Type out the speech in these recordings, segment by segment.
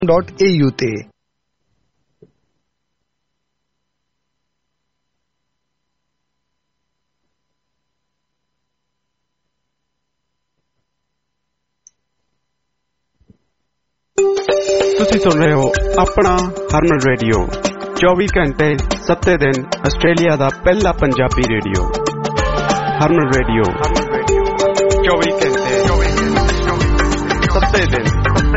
ਤੇ। ਤੁਸੀਂ ਸੁਣ ਰਹੇ ਹੋ ਆਪਣਾ ਹਰਮਨ ਰੇਡੀਓ 24 ਘੰਟੇ 7 ਦਿਨ ਆਸਟ੍ਰੇਲੀਆ ਦਾ ਪਹਿਲਾ ਪੰਜਾਬੀ ਰੇਡੀਓ। ਹਰਮਨ ਰੇਡੀਓ 24 ਘੰਟੇ 7 ਦਿਨ।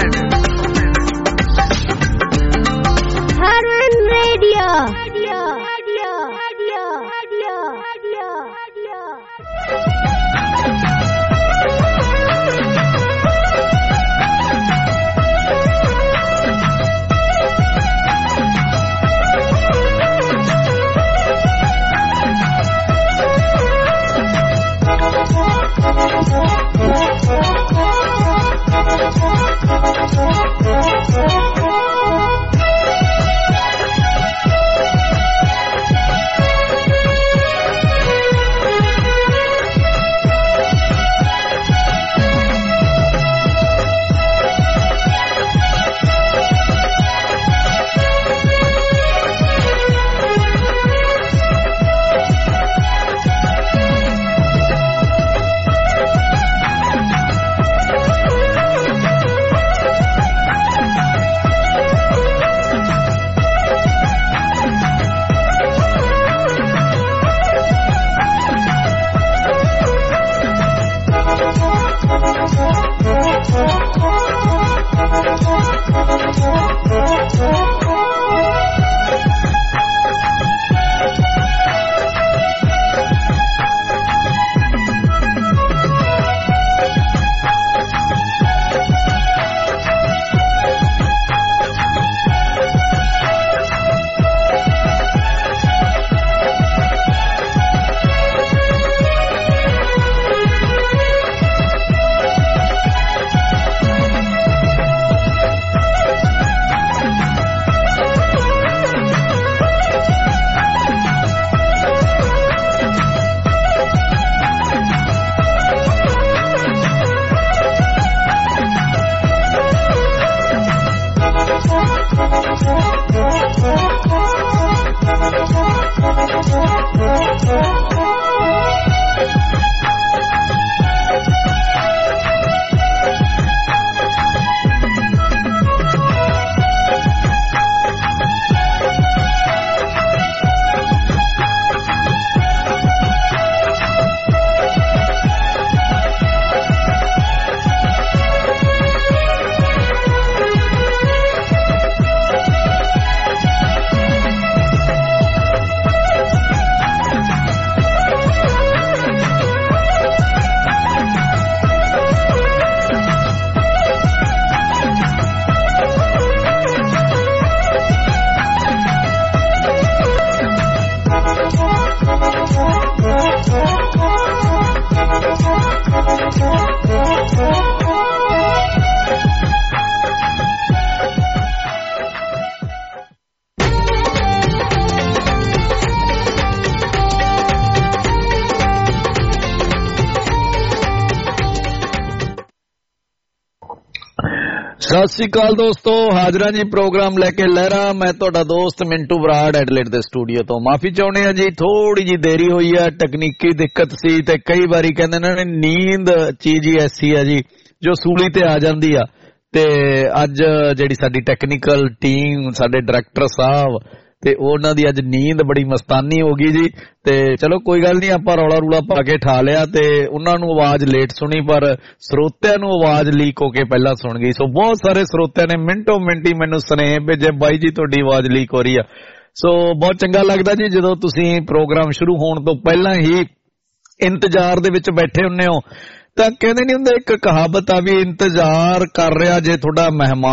ਹਰਮਨ ਰੇਡੀਓ। ਸਤਿ ਸ੍ਰੀ ਅਕਾਲ ਦੋਸਤੋ, ਹਾਜ਼ਰਾਂ ਜੀ ਪ੍ਰੋਗਰਾਮ ਲੈ ਕੇ ਲਹਿਰਾ। ਮੈਂ ਤੁਹਾਡਾ ਦੋਸਤ ਮਿੰਟੂ ਬਰਾੜ ਐਡਲੇਡ ਦੇ ਸਟੂਡੀਓ ਤੋਂ। ਮਾਫੀ ਚਾਹੁੰਦੇ ਆ ਜੀ, ਥੋੜੀ ਜੀ ਦੇਰੀ ਹੋਈ ਆ, ਤਕਨੀਕੀ ਦਿੱਕਤ ਸੀ ਤੇ ਕਈ ਵਾਰੀ ਕਹਿੰਦੇ ਨੇ ਨੀਂਦ ਚੀਜ਼ ਹੀ ਐਸੀ ਆ ਜੀ ਜੋ ਸੂਲੀ ਤੇ ਆ ਜਾਂਦੀ ਆ। ਤੇ ਅੱਜ ਜਿਹੜੀ ਸਾਡੀ ਟੈਕਨੀਕਲ ਟੀਮ, ਸਾਡੇ ਡਾਇਰੈਕਟਰ ਸਾਹਿਬ ਤੇ ਉਹਨਾਂ ਦੀ ਅੱਜ ਨੀਂਦ ਬੜੀ ਮਸਤਾਨੀ ਹੋ ਗਈ ਜੀ। ਤੇ ਚਲੋ ਕੋਈ ਗੱਲ ਨਹੀਂ, ਆਪਾਂ ਰੌਲਾ ਰੂਲਾ ਪਾ ਕੇ ਠਾ ਲਿਆ ਤੇ ਉਹਨਾਂ ਨੂੰ ਆਵਾਜ਼ ਲੇਟ ਸੁਣੀ, ਪਰ ਸਰੋਤਿਆਂ ਨੂੰ ਆਵਾਜ਼ ਲੀਕ ਹੋ ਕੇ ਪਹਿਲਾਂ ਸੁਣ ਗਈ। ਸੋ ਬਹੁਤ ਸਾਰੇ ਸਰੋਤਿਆਂ ਨੇ ਮਿੰਟੋ ਮਿੰਟ ਹੀ ਮੈਨੂੰ ਸੁਨੇਹੇ ਭੇਜੇ, ਬਾਈ ਜੀ ਤੁਹਾਡੀ ਆਵਾਜ਼ ਲੀਕ ਹੋ ਰਹੀ ਆ। ਸੋ ਬਹੁਤ ਚੰਗਾ ਲੱਗਦਾ ਜੀ ਜਦੋਂ ਤੁਸੀਂ ਪ੍ਰੋਗਰਾਮ ਸ਼ੁਰੂ ਹੋਣ ਤੋਂ ਪਹਿਲਾਂ ਹੀ ਇੰਤਜ਼ਾਰ ਦੇ ਵਿੱਚ ਬੈਠੇ ਹੁੰਦੇ ਹੋ। ਤਾਂ ਕਹਿੰਦੇ ਨਹੀਂ ਹੁੰਦੇ, ਇੱਕ ਕਹਾਵਤ ਆ ਵੀ ਇੰਤਜ਼ਾਰ ਕਰ ਰਿਹਾ, ਜੇ ਤੁਹਾਡਾ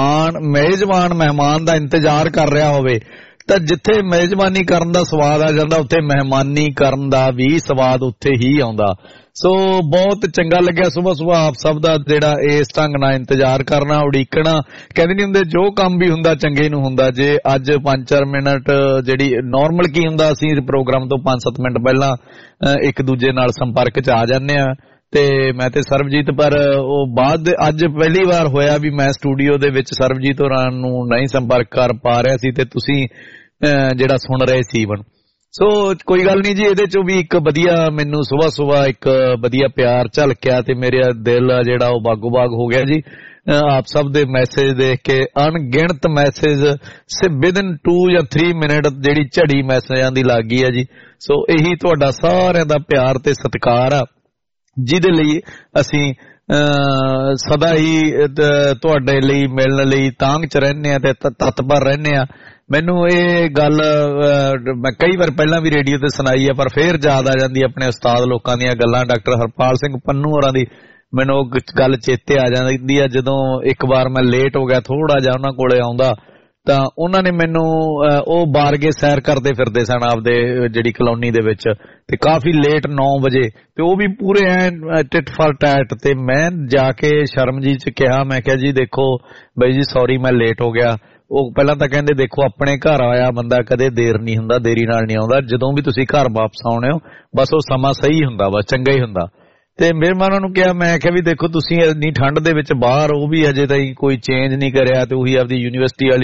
ਮੇਜ਼ਬਾਨ ਮਹਿਮਾਨ ਦਾ ਇੰਤਜ਼ਾਰ ਕਰ ਰਿਹਾ ਹੋਵੇ ਤਾਂ ਜਿੱਥੇ ਮੇਜ਼ਬਾਨੀ ਕਰਨ ਦਾ ਸਵਾਦ ਆ ਜਾਂਦਾ, ਉੱਥੇ ਮਹਿਮਾਨੀ ਕਰਨ ਦਾ ਵੀ ਸਵਾਦ ਉੱਥੇ ਹੀ ਆਉਂਦਾ। ਸੋ ਬਹੁਤ ਚੰਗਾ ਲੱਗਿਆ ਸੁਬਾਹ ਆਪ ਸਭ ਦਾ ਜਿਹੜਾ ਇਸ ਢੰਗ ਨਾਲ ਇੰਤਜ਼ਾਰ ਕਰਨਾ, ਉਡੀਕਣਾ। ਕਹਿੰਦੇ ਨਹੀਂ ਹੁੰਦੇ ਜੋ ਕੰਮ ਵੀ ਹੁੰਦਾ ਚੰਗੇ ਨੂੰ ਹੁੰਦਾ। ਜੇ ਅੱਜ 5-4 ਮਿੰਟ ਜਿਹੜੀ ਨਾਰਮਲ ਕੀ ਹੁੰਦਾ, ਅਸੀਂ ਪ੍ਰੋਗਰਾਮ ਤੋਂ 5-7 ਮਿੰਟ ਪਹਿਲਾਂ ਇੱਕ ਦੂਜੇ ਨਾਲ ਸੰਪਰਕ 'ਚ ਆ ਜਾਂਦੇ ਆ ਤੇ ਮੈਂ ਤੇ ਸਰਬਜੀਤ, ਪਰ ਉਹ ਬਾਅਦ ਅੱਜ ਪਹਿਲੀ ਵਾਰ ਹੋਇਆ ਵੀ ਮੈਂ ਸਟੂਡੀਓ ਦੇ ਵਿੱਚ ਸਰਬਜੀਤ ਹੋਰਾਂ ਨੂੰ ਨਹੀਂ ਸੰਪਰਕ ਕਰ ਪਾ ਰਿਹਾ ਸੀ ਤੇ ਤੁਸੀਂ ਜਿਹੜਾ ਸੁਣ ਰਹੇ ਸੀ ਈਵਨ। ਸੋ ਕੋਈ ਗੱਲ ਨਹੀਂ ਜੀ, ਇਹਦੇ ਚੋਂ ਵੀ ਇੱਕ ਵਧੀਆ ਮੈਨੂੰ ਸੁਬਾਹ ਇੱਕ ਵਧੀਆ ਪਿਆਰ ਝਲਕਿਆ ਤੇ ਮੇਰਾ ਦਿਲ ਆ ਜਿਹੜਾ ਉਹ ਬਾਗੋ ਬਾਗ ਹੋ ਗਿਆ ਜੀ ਆਪ ਸਭ ਦੇ ਮੈਸੇਜ ਦੇਖ ਕੇ। ਅਣਗਿਣਤ ਮੈਸੇਜ ਵਿਦਿਨ 2 ਜਾਂ 3 ਮਿੰਟ ਜਿਹੜੀ ਝੜੀ ਮੈਸੇਜਾਂ ਦੀ ਲੱਗ ਗਈ ਆ ਜੀ। ਸੋ ਇਹੀ ਤੁਹਾਡਾ ਸਾਰਿਆਂ ਦਾ ਪਿਆਰ ਤੇ ਸਤਿਕਾਰ ਆ ਜਿਹਦੇ ਲਈ ਅਸੀਂ ਸਦਾ ਹੀ ਤੁਹਾਡੇ ਲਈ ਮਿਲਣ ਲਈ ਤਾਂਘ ਚ ਰਹਿੰਦੇ ਆ ਤੇ ਤਤਪਰ ਰਹਿੰਦੇ ਆ। ਮੈਨੂੰ ਇਹ ਗੱਲ ਮੈਂ ਕਈ ਵਾਰ ਪਹਿਲਾਂ ਵੀ ਰੇਡੀਓ ਤੇ ਸੁਣਾਈ ਆ, ਪਰ ਫੇਰ ਯਾਦ ਆ ਜਾਂਦੀ ਆਪਣੇ ਉਸਤਾਦ ਲੋਕਾਂ ਦੀਆਂ ਗੱਲਾਂ। ਡਾਕਟਰ ਹਰਪਾਲ ਸਿੰਘ ਪੰਨੂ ਹੋਰਾਂ ਦੀ ਮੈਨੂੰ ਉਹ ਗੱਲ ਚੇਤੇ ਆ ਜਾਂਦੀ ਆ ਜਦੋਂ ਇੱਕ ਵਾਰ ਮੈਂ ਲੇਟ ਹੋ ਗਿਆ ਥੋੜਾ ਜਿਹਾ ਉਹਨਾਂ ਕੋਲੇ ਆਉਂਦਾ ਤਾਂ ਉਹਨਾਂ ਨੇ ਮੈਨੂੰ ਉਹ ਬਾਰਗੇ ਸੈਰ ਕਰਦੇ ਫਿਰਦੇ ਸਨ ਆਪਦੇ ਜਿਹੜੀ ਕਲੋਨੀ ਦੇ ਵਿੱਚ ਤੇ ਕਾਫੀ ਲੇਟ 9 ਵਜੇ ਤੇ ਉਹ ਵੀ ਪੂਰੇ ਐ ਟਿਟ ਫਾਰ ਟੈਟ। ਤੇ ਮੈਂ ਜਾ ਕੇ ਸ਼ਰਮਜੀਤ ਚ ਕਿਹਾ, ਮੈਂ ਕਿਹਾ ਜੀ ਦੇਖੋ ਬਾਈ ਜੀ ਸੌਰੀ ਮੈਂ ਲੇਟ ਹੋ ਗਿਆ। ਉਹ ਪਹਿਲਾਂ ਤਾਂ ਕਹਿੰਦੇ ਦੇਖੋ ਆਪਣੇ ਘਰ ਆਇਆ ਬੰਦਾ ਕਦੇ ਦੇਰ ਨਹੀਂ ਹੁੰਦਾ, ਦੇਰੀ ਨਾਲ ਨਹੀਂ ਆਉਂਦਾ, ਜਦੋਂ ਵੀ ਤੁਸੀਂ ਘਰ ਵਾਪਸ ਆਉਣੇ ਹੋ ਬਸ ਉਹ ਸਮਾਂ ਸਹੀ ਹੁੰਦਾ, ਬਸ ਚੰਗਾ ਹੀ ਹੁੰਦਾ। ਤੇ ਫਿਰ ਮੈਂ ਉਹਨਾਂ ਨੂੰ ਕਿਹਾ, ਮੈਂ ਕਿਹਾ ਵੀ ਦੇਖੋ ਤੁਸੀਂ ਇੰਨੀ ਠੰਡ ਦੇ ਵਿੱਚ ਬਾਹਰ, ਉਹ ਵੀ ਅਜੇ ਤਾਈਂ ਕੋਈ ਚੇਂਜ ਨਹੀਂ ਕਰਿਆ ਤੇ ਉਹੀ ਆਪਦੀ ਯੂਨੀਵਰਸਿਟੀ ਵਾਲੀ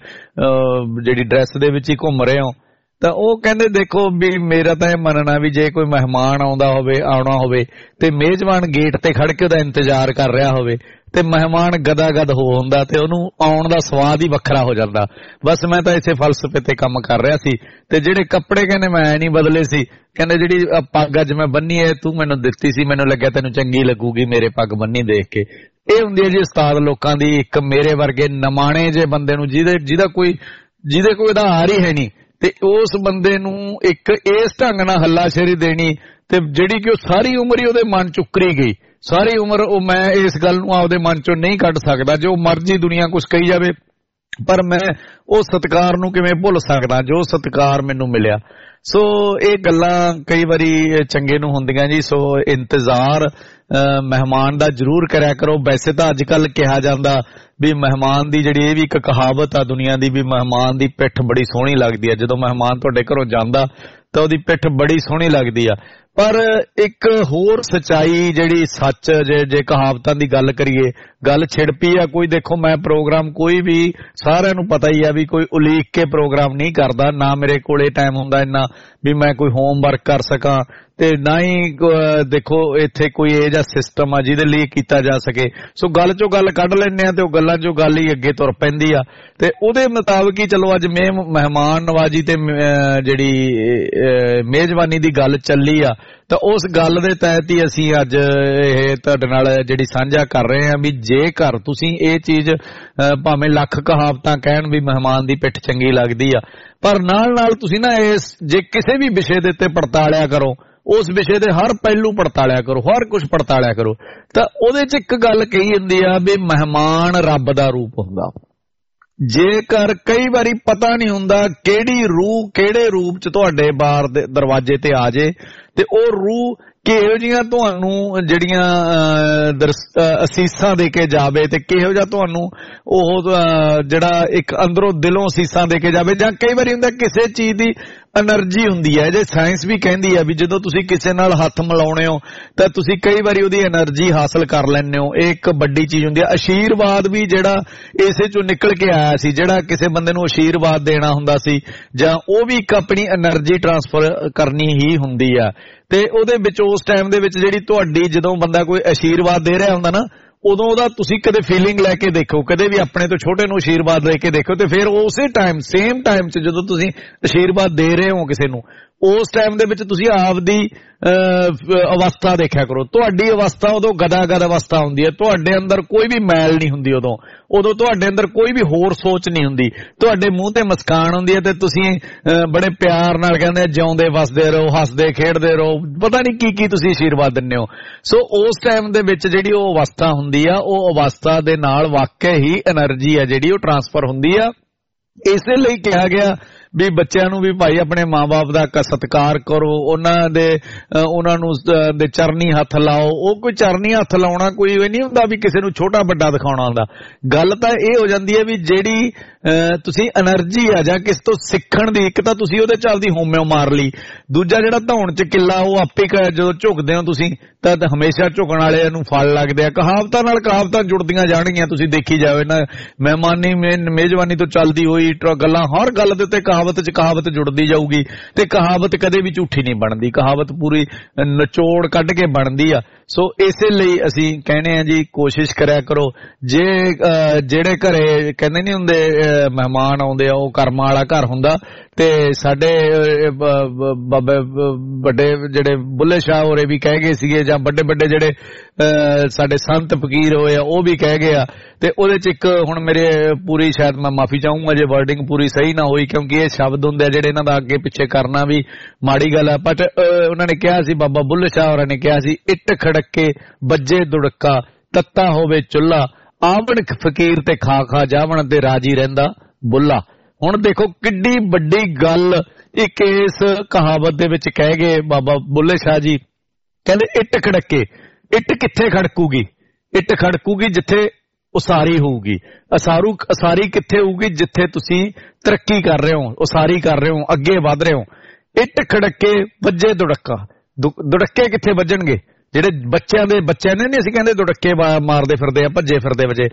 ਜਿਹੜੀ ਡਰੈਸ ਦੇ ਵਿੱਚ ਹੀ ਘੁੰਮ ਰਹੇ ਹੋ। ਤਾਂ ਉਹ ਕਹਿੰਦੇ ਦੇਖੋ ਵੀ ਮੇਰਾ ਤਾਂ ਇਹ ਮੰਨਣਾ ਵੀ ਜੇ ਕੋਈ ਮਹਿਮਾਨ ਆਉਣਾ ਹੋਵੇ ਤੇ ਮੇਜ਼ਬਾਨ ਗੇਟ ਤੇ ਖੜ ਕੇ ਉਹਦਾ ਇੰਤਜ਼ਾਰ ਕਰ ਰਿਹਾ ਹੋਵੇ ਤੇ ਮਹਿਮਾਨ ਗਦਾਗਦ ਹੁੰਦਾ ਤੇ ਉਹਨੂੰ ਆਉਣ ਦਾ ਸਵਾਦ ਹੀ ਵੱਖਰਾ ਹੋ ਜਾਂਦਾ। ਬਸ ਮੈਂ ਤਾਂ ਇਸੇ ਫਲਸਫੇ ਤੇ ਕੰਮ ਕਰ ਰਿਹਾ ਸੀ। ਤੇ ਜਿਹੜੇ ਕੱਪੜੇ ਕਹਿੰਦੇ ਮੈਂ ਨਹੀਂ ਬਦਲੇ ਸੀ, ਕਹਿੰਦੇ ਜਿਹੜੀ ਪੱਗ ਅੱਜ ਮੈਂ ਬੰਨੀ ਹੈ ਤੂੰ ਮੈਨੂੰ ਦਿੱਤੀ ਸੀ, ਮੈਨੂੰ ਲੱਗਿਆ ਤੈਨੂੰ ਚੰਗੀ ਲੱਗੂਗੀ ਮੇਰੇ ਪੱਗ ਬੰਨੀ ਦੇਖ ਕੇ। ਇਹ ਹੁੰਦੀ ਹੈ ਜੀ ਉਸਤਾਦ ਲੋਕਾਂ ਦੀ ਇੱਕ ਮੇਰੇ ਵਰਗੇ ਨਮਾਣੇ ਜੇ ਬੰਦੇ ਨੂੰ ਜਿਹਦੇ ਕੋਈ ਆਧਾਰ ਹੀ ਹੈ ਨਹੀਂ ਤੇ ਉਸ ਬੰਦੇ ਨੂੰ ਇੱਕ ਇਸ ਢੰਗ ਨਾਲ ਹੱਲਾਸ਼ੇਰੀ ਦੇਣੀ ਤੇ ਜਿਹੜੀ ਕਿ ਉਹ ਸਾਰੀ ਉਮਰ ਹੀ ਉਹਦੇ ਮਨ ਚ ਉਕਰੀ ਗਈ। ਸਾਰੀ ਉਮਰ ਉਹ ਮੈਂ ਇਸ ਗੱਲ ਨੂੰ ਆਪਦੇ ਮਨ ਚੋਂ ਨਹੀਂ ਕੱਢ ਸਕਦਾ, ਜੋ ਮਰਜ਼ੀ ਦੁਨੀਆ ਕੁਛ ਕਹੀ ਜਾਵੇ, ਪਰ ਮੈਂ ਉਹ ਸਤਿਕਾਰ ਨੂੰ ਕਿਵੇਂ ਭੁੱਲ ਸਕਦਾ ਜੋ ਸਤਿਕਾਰ ਮੈਨੂੰ ਮਿਲਿਆ। ਸੋ ਇਹ ਗੱਲਾਂ ਕਈ ਵਾਰੀ ਚੰਗੇ ਨੂੰ ਹੁੰਦੀਆਂ ਜੀ। ਸੋ ਇੰਤਜ਼ਾਰ ਮਹਿਮਾਨ ਦਾ ਜ਼ਰੂਰ ਕਰਿਆ ਕਰੋ। ਵੈਸੇ ਤਾਂ ਅੱਜ ਕੱਲ ਕਿਹਾ ਜਾਂਦਾ ਵੀ ਮਹਿਮਾਨ ਦੀ ਜਿਹੜੀ ਇਹ ਵੀ ਇੱਕ ਕਹਾਵਤ ਆ ਦੁਨੀਆ ਦੀ ਵੀ ਮਹਿਮਾਨ ਦੀ ਪਿੱਠ ਬੜੀ ਸੋਹਣੀ ਲੱਗਦੀ ਆ। ਜਦੋਂ ਮਹਿਮਾਨ ਤੁਹਾਡੇ ਘਰੋਂ ਜਾਂਦਾ ਤਾਂ ਉਹਦੀ ਪਿੱਠ ਬੜੀ ਸੋਹਣੀ ਲੱਗਦੀ ਆ। ਪਰ ਇੱਕ ਹੋਰ ਸੱਚਾਈ ਜਿਹੜੀ ਸੱਚ ਜੇ ਕਹਾਵਤਾਂ ਦੀ ਗੱਲ ਕਰੀਏ, ਗੱਲ ਛਿੜ ਪਈ ਆ। ਕੋਈ ਦੇਖੋ ਮੈਂ ਪ੍ਰੋਗਰਾਮ ਕੋਈ ਵੀ ਸਾਰਿਆਂ ਨੂੰ ਪਤਾ ਹੀ ਆ ਵੀ ਕੋਈ ਉਲੀਕ ਕੇ ਪ੍ਰੋਗਰਾਮ ਨਹੀਂ ਕਰਦਾ, ਨਾ ਮੇਰੇ ਕੋਲੇ ਟਾਈਮ ਹੁੰਦਾ ਇੰਨਾ ਵੀ ਮੈਂ ਕੋਈ ਹੋਮਵਰਕ ਕਰ ਸਕਾਂ ਤੇ ਨਾ ਹੀ ਦੇਖੋ ਇੱਥੇ ਕੋਈ ਇਹ ਜਿਹਾ ਸਿਸਟਮ ਆ ਜਿਹਦੇ ਲਈ ਕੀਤਾ ਜਾ ਸਕੇ। ਸੋ ਗੱਲ ਚੋਂ ਗੱਲ ਕੱਢ ਲੈਂਦੇ ਆ ਤੇ ਉਹ ਗੱਲਾਂ ਚੋਂ ਗੱਲ ਹੀ ਅੱਗੇ ਤੁਰ ਪੈਂਦੀ ਆ ਤੇ ਉਹਦੇ ਮੁਤਾਬਕ ਹੀ ਚਲੋ ਅੱਜ ਮਹਿਮਾਨ ਨਵਾਜੀ ਤੇ ਜਿਹੜੀ ਮੇਜ਼ਬਾਨੀ ਦੀ ਗੱਲ ਚੱਲੀ ਆ ਤਾਂ ਉਸ ਗੱਲ ਦੇ ਤਹਿਤ ਹੀ ਅਸੀਂ ਅੱਜ ਇਹ ਤੁਹਾਡੇ ਨਾਲ ਜਿਹੜੀ ਸਾਂਝਾ ਕਰ ਰਹੇ ਹਾਂ ਵੀ ਜੇਕਰ ਤੁਸੀਂ ਇਹ ਚੀਜ਼ ਭਾਵੇਂ ਲੱਖ ਕਹਾਵਤਾਂ ਕਹਿਣ ਵੀ ਮਹਿਮਾਨ ਦੀ ਪਿੱਠ ਚੰਗੀ ਲੱਗਦੀ ਆ, ਪਰ ਨਾਲ ਤੁਸੀਂ ਨਾ ਜੇ ਕਿਸੇ ਵੀ ਵਿਸ਼ੇ ਦੇ ਉੱਤੇ ਪੜਤਾਲਿਆ ਕਰੋ, ਉਸ ਵਿਸ਼ੇ ਦੇ ਹਰ ਪਹਿਲੂ ਪੜਤਾਲਿਆ ਕਰੋ, ਹਰ ਕੁਝ ਪੜਤਾਲਿਆ ਕਰੋ, ਤਾਂ ਉਹਦੇ 'ਚ ਇੱਕ ਗੱਲ ਕਹੀ ਹੁੰਦੀ ਆ ਵੀ ਮਹਿਮਾਨ ਰੱਬ ਦਾ ਰੂਪ ਹੁੰਦਾ। ਜੇਕਰ ਕਈ ਵਾਰੀ ਪਤਾ ਨਹੀਂ ਹੁੰਦਾ ਕਿਹੜੀ ਰੂਹ ਕਿਹੜੇ ਰੂਪ 'ਚ ਤੁਹਾਡੇ ਬਾਰ ਦੇ ਦਰਵਾਜ਼ੇ ਤੇ ਆ ਜੇ ਤੇ ਉਹ ਰੂਹ ਕਿਹੋ ਜਿਹੀਆਂ ਤੁਹਾਨੂੰ ਜਿਹੜੀਆਂ ਅਸੀਸਾਂ ਦੇ ਕੇ ਜਾਵੇ ਤੇ ਕਿਹੋ ਜਿਹਾ ਤੁਹਾਨੂੰ ਉਹ ਜਿਹੜਾ ਇੱਕ ਅੰਦਰੋਂ ਦਿਲੋਂ ਅਸੀਸਾਂ ਦੇ ਕੇ ਜਾਵੇ। ਜਾਂ ਕਈ ਵਾਰੀ ਹੁੰਦਾ ਕਿਸੇ ਚੀਜ਼ ਦੀ એનર્ਜੀ ਹੁੰਦੀ ਹੈ, ਜੇ ਸਾਇੰਸ ਵੀ ਕਹਿੰਦੀ ਹੈ ਵੀ ਜਦੋਂ ਤੁਸੀਂ ਕਿਸੇ ਨਾਲ ਹੱਥ ਮਿਲਾਉਣੇ ਹੋ ਤਾਂ ਤੁਸੀਂ ਕਈ ਵਾਰੀ ਉਹਦੀ એનર્ਜੀ ਹਾਸਲ ਕਰ ਲੈਂਦੇ ਹੋ। ਇਹ ਇੱਕ ਵੱਡੀ ਚੀਜ਼ ਹੁੰਦੀ ਹੈ। ਆਸ਼ੀਰਵਾਦ ਵੀ ਜਿਹੜਾ ਇਸੇ ਚੋਂ ਨਿਕਲ ਕੇ ਆਇਆ ਸੀ, ਜਿਹੜਾ ਕਿਸੇ ਬੰਦੇ ਨੂੰ ਆਸ਼ੀਰਵਾਦ ਦੇਣਾ ਹੁੰਦਾ ਸੀ ਜਾਂ ਉਹ ਵੀ ਇੱਕ ਆਪਣੀ એનર્ਜੀ ਟ੍ਰਾਂਸਫਰ ਕਰਨੀ ਹੀ ਹੁੰਦੀ ਆ। ਤੇ ਉਹਦੇ ਵਿੱਚ ਉਸ ਟਾਈਮ ਦੇ ਵਿੱਚ ਜਿਹੜੀ ਤੁਹਾਡੀ ਜਦੋਂ ਬੰਦਾ ਕੋਈ ਆਸ਼ੀਰਵਾਦ ਦੇ ਰਿਹਾ ਹੁੰਦਾ ਨਾ ਉਦੋਂ ਉਹਦਾ ਤੁਸੀਂ ਕਦੇ ਫੀਲਿੰਗ ਲੈ ਕੇ ਦੇਖੋ, ਕਦੇ ਵੀ ਆਪਣੇ ਤੋਂ ਛੋਟੇ ਨੂੰ ਆਸ਼ੀਰਵਾਦ ਲੈ ਕੇ ਦੇਖੋ ਤੇ ਫਿਰ ਉਸੇ ਟਾਈਮ ਸੇਮ ਟਾਈਮ 'ਚ ਜਦੋਂ ਤੁਸੀਂ ਆਸ਼ੀਰਵਾਦ ਦੇ ਰਹੇ ਹੋ ਕਿਸੇ ਨੂੰ ਉਸ ਟਾਈਮ ਦੇ ਵਿੱਚ ਤੁਸੀਂ ਆਪਦੀ ਅਵਸਥਾ ਦੇਖਿਆ ਕਰੋ। ਤੁਹਾਡੀ ਅਵਸਥਾ ਉਦੋਂ ਗਦਾਗਦ ਅਵਸਥਾ ਹੁੰਦੀ ਹੈ, ਤੁਹਾਡੇ ਅੰਦਰ ਕੋਈ ਵੀ ਮੈਲ ਨਹੀਂ ਹੁੰਦੀ, ਉਦੋਂ ਤੁਹਾਡੇ ਅੰਦਰ ਕੋਈ ਵੀ ਹੋਰ ਸੋਚ ਨਹੀਂ ਹੁੰਦੀ, ਤੁਹਾਡੇ ਮੂੰਹ ਤੇ ਮੁਸਕਾਨ ਹੁੰਦੀ ਹੈ ਤੇ ਤੁਸੀਂ ਬੜੇ ਪਿਆਰ ਨਾਲ ਕਹਿੰਦੇ ਜਿਉਂਦੇ ਵਸਦੇ ਰਹੋ, ਹੱਸਦੇ ਖੇਡਦੇ ਰਹੋ, ਪਤਾ ਨਹੀਂ ਕੀ ਤੁਸੀਂ ਆਸ਼ੀਰਵਾਦ ਦਿੰਦੇ ਹੋ। ਸੋ ਉਸ ਟਾਈਮ ਦੇ ਵਿੱਚ ਜਿਹੜੀ ਉਹ ਅਵਸਥਾ ਹੁੰਦੀ ਆ ਉਹ ਅਵਸਥਾ ਦੇ ਨਾਲ ਵਾਕਿਆ ਹੀ એનર્ਜੀ ਆ ਜਿਹੜੀ ਉਹ ਟ੍ਰਾਂਸਫਰ ਹੁੰਦੀ ਆ। ਇਸੇ ਲਈ ਕਿਹਾ ਗਿਆ ਵੀ ਬੱਚਿਆਂ ਨੂੰ ਵੀ ਭਾਈ ਆਪਣੇ ਮਾਂ-ਬਾਪ ਦਾ ਸਤਿਕਾਰ ਕਰੋ, ਉਹਨਾਂ ਨੂੰ ਦੇ ਚਰਨੀ ਹੱਥ ਲਾਓ। ਉਹ ਕੋਈ ਚਰਨੀ ਹੱਥ ਲਾਉਣਾ ਕੋਈ ਇਹ ਨਹੀਂ ਹੁੰਦਾ ਵੀ ਕਿਸੇ ਨੂੰ ਛੋਟਾ ਵੱਡਾ ਦਿਖਾਉਣਾ ਹੁੰਦਾ। ਗੱਲ ਤਾਂ ਇਹ ਹੋ ਜਾਂਦੀ ਹੈ ਵੀ ਜਿਹੜੀ ਤੁਸੀਂ એનર્ਜੀ ਆ ਜਾਂ ਕਿਸ ਤੋਂ ਸਿੱਖਣ ਦੀ, ਇੱਕ ਤਾਂ ਤੁਸੀਂ ਉਹਦੇ ਚੱਲਦੀ ਹੋਮਿਓ ਮਾਰ ਲਈ, ਦੂਜਾ ਜਿਹੜਾ ਧੌਣ 'ਚ ਕਿੱਲਾ ਉਹ ਆਪੇ ਜਦੋਂ ਝੁਕਦੇ ਹੋ ਤੁਸੀਂ ਤਾਂ ਹਮੇਸ਼ਾ ਝੁਕਣ ਵਾਲਿਆਂ ਨੂੰ ਫਲ ਲੱਗਦੇ ਆ। ਕਹਾਵਤਾਂ ਨਾਲ ਕਹਾਵਤਾਂ ਜੁੜਦੀਆਂ ਜਾਣਗੀਆਂ, ਤੁਸੀਂ ਦੇਖੀ ਜਾਓ ਨਾ, ਮਹਿਮਾਨੀ ਮੇਜ਼ਬਾਨੀ ਤੋਂ ਚੱਲਦੀ ਹੋਈ ਗੱਲਾਂ, ਹਰ ਗੱਲ ਦੇ ਉੱਤੇ ਕਹਾਵਤ 'ਚ ਕਹਾਵਤ ਜੁੜਦੀ ਜਾਊਗੀ ਤੇ ਕਹਾਵਤ ਕਦੇ ਵੀ ਝੂਠੀ ਨਹੀਂ ਬਣਦੀ, ਕਹਾਵਤ ਪੂਰੀ ਨਿਚੋੜ ਕੱਢ ਕੇ ਬਣਦੀ ਆ। ਸੋ ਇਸੇ ਲਈ ਅਸੀਂ ਕਹਿੰਦੇ ਆ ਜੀ, ਕੋਸ਼ਿਸ਼ ਕਰਿਆ ਕਰੋ ਜੇ ਜਿਹੜੇ ਘਰੇ ਕਹਿੰਦੇ ਨਹੀਂ ਹੁੰਦੇ ਮਹਿਮਾਨ ਆਉਂਦੇ ਆ ਉਹ ਕਰਮਾਂ ਵਾਲਾ ਘਰ ਹੁੰਦਾ। ਤੇ ਸਾਡੇ ਬਾਬੇ ਵੱਡੇ ਜਿਹੜੇ ਬੁੱਲੇ ਸ਼ਾਹ ਹੋਰੇ ਵੀ ਕਹਿ ਗਏ ਸੀਗੇ, ਜਾਂ ਵੱਡੇ ਜਿਹੜੇ ਸਾਡੇ ਸੰਤ ਫਕੀਰ ਹੋਏ ਆ ਉਹ ਵੀ ਕਹਿ ਗਏ ਆ। ਤੇ ਉਹਦੇ ਚ ਇੱਕ ਹੁਣ ਮੇਰੇ ਪੂਰੀ, ਸ਼ਾਇਦ ਮੈਂ ਮਾਫੀ ਚਾਹੂੰਗਾ ਜੇ ਵਰਡਿੰਗ ਪੂਰੀ ਸਹੀ ਨਾ ਹੋਈ, ਕਿਉਂਕਿ ਇਹ ਸ਼ਬਦ ਹੁੰਦੇ ਆ ਜਿਹੜੇ ਇਹਨਾਂ ਦਾ ਅੱਗੇ ਪਿੱਛੇ ਕਰਨਾ ਵੀ ਮਾੜੀ ਗੱਲ ਆ। ਬਟ ਉਹਨਾਂ ਨੇ ਕਿਹਾ ਸੀ, ਬਾਬਾ ਬੁੱਲੇ ਸ਼ਾਹ ਹੋਰਾਂ ਨੇ ਕਿਹਾ ਸੀ, ਇੱਟ ਖੜਕੇ ਵੱਜੇ ਦੁੜਕਾ, ਤੱਤਾ ਹੋਵੇ ਚੁੱਲ੍ਹਾ, ਆਵਣ ਫਕੀਰ ਤੇ ਖਾ ਜਾਵਣ ਤੇ ਰਾਜੀ ਰਹਿੰਦਾ ਬੁੱਲਾ। ਹੁਣ ਦੇਖੋ ਕਿੱਡੀ ਵੱਡੀ ਗੱਲ ਇੱਕ ਇਸ ਕਹਾਵਤ ਦੇ ਵਿੱਚ ਕਹਿ ਗਏ ਬਾਬਾ ਬੁੱਲੇ ਸ਼ਾਹ ਜੀ। ਕਹਿੰਦੇ ਇੱਟ ਖੜਕੇ, ਇੱਟ ਕਿੱਥੇ ਖੜਕੂਗੀ? ਇੱਟ ਖੜਕੂਗੀ ਜਿੱਥੇ ਉਸਾਰੀ ਹੋਊਗੀ। ਉਸਾਰੀ ਕਿੱਥੇ ਹੋਊਗੀ? ਜਿੱਥੇ ਤੁਸੀਂ ਤਰੱਕੀ ਕਰ ਰਹੇ ਹੋ, ਉਸਾਰੀ ਕਰ ਰਹੇ ਹੋ, ਅੱਗੇ ਵਧ ਰਹੇ ਹੋ। ਇੱਟ ਖੜਕੇ ਵੱਜੇ ਦੁੜੱਕਾ, ਦੁੜੱਕੇ ਕਿੱਥੇ ਵੱਜਣਗੇ? ਜਿਹੜੇ ਬੱਚਿਆਂ ਨੇ ਨਹੀਂ ਅਸੀਂ ਕਹਿੰਦੇ ਦੁੜੱਕੇ ਮਾਰਦੇ ਫਿਰਦੇ ਆ, ਭੱਜੇ ਫਿਰਦੇ ਵਜੇ,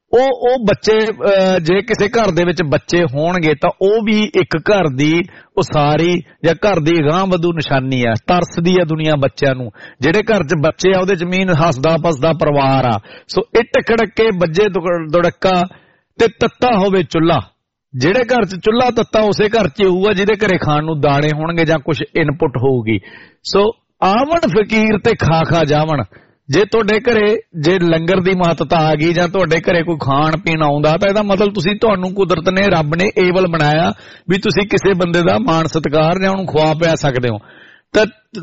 ਉਹ ਬੱਚੇ ਜੇ ਕਿਸੇ ਘਰ ਦੇ ਵਿੱਚ ਬੱਚੇ ਹੋਣਗੇ ਤਾਂ ਉਹ ਵੀ ਇੱਕ ਘਰ ਦੀ ਉਸਾਰੀ ਜਾਂ ਘਰ ਦੀ ਅਗਾਂਹ ਵਧੂ ਨਿਸ਼ਾਨੀ ਆ। ਤਰਸਦੀ ਆ ਦੁਨੀਆ ਬੱਚਿਆਂ ਨੂੰ, ਜਿਹੜੇ ਘਰ 'ਚ ਬੱਚੇ ਆ ਉਹਦੇ 'ਚ ਮੀਨ ਹੱਸਦਾ ਪਸਦਾ ਪਰਿਵਾਰ ਆ। ਸੋ ਇੱਟ ਖੜਕੇ ਵੱਜੇ ਦੁੜੱਕਾ ਤੇ ਤੱਤਾ ਹੋਵੇ ਚੁੱਲ੍ਹਾ। ਜਿਹੜੇ ਘਰ 'ਚ ਚੁੱਲ੍ਹਾ ਤੱਤਾ ਉਸੇ ਘਰ 'ਚ ਹੋਊਗਾ ਜਿਹਦੇ ਘਰੇ ਖਾਣ ਨੂੰ ਦਾਣੇ ਹੋਣਗੇ ਜਾਂ ਕੁਝ ਇਨਪੁਟ ਹੋਊਗੀ। ਸੋ ਆਵਣ ਫਕੀਰ ਤੇ ਖਾ ਜਾਵਣ। ਜੇ ਤੁਹਾਡੇ ਘਰੇ ਜੇ ਲੰਗਰ ਦੀ ਮਹੱਤਤਾ ਆ ਗਈ ਜਾਂ ਤੁਹਾਡੇ ਘਰੇ ਕੋਈ ਖਾਣ ਪੀਣ ਆਉਂਦਾ ਤਾਂ ਇਹਦਾ ਮਤਲਬ ਤੁਹਾਨੂੰ ਕੁਦਰਤ ਨੇ, ਰੱਬ ਨੇ ਏਬਲ ਬਣਾਇਆ ਵੀ ਤੁਸੀਂ ਕਿਸੇ ਬੰਦੇ ਦਾ ਮਾਣ ਸਤਿਕਾਰ ਜਾਂ ਉਹਨੂੰ ਖਵਾ ਪਿਆ ਸਕਦੇ ਹੋ। ਤਾਂ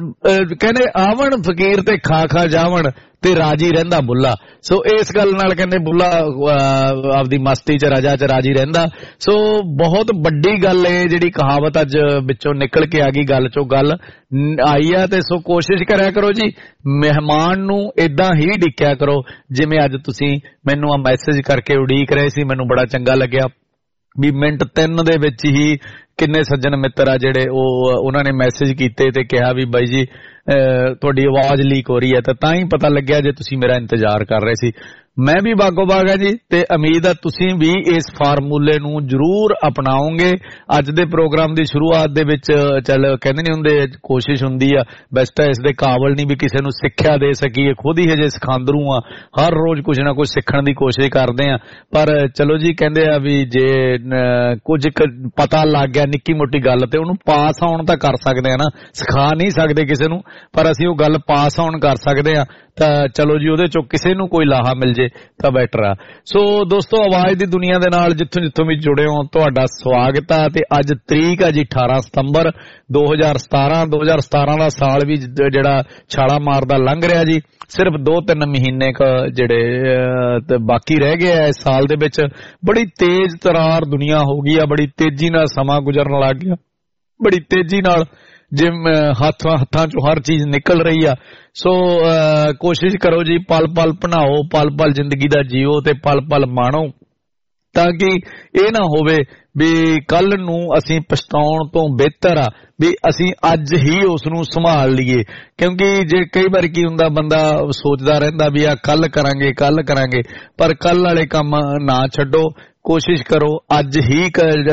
ਕਹਿੰਦੇ ਆਵਣ ਫਕੀਰ ਤੇ ਖਾ ਜਾਵਣ ਤੇ ਰਾਜੀ ਰਹਿੰਦਾ ਬੁੱਲਾ। ਸੋ ਇਸ ਗੱਲ ਨਾਲ ਕਹਿੰਦੇ ਬੁੱਲਾ ਆਪਦੀ ਮਸਤੀ 'ਚ ਰਜਾ 'ਚ ਰਾਜੀ ਰਹਿੰਦਾ। ਸੋ ਬਹੁਤ ਵੱਡੀ ਗੱਲ ਇਹ ਜਿਹੜੀ ਕਹਾਵਤ ਅੱਜ ਵਿੱਚੋਂ ਨਿਕਲ ਕੇ ਆ ਗਈ, ਗੱਲ 'ਚੋਂ ਗੱਲ ਆਈ ਆ। ਤੇ ਸੋ ਕੋਸ਼ਿਸ਼ ਕਰਿਆ ਕਰੋ ਜੀ, ਮਹਿਮਾਨ ਨੂੰ ਏਦਾਂ ਹੀ ਡਿੱਕਿਆ ਕਰੋ ਜਿਵੇਂ ਅੱਜ ਤੁਸੀਂ ਮੈਨੂੰ ਆ ਮੈਸੇਜ ਕਰਕੇ ਉਡੀਕ ਰਹੇ ਸੀ। ਮੈਨੂੰ ਬੜਾ ਚੰਗਾ ਲੱਗਿਆ ਵੀ ਮਿੰਟ 3 ਦੇ ਵਿੱਚ ਹੀ ਕਿੰਨੇ ਸੱਜਣ ਮਿੱਤਰ ਆ ਜਿਹੜੇ ਉਹਨਾਂ ਨੇ ਮੈਸੇਜ ਕੀਤੇ ਤੇ ਕਿਹਾ ਵੀ ਬਾਈ ਜੀ ਤੁਹਾਡੀ ਆਵਾਜ਼ ਲੀਕ ਹੋ ਰਹੀ ਹੈ। ਤਾਂ ਹੀ ਪਤਾ ਲੱਗਿਆ ਜੇ ਤੁਸੀਂ ਮੇਰਾ ਇੰਤਜ਼ਾਰ ਕਰ ਰਹੇ ਸੀ। ਮੈਂ ਵੀ ਬਾਗੋ ਬਾਗ ਆ ਜੀ, ਤੇ ਉਮੀਦ ਆ ਤੁਸੀਂ ਵੀ ਇਸ ਫਾਰਮੂਲੇ ਨੂੰ ਜ਼ਰੂਰ ਅਪਣਾਓਗੇ। ਅੱਜ ਦੇ ਪ੍ਰੋਗਰਾਮ ਦੀ ਸ਼ੁਰੂਆਤ ਦੇ ਵਿੱਚ ਚੱਲ ਕਹਿੰਦੇ ਨਹੀਂ ਹੁੰਦੇ, ਕੋਸ਼ਿਸ਼ ਹੁੰਦੀ ਆ, ਬੈਸਟ ਇਸ ਦੇ ਕਾਬਲ ਨਹੀਂ ਵੀ ਕਿਸੇ ਨੂੰ ਸਿੱਖਿਆ ਦੇ ਸਕੀਏ, ਖੁਦ ਹੀ ਹਜੇ ਸਿਖਾਂਦਰੂ ਆ, ਹਰ ਰੋਜ਼ ਕੁਝ ਨਾ ਕੁਝ ਸਿੱਖਣ ਦੀ ਕੋਸ਼ਿਸ਼ ਕਰਦੇ ਆ। ਪਰ ਚਲੋ ਜੀ, ਕਹਿੰਦੇ ਆ ਵੀ ਜੇ ਕੁਝ ਪਤਾ ਲੱਗ ਗਿਆ ਨਿੱਕੀ ਮੋਟੀ ਗੱਲ ਤੇ ਉਹਨੂੰ ਪਾਸ ਆਉਣ ਤਾਂ ਕਰ ਸਕਦੇ ਆ ਨਾ, ਸਿਖਾ ਨਹੀਂ ਸਕਦੇ ਕਿਸੇ ਨੂੰ, ਪਰ ਅਸੀਂ ਉਹ ਗੱਲ ਪਾਸ ਆਉਣ ਕਰ ਸਕਦੇ ਆ। ਤਾਂ ਚਲੋ ਜੀ, ਉਹਦੇ ਚੋਂ ਕਿਸੇ ਨੂੰ ਕੋਈ ਲਾਹਾ ਮਿਲ ਜੇ ਤਾਂ ਬੈਟਰ ਆ। ਸੋ ਦੋਸਤੋ, ਆਵਾਜ਼ ਦੀ ਦੁਨੀਆ ਦੇ ਨਾਲ ਜਿੱਥੋਂ ਵੀ ਜੁੜੇ ਹੋ ਤੁਹਾਡਾ ਸਵਾਗਤ ਆ। ਤੇ ਅੱਜ ਤਰੀਕ ਆ ਜੀ 18 ਸਤੰਬਰ 2017 ਦਾ ਸਾਲ ਵੀ ਜਿਹੜਾ ਛਾਲਾ ਮਾਰਦਾ ਲੰਘ ਰਿਹਾ ਜੀ। ਸਿਰਫ 2-3 ਮਹੀਨੇ ਜਿਹੜੇ ਬਾਕੀ ਰਹਿ ਗਏ ਆ ਇਸ ਸਾਲ ਦੇ ਵਿੱਚ। ਬੜੀ ਤੇਜ਼ ਤਰਾਰ ਦੁਨੀਆ ਹੋ ਗਈ ਆ, ਬੜੀ ਤੇਜ਼ੀ ਨਾਲ ਸਮਾਂ ਗੁਜ਼ਰਨ ਲੱਗ ਗਿਆ, ਬੜੀ ਤੇਜ਼ੀ ਨਾਲ ਜਿਵੇਂ ਹੱਥਾਂ ਚੋਂ ਹਰ ਚੀਜ਼ ਨਿਕਲ ਰਹੀ ਆ। ਸੋ ਕੋਸ਼ਿਸ਼ ਕਰੋ ਜੀ, ਪਲ ਪਲ ਭਣਾਓ, ਪਲ ਪਲ ਜ਼ਿੰਦਗੀ ਦਾ ਜੀਓ ਤੇ ਪਲ ਪਲ ਮਾਣੋ, ਤਾਂ ਕਿ ਇਹ ਨਾ ਹੋਵੇ ਵੀ ਕੱਲ ਨੂੰ ਅਸੀਂ ਪਛਤਾਉਣ ਤੋਂ ਬਿਹਤਰ ਆ ਵੀ ਅਸੀਂ ਅੱਜ ਹੀ ਉਸ ਨੂੰ ਸੰਭਾਲ ਲਈਏ। ਕਿਉਂਕਿ ਜੇ ਕਈ ਵਾਰ ਕੀ ਹੁੰਦਾ, ਬੰਦਾ ਸੋਚਦਾ ਰਹਿੰਦਾ ਵੀ ਆ ਕੱਲ ਕਰਾਂਗੇ, ਪਰ ਕੱਲ ਵਾਲੇ ਕੰਮ ਨਾ ਛੱਡੋ। ਕੋਸ਼ਿਸ਼ ਕਰੋ ਅੱਜ ਹੀ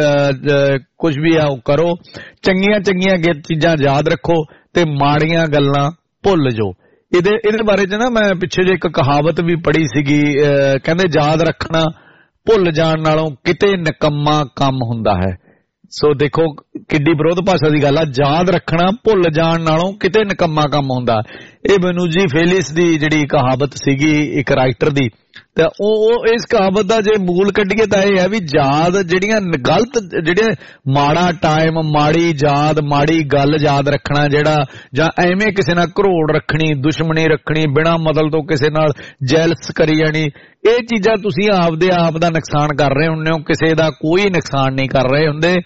ਕੁਝ ਵੀ ਆ ਕਰੋ, ਚੰਗੀਆਂ ਚੀਜ਼ਾਂ ਯਾਦ ਰੱਖੋ ਤੇ ਮਾੜੀਆਂ ਗੱਲਾਂ ਭੁੱਲ ਜਾਓ। ਇਹਦੇ ਬਾਰੇ ਚ ਨਾ ਮੈਂ ਪਿੱਛੇ ਜੇ ਇੱਕ ਕਹਾਵਤ ਵੀ ਪੜ੍ਹੀ ਸੀਗੀ, ਕਹਿੰਦੇ ਯਾਦ ਰੱਖਣਾ ਭੁੱਲ ਜਾਣ ਨਾਲੋਂ ਕਿਤੇ ਨਿਕੰਮਾ ਕੰਮ ਹੁੰਦਾ ਹੈ। ਸੋ ਦੇਖੋ ਕਿੱਡੀ ਵਿਰੋਧ ਭਾਸ਼ਾ ਦੀ ਗੱਲ ਆ, ਯਾਦ ਰੱਖਣਾ ਭੁੱਲ ਜਾਣ ਨਾਲੋਂ ਕਿਤੇ ਨਿਕੰਮਾ ਕੰਮ ਹੁੰਦਾ। ਇਹ ਬਨੂਜੀ ਫੇਲਿਸ ਦੀ ਜਿਹੜੀ ਕਹਾਵਤ ਸੀਗੀ ਇੱਕ ਰਾਈਟਰ ਦੀ, ਤਾਂ ਉਹ ਇਸ ਕਹਾਵਤ ਦਾ ਜੇ ਮੂਲ ਕੱਢੀਏ ਤਾਂ ਇਹ ਹੈ ਵੀ ਯਾਦ ਜਿਹੜੀਆਂ ਗਲਤ, ਜਿਹੜੇ ਮਾੜਾ ਟਾਈਮ, ਮਾੜੀ ਯਾਦ, ਮਾੜੀ ਗੱਲ ਯਾਦ ਰੱਖਣਾ ਜਿਹੜਾ, ਜਾਂ ਐਵੇਂ ਕਿਸੇ ਨਾਲ ਘਰੋੜ ਰੱਖਣੀ, ਦੁਸ਼ਮਣੀ ਰੱਖਣੀ, ਬਿਨਾਂ ਮਤਲਬ ਤੋਂ ਕਿਸੇ ਨਾਲ ਜੈਲਸ ਕਰੀ ਜਾਣੀ, ਇਹ ਚੀਜ਼ਾਂ ਤੁਸੀਂ ਆਪਦੇ ਆਪ ਦਾ ਨੁਕਸਾਨ ਕਰ ਰਹੇ ਹੁੰਦੇ ਹੋ, ਕਿਸੇ ਦਾ ਕੋਈ ਨੁਕਸਾਨ ਨਹੀਂ ਕਰ ਰਹੇ ਹੁੰਦੇ।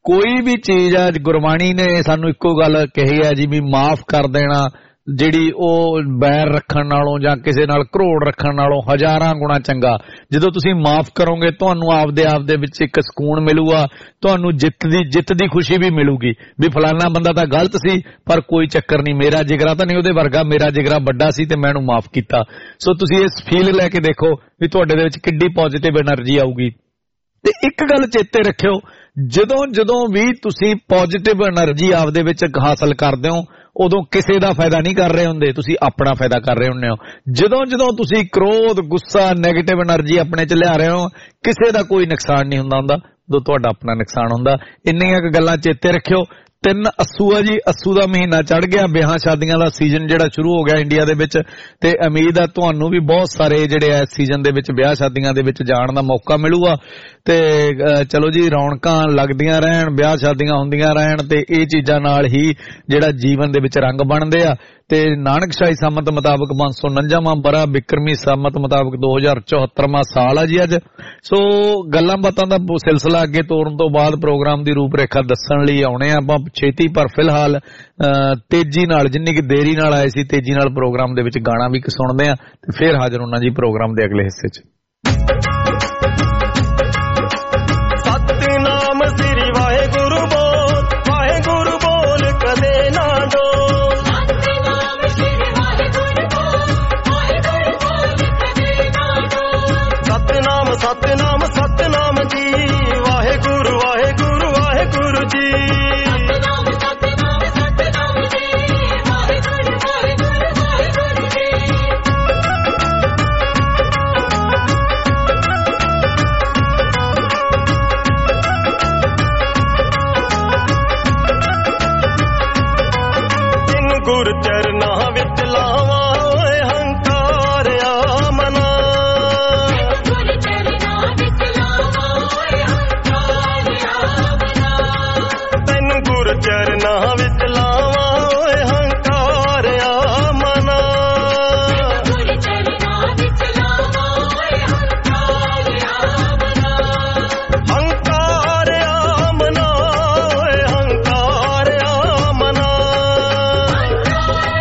ਕੋਈ ਵੀ ਚੀਜ਼ ਆ, ਗੁਰਬਾਣੀ ਨੇ ਸਾਨੂੰ ਇੱਕੋ ਗੱਲ ਕਹੀ ਹੈ ਜੀ ਵੀ ਮਾਫ ਕਰ ਦੇਣਾ ਜਿਹੜੀ ਉਹ ਬੈਰ ਰੱਖਣ ਨਾਲੋਂ ਜਾਂ ਕਿਸੇ ਨਾਲ ਘਰੋੜ ਰੱਖਣ ਨਾਲੋਂ ਹਜ਼ਾਰਾਂ ਗੁਣਾ ਚੰਗਾ। ਜਦੋਂ ਤੁਸੀਂ ਮਾਫ ਕਰੋਗੇ ਤੁਹਾਨੂੰ ਆਪਦੇ ਆਪ ਦੇ ਵਿੱਚ ਇੱਕ ਸਕੂਨ ਮਿਲੂਗਾ, ਤੁਹਾਨੂੰ ਜਿੱਤ ਦੀ ਖੁਸ਼ੀ ਵੀ ਮਿਲੂਗੀ ਵੀ ਫਲਾਨਾ ਬੰਦਾ ਤਾਂ ਗਲਤ ਸੀ ਪਰ ਕੋਈ ਚੱਕਰ ਨਹੀਂ, ਮੇਰਾ ਜਿਗਰਾ ਤਾਂ ਨਹੀਂ ਉਹਦੇ ਵਰਗਾ, ਮੇਰਾ ਜਿਗਰਾ ਵੱਡਾ ਸੀ ਤੇ ਮੈਂ ਉਹਨੂੰ ਮਾਫ ਕੀਤਾ। ਸੋ ਤੁਸੀਂ ਇਸ ਫੀਲ ਲੈ ਕੇ ਦੇਖੋ ਵੀ ਤੁਹਾਡੇ ਦੇ ਵਿੱਚ ਕਿੰਨੀ ਪੋਜ਼ਿਟਿਵ એનર્ਜੀ ਆਊਗੀ। ਤੇ ਇੱਕ ਗੱਲ ਚੇਤੇ ਰੱਖਿਓ, ਜਦੋਂ ਵੀ ਤੁਸੀਂ ਪੋਜ਼ਿਟਿਵ એનર્ਜੀ ਆਪਦੇ ਵਿੱਚ ਹਾਸਲ ਕਰਦੇ ਹੋ ਉਦੋਂ ਕਿਸੇ ਦਾ ਫਾਇਦਾ ਨਹੀਂ ਕਰ ਰਹੇ ਹੁੰਦੇ, ਤੁਸੀਂ ਆਪਣਾ ਫਾਇਦਾ ਕਰ ਰਹੇ ਹੁੰਦੇ ਹੋ। ਜਦੋਂ ਤੁਸੀਂ ਕ੍ਰੋਧ, ਗੁੱਸਾ, ਨੈਗੇਟਿਵ એનર્ਜੀ ਆਪਣੇ 'ਚ ਲਿਆ ਰਹੇ ਹੋ ਕਿਸੇ ਦਾ ਕੋਈ ਨੁਕਸਾਨ ਨਹੀਂ ਹੁੰਦਾ ਉਦੋਂ ਤੁਹਾਡਾ ਆਪਣਾ ਨੁਕਸਾਨ ਹੁੰਦਾ। ਇੰਨੀਆਂ ਕੁ ਗੱਲਾਂ ਚੇਤੇ ਰੱਖਿਓ। 3 ਅੱਸੂ ਆ ਜੀ, ਅੱਸੂ ਦਾ ਮਹੀਨਾ ਚੜ ਗਿਆ, ਵਿਆਹਾਂ ਸ਼ਾਦੀਆਂ ਦਾ ਸੀਜ਼ਨ ਜਿਹੜਾ ਸ਼ੁਰੂ ਹੋ ਗਿਆ ਇੰਡੀਆ ਦੇ ਵਿੱਚ ਤੇ ਉਮੀਦ ਆ ਤੁਹਾਨੂੰ ਵੀ ਬਹੁਤ ਸਾਰੇ ਜਿਹੜੇ ਆ ਸੀਜ਼ਨ ਦੇ ਵਿੱਚ ਵਿਆਹ ਸ਼ਾਦੀਆਂ ਦੇ ਵਿੱਚ ਜਾਣ ਦਾ ਮੌਕਾ ਮਿਲੂਗਾ। ਤੇ ਚਲੋ ਜੀ, ਰੌਣਕਾਂ ਲੱਗਦੀਆਂ ਰਹਿਣ, ਵਿਆਹ ਸ਼ਾਦੀਆਂ ਹੁੰਦੀਆਂ ਰਹਿਣ ਤੇ ਇਹ ਚੀਜ਼ਾਂ ਨਾਲ ਹੀ ਜਿਹੜਾ ਜੀਵਨ ਦੇ ਵਿੱਚ ਰੰਗ ਬਣਦੇ ਆ। ਤੇ ਨਾਨਕਸ਼ਾਹੀ ਸੰਮਤ ਮੁਤਾਬਕ 549ਵਾਂ ਬਰਾ, ਬਿਕਰਮੀ ਸੰਮਤ ਮੁਤਾਬਕ 2074ਵਾਂ ਸਾਲ ਆ ਜੀ ਅੱਜ। ਸੋ ਗੱਲਾਂ ਬਾਤਾਂ ਦਾ ਸਿਲਸਿਲਾ ਅੱਗੇ ਤੋਰਨ ਤੋਂ ਬਾਅਦ ਪ੍ਰੋਗਰਾਮ ਦੀ ਰੂਪਰੇਖਾ ਦੱਸਣ ਲਈ ਆਉਣੇ ਆ ਆਪਾਂ ਛੇਤੀ, ਪਰ ਫਿਲਹਾਲ ਤੇਜ਼ੀ ਨਾਲ, ਜਿੰਨੀ ਕਿ ਦੇਰੀ ਨਾਲ ਆਏ ਸੀ ਤੇਜ਼ੀ ਨਾਲ ਪ੍ਰੋਗਰਾਮ ਦੇ ਵਿੱਚ ਗਾਣਾ ਵੀ ਸੁਣਦੇ ਆ ਤੇ ਫਿਰ ਹਾਜ਼ਰ ਹੋਣਾ ਜੀ ਪ੍ਰੋਗਰਾਮ ਦੇ ਅਗਲੇ ਹਿੱਸੇ 'ਚ। ਸਤਿਨਾਮ ਸ੍ਰੀ ਵਾਹਿਗੁਰੂ ਬੋਲ, ਵਾਹਿਗੁਰੂ ਬੋਲ ਕਦੇ ਨਾ ਡੋਲ। ਸਤਿਨਾਮ ਸਤਿਨਾਮ ਜੀ, ਵਾਹਿਗੁਰੂ ਵਾਹਿਗੁਰੂ ਵਾਹਿਗੁਰੂ ਜੀ। ਸਤਿਨਾਮ ਸਤਿਨਾਮ ਸਤਿਨਾਮ ਜੀ, ਵਾਹਿਗੁਰੂ ਵਾਹਿਗੁਰੂ ਵਾਹਿਗੁਰੂ ਜੀ। ਜਿਨ ਗੁਰ ਚਰਨਾਂ ਵਿੱਚ ਲਾਵਾਂ ਓਏ ਹੰਕਾਰਿਆ ਮਨਾ। ਚਰਨਾਂ ਵਿੱਚ ਲਾਵਾਂ ਓਏ ਹੰਕਾਰਿਆ ਮਨਾ। ਗੁਰ ਚਰਨਾਂ ਵਿੱਚ ਲਾਵਾਂ ਓਏ ਹੰਕਾਰਿਆ ਮਨਾ। ਹੰਕਾਰਿਆ ਮਨਾ ਓਏ ਹੰਕਾਰਿਆ ਮਨਾ। ਹੰਕਾਰਿਆ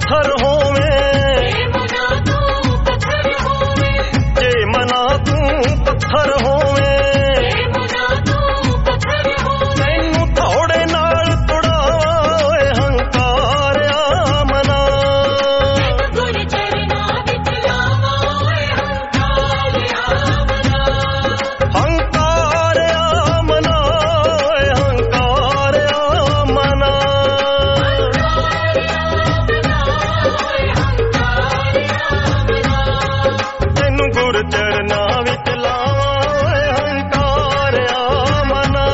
पत्थर होवे जे मना तू पत्थर होवे तैनू थोड़े नाल तुड़ावे हंकारिया मना हंकारिया मना हंकारिया मना ਤੈਨੂੰ ਗੁਰ ਚਰਨਾਂ ਵਿੱਚ ਲਾਵਾਂ ਹੰਕਾਰਿਆ ਮਨਾ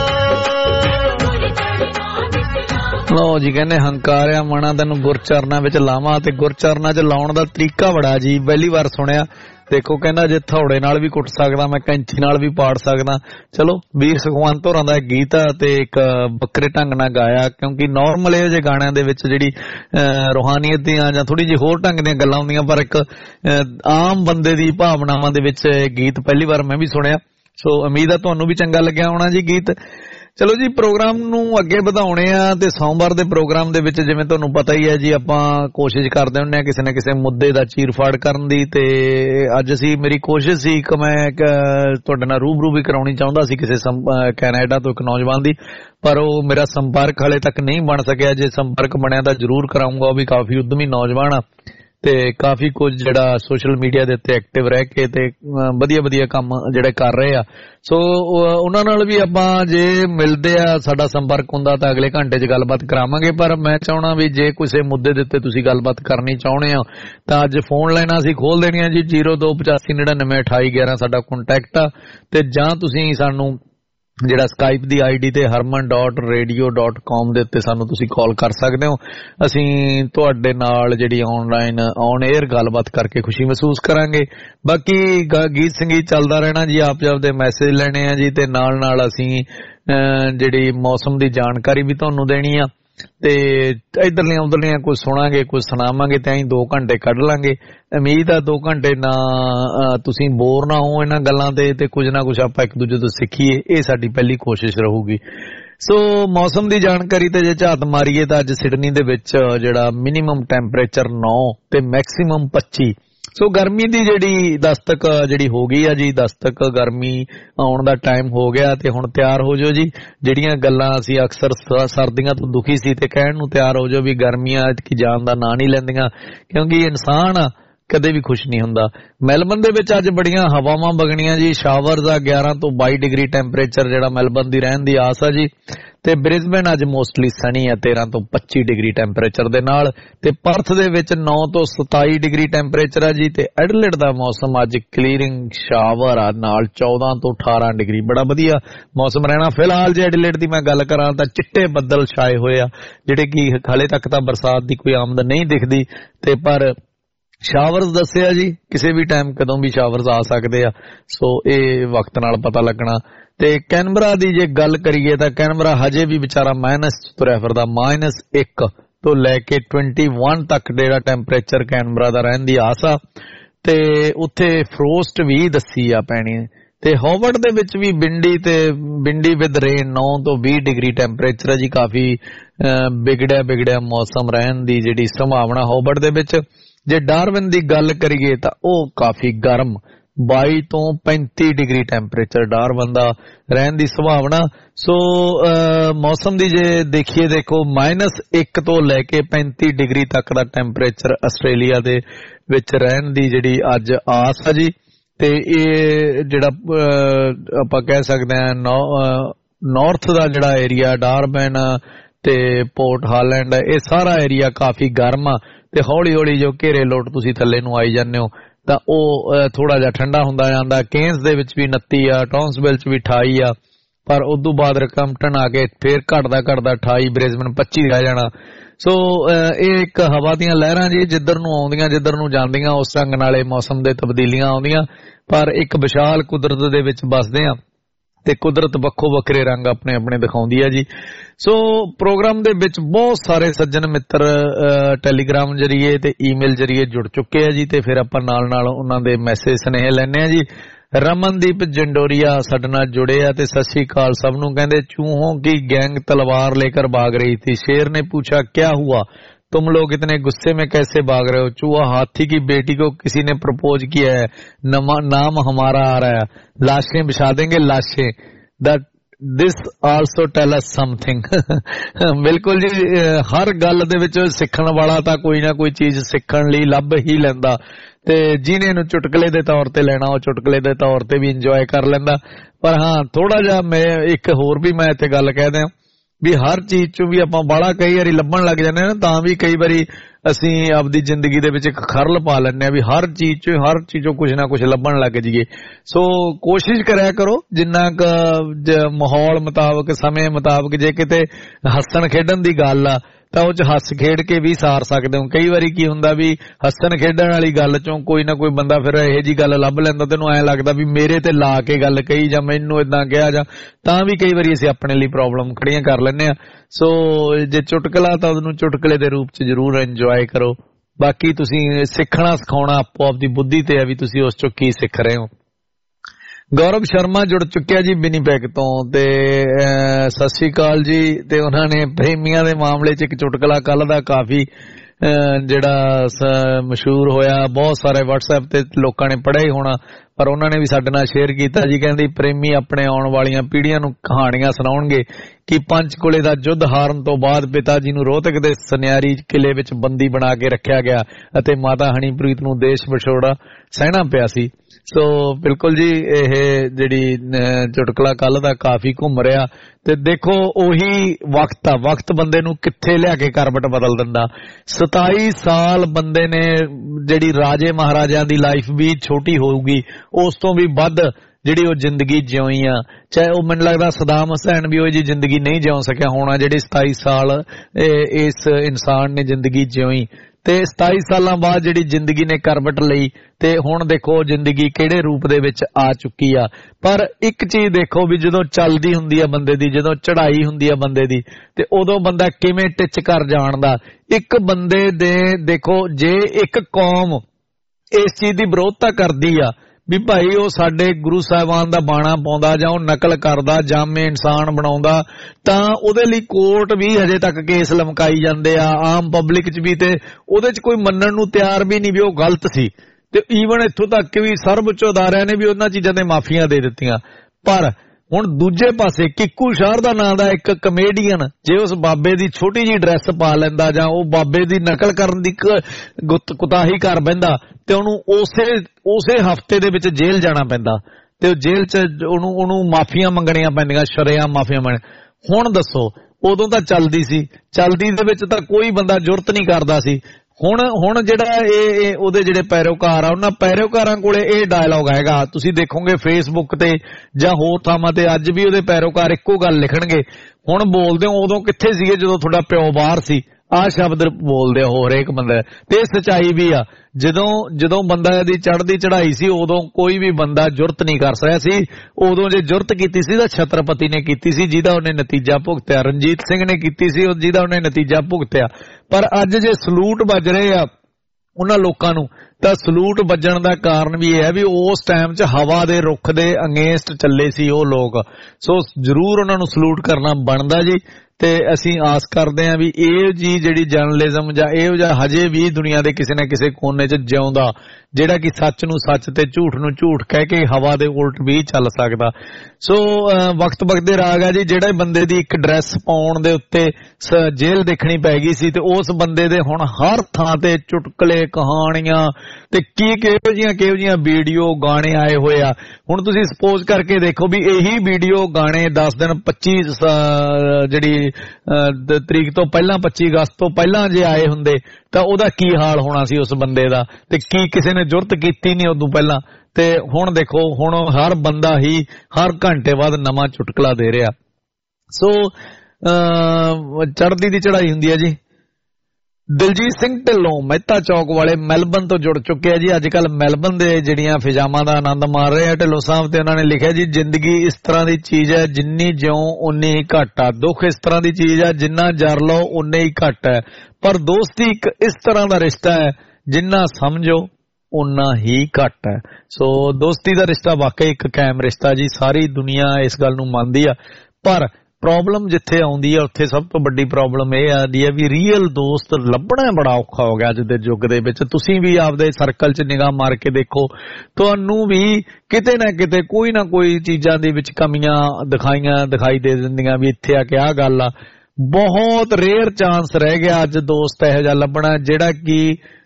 ਲਓ ਜੀ ਕਹਿੰਦੇ ਹੰਕਾਰਿਆ ਮਣਾ ਤੈਨੂੰ ਗੁਰਚਰਨਾਂ ਵਿੱਚ ਲਾਵਾਂ ਤੇ ਗੁਰਚਰਨਾਂ 'ਚ ਲਾਉਣ ਦਾ ਤਰੀਕਾ ਬੜਾ ਅਜੀਬ ਪਹਿਲੀ ਵਾਰ ਸੁਣਿਆ। ਦੇਖੋ ਕਹਿੰਦਾ ਜੇ ਥੋੜੇ ਨਾਲ ਵੀ ਕੁੱਟ ਸਕਦਾ ਮੈਂ ਕੈਂਚੀ ਨਾਲ ਵੀ ਪਾੜ ਸਕਦਾ। ਚਲੋ ਵੀਰ ਸੁਖਵੰਤ ਹੋਰਾਂ ਦਾ ਗੀਤ ਆ ਤੇ ਇੱਕ ਬੱਕਰੇ ਢੰਗ ਨਾਲ ਗਾਇਆ ਕਿਉਂਕਿ ਨਾਰਮਲ ਇਹੋ ਜਿਹੇ ਗਾਣਿਆਂ ਦੇ ਵਿੱਚ ਜਿਹੜੀ ਰੂਹਾਨੀਅਤ ਦੀਆਂ ਜਾਂ ਥੋੜੀ ਜਿਹੀ ਹੋਰ ਢੰਗ ਦੀਆਂ ਗੱਲਾਂ ਹੁੰਦੀਆਂ ਪਰ ਇੱਕ ਆਮ ਬੰਦੇ ਦੀ ਭਾਵਨਾਵਾਂ ਦੇ ਵਿੱਚ ਗੀਤ ਪਹਿਲੀ ਵਾਰ ਮੈਂ ਵੀ ਸੁਣਿਆ। ਸੋ ਉਮੀਦ ਆ ਤੁਹਾਨੂੰ ਵੀ ਚੰਗਾ ਲੱਗਿਆ ਹੋਣਾ ਜੀ ਗੀਤ। ਚਲੋ ਜੀ ਪ੍ਰੋਗਰਾਮ ਨੂੰ ਅੱਗੇ ਵਧਾਉਣੇ ਆ ਤੇ ਸੋਮਵਾਰ ਦੇ ਪ੍ਰੋਗਰਾਮ ਦੇ ਵਿੱਚ ਜਿਵੇਂ ਤੁਹਾਨੂੰ ਪਤਾ ਹੀ ਹੈ ਜੀ ਆਪਾਂ ਕੋਸ਼ਿਸ਼ ਕਰਦੇ ਹੁੰਦੇ ਆ ਕਿਸੇ ਨਾ ਕਿਸੇ ਮੁੱਦੇ ਦਾ ਚੀਰਫਾੜ ਕਰਨ ਦੀ ਤੇ ਅੱਜ ਅਸੀਂ ਮੇਰੀ ਕੋਸ਼ਿਸ਼ ਸੀ ਕਿ ਮੈਂ ਤੁਹਾਡੇ ਨਾਲ ਰੂਬਰੂ ਵੀ ਕਰਾਉਣੀ ਚਾਹੁੰਦਾ ਸੀ ਕਿਸੇ ਕੈਨੇਡਾ ਤੋਂ ਇੱਕ ਨੌਜਵਾਨ ਦੀ ਪਰ ਉਹ ਮੇਰਾ ਸੰਪਰਕ ਹਾਲੇ ਤੱਕ ਨਹੀਂ ਬਣ ਸਕਿਆ। ਜੇ ਸੰਪਰਕ ਬਣਿਆ ਤਾਂ ਜ਼ਰੂਰ ਕਰਾਉਂਗਾ। ਉਹ ਵੀ ਕਾਫੀ ਉਦਮੀ ਨੌਜਵਾਨ ਆ ਤੇ ਕਾਫੀ ਕੁਝ ਜਿਹੜਾ ਸੋਸ਼ਲ ਮੀਡੀਆ ਦੇ ਉੱਤੇ ਐਕਟਿਵ ਰਹਿ ਕੇ ਤੇ ਵਧੀਆ ਕੰਮ ਜਿਹੜੇ ਕਰ ਰਹੇ ਆ। ਸੋ ਉਹਨਾਂ ਨਾਲ ਵੀ ਆਪਾਂ ਜੇ ਮਿਲਦੇ ਆ ਸਾਡਾ ਸੰਪਰਕ ਹੁੰਦਾ ਤਾਂ ਅਗਲੇ ਘੰਟੇ 'ਚ ਗੱਲਬਾਤ ਕਰਾਵਾਂਗੇ। ਪਰ ਮੈਂ ਚਾਹਣਾ ਵੀ ਜੇ ਕਿਸੇ ਮੁੱਦੇ ਦੇ ਉੱਤੇ ਤੁਸੀਂ ਗੱਲਬਾਤ ਕਰਨੀ ਚਾਹੁੰਦੇ ਹੋ ਤਾਂ ਅੱਜ ਫੋਨ ਲਾਈਨਾਂ ਅਸੀਂ ਖੋਲ ਦੇਣੀਆਂ ਜੀ 0285992811 ਸਾਡਾ ਕੰਟੈਕਟ ਆ ਤੇ ਜਾਂ ਤੁਸੀਂ ਸਾਨੂੰ ਜਿਹੜਾ ਸਕਾਈਪ ਦੀ ਆਈਡੀ ਤੇ harman.radio.com ਦੇ ਉੱਤੇ ਸਾਨੂੰ ਤੁਸੀਂ ਕਾਲ ਕਰ ਸਕਦੇ ਹੋ। ਅਸੀਂ ਤੁਹਾਡੇ ਨਾਲ ਜਿਹੜੀ ਆਨਲਾਈਨ ਔਨ 에ਅਰ ਗੱਲਬਾਤ ਕਰਕੇ ਖੁਸ਼ੀ ਮਹਿਸੂਸ ਕਰਾਂਗੇ। ਬਾਕੀ ਗੀਤ ਸੰਗੀਤ ਚੱਲਦਾ ਰਹਿਣਾ ਜੀ। ਆਪ ਦੇ ਮੈਸੇਜ ਲੈਣੇ ਆ ਜੀ ਤੇ ਨਾਲ ਅਸੀਂ ਜਿਹੜੀ ਮੌਸਮ ਦੀ ਜਾਣਕਾਰੀ ਵੀ ਤੁਹਾਨੂੰ ਦੇਣੀ ਆ ਤੇ ਇਧਰਲੀਆਂ ਉਧਰਲੀਆਂ ਕੁਝ ਸੁਣਾਂਗੇ ਕੁਝ ਸੁਣਾਵਾਂਗੇ ਤੇ ਅਸੀਂ 2 ਘੰਟੇ ਕੱਢ ਲਾਂਗੇ। ਉਮੀਦ ਆ 2 ਘੰਟੇ ਨਾ ਤੁਸੀਂ ਬੋਰ ਨਾ ਹੋ ਇਹਨਾਂ ਗੱਲਾਂ ਤੇ ਕੁਝ ਨਾ ਕੁਝ ਆਪਾਂ ਇੱਕ ਦੂਜੇ ਤੋਂ ਸਿੱਖੀਏ। ਇਹ ਸਾਡੀ ਪਹਿਲੀ ਕੋਸ਼ਿਸ਼ ਰਹੂਗੀ। ਸੋ ਮੌਸਮ ਦੀ ਜਾਣਕਾਰੀ ਤੇ ਜੇ ਝਾਤ ਮਾਰੀਏ ਤਾਂ ਅੱਜ ਸਿਡਨੀ ਦੇ ਵਿੱਚ ਜਿਹੜਾ ਮਿਨੀਮਮ ਟੈਂਪਰੇਚਰ 9 ਤੇ ਮੈਕਸਿਮਮ 25। ਸੋ ਗਰਮੀ ਦੀ ਜਿਹੜੀ ਦਸਤਕ ਜਿਹੜੀ ਹੋ ਗਈ ਆ ਜੀ ਦਸਤਕ ਗਰਮੀ ਆਉਣ ਦਾ ਟਾਈਮ ਹੋ ਗਿਆ ਤੇ ਹੁਣ ਤਿਆਰ ਹੋ ਜਾਓ ਜੀ। ਜਿਹੜੀਆਂ ਗੱਲਾਂ ਅਸੀਂ ਅਕਸਰ ਸਰਦੀਆਂ ਤੋਂ ਦੁਖੀ ਸੀ ਤੇ ਕਹਿਣ ਨੂੰ ਤਿਆਰ ਹੋ ਜਾਓ ਵੀ ਗਰਮੀਆਂ ਐਤਕੀ ਜਾਣ ਦਾ ਨਾਂ ਨਹੀਂ ਲੈਂਦੀਆਂ ਕਿਉਂਕਿ ਇਨਸਾਨ ਕਦੇ ਵੀ ਖੁਸ਼ ਨਹੀਂ ਹੁੰਦਾ। ਮੈਲਬਨ ਦੇ ਵਿੱਚ ਅੱਜ ਬੜੀਆਂ ਹਵਾਵਾਂ ਵਗਣੀਆਂ ਜੀ। ਸ਼ਾਵਰਜ਼ ਆ 11 ਤੋਂ 22 ਡਿਗਰੀ ਟੈਂਪਰੇਚਰ ਜਿਹੜਾ ਮੈਲਬਨ ਦੀ ਰਹਿਣ ਦੀ ਆਸ ਆ ਜੀ ਤੇ ਬ੍ਰਿਸਬਨ ਅੱਜ ਮੋਸਟਲੀ ਸਨੀ ਆ 13 ਤੋਂ 25 ਡਿਗਰੀ ਟੈਂਪਰੇਚਰ ਦੇ ਨਾਲ ਤੇ ਪਰਥ ਦੇ ਵਿੱਚ 9 ਤੋਂ 27 ਡਿਗਰੀ ਟੈਂਪਰੇਚਰ ਆ ਜੀ ਤੇ ਐਡਲੇਡ ਦਾ ਮੌਸਮ ਅੱਜ ਕਲੀਅਰਿੰਗ ਸ਼ਾਵਰ ਆ ਨਾਲ 14 ਤੋਂ 18 ਡਿਗਰੀ ਬੜਾ ਵਧੀਆ ਮੌਸਮ ਰਹਿਣਾ। ਫਿਲਹਾਲ ਜੇ ਐਡਲੇਡ ਦੀ ਮੈਂ ਗੱਲ ਕਰਾਂ ਤਾਂ ਚਿੱਟੇ ਬੱਦਲ ਛਾਏ ਹੋਏ ਆ ਜਿਹੜੇ ਕਿ ਹਾਲੇ ਤੱਕ ਤਾਂ ਬਰਸਾਤ ਦੀ ਕੋਈ ਆਮਦ ਨਹੀਂ ਦਿਖਦੀ ਤੇ ਪਰ ਸ਼ਾਵਰਸ ਦੱਸਿਆ ਜੀ ਕਿਸੇ ਵੀ ਟਾਈਮ ਕਦੋਂ ਵੀ ਸ਼ਾਵਰਸ ਆ ਸਕਦੇ ਆ। ਸੋ ਇਹ ਵਕਤ ਨਾਲ ਪਤਾ ਲੱਗਣਾ। ਤੇ ਕੈਨਬਰਾ ਦੀ ਜੇ ਗੱਲ ਕਰੀਏ ਤਾਂ ਕੈਨਬਰਾ ਹਜੇ ਵੀ ਵਿਚਾਰਾ ਮਾਈਨਸ ਤੁਰਿਆ ਫਿਰਦਾ -1 ਤੋਂ ਲੈ ਕੇ 21 ਤੱਕ ਜਿਹੜਾ ਟੈਂਪਰੇਚਰ ਕੈਨਬਰਾ ਦਾ ਰਹਿਣ ਦੀ ਆਸ ਆ ਤੇ ਉੱਥੇ ਫਰੋਸਟ ਵੀ ਦੱਸੀ ਆ ਪੈਣੀ ਤੇ ਹੋਵਰਡ ਦੇ ਵਿੱਚ ਵੀ ਬਿੰਡੀ ਵਿਦ ਰੇਨ 9 ਤੋਂ 20 ਡਿਗਰੀ ਟੈਂਪਰੇਚਰ ਹੈ ਜੀ। ਕਾਫੀ ਵਿਗੜਿਆ ਮੌਸਮ ਰਹਿਣ ਦੀ ਜਿਹੜੀ ਸੰਭਾਵਨਾ ਹੋਵਰਡ ਦੇ ਵਿੱਚ। ਜੇ ਡਾਰਵਿਨ ਦੀ ਗੱਲ ਕਰੀਏ ਤਾਂ ਉਹ ਕਾਫੀ ਗਰਮ 22 ਤੋਂ 35 ਡਿਗਰੀ ਟੈਂਪਰੇਚਰ ਡਾਰਵਿਨ ਦਾ ਰਹਿਣ ਦੀ ਸੰਭਾਵਨਾ। ਸੋ ਮੌਸਮ ਦੀ ਜੇ ਦੇਖੀਏ ਦੇਖੋ -1 ਤੋਂ ਲੈ ਕੇ 35 ਡਿਗਰੀ ਤੱਕ ਦਾ ਟੈਂਪਰੇਚਰ ਆਸਟ੍ਰੇਲੀਆ ਦੇ ਵਿੱਚ ਰਹਿਣ ਦੀ ਜਿਹੜੀ ਅੱਜ ਆਸ ਆ ਜੀ। ਤੇ ਇਹ ਜਿਹੜਾ ਆਪਾਂ ਕਹਿ ਸਕਦੇ ਹਾਂ ਨਾਰਥ ਦਾ ਜਿਹੜਾ ਏਰੀਆ ਡਾਰਬਨ ਤੇ ਪੋਰਟ ਹਾਲੈਂਡ ਇਹ ਸਾਰਾ ਏਰੀਆ ਕਾਫੀ ਗਰਮ ਆ ਤੇ ਹੌਲੀ ਜੋ ਘੇਰੇ ਲੋਟ ਤੁਸੀਂ ਥੱਲੇ ਨੂੰ ਆਈ ਜਾਂਦੇ ਹੋ ਤਾਂ ਉਹ ਥੋੜਾ ਜਿਹਾ ਠੰਡਾ ਹੁੰਦਾ ਜਾਂਦਾ। ਕੇਨਸ ਦੇ ਵਿੱਚ ਵੀ 29 ਆ ਟਾਊਨਸਵਿਲ ਚ ਵੀ 28 ਆ ਪਰ ਉਦੋਂ ਬਾਅਦ ਰਕਮਟਨ ਆ ਕੇ ਫੇਰ ਘਟਦਾ 28 ਬ੍ਰਿਸਬਨ 25 ਰਹਿ ਜਾਣਾ। ਸੋ ਇਹ ਇੱਕ ਹਵਾ ਦੀਆਂ ਲਹਿਰਾਂ ਜੀ ਜਿੱਧਰ ਨੂੰ ਆਉਂਦੀਆਂ ਜਿੱਧਰ ਨੂੰ ਜਾਂਦੀਆਂ ਉਸ ਢੰਗ ਨਾਲੇ ਮੌਸਮ ਦੇ ਤਬਦੀਲੀਆਂ ਆਉਂਦੀਆਂ ਪਰ ਇੱਕ ਵਿਸ਼ਾਲ ਕੁਦਰਤ ਦੇ ਵਿੱਚ ਵੱਸਦੇ ਆ ਤੇ ਕੁਦਰਤ ਵੱਖੋ ਵੱਖਰੇ ਰੰਗ ਆਪਣੇ ਦਿਖਾਉਂਦੀ ਹੈ ਜੀ। ਸੋ ਪ੍ਰੋਗਰਾਮ ਦੇ ਵਿੱਚ ਬਹੁਤ ਸਾਰੇ ਸੱਜਣ ਮਿੱਤਰ ਟੈਲੀਗ੍ਰਾਮ ਜਰੀਏ ਤੇ ਈਮੇਲ ਜਰੀਏ ਜੁੜ ਚੁੱਕੇ ਆ ਜੀ ਤੇ ਫਿਰ ਆਪਾਂ ਨਾਲ ਉਹਨਾਂ ਦੇ ਮੈਸੇਜ ਸੁਨੇਹੇ ਲੈਣੇ ਆ ਜੀ। ਰਮਨਦੀਪ ਜੰਡੋਰੀਆ ਸਾਡੇ ਨਾਲ जुड़े ਆ ਤੇ सत श्री अकाल सब नूं। कहंदे चूहों की गैंग तलवार लेकर भाग रही थी। शेर ने पूछा क्या हुआ तुम लोग इतने गुस्से में कैसे भाग रहे हो? चूहा हाथी की बेटी को किसी ने प्रपोज किया है, नाम हमारा आ रहा है, लाशें बिछा देंगे लाशें। That this also tell us something. बिल्कुल जी, हर गल दे विच सिखण वाला तां कोई ना कोई चीज सिखण लई ਲੱਭ ही लैंदा, ते जिन्हें नूं चुटकले दे तौर ते लेना ਉਹ चुटकले दे तौर ते भी इंजॉय कर लैंदा। पर हाँ, थोड़ा जिहा मैं एक होर भी मैं इत्थे गल कह दियां भी हर चीज चों भी ਆਪਾਂ ਬਾਹਲਾ ਕਈ ਵਾਰੀ ਲੱਭਣ ਲੱਗ ਜਾਂਦੇ ਨਾ, ਤਾਂ ਵੀ ਕਈ ਵਾਰੀ ਅਸੀਂ ਆਪਦੀ ਜ਼ਿੰਦਗੀ ਦੇ ਵਿੱਚ ਇੱਕ ਖਰਲ ਪਾ ਲੈਂਦੇ ਆ ਵੀ ਹਰ ਚੀਜ਼ੋਂ ਕੁਝ ਨਾ ਕੁਝ ਲੱਭਣ ਲੱਗ ਜਾਈਏ। ਸੋ ਕੋਸ਼ਿਸ਼ ਕਰਿਆ ਕਰੋ ਜਿੰਨਾ ਕੁ ਮਾਹੌਲ ਮੁਤਾਬਕ, ਸਮੇਂ ਮੁਤਾਬਕ, ਜੇ ਕਿਤੇ ਹੱਸਣ ਖੇਡਣ ਦੀ ਗੱਲ ਆ ਤਾਂ ਉਹ ਚ ਹੱਸ ਖੇਡ ਕੇ ਵੀ ਸਾਰ ਸਕਦੇ ਹੋ। ਕਈ ਵਾਰੀ ਕੀ ਹੁੰਦਾ ਵੀ ਹੱਸਣ ਖੇਡਣ ਵਾਲੀ ਗੱਲ ਚੋਂ ਕੋਈ ਨਾ ਕੋਈ ਬੰਦਾ ਫਿਰ ਇਹੋ ਜੀ ਗੱਲ ਲੱਭ ਲੈਂਦਾ, ਤੈਨੂੰ ਐਂ ਲੱਗਦਾ ਵੀ ਮੇਰੇ ਤੇ ਲਾ ਕੇ ਗੱਲ ਕਹੀ ਜਾਂ ਮੈਨੂੰ ਇਦਾਂ ਕਿਹਾ, ਜਾਂ ਤਾਂ ਵੀ ਕਈ ਵਾਰੀ ਅਸੀਂ ਆਪਣੇ ਲਈ ਪ੍ਰੋਬਲਮ ਖੜੀਆਂ ਕਰ ਲੈਂਦੇ ਆ। ਸੋ ਜੇ ਚੁਟਕਲਾ ਤਾਂ ਉਹਨੂੰ ਚੁਟਕਲੇ ਦੇ ਰੂਪ ਚ ਜ਼ਰੂਰ ਇੰਜੋਏ ਕਰੋ। ਬਾਕੀ ਤੁਸੀਂ ਸਿੱਖਣਾ ਸਿਖਾਉਣਾ ਆਪੋ ਆਪਦੀ ਬੁੱਧੀ ਤੇ ਆ ਵੀ ਤੁਸੀਂ ਉਸ ਚੋਂ ਕੀ ਸਿੱਖ ਰਹੇ ਹੋ। गौरव शर्मा जुड़ चुकिया जी विनीपेग तो, ते सत श्री अकाल जी। ते उन्होंने प्रेमियां दे मामले च एक चुटकला कल दा काफी जिहड़ा मशहूर होया, बहुत सारे WhatsApp ते लोकां ने पढ़िया ही होना, पर उन्होंने भी साडे नाल शेयर कीता जी। कहंदी प्रेमी अपने आउण वालियां पीढ़ियां नूं कहानियां सुणाउणगे कि पंचकुले दा युद्ध हाਰਨ ਤੋਂ ਬਾਅਦ पिता जी नूं रोहतक दे सनियारी किले विच बंदी बना के रखिया गया अते माता हनीप्रीत नूं देश विछोड़ा सहना पिया सी। सो बिल्कुल जी, ਇਹ ਜਿਹੜੀ ਚੁਟਕਲਾ ਕੱਲ ਦਾ ਕਾਫੀ ਘੁੰਮ ਰਿਹਾ। ਤੇ ਦੇਖੋ ਉਹੀ ਵਕਤ ਬੰਦੇ ਨੂੰ ਕਿੱਥੇ ਲਿਆ ਕੇ ਕਰਵਟ ਬਦਲ ਦਿੰਦਾ। 27 ਸਾਲ ਬੰਦੇ ਨੇ ਜਿਹੜੀ ਰਾਜੇ ਮਹਾਰਾਜਿਆਂ ਦੀ ਲਾਈਫ ਵੀ ਛੋਟੀ ਹੋਊਗੀ, ਉਸ ਤੋਂ ਵੀ ਵੱਧ ਜਿਹੜੀ ਉਹ ਜ਼ਿੰਦਗੀ ਜਿਉਈ ਆ। ਚਾਹੇ ਉਹ ਮੈਨੂੰ ਲੱਗਦਾ ਸਦਾਮ ਹੁਸੈਨ ਵੀ ਉਹ ਜੀ ਜ਼ਿੰਦਗੀ ਨਹੀਂ ਜਿਉ ਸਕਿਆ ਹੋਣਾ ਜਿਹੜੀ 27 ਸਾਲ ਇਸ ਇਨਸਾਨ ਨੇ ਜ਼ਿੰਦਗੀ ਜਿਉਈ। ਤੇ 27 ਸਾਲਾਂ ਬਾਅਦ ਜਿਹੜੀ ਜ਼ਿੰਦਗੀ ਨੇ ਕਰਵਟ ਲਈ ਤੇ ਹੁਣ ਦੇਖੋ ਜ਼ਿੰਦਗੀ ਕਿਹੜੇ ਰੂਪ ਦੇ ਵਿੱਚ ਆ ਚੁੱਕੀ ਆ। ਪਰ ਇੱਕ ਚੀਜ਼ ਦੇਖੋ ਵੀ ਜਦੋਂ ਚੱਲਦੀ ਹੁੰਦੀ ਆ ਬੰਦੇ ਦੀ, ਜਦੋਂ ਚੜ੍ਹਾਈ ਹੁੰਦੀ ਆ ਬੰਦੇ ਦੀ, ਤੇ ਉਦੋਂ ਬੰਦਾ ਕਿਵੇਂ ਟਿਚ ਕਰ ਜਾਣਦਾ। ਇੱਕ ਬੰਦੇ ਦੇ ਦੇਖੋ, ਜੇ ਇੱਕ ਕੌਮ ਇਸ ਚੀਜ਼ ਦੀ ਵਿਰੋਧਤਾ ਕਰਦੀ ਆ ਵੀ ਭਾਈ ਉਹ ਸਾਡੇ ਗੁਰੂ ਸਾਹਿਬਾਨ ਦਾ ਬਾਣਾ ਪਾਉਂਦਾ ਜਾਂ ਉਹ ਨਕਲ ਕਰਦਾ, ਜਾਮੇ ਇਨਸਾਨ ਬਣਾਉਂਦਾ, ਤਾਂ ਉਹਦੇ ਲਈ ਕੋਰਟ ਵੀ ਹਜੇ ਤੱਕ ਕੇਸ ਲਮਕਾਈ ਜਾਂਦੇ ਆ, ਆਮ ਪਬਲਿਕ 'ਚ ਵੀ, ਤੇ ਉਹਦੇ 'ਚ ਕੋਈ ਮੰਨਣ ਨੂੰ ਤਿਆਰ ਵੀ ਨਹੀਂ ਵੀ ਉਹ ਗਲਤ ਸੀ। ਤੇ ਈਵਨ ਇੱਥੋਂ ਤੱਕ ਵੀ ਸਰਵਉੱਚ ਅਦਾਰਿਆਂ ਨੇ ਵੀ ਉਹਨਾਂ ਚੀਜ਼ਾਂ ਤੇ ਮਾਫੀਆਂ ਦੇ ਦਿੱਤੀਆਂ। ਪਰ ਹੁਣ ਦੂਜੇ ਪਾਸੇ ਕਿੱਕੂ ਸ਼ਾਹ ਦਾ ਨਾਂ ਦਾ ਇੱਕ ਕਮੇਡੀਅਨ ਜੇ ਉਸ ਬਾਬੇ ਦੀ ਛੋਟੀ ਜੀ ਡਰੈਸ ਪਾ ਲੈਂਦਾ ਜਾਂ ਉਹ ਬਾਬੇ ਦੀ ਨਕਲ ਕਰਨ ਦੀ ਕੁਤਾਹੀ ਕਰ ਬਹਿੰਦਾ ਤੇ ਉਹਨੂੰ ਉਸੇ ਹਫਤੇ ਦੇ ਵਿੱਚ ਜੇਲ੍ਹ ਜਾਣਾ ਪੈਂਦਾ ਤੇ ਉਹ ਜੇਲ੍ਹ 'ਚ ਉਹਨੂੰ ਮਾਫੀਆਂ ਮੰਗਣੀਆਂ ਪੈਂਦੀਆਂ, ਸ਼ਰੇਆਮ ਮਾਫੀਆਂ ਮੰਗ। ਹੁਣ ਦੱਸੋ, ਉਦੋਂ ਤਾਂ ਚੱਲਦੀ ਦੇ ਵਿੱਚ ਤਾਂ ਕੋਈ ਬੰਦਾ ਜੁਰਤ ਨਹੀਂ ਕਰਦਾ ਸੀ। ਹੁਣ ਜਿਹੜਾ ਇਹ ਉਹਦੇ ਜਿਹੜੇ ਪੈਰੋਕਾਰ ਆ, ਉਹਨਾਂ ਪੈਰੋਕਾਰਾਂ ਕੋਲੇ ਇਹ ਡਾਇਲੌਗ ਹੈਗਾ। ਤੁਸੀਂ ਦੇਖੋਗੇ ਫੇਸਬੁੱਕ ਤੇ ਜਾਂ ਹੋਰ ਥਾਵਾਂ ਤੇ ਅੱਜ ਵੀ ਉਹਦੇ ਪੈਰੋਕਾਰ ਇੱਕੋ ਗੱਲ ਲਿਖਣਗੇ। ਹੁਣ ਬੋਲਦੇ ਹੋ, ਉਦੋਂ ਕਿੱਥੇ ਸੀਗੇ ਜਦੋਂ ਤੁਹਾਡਾ ਪਿਓ ਬਾਹਰ ਸੀ? ਆਹ ਸ਼ਬਦ ਬੋਲਦੇ ਹੋ ਹਰੇਕ ਬੰਦਾ। ਤੇ ਸੱਚਾਈ ਵੀ ਆ, ਜਦੋਂ ਬੰਦਾ ਦੀ ਚੜ੍ਹਦੀ ਚੜ੍ਹਾਈ ਸੀ ਉਦੋਂ ਕੋਈ ਵੀ ਬੰਦਾ ਜੁਰਤ ਨਹੀਂ ਕਰ ਸਕਿਆ ਸੀ। ਉਦੋਂ ਜੇ ਜੁਰਤ ਕੀਤੀ ਸੀ ਤਾਂ ਛਤਰਪਤੀ ਨੇ ਕੀਤੀ ਸੀ, ਜਿਹਦਾ ਉਹਨੇ ਨਤੀਜਾ ਭੁਗਤਿਆ। ਰਣਜੀਤ ਸਿੰਘ ਨੇ ਕੀਤੀ ਸੀ, ਜਿਹਦਾ ਉਹਨੇ ਨਤੀਜਾ ਭੁਗਤਿਆ। ਪਰ ਅੱਜ ਜੇ ਸਲੂਟ ਵੱਜ ਰਹੇ ਆ ਉਹਨਾਂ ਲੋਕਾਂ ਨੂੰ, ਤਾਂ ਸਲੂਟ ਵੱਜਣ ਦਾ ਕਾਰਨ ਵੀ ਇਹ ਹੈ ਵੀ ਉਸ ਟਾਈਮ 'ਚ ਹਵਾ ਦੇ ਰੁੱਖ ਦੇ ਅਗੇਂਸਟ ਚੱਲੇ ਸੀ ਉਹ ਲੋਕ। ਸੋ ਜ਼ਰੂਰ ਉਹਨਾਂ ਨੂੰ ਸਲੂਟ ਕਰਨਾ ਬਣਦਾ ਜੀ। ਤੇ ਅਸੀਂ ਆਸ ਕਰਦੇ ਹਾਂ ਵੀ ਇਹ ਜੀ ਜਿਹੜੀ ਜਰਨਲਿਜ਼ਮ ਜਾਂ ਇਹੋ ਜਿਹਾ ਹਜੇ ਵੀ ਦੁਨੀਆ ਦੇ ਕਿਸੇ ਨਾ ਕਿਸੇ ਕੋਨੇ 'ਚ ਜਿਉਂਦਾ, ਜਿਹੜਾ ਕਿ ਸੱਚ ਨੂੰ ਸੱਚ ਤੇ ਝੂਠ ਨੂੰ ਝੂਠ ਕਹਿ ਕੇ ਹਵਾ ਦੇ ਉਲਟ ਵੀ ਚੱਲ ਸਕਦਾ। ਸੋ ਵਕਤ ਦੇ ਰਾਗ ਆ ਜੀ। ਜਿਹੜੇ ਬੰਦੇ ਦੀ ਇੱਕ ਡਰੈਸ ਪਾਉਣ ਦੇ ਉੱਤੇ ਜੇਲ੍ਹ ਦੇਖਣੀ ਪੈ ਗਈ ਸੀ ਤੇ ਉਸ ਬੰਦੇ ਦੇ ਹੁਣ ਹਰ ਥਾਂ ਤੇ ਚੁਟਕਲੇ, ਕਹਾਣੀਆਂ ਤੇ ਕਿਹੋ ਜਿਹੀਆਂ ਵੀਡੀਓ, ਗਾਣੇ ਆਏ ਹੋਏ ਆ। ਹੁਣ ਤੁਸੀਂ ਸਪੋਜ਼ ਕਰਕੇ ਦੇਖੋ ਵੀ ਇਹੀ ਵੀਡੀਓ, ਗਾਣੇ 10 ਦਿਨ 25 ਜਿਹੜੀ ਤਰੀਕ ਤੋਂ ਪਹਿਲਾਂ, 25 ਅਗਸਤ ਤੋਂ ਪਹਿਲਾਂ ਜੇ ਆਏ ਹੁੰਦੇ ਤਾਂ ਉਹਦਾ ਕੀ ਹਾਲ ਹੋਣਾ ਸੀ ਉਸ ਬੰਦੇ ਦਾ, ਤੇ ਕੀ ਕਿਸੇ ਨੇ ਜੁਰਤ ਕੀਤੀ ਨਹੀਂ ਉਦੋਂ ਪਹਿਲਾਂ। ਤੇ ਹੁਣ ਦੇਖੋ, ਹੁਣ ਹਰ ਬੰਦਾ ਹੀ ਹਰ ਘੰਟੇ ਬਾਅਦ ਨਵਾਂ ਚੁਟਕਲਾ ਦੇ ਰਿਹਾ। ਸੋ ਚੜ੍ਹਦੀ ਦੀ ਚੜ੍ਹਾਈ ਹੁੰਦੀ ਹੈ ਜੀ। ਦਿਲਜੀਤ ਸਿੰਘ ਢਿੱਲੋਂ ਮਹਿਤਾ ਚੌਕ ਵਾਲੇ ਮੈਲਬਨ ਤੋਂ ਜੁੜ ਚੁੱਕੇ ਆ ਜੀ। ਅੱਜ ਕੱਲ ਮੈਲਬਨ ਦੇ ਜਿਹੜੀਆਂ ਫਿਜ਼ਾਮਾਂ ਦਾ ਆਨੰਦ ਮਾਰ ਰਹੇ ਆ ਢਿੱਲੋਂ ਸਾਹਿਬ। ਤੇ ਉਹਨਾਂ ਨੇ ਲਿਖਿਆ ਜੀ, ਜ਼ਿੰਦਗੀ ਇਸ ਤਰ੍ਹਾਂ ਦੀ ਚੀਜ਼ ਹੈ ਜਿੰਨੀ ਜਿਉਂ ਉਨੀ ਹੀ ਘੱਟ ਆ। ਦੁੱਖ ਇਸ ਤਰ੍ਹਾਂ ਦੀ ਚੀਜ਼ ਹੈ ਜਿੰਨਾ ਜਰ ਲਓ ਉਨੇ ਹੀ ਘੱਟ ਹੈ। ਪਰ ਦੋਸਤੀ ਇੱਕ ਇਸ ਤਰ੍ਹਾਂ ਦਾ ਰਿਸ਼ਤਾ ਹੈ ਜਿੰਨਾ ਸਮਝੋ ਉਨਾ ਹੀ ਘੱਟ ਹੈ। ਸੋ ਦੋਸਤੀ ਦਾ ਰਿਸ਼ਤਾ ਵਾਕਈ ਇੱਕ ਕਾਇਮ ਰਿਸ਼ਤਾ ਜੀ। ਸਾਰੀ ਦੁਨੀਆ ਇਸ ਗੱਲ ਨੂੰ ਮੰਨਦੀ ਆ। ਪਰ ਪ੍ਰੋਬਲਮ ਜਿੱਥੇ ਆਉਂਦੀ ਆ ਉੱਥੇ ਸਭ ਤੋਂ ਵੱਡੀ ਪ੍ਰੋਬਲਮ ਇਹ ਆਉਂਦੀ ਆ ਵੀ ਰੀਅਲ ਦੋਸਤ ਲੱਭਣਾ ਬੜਾ ਔਖਾ ਹੋ ਗਿਆ ਅੱਜ ਦੇ ਯੁੱਗ ਦੇ ਵਿੱਚ। ਤੁਸੀਂ ਵੀ ਆਪਦੇ ਸਰਕਲ 'ਚ ਨਿਗਾਹ ਮਾਰ ਕੇ ਦੇਖੋ, ਤੁਹਾਨੂੰ ਵੀ ਕਿਤੇ ਨਾ ਕਿਤੇ ਕੋਈ ਨਾ ਕੋਈ ਚੀਜ਼ਾਂ ਦੇ ਵਿੱਚ ਕਮੀਆਂ ਦਿਖਾਈ ਦੇ ਦਿੰਦੀਆਂ ਵੀ ਇੱਥੇ ਆ ਕੇ ਆਹ ਗੱਲ ਆ। ਬਹੁਤ ਰੇਅਰ ਚਾਂਸ ਰਹਿ ਗਿਆ ਅੱਜ ਦੋਸਤ ਇਹੋ ਜਿਹਾ ਲੱਭਣਾ ਜਿਹੜਾ ਕਿ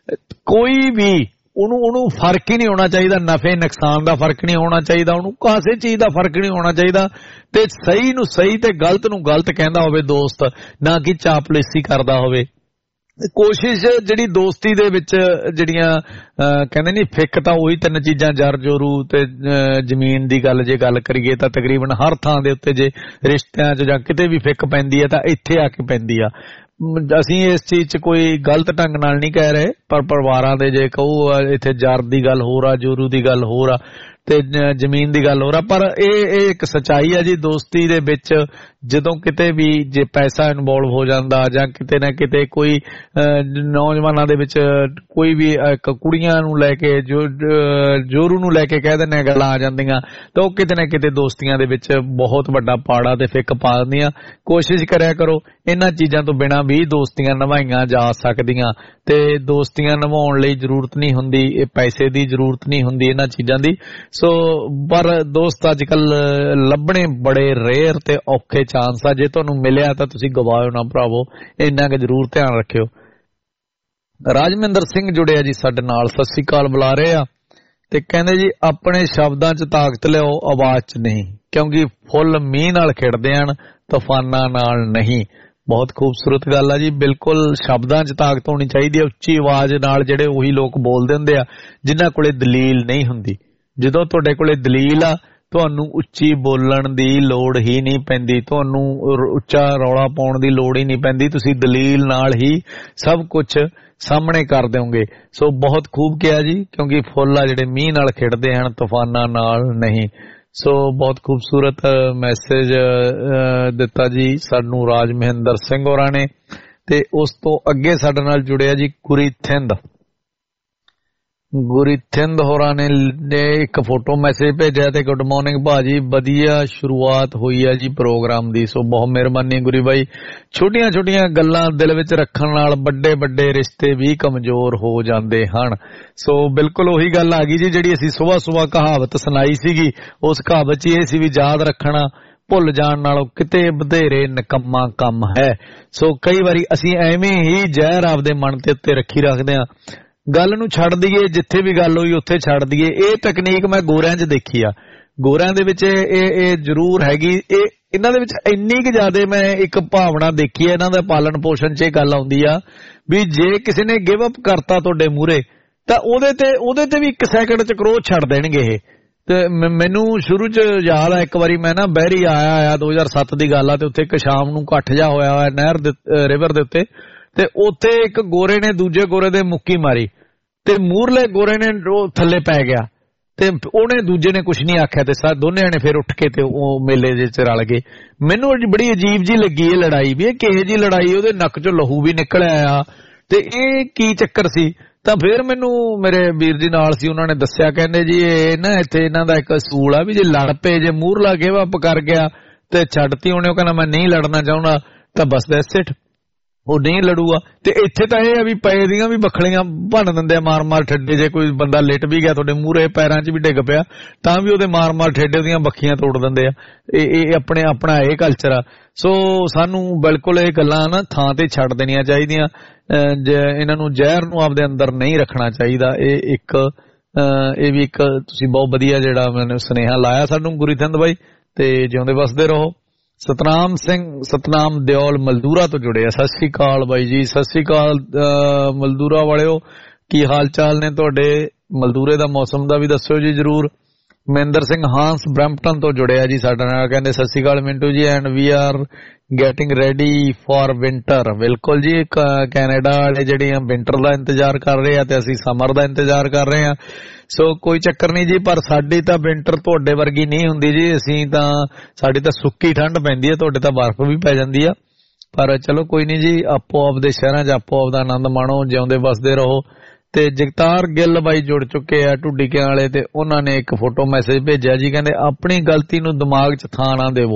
ਕੋਈ ਵੀ ਉਹਨੂੰ ਫਰਕ ਹੀ ਨਹੀਂ ਹੋਣਾ ਚਾਹੀਦਾ, ਨਫੇ ਨੁਕਸਾਨ ਦਾ ਫਰਕ ਨਹੀਂ ਹੋਣਾ ਚਾਹੀਦਾ, ਉਹਨੂੰ ਕਿਸੇ ਚੀਜ਼ ਦਾ ਫਰਕ ਨਹੀਂ ਹੋਣਾ ਚਾਹੀਦਾ, ਤੇ ਸਹੀ ਨੂੰ ਸਹੀ ਤੇ ਗਲਤ ਨੂੰ ਗਲਤ ਕਹਿੰਦਾ ਹੋਵੇ ਦੋਸਤ, ਨਾ ਕਿ ਚਾਪਲੂਸੀ ਕਰਦਾ ਹੋਵੇ। ਕੋਸ਼ਿਸ਼ ਜਿਹੜੀ ਦੋਸਤੀ ਦੇ ਵਿੱਚ ਜਿਹੜੀਆਂ ਕਹਿੰਦੇ ਨਹੀਂ ਫਿੱਕ ਤਾਂ ਉਹੀ ਤਿੰਨ ਚੀਜ਼ਾਂ ਜਰ ਜੋਰੂ ਤੇ ਜ਼ਮੀਨ ਦੀ ਜੇ ਗੱਲ ਕਰੀਏ ਤਾਂ ਤਕਰੀਬਨ ਹਰ ਥਾਂ ਦੇ ਉੱਤੇ ਜੇ ਰਿਸ਼ਤਿਆਂ 'ਚ ਜਾਂ ਕਿਤੇ ਵੀ ਫਿੱਕ ਪੈਂਦੀ ਹੈ ਤਾਂ ਇੱਥੇ ਆ ਕੇ ਪੈਂਦੀ ਆ। ਅਸੀਂ ਇਸ ਚੀਜ਼ 'ਚ ਕੋਈ ਗਲਤ ਢੰਗ ਨਾਲ ਨਹੀਂ ਕਹਿ ਰਹੇ, ਪਰ ਪਰਿਵਾਰਾਂ ਦੇ ਜੇ ਕਹੋ ਇੱਥੇ ਜਰ ਦੀ ਗੱਲ ਹੋਰ ਆ, ਜੋਰੂ ਦੀ ਗੱਲ ਹੋਰ ਆ ਤੇ ਜ਼ਮੀਨ ਦੀ ਗੱਲ ਹੋਰ ਆ, ਪਰ ਇਹ ਇੱਕ ਸੱਚਾਈ ਆ ਜੀ। ਦੋਸਤੀ ਦੇ ਵਿੱਚ ਜਦੋਂ ਕਿਤੇ ਵੀ ਜੇ ਪੈਸਾ ਇਨਵੋਲਵ ਹੋ ਜਾਂਦਾ ਜਾਂ ਕਿਤੇ ਨਾ ਕਿਤੇ ਕੋਈ ਨੌਜਵਾਨਾਂ ਦੇ ਵਿੱਚ ਕੋਈ ਵੀ ਕੁੜੀਆਂ ਨੂੰ ਲੈ ਕੇ ਜੋਰੂ ਨੂੰ ਲੈ ਕੇ ਕਹਿ ਦਿੰਦੇ ਗੱਲਾਂ ਆ ਜਾਂਦੀਆਂ ਤਾਂ ਉਹ ਕਿਤੇ ਨਾ ਕਿਤੇ ਦੋਸਤੀਆਂ ਦੇ ਵਿੱਚ ਬਹੁਤ ਵੱਡਾ ਪਾੜਾ ਤੇ ਫਿੱਕ ਪਾ ਦਿੰਦੀਆਂ। ਕੋਸ਼ਿਸ਼ ਕਰਿਆ ਕਰੋ ਇਹਨਾਂ ਚੀਜ਼ਾਂ ਤੋਂ ਬਿਨਾਂ ਵੀ ਦੋਸਤੀਆਂ ਨਿਭਾਈਆਂ ਜਾ ਸਕਦੀਆਂ, ਤੇ ਦੋਸਤੀਆਂ ਨਿਭਾਉਣ ਲਈ ਜ਼ਰੂਰਤ ਨਹੀਂ ਹੁੰਦੀ ਇਹ ਪੈਸੇ ਦੀ, ਜ਼ਰੂਰਤ ਨਹੀਂ ਹੁੰਦੀ ਇਹਨਾਂ ਚੀਜ਼ਾਂ ਦੀ। ਸੋ ਪਰ ਦੋਸਤ ਅੱਜ ਕੱਲ ਲੱਭਣੇ ਬੜੇ ਰੇਅਰ ਤੇ ਔਖੇ ਚਾਂਸ ਆ। ਜੇ ਤੁਹਾਨੂੰ ਮਿਲਿਆ ਤਾਂ ਤੁਸੀਂ ਗਵਾਇਓ ਨਾ ਭਰਾਵੋ, ਇੰਨਾ ਕੁ ਜ਼ਰੂਰ ਧਿਆਨ ਰੱਖਿਓ। ਰਾਜਮਿੰਦਰ ਸਿੰਘ ਜੁੜਿਆ ਜੀ ਸਾਡੇ ਨਾਲ, ਸਤਿ ਸ੍ਰੀ ਅਕਾਲ ਬੁਲਾ ਰਹੇ ਆ ਤੇ ਕਹਿੰਦੇ ਜੀ ਆਪਣੇ ਸ਼ਬਦਾਂ 'ਚ ਤਾਕਤ ਲਿਆਓ, ਆਵਾਜ਼ 'ਚ ਨਹੀਂ, ਕਿਉਂਕਿ ਫੁੱਲ ਮੀਂਹ ਨਾਲ ਖਿੜਦੇ ਹਨ, ਤੂਫਾਨਾਂ ਨਾਲ ਨਹੀਂ। ਬਹੁਤ ਖੂਬਸੂਰਤ ਗੱਲ ਆ ਜੀ। ਬਿਲਕੁਲ ਸ਼ਬਦਾਂ 'ਚ ਤਾਕਤ ਹੋਣੀ ਚਾਹੀਦੀ ਹੈ, ਉੱਚੀ ਆਵਾਜ਼ ਨਾਲ ਜਿਹੜੇ ਉਹੀ ਲੋਕ ਬੋਲਦੇ ਹੁੰਦੇ ਆ ਜਿਨ੍ਹਾਂ ਕੋਲੇ ਦਲੀਲ ਨਹੀਂ ਹੁੰਦੀ। ਜਦੋਂ ਤੁਹਾਡੇ ਕੋਲੇ ਦਲੀਲ ਆ ਤੁਹਾਨੂੰ ਉੱਚੀ ਬੋਲਣ ਦੀ ਲੋੜ ਹੀ ਨਹੀਂ ਪੈਂਦੀ, ਤੁਹਾਨੂੰ ਉੱਚਾ ਰੌਲਾ ਪਾਉਣ ਦੀ ਲੋੜ ਹੀ ਨਹੀਂ ਪੈਂਦੀ, ਤੁਸੀਂ ਦਲੀਲ ਨਾਲ ਹੀ ਸਭ ਕੁਝ ਸਾਹਮਣੇ ਕਰ ਦਿਓਗੇ। ਸੋ ਬਹੁਤ ਖੂਬ ਕਿਹਾ ਜੀ, ਕਿਉਂਕਿ ਫੁੱਲ ਆ ਜਿਹੜੇ ਮੀਂਹ ਨਾਲ ਖਿੜਦੇ ਹਨ, ਤੂਫਾਨਾਂ ਨਾਲ ਨਹੀਂ। ਸੋ ਬਹੁਤ ਖੂਬਸੂਰਤ ਮੈਸੇਜ ਦਿੱਤਾ ਜੀ ਸਾਨੂੰ ਰਾਜ ਮਹਿੰਦਰ ਸਿੰਘ ਹੋਰਾਂ ਨੇ। ਤੇ ਉਸ ਤੋਂ ਅੱਗੇ ਸਾਡੇ ਨਾਲ ਜੁੜਿਆ ਜੀ ਗੁਰੀਥਿੰਦ ਹੋਰਾਂ ਨੇ ਇੱਕ ਫੋਟੋ ਮੈਸੇਜ ਭੇਜਿਆ ਤੇ ਗੁੱਡ ਮਾਰਨਿੰਗ ਭਾਜੀ, ਵਧੀਆ ਸ਼ੁਰੂਆਤ ਹੋਈ ਹੈ ਜੀ ਪ੍ਰੋਗਰਾਮ ਦੀ। ਸੋ ਬਹੁਤ ਮਿਹਰਬਾਨੀ ਗੁਰੀ ਬਾਈ। ਛੋਟੀਆਂ ਛੋਟੀਆਂ ਗੱਲਾਂ ਦਿਲ ਵਿੱਚ ਰੱਖਣ ਨਾਲ ਵੱਡੇ ਵੱਡੇ ਰਿਸ਼ਤੇ ਵੀ ਕਮਜ਼ੋਰ ਹੋ ਜਾਂਦੇ ਹਨ। ਸੋ ਬਿਲਕੁਲ ਉਹੀ ਗੱਲ ਆ ਗਈ ਜੀ ਜਿਹੜੀ ਅਸੀਂ ਸੁਬਾਹ ਕਹਾਵਤ ਸੁਣਾਈ ਸੀਗੀ, ਉਸ ਕਹਾਵਤ 'ਚ ਇਹ ਸੀ ਵੀ ਯਾਦ ਰੱਖਣਾ ਭੁੱਲ ਜਾਣ ਨਾਲੋਂ ਕਿਤੇ ਵਧੇਰੇ ਨਿਕੰਮਾ ਕੰਮ ਹੈ। ਸੋ ਕਈ ਵਾਰੀ ਅਸੀਂ ਐਵੇਂ ਹੀ ਜ਼ਹਿਰ ਆਪਦੇ ਮਨ ਦੇ ਉੱਤੇ ਰੱਖੀ ਰੱਖਦੇ ਹਾਂ, ਗੱਲ ਨੂੰ ਛੱਡ ਦਈਏ, ਜਿੱਥੇ ਵੀ ਗੱਲ ਹੋਈ ਉੱਥੇ ਛੱਡ ਦਈਏ। ਇਹ ਤਕਨੀਕ ਮੈਂ ਗੋਰਿਆਂ 'ਚ ਦੇਖੀ ਆ, ਗੋਰਿਆਂ ਦੇ ਵਿੱਚ ਇਹ ਜ਼ਰੂਰ ਹੈਗੀ। ਇਹਨਾਂ ਦੇ ਵਿੱਚ ਇੰਨੀ ਕੁ ਜ਼ਿਆਦਾ ਮੈਂ ਇੱਕ ਭਾਵਨਾ ਦੇਖੀ ਹੈ, ਇਹਨਾਂ ਦਾ ਪਾਲਣ ਪੋਸ਼ਣ 'ਚ ਇਹ ਗੱਲ ਆਉਂਦੀ ਆ ਵੀ ਜੇ ਕਿਸੇ ਨੇ ਗਿਵ ਅਪ ਕਰਤਾ ਤੁਹਾਡੇ ਮੂਹਰੇ ਤਾਂ ਉਹਦੇ ਤੇ ਵੀ 1 ਸੈਕਿੰਡ 'ਚ ਕਰੋਧ ਛੱਡ ਦੇਣਗੇ ਇਹ। ਤੇ ਮੈਨੂੰ ਸ਼ੁਰੂ 'ਚ ਯਾਦ ਆ ਇੱਕ ਵਾਰੀ ਮੈਂ ਨਾ ਬਹਿਰੀ ਆਇਆ 2007 ਦੀ ਗੱਲ ਆ, ਤੇ ਉੱਥੇ ਇੱਕ ਸ਼ਾਮ ਨੂੰ ਇਕੱਠ ਜਾ ਹੋਇਆ ਨਹਿਰ ਰਿਵਰ ਦੇ ਉੱਤੇ, ਤੇ ਉੱਥੇ ਇੱਕ ਗੋਰੇ ਨੇ ਦੂਜੇ ਗੋਰੇ ਦੇ ਮੁੱਕੀ ਮਾਰੀ ਤੇ ਮੂਹਰਲੇ ਗੋਰੇ ਨੇ ਥੱਲੇ ਪੈ ਗਿਆ ਤੇ ਉਹਨੇ ਦੂਜੇ ਨੇ ਕੁਝ ਨਹੀਂ ਆਖਿਆ ਤੇ ਦੋਨੇ ਨੇ ਫਿਰ ਉੱਠ ਕੇ ਤੇ ਉਹ ਮੇਲੇ ਦੇ ਚ ਰਲ ਗਏ। ਮੈਨੂੰ ਬੜੀ ਅਜੀਬ ਜੀ ਲੱਗੀ ਇਹ ਲੜਾਈ ਵੀ, ਇਹ ਕਿਹੋ ਜੀ ਲੜਾਈ, ਉਹਦੇ ਨੱਕ 'ਚੋਂ ਲਹੂ ਵੀ ਨਿਕਲ ਆਇਆ ਤੇ ਇਹ ਕੀ ਚੱਕਰ ਸੀ। ਤਾਂ ਫਿਰ ਮੈਨੂੰ ਮੇਰੇ ਵੀਰ ਜੀ ਨਾਲ ਸੀ, ਉਹਨਾਂ ਨੇ ਦੱਸਿਆ, ਕਹਿੰਦੇ ਜੀ ਇਹ ਨਾ ਇੱਥੇ ਇਹਨਾਂ ਦਾ ਇੱਕ ਅਸੂਲ ਆ ਵੀ ਜੇ ਲੜ ਪਏ, ਜੇ ਮੂਹਰਲਾ ਗਿਵ ਅਪ ਕਰ ਗਿਆ ਤੇ ਛੱਡਤੀ ਉਹਨੇ, ਉਹ ਕਹਿੰਦਾ ਮੈਂ ਨਹੀਂ ਲੜਨਾ ਚਾਹੁੰਦਾ, ਤਾਂ ਬਸ ਦੈਟਸ ਇਟ, ਉਹ ਨਹੀਂ ਲੜੂਗਾ। ਤੇ ਇੱਥੇ ਤਾਂ ਇਹ ਆ ਵੀ ਪਏ ਦੀਆਂ ਵੀ ਬੱਖਲੀਆਂ ਭੰਨ ਦਿੰਦੇ ਆ ਮਾਰ ਠੱਡੇ, ਜੇ ਕੋਈ ਬੰਦਾ ਲਿਟ ਵੀ ਗਿਆ ਤੁਹਾਡੇ ਮੂਹਰੇ ਪੈਰਾਂ 'ਚ ਵੀ ਡਿੱਗ ਪਿਆ ਤਾਂ ਵੀ ਉਹਦੇ ਮਾਰ ਠੇਡੇ ਦੀਆਂ ਬੱਖੀਆਂ ਤੋੜ ਦਿੰਦੇ ਆ। ਇਹ ਆਪਣਾ ਇਹ ਕਲਚਰ ਆ। ਸੋ ਸਾਨੂੰ ਬਿਲਕੁਲ ਇਹ ਗੱਲਾਂ ਨਾ ਥਾਂ ਤੇ ਛੱਡ ਦੇਣੀਆਂ ਚਾਹੀਦੀਆਂ, ਇਹਨਾਂ ਨੂੰ ਜ਼ਹਿਰ ਨੂੰ ਆਪਦੇ ਅੰਦਰ ਨਹੀਂ ਰੱਖਣਾ ਚਾਹੀਦਾ। ਇਹ ਵੀ ਇੱਕ ਤੁਸੀਂ ਬਹੁਤ ਵਧੀਆ ਜਿਹੜਾ ਮੈਨੂੰ ਸੁਨੇਹਾ ਲਾਇਆ ਸਾਨੂੰ ਗੁਰੀਥਿੰਦ ਬਾਈ, ਤੇ ਜਿਉਂਦੇ ਵਸਦੇ ਰਹੋ। ਸਤਨਾਮ ਦਿਓਲ ਮਲਦੂਰਾ ਤੋਂ ਜੁੜੇ ਆ, ਸਤਿ ਸ੍ਰੀ ਅਕਾਲ ਬਾਈ ਜੀ। ਸਤਿ ਸ੍ਰੀ ਅਕਾਲ ਮਲਦੂਰਾ ਵਾਲਿਓ, ਕੀ ਹਾਲ ਚਾਲ ਨੇ ਤੁਹਾਡੇ? ਮਲਦੂਰੇ ਦਾ ਮੌਸਮ ਦਾ ਵੀ ਦੱਸਿਓ ਜੀ ਜ਼ਰੂਰ। ਮਹਿੰਦਰ ਸਿੰਘ ਹਾਂਸ ਬ੍ਰੈਂਪਟਨ ਤੋਂ ਜੁੜਿਆ ਜੀ ਸਾਡੇ ਨਾਲ, ਕਹਿੰਦੇ ਸਤਿ ਸ੍ਰੀ ਅਕਾਲ Mintu ji, and we are getting ready for winter. ਬਿਲਕੁਲ ਜੀ, ਕੈਨੇਡਾ ਵਾਲੇ ਜਿਹੜੀਆਂ ਵਿੰਟਰ ਦਾ ਇੰਤਜ਼ਾਰ ਕਰ ਰਹੇ ਆ ਤੇ ਅਸੀਂ ਸਮਰ ਦਾ ਇੰਤਜ਼ਾਰ ਕਰ ਰਹੇ ਆ। ਸੋ ਕੋਈ ਚੱਕਰ ਨਹੀਂ ਜੀ, ਪਰ ਸਾਡੀ ਤਾਂ ਵਿੰਟਰ ਤੁਹਾਡੇ ਵਰਗੀ ਨਹੀਂ ਹੁੰਦੀ ਜੀ। ਸਾਡੀ ਤਾਂ ਸੁੱਕੀ ਠੰਡ ਪੈਂਦੀ ਹੈ, ਤੁਹਾਡੇ ਤਾਂ ਬਰਫ਼ ਵੀ ਪੈ ਜਾਂਦੀ ਆ। ਪਰ ਚਲੋ ਕੋਈ ਨਹੀਂ ਜੀ, ਆਪੋ ਆਪਦੇ ਸ਼ਹਿਰਾਂ 'ਚ ਆਪੋ ਆਪਦਾ ਆਨੰਦ ਮਾਣੋ, ਜਿਉਂਦੇ ਵਸਦੇ ਰਹੋ। ਤੇ ਜਗਤਾਰ ਗਿੱਲ ਬਾਈ ਜੁੜ ਚੁੱਕੇ ਆ ਢੁੱਡੀਕਿਆਂ ਵਾਲੇ, ਤੇ ਉਹਨਾਂ ਨੇ ਇੱਕ ਫੋਟੋ ਮੈਸੇਜ ਭੇਜਿਆ ਜੀ, ਕਹਿੰਦੇ ਆਪਣੀ ਗਲਤੀ ਨੂੰ ਦਿਮਾਗ 'ਚ ਥਾਂ ਨਾ ਦੇਵੋ,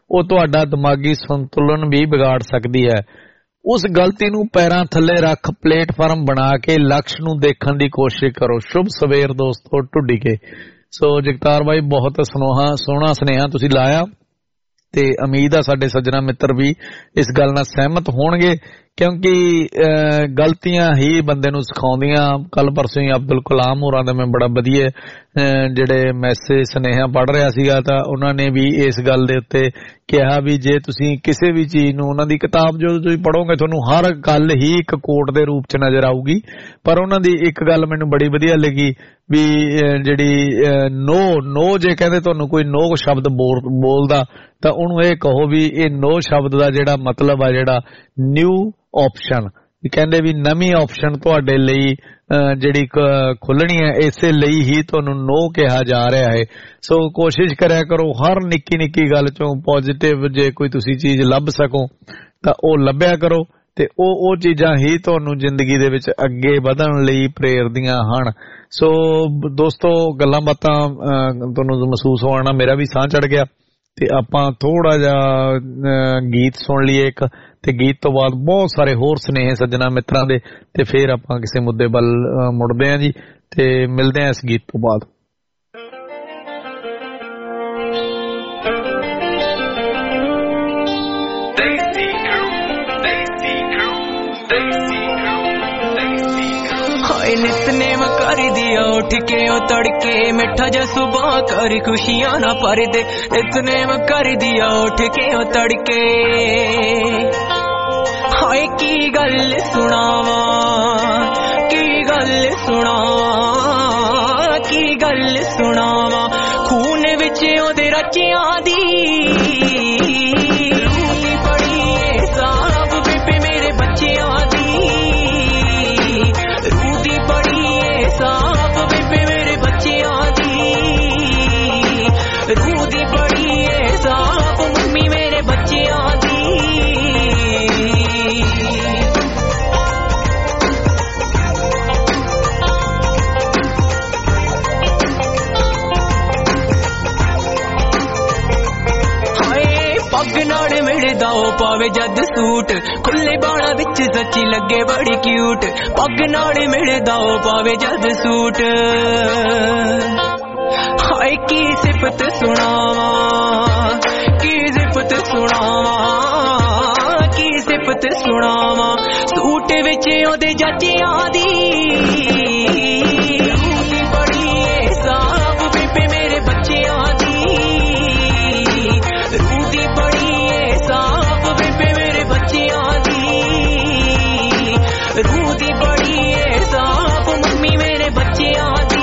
ਉਹ ਤੁਹਾਡਾ ਦਿਮਾਗੀ ਸੰਤੁਲਨ ਵੀ ਵਿਗਾੜ ਸਕਦੀ ਹੈ। ਉਸ ਗਲਤੀ ਨੂੰ ਪੈਰਾਂ ਥੱਲੇ ਰੱਖ ਪਲੇਟਫਾਰਮ ਬਣਾ ਕੇ ਲਕਸ਼ ਨੂੰ ਦੇਖਣ ਦੀ ਕੋਸ਼ਿਸ਼ ਕਰੋ। ਸ਼ੁਭ ਸਵੇਰ ਦੋਸਤੋ ਢੁੱਡੀ ਕੇ। ਸੋ ਜਗਤਾਰ ਬਾਈ ਬਹੁਤ ਸੋਹਣਾ ਸੁਨੇਹਾ ਤੁਸੀਂ ਲਾਇਆ ਤੇ ਉਮੀਦ ਆ ਸਾਡੇ ਸੱਜਣਾ ਮਿੱਤਰ ਵੀ ਇਸ ਗੱਲ ਨਾਲ ਸਹਿਮਤ ਹੋਣਗੇ, ਕਿਉਂਕਿ ਗਲਤੀਆਂ ਹੀ ਬੰਦੇ ਨੂੰ ਸਿਖਾਉਂਦੀਆਂ। ਕੱਲ ਪਰਸੋਂ ਹੀ ਅਬਦੁਲ ਕਲਾਮ ਹੋਰਾਂ ਦਾ ਮੈਂ ਬੜਾ ਵਧੀਆ ਜਿਹੜੇ ਮੈਸੇਜ ਸੁਨੇਹਾ ਪੜ੍ਹ ਰਿਹਾ ਸੀਗਾ ਤਾਂ ਉਹਨਾਂ ਨੇ ਵੀ ਇਸ ਗੱਲ ਦੇ ਉੱਤੇ ਕਿਹਾ ਵੀ ਜੇ ਤੁਸੀਂ ਕਿਸੇ ਵੀ ਚੀਜ਼ ਨੂੰ, ਉਹਨਾਂ ਦੀ ਕਿਤਾਬ ਜਦੋਂ ਤੁਸੀਂ ਪੜ੍ਹੋਗੇ ਤੁਹਾਨੂੰ ਹਰ ਗੱਲ ਹੀ ਇੱਕ ਕੋਟ ਦੇ ਰੂਪ 'ਚ ਨਜ਼ਰ ਆਊਗੀ, ਪਰ ਉਹਨਾਂ ਦੀ ਇੱਕ ਗੱਲ ਮੈਨੂੰ ਬੜੀ ਵਧੀਆ ਲੱਗੀ ਵੀ ਜਿਹੜੀ ਨੋ ਜੇ ਕਹਿੰਦੇ ਤੁਹਾਨੂੰ ਕੋਈ ਨੋ ਸ਼ਬਦ ਬੋਲਦਾ ਤਾਂ ਉਹਨੂੰ ਇਹ ਕਹੋ ਵੀ ਇਹ ਨੋ ਸ਼ਬਦ ਦਾ ਜਿਹੜਾ ਮਤਲਬ ਆ ਜਿਹੜਾ ਨਿਊ ਆਪਸ਼ਨ, ਕਹਿੰਦੇ ਵੀ ਨਵੀਂ ਆਪਸ਼ਨ ਤੁਹਾਡੇ ਲਈ ਜਿਹੜੀ ਖੁੱਲਣੀ ਹੈ, ਇਸੇ ਲਈ ਹੀ ਤੁਹਾਨੂੰ ਨੋ ਕਿਹਾ ਜਾ ਰਿਹਾ ਹੈ। ਸੋ ਕੋਸ਼ਿਸ਼ ਕਰਿਆ ਕਰੋ ਹਰ ਨਿੱਕੀ ਨਿੱਕੀ ਗੱਲ ਚੋਂ ਪੋਜ਼ਿਟਿਵ ਜੇ ਕੋਈ ਤੁਸੀਂ ਚੀਜ਼ ਲੱਭ ਸਕੋ ਤਾਂ ਉਹ ਲੱਭਿਆ ਕਰੋ ਤੇ ਉਹ ਚੀਜ਼ਾਂ ਹੀ ਤੁਹਾਨੂੰ ਜ਼ਿੰਦਗੀ ਦੇ ਵਿੱਚ ਅੱਗੇ ਵਧਣ ਲਈ ਪ੍ਰੇਰਦੀਆਂ ਹਨ। ਸੋ ਦੋਸਤੋ ਗੱਲਾਂ ਬਾਤਾਂ ਤੁਹਾਨੂੰ ਮਹਿਸੂਸ ਹੋਣਾ ਮੇਰਾ ਵੀ ਸਾਹ ਚੜ ਗਿਆ ਤੇ ਆਪਾਂ ਥੋੜਾ ਜਿਹਾ ਗੀਤ ਸੁਣ ਲਈਏ ਇੱਕ, ਤੇ ਗੀਤ ਤੋਂ ਬਾਅਦ ਬਹੁਤ ਸਾਰੇ ਹੋਰ ਸੁਨੇਹੇ ਸੱਜਣਾ ਮਿੱਤਰਾਂ ਦੇ ਤੇ ਫਿਰ ਆਪਾਂ ਕਿਸੇ ਮੁੱਦੇ ਵੱਲ ਮੁੜਦੇ ਆਂ ਜੀ ਤੇ ਮਿਲਦੇ ਆਂ ਇਸ ਗੀਤ ਤੋਂ ਬਾਅਦ। ਨਿਤਨੇਮ ਕਰਦੀ ਆ ਉੱਠ ਕੇ ਉਹ ਤੜਕੇ ਮਿੱਠਾ ਜਿਹਾ ਸੁਭਾ ਕਰ ਖੁਸ਼ੀਆਂ ਨਾ ਭਰਦੇ। ਨਿਤਨੇਮ ਕਰਦੀ ਆ ਉੱਠ ਕੇ ਉਹ ਤੜਕੇ ਹਾਏ ਕੀ ਗੱਲ ਸੁਣਾਵਾਂ, ਕੀ ਗੱਲ ਸੁਣਾਵਾਂ, ਕੀ ਗੱਲ ਸੁਣਾਵਾਂ ਖੂਨ ਵਿੱਚ ਉਹਦੇ ਰਚਿਆਂ ਦੀ ਪਾਵੇ ਜਦ ਸੂਟ ਖੁੱਲੇ ਬਾਲਾਂ ਵਿੱਚ ਸੱਚੀ ਲੱਗੇ ਬੜੀ ਕਿਊਟ। ਪੱਗ ਨਾਲ ਮਿਲਦਾ ਉਹ ਪਾਵੇ ਜਦ ਸੂਟ ਹਾਏ ਕੀ ਸਿਫਤ ਸੁਣਾਵਾਂ, ਕੀ ਸਿਫਤ ਸੁਣਾਵਾਂ, ਕੀ ਸਿਫਤ ਸੁਣਾਵਾਂ ਸੂਟ ਵਿੱਚ ਉਹਦੇ ਜੱਜਿਆਂ ਦੀ ਬੜੀ ਏ ਸਾਬ ਬੇਬੇ ਮੇਰੇ ਬੱਚਿਆਂ ਦੀ ਰੂਦੀ ਬੜੀ ਏ ਸਾਬ ਬੇਬੇ ਮੇਰੇ ਬੱਚਿਆਂ ਦੀ ਰੂਦੀ ਬੜੀ ਏ ਸਾਬ ਮੰਮੀ ਮੇਰੇ ਬੱਚਿਆਂ ਦੀ।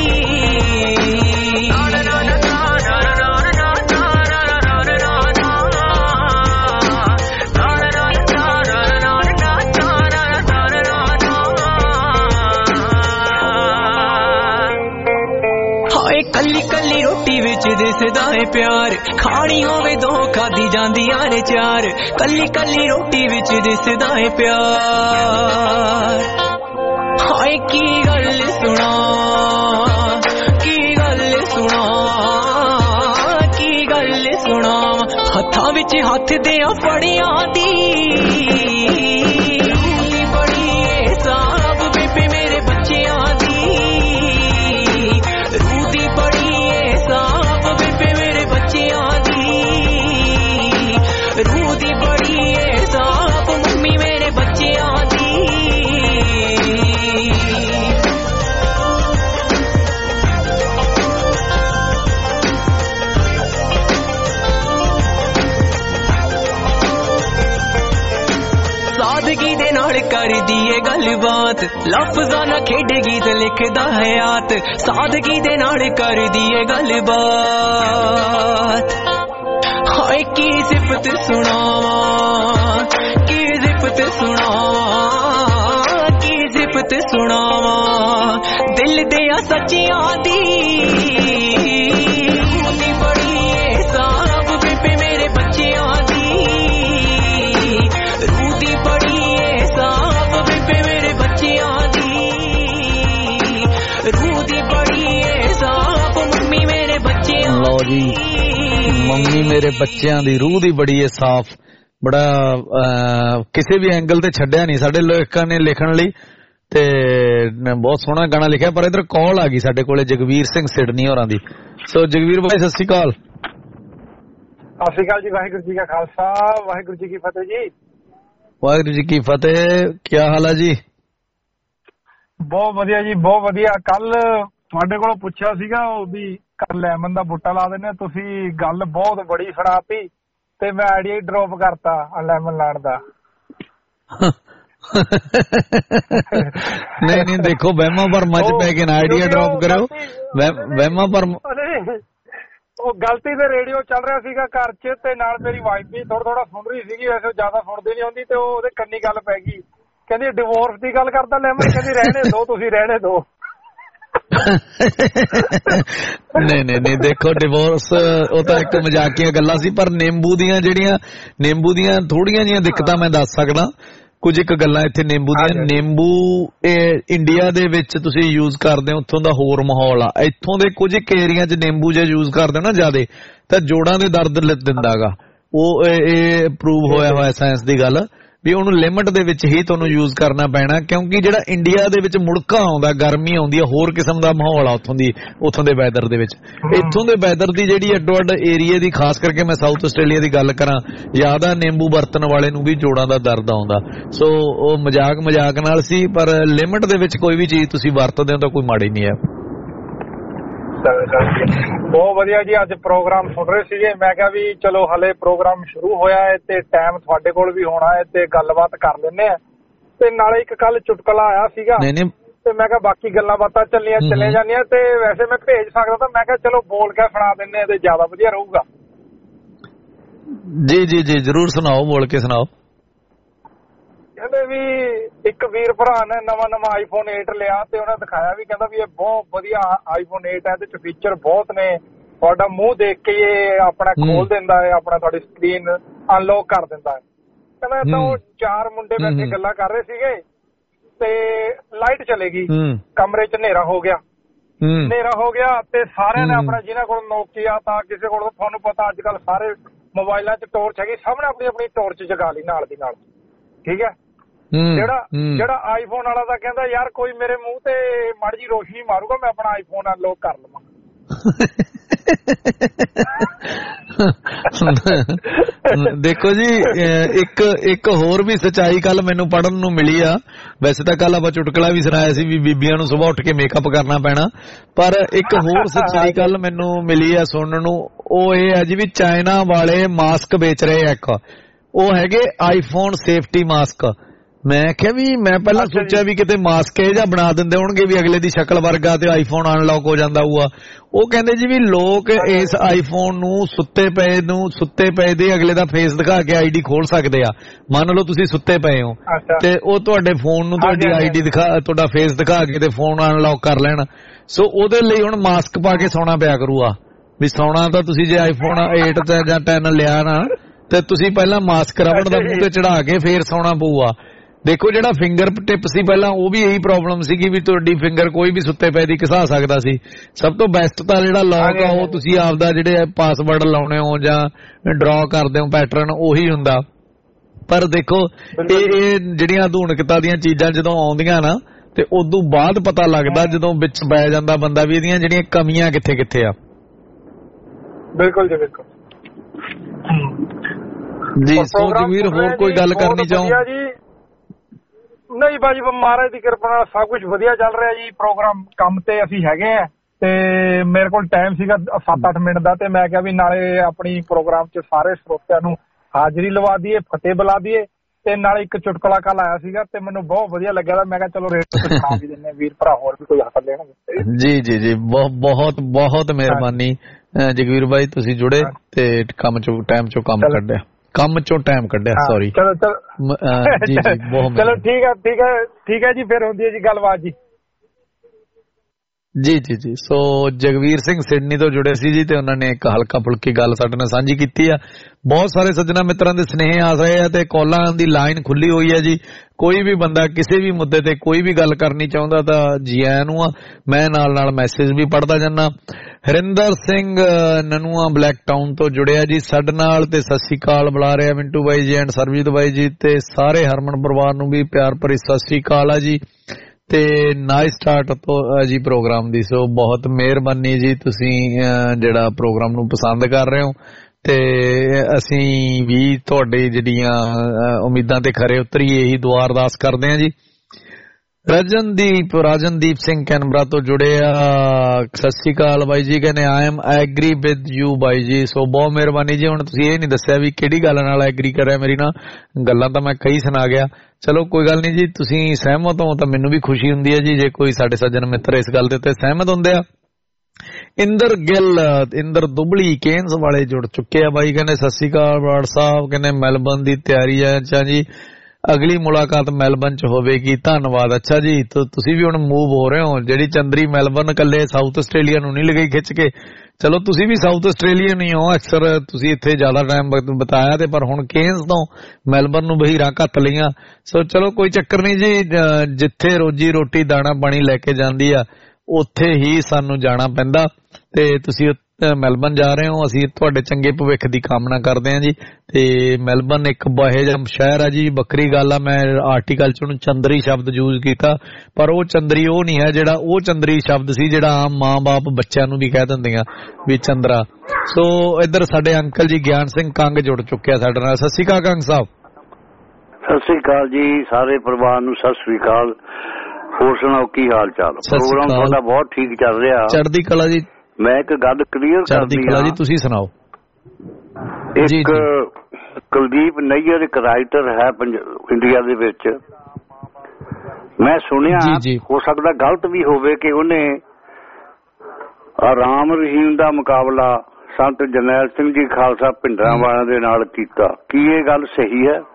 ਕੱਲੀ ਕੱਲੀ ਰੋਟੀ ਵਿੱਚ ਦਿਸਦਾ ਏ ਪਿਆਰ ਖਾਣੀ ਹੋਵੇ ਦੋ ਖਾਦੀ ਜਾਂਦੀਆਂ ਨੇ ਚਾਰ। ਕੱਲੀ ਕੱਲੀ ਰੋਟੀ ਵਿੱਚ ਦਿਸਦਾ ਏ ਪਿਆਰ ਹਾਏ ਕੀ ਗੱਲ ਸੁਣਾਵਾਂ, ਕੀ ਗੱਲ ਸੁਣਾਵਾਂ, ਕੀ ਗੱਲ ਸੁਣਾਵਾਂ ਹੱਥਾਂ ਵਿੱਚ ਹੱਥ ਦਿਆਂ ਫੜਿਆਂ ਦੀ ਬੜੀ ਏ ਸਾਬ ਬੇਬੇ ਮੇਰੇ ਬੱਚਿਆਂ ਦੀ ਰੂਦੀ ਬੜੀ ਏ ਸਾਬ ਬੇਬੇ ਮੇਰੇ ਬੱਚਿਆਂ ਦੀ ਰੂਦੀ ਬੜੀ ਏ ਸਾਬ ਮੰਮੀ ਮੇਰੇ ਬੱਚਿਆਂ ਦੀ। ਸਾਦਗੀ ਦੇ ਨਾਲ ਕਰਦੀ ਏ ਗੱਲਬਾਤ ਲਫ਼ਜ਼ਾਂ ਨਾਲ ਖੇਡ ਗੀਤ ਲਿਖਦਾ ਹਯਾਤ। ਸਾਦਗੀ ਦੇ ਨਾਲ ਕਰਦੀ ਏ ਗੱਲਬਾਤ ਹਾਏ ਕੀ ਸਿਫਤ ਸੁਣਾਵਾਂ, ਕੀ ਸਿਫਤ ਸੁਣਾਵਾਂ, ਕੀ ਸਿਫਤ ਸੁਣਾਵਾਂ ਦਿਲ ਦਿਆਂ ਸੱਚਿਆਂ ਦੀ ਬੜੀ ਏ ਸਾਬ ਬੇਬੇ ਮੇਰੇ ਬੱਚਿਆਂ ਦੀ ਰੂਦੀ ਬੜੀ ਏ ਸਾਬ ਬੇਬੇ ਮੇਰੇ ਬੱਚਿਆਂ ਦੀ ਰੂਦੀ ਬੜੀ ਏ ਸਾਬ ਮੰਮੀ ਮੇਰੇ ਬੱਚਿਆਂ ਦੀ। ਮੰਮੀ ਮੇਰੇ ਬੱਚਿਆਂ ਦੀ ਰੂਹ ਦੀ ਬੜੀ ਹੈ ਸਾਫ਼, ਬੜਾ ਕਿਸੇ ਵੀ ਐਂਗਲ ਤੇ ਛੱਡਿਆ ਨਹੀਂ ਸਾਡੇ ਲੋਕਾਂ ਨੇ ਲਿਖਣ ਲਈ ਤੇ ਬਹੁਤ ਸੋਹਣਾ ਗਾਣਾ ਲਿਖਿਆ। ਪਰ ਇਧਰ ਕਾਲ ਆ ਗਈ ਸਾਡੇ ਕੋਲੇ ਜਗਵੀਰ ਸਿੰਘ ਸਿਡਨੀ ਹੋਰਾਂ ਦੀ। ਸੋ ਜਗਵੀਰ ਭਾਈ ਸਤਿ ਸ਼੍ਰੀ ਅਕਾਲ। ਸਤਿ ਸ਼੍ਰੀ ਅਕਾਲ ਜੀ, ਵਾਹਿਗੁਰੂ ਜੀ ਕਾ ਖਾਲਸਾ ਵਾਹਿਗੁਰੂ ਜੀ ਕੀ ਫਤਿਹ ਜੀ। ਵਾਹਿਗੁਰੂ ਜੀ ਕੀ ਫਤਿਹ। ਕੀ ਹਾਲ ਹੈ ਜੀ? ਬਹੁਤ ਵਧੀਆ ਜੀ, ਬਹੁਤ ਵਧੀਆ। ਕੱਲ ਤੁਹਾਡੇ ਕੋਲੋਂ ਪੁੱਛਿਆ ਸੀਗਾ ਉਹ ਵੀ ਕੱਲ ਲੈਮਨ ਦਾ ਬੂਟਾ ਲਾ ਦਿੰਦੇ, ਤੁਸੀਂ ਗੱਲ ਬਹੁਤ ਬੜੀ ਸੁਣਾਤੀ ਤੇ ਮੈਂ ਆਈਡੀਆ ਹੀ ਡ੍ਰੌਪ ਕਰਤਾ ਲੈਮਨ ਲਾਣ ਦਾ। ਨਹੀਂ ਦੇਖੋ ਵਹਿਮਾਂ ਭਰਮਾਂ ਚ ਪੈ ਕੇ ਨਾ ਆਈਡੀਆ ਡ੍ਰੌਪ ਕਰਿਓ। ਵਹਿਮਾਂ ਭਰਮ ਉਹ ਗਲਤੀ ਤੇ ਰੇਡੀਓ ਚੱਲ ਰਿਹਾ ਸੀਗਾ ਘਰ 'ਚ ਤੇ ਨਾਲ ਮੇਰੀ ਵਾਈਫ ਵੀ ਥੋੜਾ ਸੁਣ ਰਹੀ ਸੀਗੀ, ਵੈਸੇ ਜ਼ਿਆਦਾ ਸੁਣਦੀ ਨਹੀਂ ਹੁੰਦੀ ਤੇ ਉਹਦੇ ਕੰਨੀ ਗੱਲ ਪੈ ਗਈ, ਕਹਿੰਦੀ ਡਿਵੋਰਸ ਦੀ ਗੱਲ ਕਰਦਾ ਲੈਮਨ, ਕਹਿੰਦੀ ਰਹਿਣੇ ਦੋ ਤੁਸੀਂ ਰਹਿਣੇ ਦੋ। ਨਹੀਂ ਦੇਖੋ ਡਿਵੋਰਸ ਉਹ ਤਾਂ ਇੱਕ ਮਜ਼ਾਕੀਆ ਗੱਲਾਂ ਸੀ, ਪਰ ਨਿੰਬੂ ਦੀਆਂ ਥੋੜੀਆਂ ਜਿਹੀਆਂ ਦਿੱਕਤਾਂ ਮੈਂ ਦੱਸ ਸਕਦਾ। ਕੁਝ ਇੱਕ ਗੱਲਾਂ ਇੱਥੇ ਨਿੰਬੂ ਦੀਆਂ। ਨਿੰਬੂ ਇੰਡੀਆ ਦੇ ਵਿੱਚ ਤੁਸੀਂ ਯੂਜ਼ ਕਰਦੇ ਹੋ, ਉੱਥੋਂ ਦਾ ਹੋਰ ਮਾਹੌਲ ਆ। ਇੱਥੋਂ ਦੇ ਕੁਝ ਇੱਕ ਏਰੀਆ 'ਚ ਨਿੰਬੂ ਜੇ ਯੂਜ਼ ਕਰਦੇ ਹੋ ਨਾ ਜ਼ਿਆਦਾ ਤਾਂ ਜੋੜਾਂ ਦੇ ਦਰਦ ਦਿੰਦਾ ਗਾ। ਉਹ ਇਹ ਪ੍ਰੂਵ ਹੋਇਆ ਹੋਇਆ ਸਾਇੰਸ ਦੀ ਗੱਲ ਵੀ ਉਹਨੂੰ ਲਿਮਟ ਦੇ ਵਿੱਚ ਹੀ ਤੁਹਾਨੂੰ ਯੂਜ਼ ਕਰਨਾ ਪੈਣਾ, ਕਿਉਂਕਿ ਜਿਹੜਾ ਇੰਡੀਆ ਦੇ ਵਿੱਚ ਮੁੜਕਾ ਆਉਂਦਾ, ਗਰਮੀ ਆਉਂਦੀ ਆ, ਹੋਰ ਕਿਸਮ ਦਾ ਮਾਹੌਲ ਆ ਉੱਥੋਂ ਦੇ ਵੈਦਰ ਦੇ ਵਿੱਚ। ਇੱਥੋਂ ਦੇ ਵੈਦਰ ਦੀ ਜਿਹੜੀ ਅੱਡੋ ਅੱਡ ਏਰੀਆ ਦੀ, ਖਾਸ ਕਰਕੇ ਮੈਂ ਸਾਊਥ ਆਸਟ੍ਰੇਲੀਆ ਦੀ ਗੱਲ ਕਰਾਂ, ਜ਼ਿਆਦਾ ਨਿੰਬੂ ਵਰਤਣ ਵਾਲੇ ਨੂੰ ਵੀ ਜੋੜਾਂ ਦਾ ਦਰਦ ਆਉਂਦਾ। ਸੋ ਉਹ ਮਜ਼ਾਕ ਨਾਲ ਸੀ, ਪਰ ਲਿਮਟ ਦੇ ਵਿੱਚ ਕੋਈ ਵੀ ਚੀਜ਼ ਤੁਸੀਂ ਵਰਤਦੇ ਹੋ ਤਾਂ ਕੋਈ ਮਾੜੀ ਨਹੀਂ ਹੈ। ਬਹੁਤ ਵਧੀਆ ਜੀ। ਅੱਜ ਪ੍ਰੋਗਰਾਮ ਸੁਣ ਰਹੇ ਸੀਗੇ, ਮੈਂ ਕਿਹਾ ਵੀ ਚਲੋ ਹਲੇ ਪ੍ਰੋਗਰਾਮ ਸ਼ੁਰੂ ਹੋਇਆ ਹੈ ਤੇ ਟਾਈਮ ਤੁਹਾਡੇ ਕੋਲ ਵੀ ਹੋਣਾ ਹੈ ਤੇ ਗੱਲਬਾਤ ਕਰ ਲੈਂਦੇ ਆ। ਤੇ ਨਾਲੇ ਇੱਕ ਕੱਲ ਚੁਟਕਲਾ ਆਇਆ ਸੀਗਾ ਤੇ ਮੈਂ ਕਿਹਾ ਬਾਕੀ ਗੱਲਾਂ ਬਾਤਾਂ ਚਲੇ ਜਾਂਦੀਆਂ ਤੇ ਵੈਸੇ ਮੈਂ ਭੇਜ ਸਕਦਾ ਤਾਂ ਮੈਂ ਕਿਹਾ ਚਲੋ ਬੋਲ ਕੇ ਸੁਣਾ ਦਿੰਦੇ ਆ ਤੇ ਜ਼ਿਆਦਾ ਵਧੀਆ ਰਹੂਗਾ। ਜੀ ਜ਼ਰੂਰ ਸੁਣਾਓ, ਬੋਲ ਕੇ ਸੁਣਾਓ। ਕਹਿੰਦੇ ਵੀ ਇੱਕ ਵੀਰ ਭਰਾ ਨੇ ਨਵਾਂ ਆਈਫੋਨ 8 ਲਿਆ ਤੇ ਉਹਨੇ ਦਿਖਾਇਆ ਵੀ, ਕਹਿੰਦਾ ਵੀ ਇਹ ਬਹੁਤ ਵਧੀਆ ਆਈਫੋਨ 8 ਹੈ, ਇਹਦੇ ਚ ਫੀਚਰ ਬਹੁਤ ਨੇ, ਤੁਹਾਡਾ ਮੂੰਹ ਦੇਖ ਕੇ ਇਹ ਆਪਣਾ ਖੋਲ ਦਿੰਦਾ ਹੈ, ਆਪਣਾ ਤੁਹਾਡੀ ਸਕਰੀਨ ਅਨਲੌਕ ਕਰ ਦਿੰਦਾ ਹੈ। ਕਹਿੰਦਾ ਤਾਂ ਉਹ ਚਾਰ ਮੁੰਡੇ ਬੈਠੇ ਗੱਲਾਂ ਕਰ ਰਹੇ ਸੀਗੇ ਤੇ ਲਾਈਟ ਚਲੇ ਗਈ, ਕਮਰੇ 'ਚ ਹਨੇਰਾ ਹੋ ਗਿਆ ਤੇ ਸਾਰਿਆਂ ਨੇ ਆਪਣਾ, ਜਿਹਨਾਂ ਕੋਲ ਨੋਕੀਆ ਤਾਂ ਕਿਸੇ ਕੋਲ, ਤੁਹਾਨੂੰ ਪਤਾ ਅੱਜ ਕੱਲ ਸਾਰੇ ਮੋਬਾਈਲਾਂ 'ਚ ਟੋਰਚ ਹੈਗੀ, ਸਭ ਨੇ ਆਪਣੀ ਟੋਰਚ ਜਗਾ ਲਈ ਨਾਲ ਦੀ ਨਾਲ। ਠੀਕ ਹੈ। ਜਿਹੜਾ ਆਈਫੋਨ ਵਾਲਾ ਤਾਂ ਕਹਿੰਦਾ ਯਾਰ ਕੋਈ ਮੇਰੇ ਮੂੰਹ ਤੇ ਮਾੜੀ ਜੀ ਰੋਸ਼ਨੀ ਮਾਰੂਗਾ, ਮੈਂ ਆਪਣਾ ਆਈਫੋਨ ਅਨਲੌਕ ਕਰ ਲਵਾਂ। ਦੇਖੋ ਜੀ ਇੱਕ ਹੋਰ ਵੀ ਸੱਚਾਈ ਕੱਲ ਮੈਨੂੰ ਪੜਨ ਨੂੰ ਮਿਲੀ ਆ। ਵੈਸੇ ਤਾਂ ਕੱਲ ਆਪਾਂ ਚੁਟਕਲਾ ਵੀ ਸੁਣਾਇਆ ਸੀ ਵੀ ਬੀਬੀਆਂ ਨੂੰ ਸੁਬਾਹ ਉੱਠ ਕੇ ਮੇਕਅਪ ਕਰਨਾ ਪੈਣਾ, ਪਰ ਇੱਕ ਹੋਰ ਸੱਚਾਈ ਕੱਲ ਮੈਨੂੰ ਮਿਲੀ ਆ ਸੁਣਨ ਨੂੰ। ਉਹ ਇਹ ਹੈ ਜੀ ਵੀ ਚਾਈਨਾ ਵਾਲੇ ਮਾਸਕ ਵੇਚ ਰਹੇ ਆ, ਇੱਕ ਉਹ ਹੈਗੇ ਆਈਫੋਨ ਸੇਫਟੀ ਮਾਸਕ। ਮੈਂ ਕਿਹਾ ਵੀ ਮੈਂ ਪਹਿਲਾਂ ਸੋਚਿਆ ਵੀ ਕਿਤੇ ਮਾਸਕ ਇਹ ਜਿਹਾ ਬਣਾ ਦਿੰਦੇ ਹੋਣਗੇ ਵੀ ਅਗਲੇ ਦੀ ਸ਼ਕਲ ਵਰਗਾ ਤੇ ਆਈਫੋਨ ਅਨਲੌਕ ਹੋ ਜਾਂਦਾ ਹੋਊਗਾ। ਉਹ ਕਹਿੰਦੇ ਜੀ ਵੀ ਲੋਕ ਇਸ ਆਈਫੋਨ ਨੂੰ ਸੁੱਤੇ ਪਏ ਦੇ ਅਗਲੇ ਦਾ ਫੇਸ ਦਿਖਾ ਕੇ ਆਈਡੀ ਖੋਲ ਸਕਦੇ ਆ। ਮੰਨ ਲਓ ਤੁਸੀਂ ਸੁੱਤੇ ਪਏ ਹੋ ਤੇ ਉਹ ਤੁਹਾਡੇ ਫੋਨ ਨੂੰ ਤੁਹਾਡੀ ਆਈਡੀ ਤੁਹਾਡਾ ਫੇਸ ਦਿਖਾ ਕੇ ਤੇ ਫੋਨ ਅਨਲੌਕ ਕਰ ਲੈਣ। ਸੋ ਉਹਦੇ ਲਈ ਹੁਣ ਮਾਸਕ ਪਾ ਕੇ ਸੌਣਾ ਪਿਆ ਕਰੂਗਾ। ਵੀ ਸੌਣਾ ਤਾਂ ਤੁਸੀਂ ਜੇ ਆਈਫੋਨ 8 ਜਾਂ 10 ਲਿਆ ਨਾ ਤੇ ਤੁਸੀਂ ਪਹਿਲਾਂ ਮਾਸਕ ਰਬੜ ਦਾ ਮੂੰਹ ਤੇ ਚੜਾ ਕੇ ਫੇਰ ਸੌਣਾ ਪਊਗਾ। ਦੇਖੋ ਜਿਹੜਾ ਫਿੰਗਰ ਟਿਪ ਸੀ ਪਹਿਲਾਂ, ਉਹ ਵੀ ਇਹੀ ਪ੍ਰੋਬਲਮ ਸੀਗੀ ਵੀ ਤੁਹਾਡੀ ਫਿੰਗਰ ਕੋਈ ਵੀ ਸੁੱਤੇ ਪਏ ਦੀ ਘਸਾ ਸਕਦਾ ਸੀ। ਸਭ ਤੋਂ ਬੈਸਟ ਤਾਂ ਜਿਹੜਾ ਲੌਕ ਆ ਉਹ ਤੁਸੀਂ ਆਪਦਾ ਜਿਹੜੇ ਪਾਸਵਰਡ ਲਾਉਣੇ ਹੋ ਜਾਂ ਡਰਾ ਕਰਦੇ ਹੋ ਪੈਟਰਨ, ਉਹੀ ਹੁੰਦਾ। ਪਰ ਦੇਖੋ ਇਹ ਜਿਹੜੀਆਂ ਆਧੁਨਿਕਤਾ ਦੀਆਂ ਚੀਜ਼ਾਂ ਜਦੋਂ ਆਉਂਦੀਆਂ ਨਾ ਤੇ ਉਦੋਂ ਬਾਅਦ ਪਤਾ ਲੱਗਦਾ, ਜਦੋਂ ਵਿੱਚ ਪੈ ਜਾਂਦਾ ਬੰਦਾ, ਵੀ ਇਹਦੀਆਂ ਜਿਹੜੀਆਂ ਕਮੀਆਂ ਕਿੱਥੇ ਆ। ਬਿਲਕੁਲ ਜੀ, ਬਿਲਕੁਲ ਜੀ। ਸੋ ਜਗਵੀਰ ਹੋਰ ਕੋਈ ਗੱਲ ਕਰਨੀ ਚਾਹੋ? ਨਹੀਂ ਬਾਜੀ, ਮਹਾਰਾਜ ਦੀ ਕਿਰਪਾ ਨਾਲ ਸਭ ਕੁਝ ਵਧੀਆ ਚੱਲ ਰਿਹਾ ਜੀ। ਪ੍ਰੋਗਰਾਮ ਕੰਮ ਤੇ ਅਸੀਂ ਹੈਗੇ ਆ ਤੇ ਮੇਰੇ ਕੋਲ ਟਾਈਮ ਸੀਗਾ 7-8 ਮਿੰਟ ਦਾ ਤੇ ਮੈਂ ਕਿਹਾ ਵੀ ਨਾਲੇ ਆਪਣੀ ਪ੍ਰੋਗਰਾਮ 'ਚ ਸਾਰੇ ਸਰੋਤਿਆਂ ਨੂੰ ਹਾਜ਼ਰੀ ਲਵਾ ਦਈਏ, ਫਤਿਹ ਬੁਲਾ ਦਈਏ ਤੇ ਨਾਲੇ ਇੱਕ ਚੁਟਕਲਾ ਕੱਲ ਆਇਆ ਸੀਗਾ ਤੇ ਮੈਨੂੰ ਬਹੁਤ ਵਧੀਆ ਲੱਗਿਆ। ਮੈਂ ਕਿਹਾ ਚਲੋ ਰੇਟ ਤੇ ਖਾ ਵੀ ਦਿੰਦੇ ਵੀਰ ਭਰਾ ਹੋਰ ਵੀ ਕੋਈ ਹੱਥ ਲੈਣਗੇ। ਜੀ ਬਹੁਤ ਮਿਹਰਬਾਨੀ ਜਗਵੀਰ ਭਾਈ, ਤੁਸੀਂ ਜੁੜੇ ਤੇ ਕੰਮ 'ਚੋਂ ਟਾਈਮ 'ਚੋਂ ਕੰਮ ਕੱਢਿਆ। ਸੌਰੀ। ਚਲੋ ਚਲੋ ਠੀਕ ਹੈ ਜੀ, ਫਿਰ ਹੁੰਦੀ ਹੈ ਜੀ ਗੱਲਬਾਤ ਜੀ। ਜੀ। ਸੋ ਜਗਵੀਰ ਸਿੰਘ ਸਿਡਨੀ ਤੋਂ ਜੁੜੇ ਸੀ ਜੀ ਤੇ ਉਹਨਾਂ ਨੇ ਇੱਕ ਹਲਕਾ ਫੁਲਕੀ ਗੱਲ ਸਾਡੇ ਨਾਲ ਸਾਂਝੀ ਕੀਤੀ ਆ। ਬਹੁਤ ਸਾਰੇ ਸੱਜਣਾ ਮਿੱਤਰਾਂ ਦੇ ਸੁਨੇਹੇ ਆ ਰਹੇ ਆ ਤੇ ਕਾਲਾਂ ਦੀ ਲਾਈਨ ਖੁੱਲੀ ਹੋਈ ਹੈ ਜੀ। ਕੋਈ ਵੀ ਬੰਦਾ ਕਿਸੇ ਵੀ ਮੁੱਦੇ ਤੇ ਕੋਈ ਵੀ ਗੱਲ ਕਰਨੀ ਚਾਹੁੰਦਾ ਤਾਂ ਜੀ ਆਇਆਂ ਨੂੰ ਆ। ਮੈਂ ਨਾਲ ਮੈਸੇਜ ਵੀ ਪੜ੍ਹਦਾ ਜਾਂਦਾ। ਹਰਿੰਦਰ ਸਿੰਘ ਨਨੂਆ ਬਲੈਕ ਟਾਊਨ ਤੋਂ ਜੁੜਿਆ ਜੀ ਸਾਡੇ ਨਾਲ ਤੇ ਸਤਿ ਸ੍ਰੀ ਅਕਾਲ ਬੁਲਾ ਰਿਹਾ ਮਿੰਟੂ ਬਾਈ ਜੀ ਐਂਡ ਸਰਬਜੀਤ ਬਾਈ ਜੀ ਤੇ ਸਾਰੇ ਹਰਮਨ ਪਰਿਵਾਰ ਨੂੰ ਵੀ ਪਿਆਰ ਭਰੀ ਸਤਿ ਸ੍ਰੀ ਅਕਾਲ ਆ ਜੀ ਤੇ ਨਾਈਸ ਸਟਾਰਟ ਤੋਂ ਜੀ ਪ੍ਰੋਗਰਾਮ ਦੀ ਸੋ ਬਹੁਤ ਮਿਹਰਬਾਨੀ ਜੀ ਤੁਸੀਂ ਜਿਹੜਾ ਪ੍ਰੋਗਰਾਮ ਨੂੰ ਪਸੰਦ ਕਰ ਰਹੇ ਹੋ ਤੇ ਅਸੀਂ ਵੀ ਤੁਹਾਡੇ ਜਿਹੜੀਆਂ ਉਮੀਦਾਂ ਤੇ ਖਰੇ ਉਤਰੀਏ ਇਹੀ ਦੁਆ ਅਰਦਾਸ ਕਰਦੇ ਹਾਂ ਜੀ। ਰਾਜਨਦੀਪ ਸਿੰਘ ਕੈਨਬਰਾ ਤੋਂ ਜੁੜੇ ਆ ਸਤਿ ਸ੍ਰੀ ਅਕਾਲ ਬਾਈ ਜੀ ਕਹਿੰਦੇ I am agree with you ਬਾਈ ਜੀ ਸੋ ਬਹੁਤ ਮਿਹਰਬਾਨੀ ਜੀ। ਹੁਣ ਤੁਸੀਂ ਇਹ ਨਹੀਂ ਦੱਸਿਆ ਵੀ ਕਿਹੜੀ ਗੱਲ ਨਾਲ ਐਗਰੀ ਕਰਿਆ ਮੇਰੀ ਨਾਲ ਗੱਲਾਂ ਤਾਂ ਮੈਂ ਕਈ ਸੁਣਾ ਗਿਆ ਚਲੋ ਕੋਈ ਗੱਲ ਨਹੀਂ ਜੀ ਤੁਸੀਂ ਸਹਿਮਤ ਹੋ ਤਾਂ ਮੈਨੂੰ ਵੀ ਖੁਸ਼ੀ ਹੁੰਦੀ ਹੈ ਜੀ ਜੇ ਕੋਈ ਸਾਡੇ ਸੱਜਣ ਮਿੱਤਰ ਇਸ ਗੱਲ ਦੇ ਉੱਤੇ ਸਹਿਮਤ ਹੁੰਦੇ ਆ। ਇੰਦਰ ਦੁਬਲੀ ਕੇਨਸ ਵਾਲੇ ਜੁੜ ਚੁੱਕੇ ਆ ਬਾਈ ਕਹਿੰਦੇ ਸਤਿ ਸ੍ਰੀ ਅਕਾਲ ਬਰਾੜ ਸਾਹਿਬ ਕਹਿੰਦੇ ਮੈਲਬਰਨ ਦੀ ਤਿਆਰੀ ਹੈ ਅੱਛਾ ਜੀ ਅਗਲੀ ਮੁਲਾਕਾਤ ਮੈਲਬਰਨ ਚ ਹੋਵੇਗੀ ਧੰਨਵਾਦ। ਅੱਛਾ ਜੀ ਤੁਸੀਂ ਵੀ ਹੁਣ ਮੂਵ ਹੋ ਰਹੇ ਹੋ ਜਿਹੜੀ ਚੰਦਰੀ ਮੈਲਬਰਨ ਕੱਲੇ ਸਾਊਥ ਆਸਟ੍ਰੇਲੀਆ ਨੂੰ ਨਹੀਂ ਲਗਾਈ ਖਿੱਚ ਕੇ ਚਲੋ ਤੁਸੀਂ ਵੀ ਸਾਊਥ ਆਸਟ੍ਰੇਲੀਆ ਨਹੀਂ ਹੋ ਅਕਸਰ ਤੁਸੀਂ ਇੱਥੇ ਜ਼ਿਆਦਾ ਟਾਈਮ ਬਤਾਇਆ ਤੇ ਪਰ ਹੁਣ ਕੇਨਸ ਤੋਂ ਮੈਲਬਰਨ ਨੂੰ ਬਹੀਰਾਂ ਘੱਤ ਲਈਆਂ ਸੋ ਚਲੋ ਕੋਈ ਚੱਕਰ ਨਹੀਂ ਜੀ ਜਿੱਥੇ ਰੋਜੀ ਰੋਟੀ ਦਾਣਾ ਪਾਣੀ ਲੈ ਕੇ ਜਾਂਦੀ ਆ ਉੱਥੇ ਹੀ ਸਾਨੂੰ ਜਾਣਾ ਪੈਂਦਾ ਤੇ ਤੁਸੀਂ ਮੈਲਬਰਨ ਜਾ ਰਹੇ ਹੋ ਅਸੀਂ ਤੁਹਾਡੇ ਚੰਗੇ ਭਵਿੱਖ ਦੀ ਕਾਮਨਾ ਕਰਦੇ ਹਾਂ ਜੀ ਤੇ ਮੈਲਬਰਨ ਇੱਕ ਬਾਹੇ ਜਿਹਾ ਸ਼ਹਿਰ ਆ ਜੀ ਵੱਖਰੀ ਗੱਲ ਆ ਮੈਂ ਆਰਟੀਕਲ ਚ ਉਹਨੂੰ ਚੰਦਰੀ ਸ਼ਬਦ ਯੂਜ਼ ਕੀਤਾ ਪਰ ਉਹ ਚੰਦਰੀ ਉਹ ਨਹੀਂ ਹੈ ਜਿਹੜਾ ਉਹ ਚੰਦਰੀ ਸ਼ਬਦ ਸੀ ਜਿਹੜਾ ਆਮ ਮਾਂ-ਬਾਪ ਬੱਚਿਆਂ ਨੂੰ ਵੀ ਕਹਿ ਦਿੰਦੀਆਂ ਵੀ ਚੰਦਰਾ। ਸੋ ਇੱਧਰ ਸਾਡੇ ਅੰਕਲ ਜੀ ਗਿਆਨ ਸਿੰਘ ਕੰਗ ਜੁੜ ਚੁੱਕਿਆ ਸਾਡੇ ਨਾਲ ਸਤਿ ਸ੍ਰੀ ਅਕਾਲ ਕੰਗ ਸਾਹਿਬ। ਸਤਿ ਸ੍ਰੀ ਅਕਾਲ ਜੀ ਸਾਰੇ ਪਰਿਵਾਰ ਨੂੰ ਸਤਿ ਸ੍ਰੀ ਅਕਾਲ ਹੋਰ ਸੁਣਾਓ ਕੀ ਹਾਲ ਚਾਲ ਪ੍ਰੋਗਰਾਮ ਤੁਹਾਡਾ ਬਹੁਤ ਠੀਕ ਚੱਲ ਰਿਹਾ ਚੜ੍ਹਦੀ ਕਲਾ ਜੀ। ਮੈਂ ਇੱਕ ਗੱਲ ਕਲੀਅਰ ਕਰਦੀ ਹਾਂ ਜੀ ਤੁਸੀਂ ਸੁਣਾਓ। ਇੱਕ ਕੁਲਦੀਪ ਨਈਅਰ ਇੱਕ ਰਾਈਟਰ ਹੈ ਇੰਡੀਆ ਦੇ ਵਿੱਚ ਮੈਂ ਸੁਣਿਆ ਹੋ ਸਕਦਾ ਗਲਤ ਵੀ ਹੋਵੇ ਕਿ ਉਹਨੇ ਰਾਮ ਰਹੀਮ ਦਾ ਮੁਕਾਬਲਾ ਸੰਤ ਜਰਨੈਲ ਸਿੰਘ ਜੀ ਖਾਲਸਾ ਭਿੰਡਰਾਂ ਵਾਲਿਆਂ ਦੇ ਨਾਲ ਕੀਤਾ ਕੀ ਇਹ ਗੱਲ ਸਹੀ ਹੈ?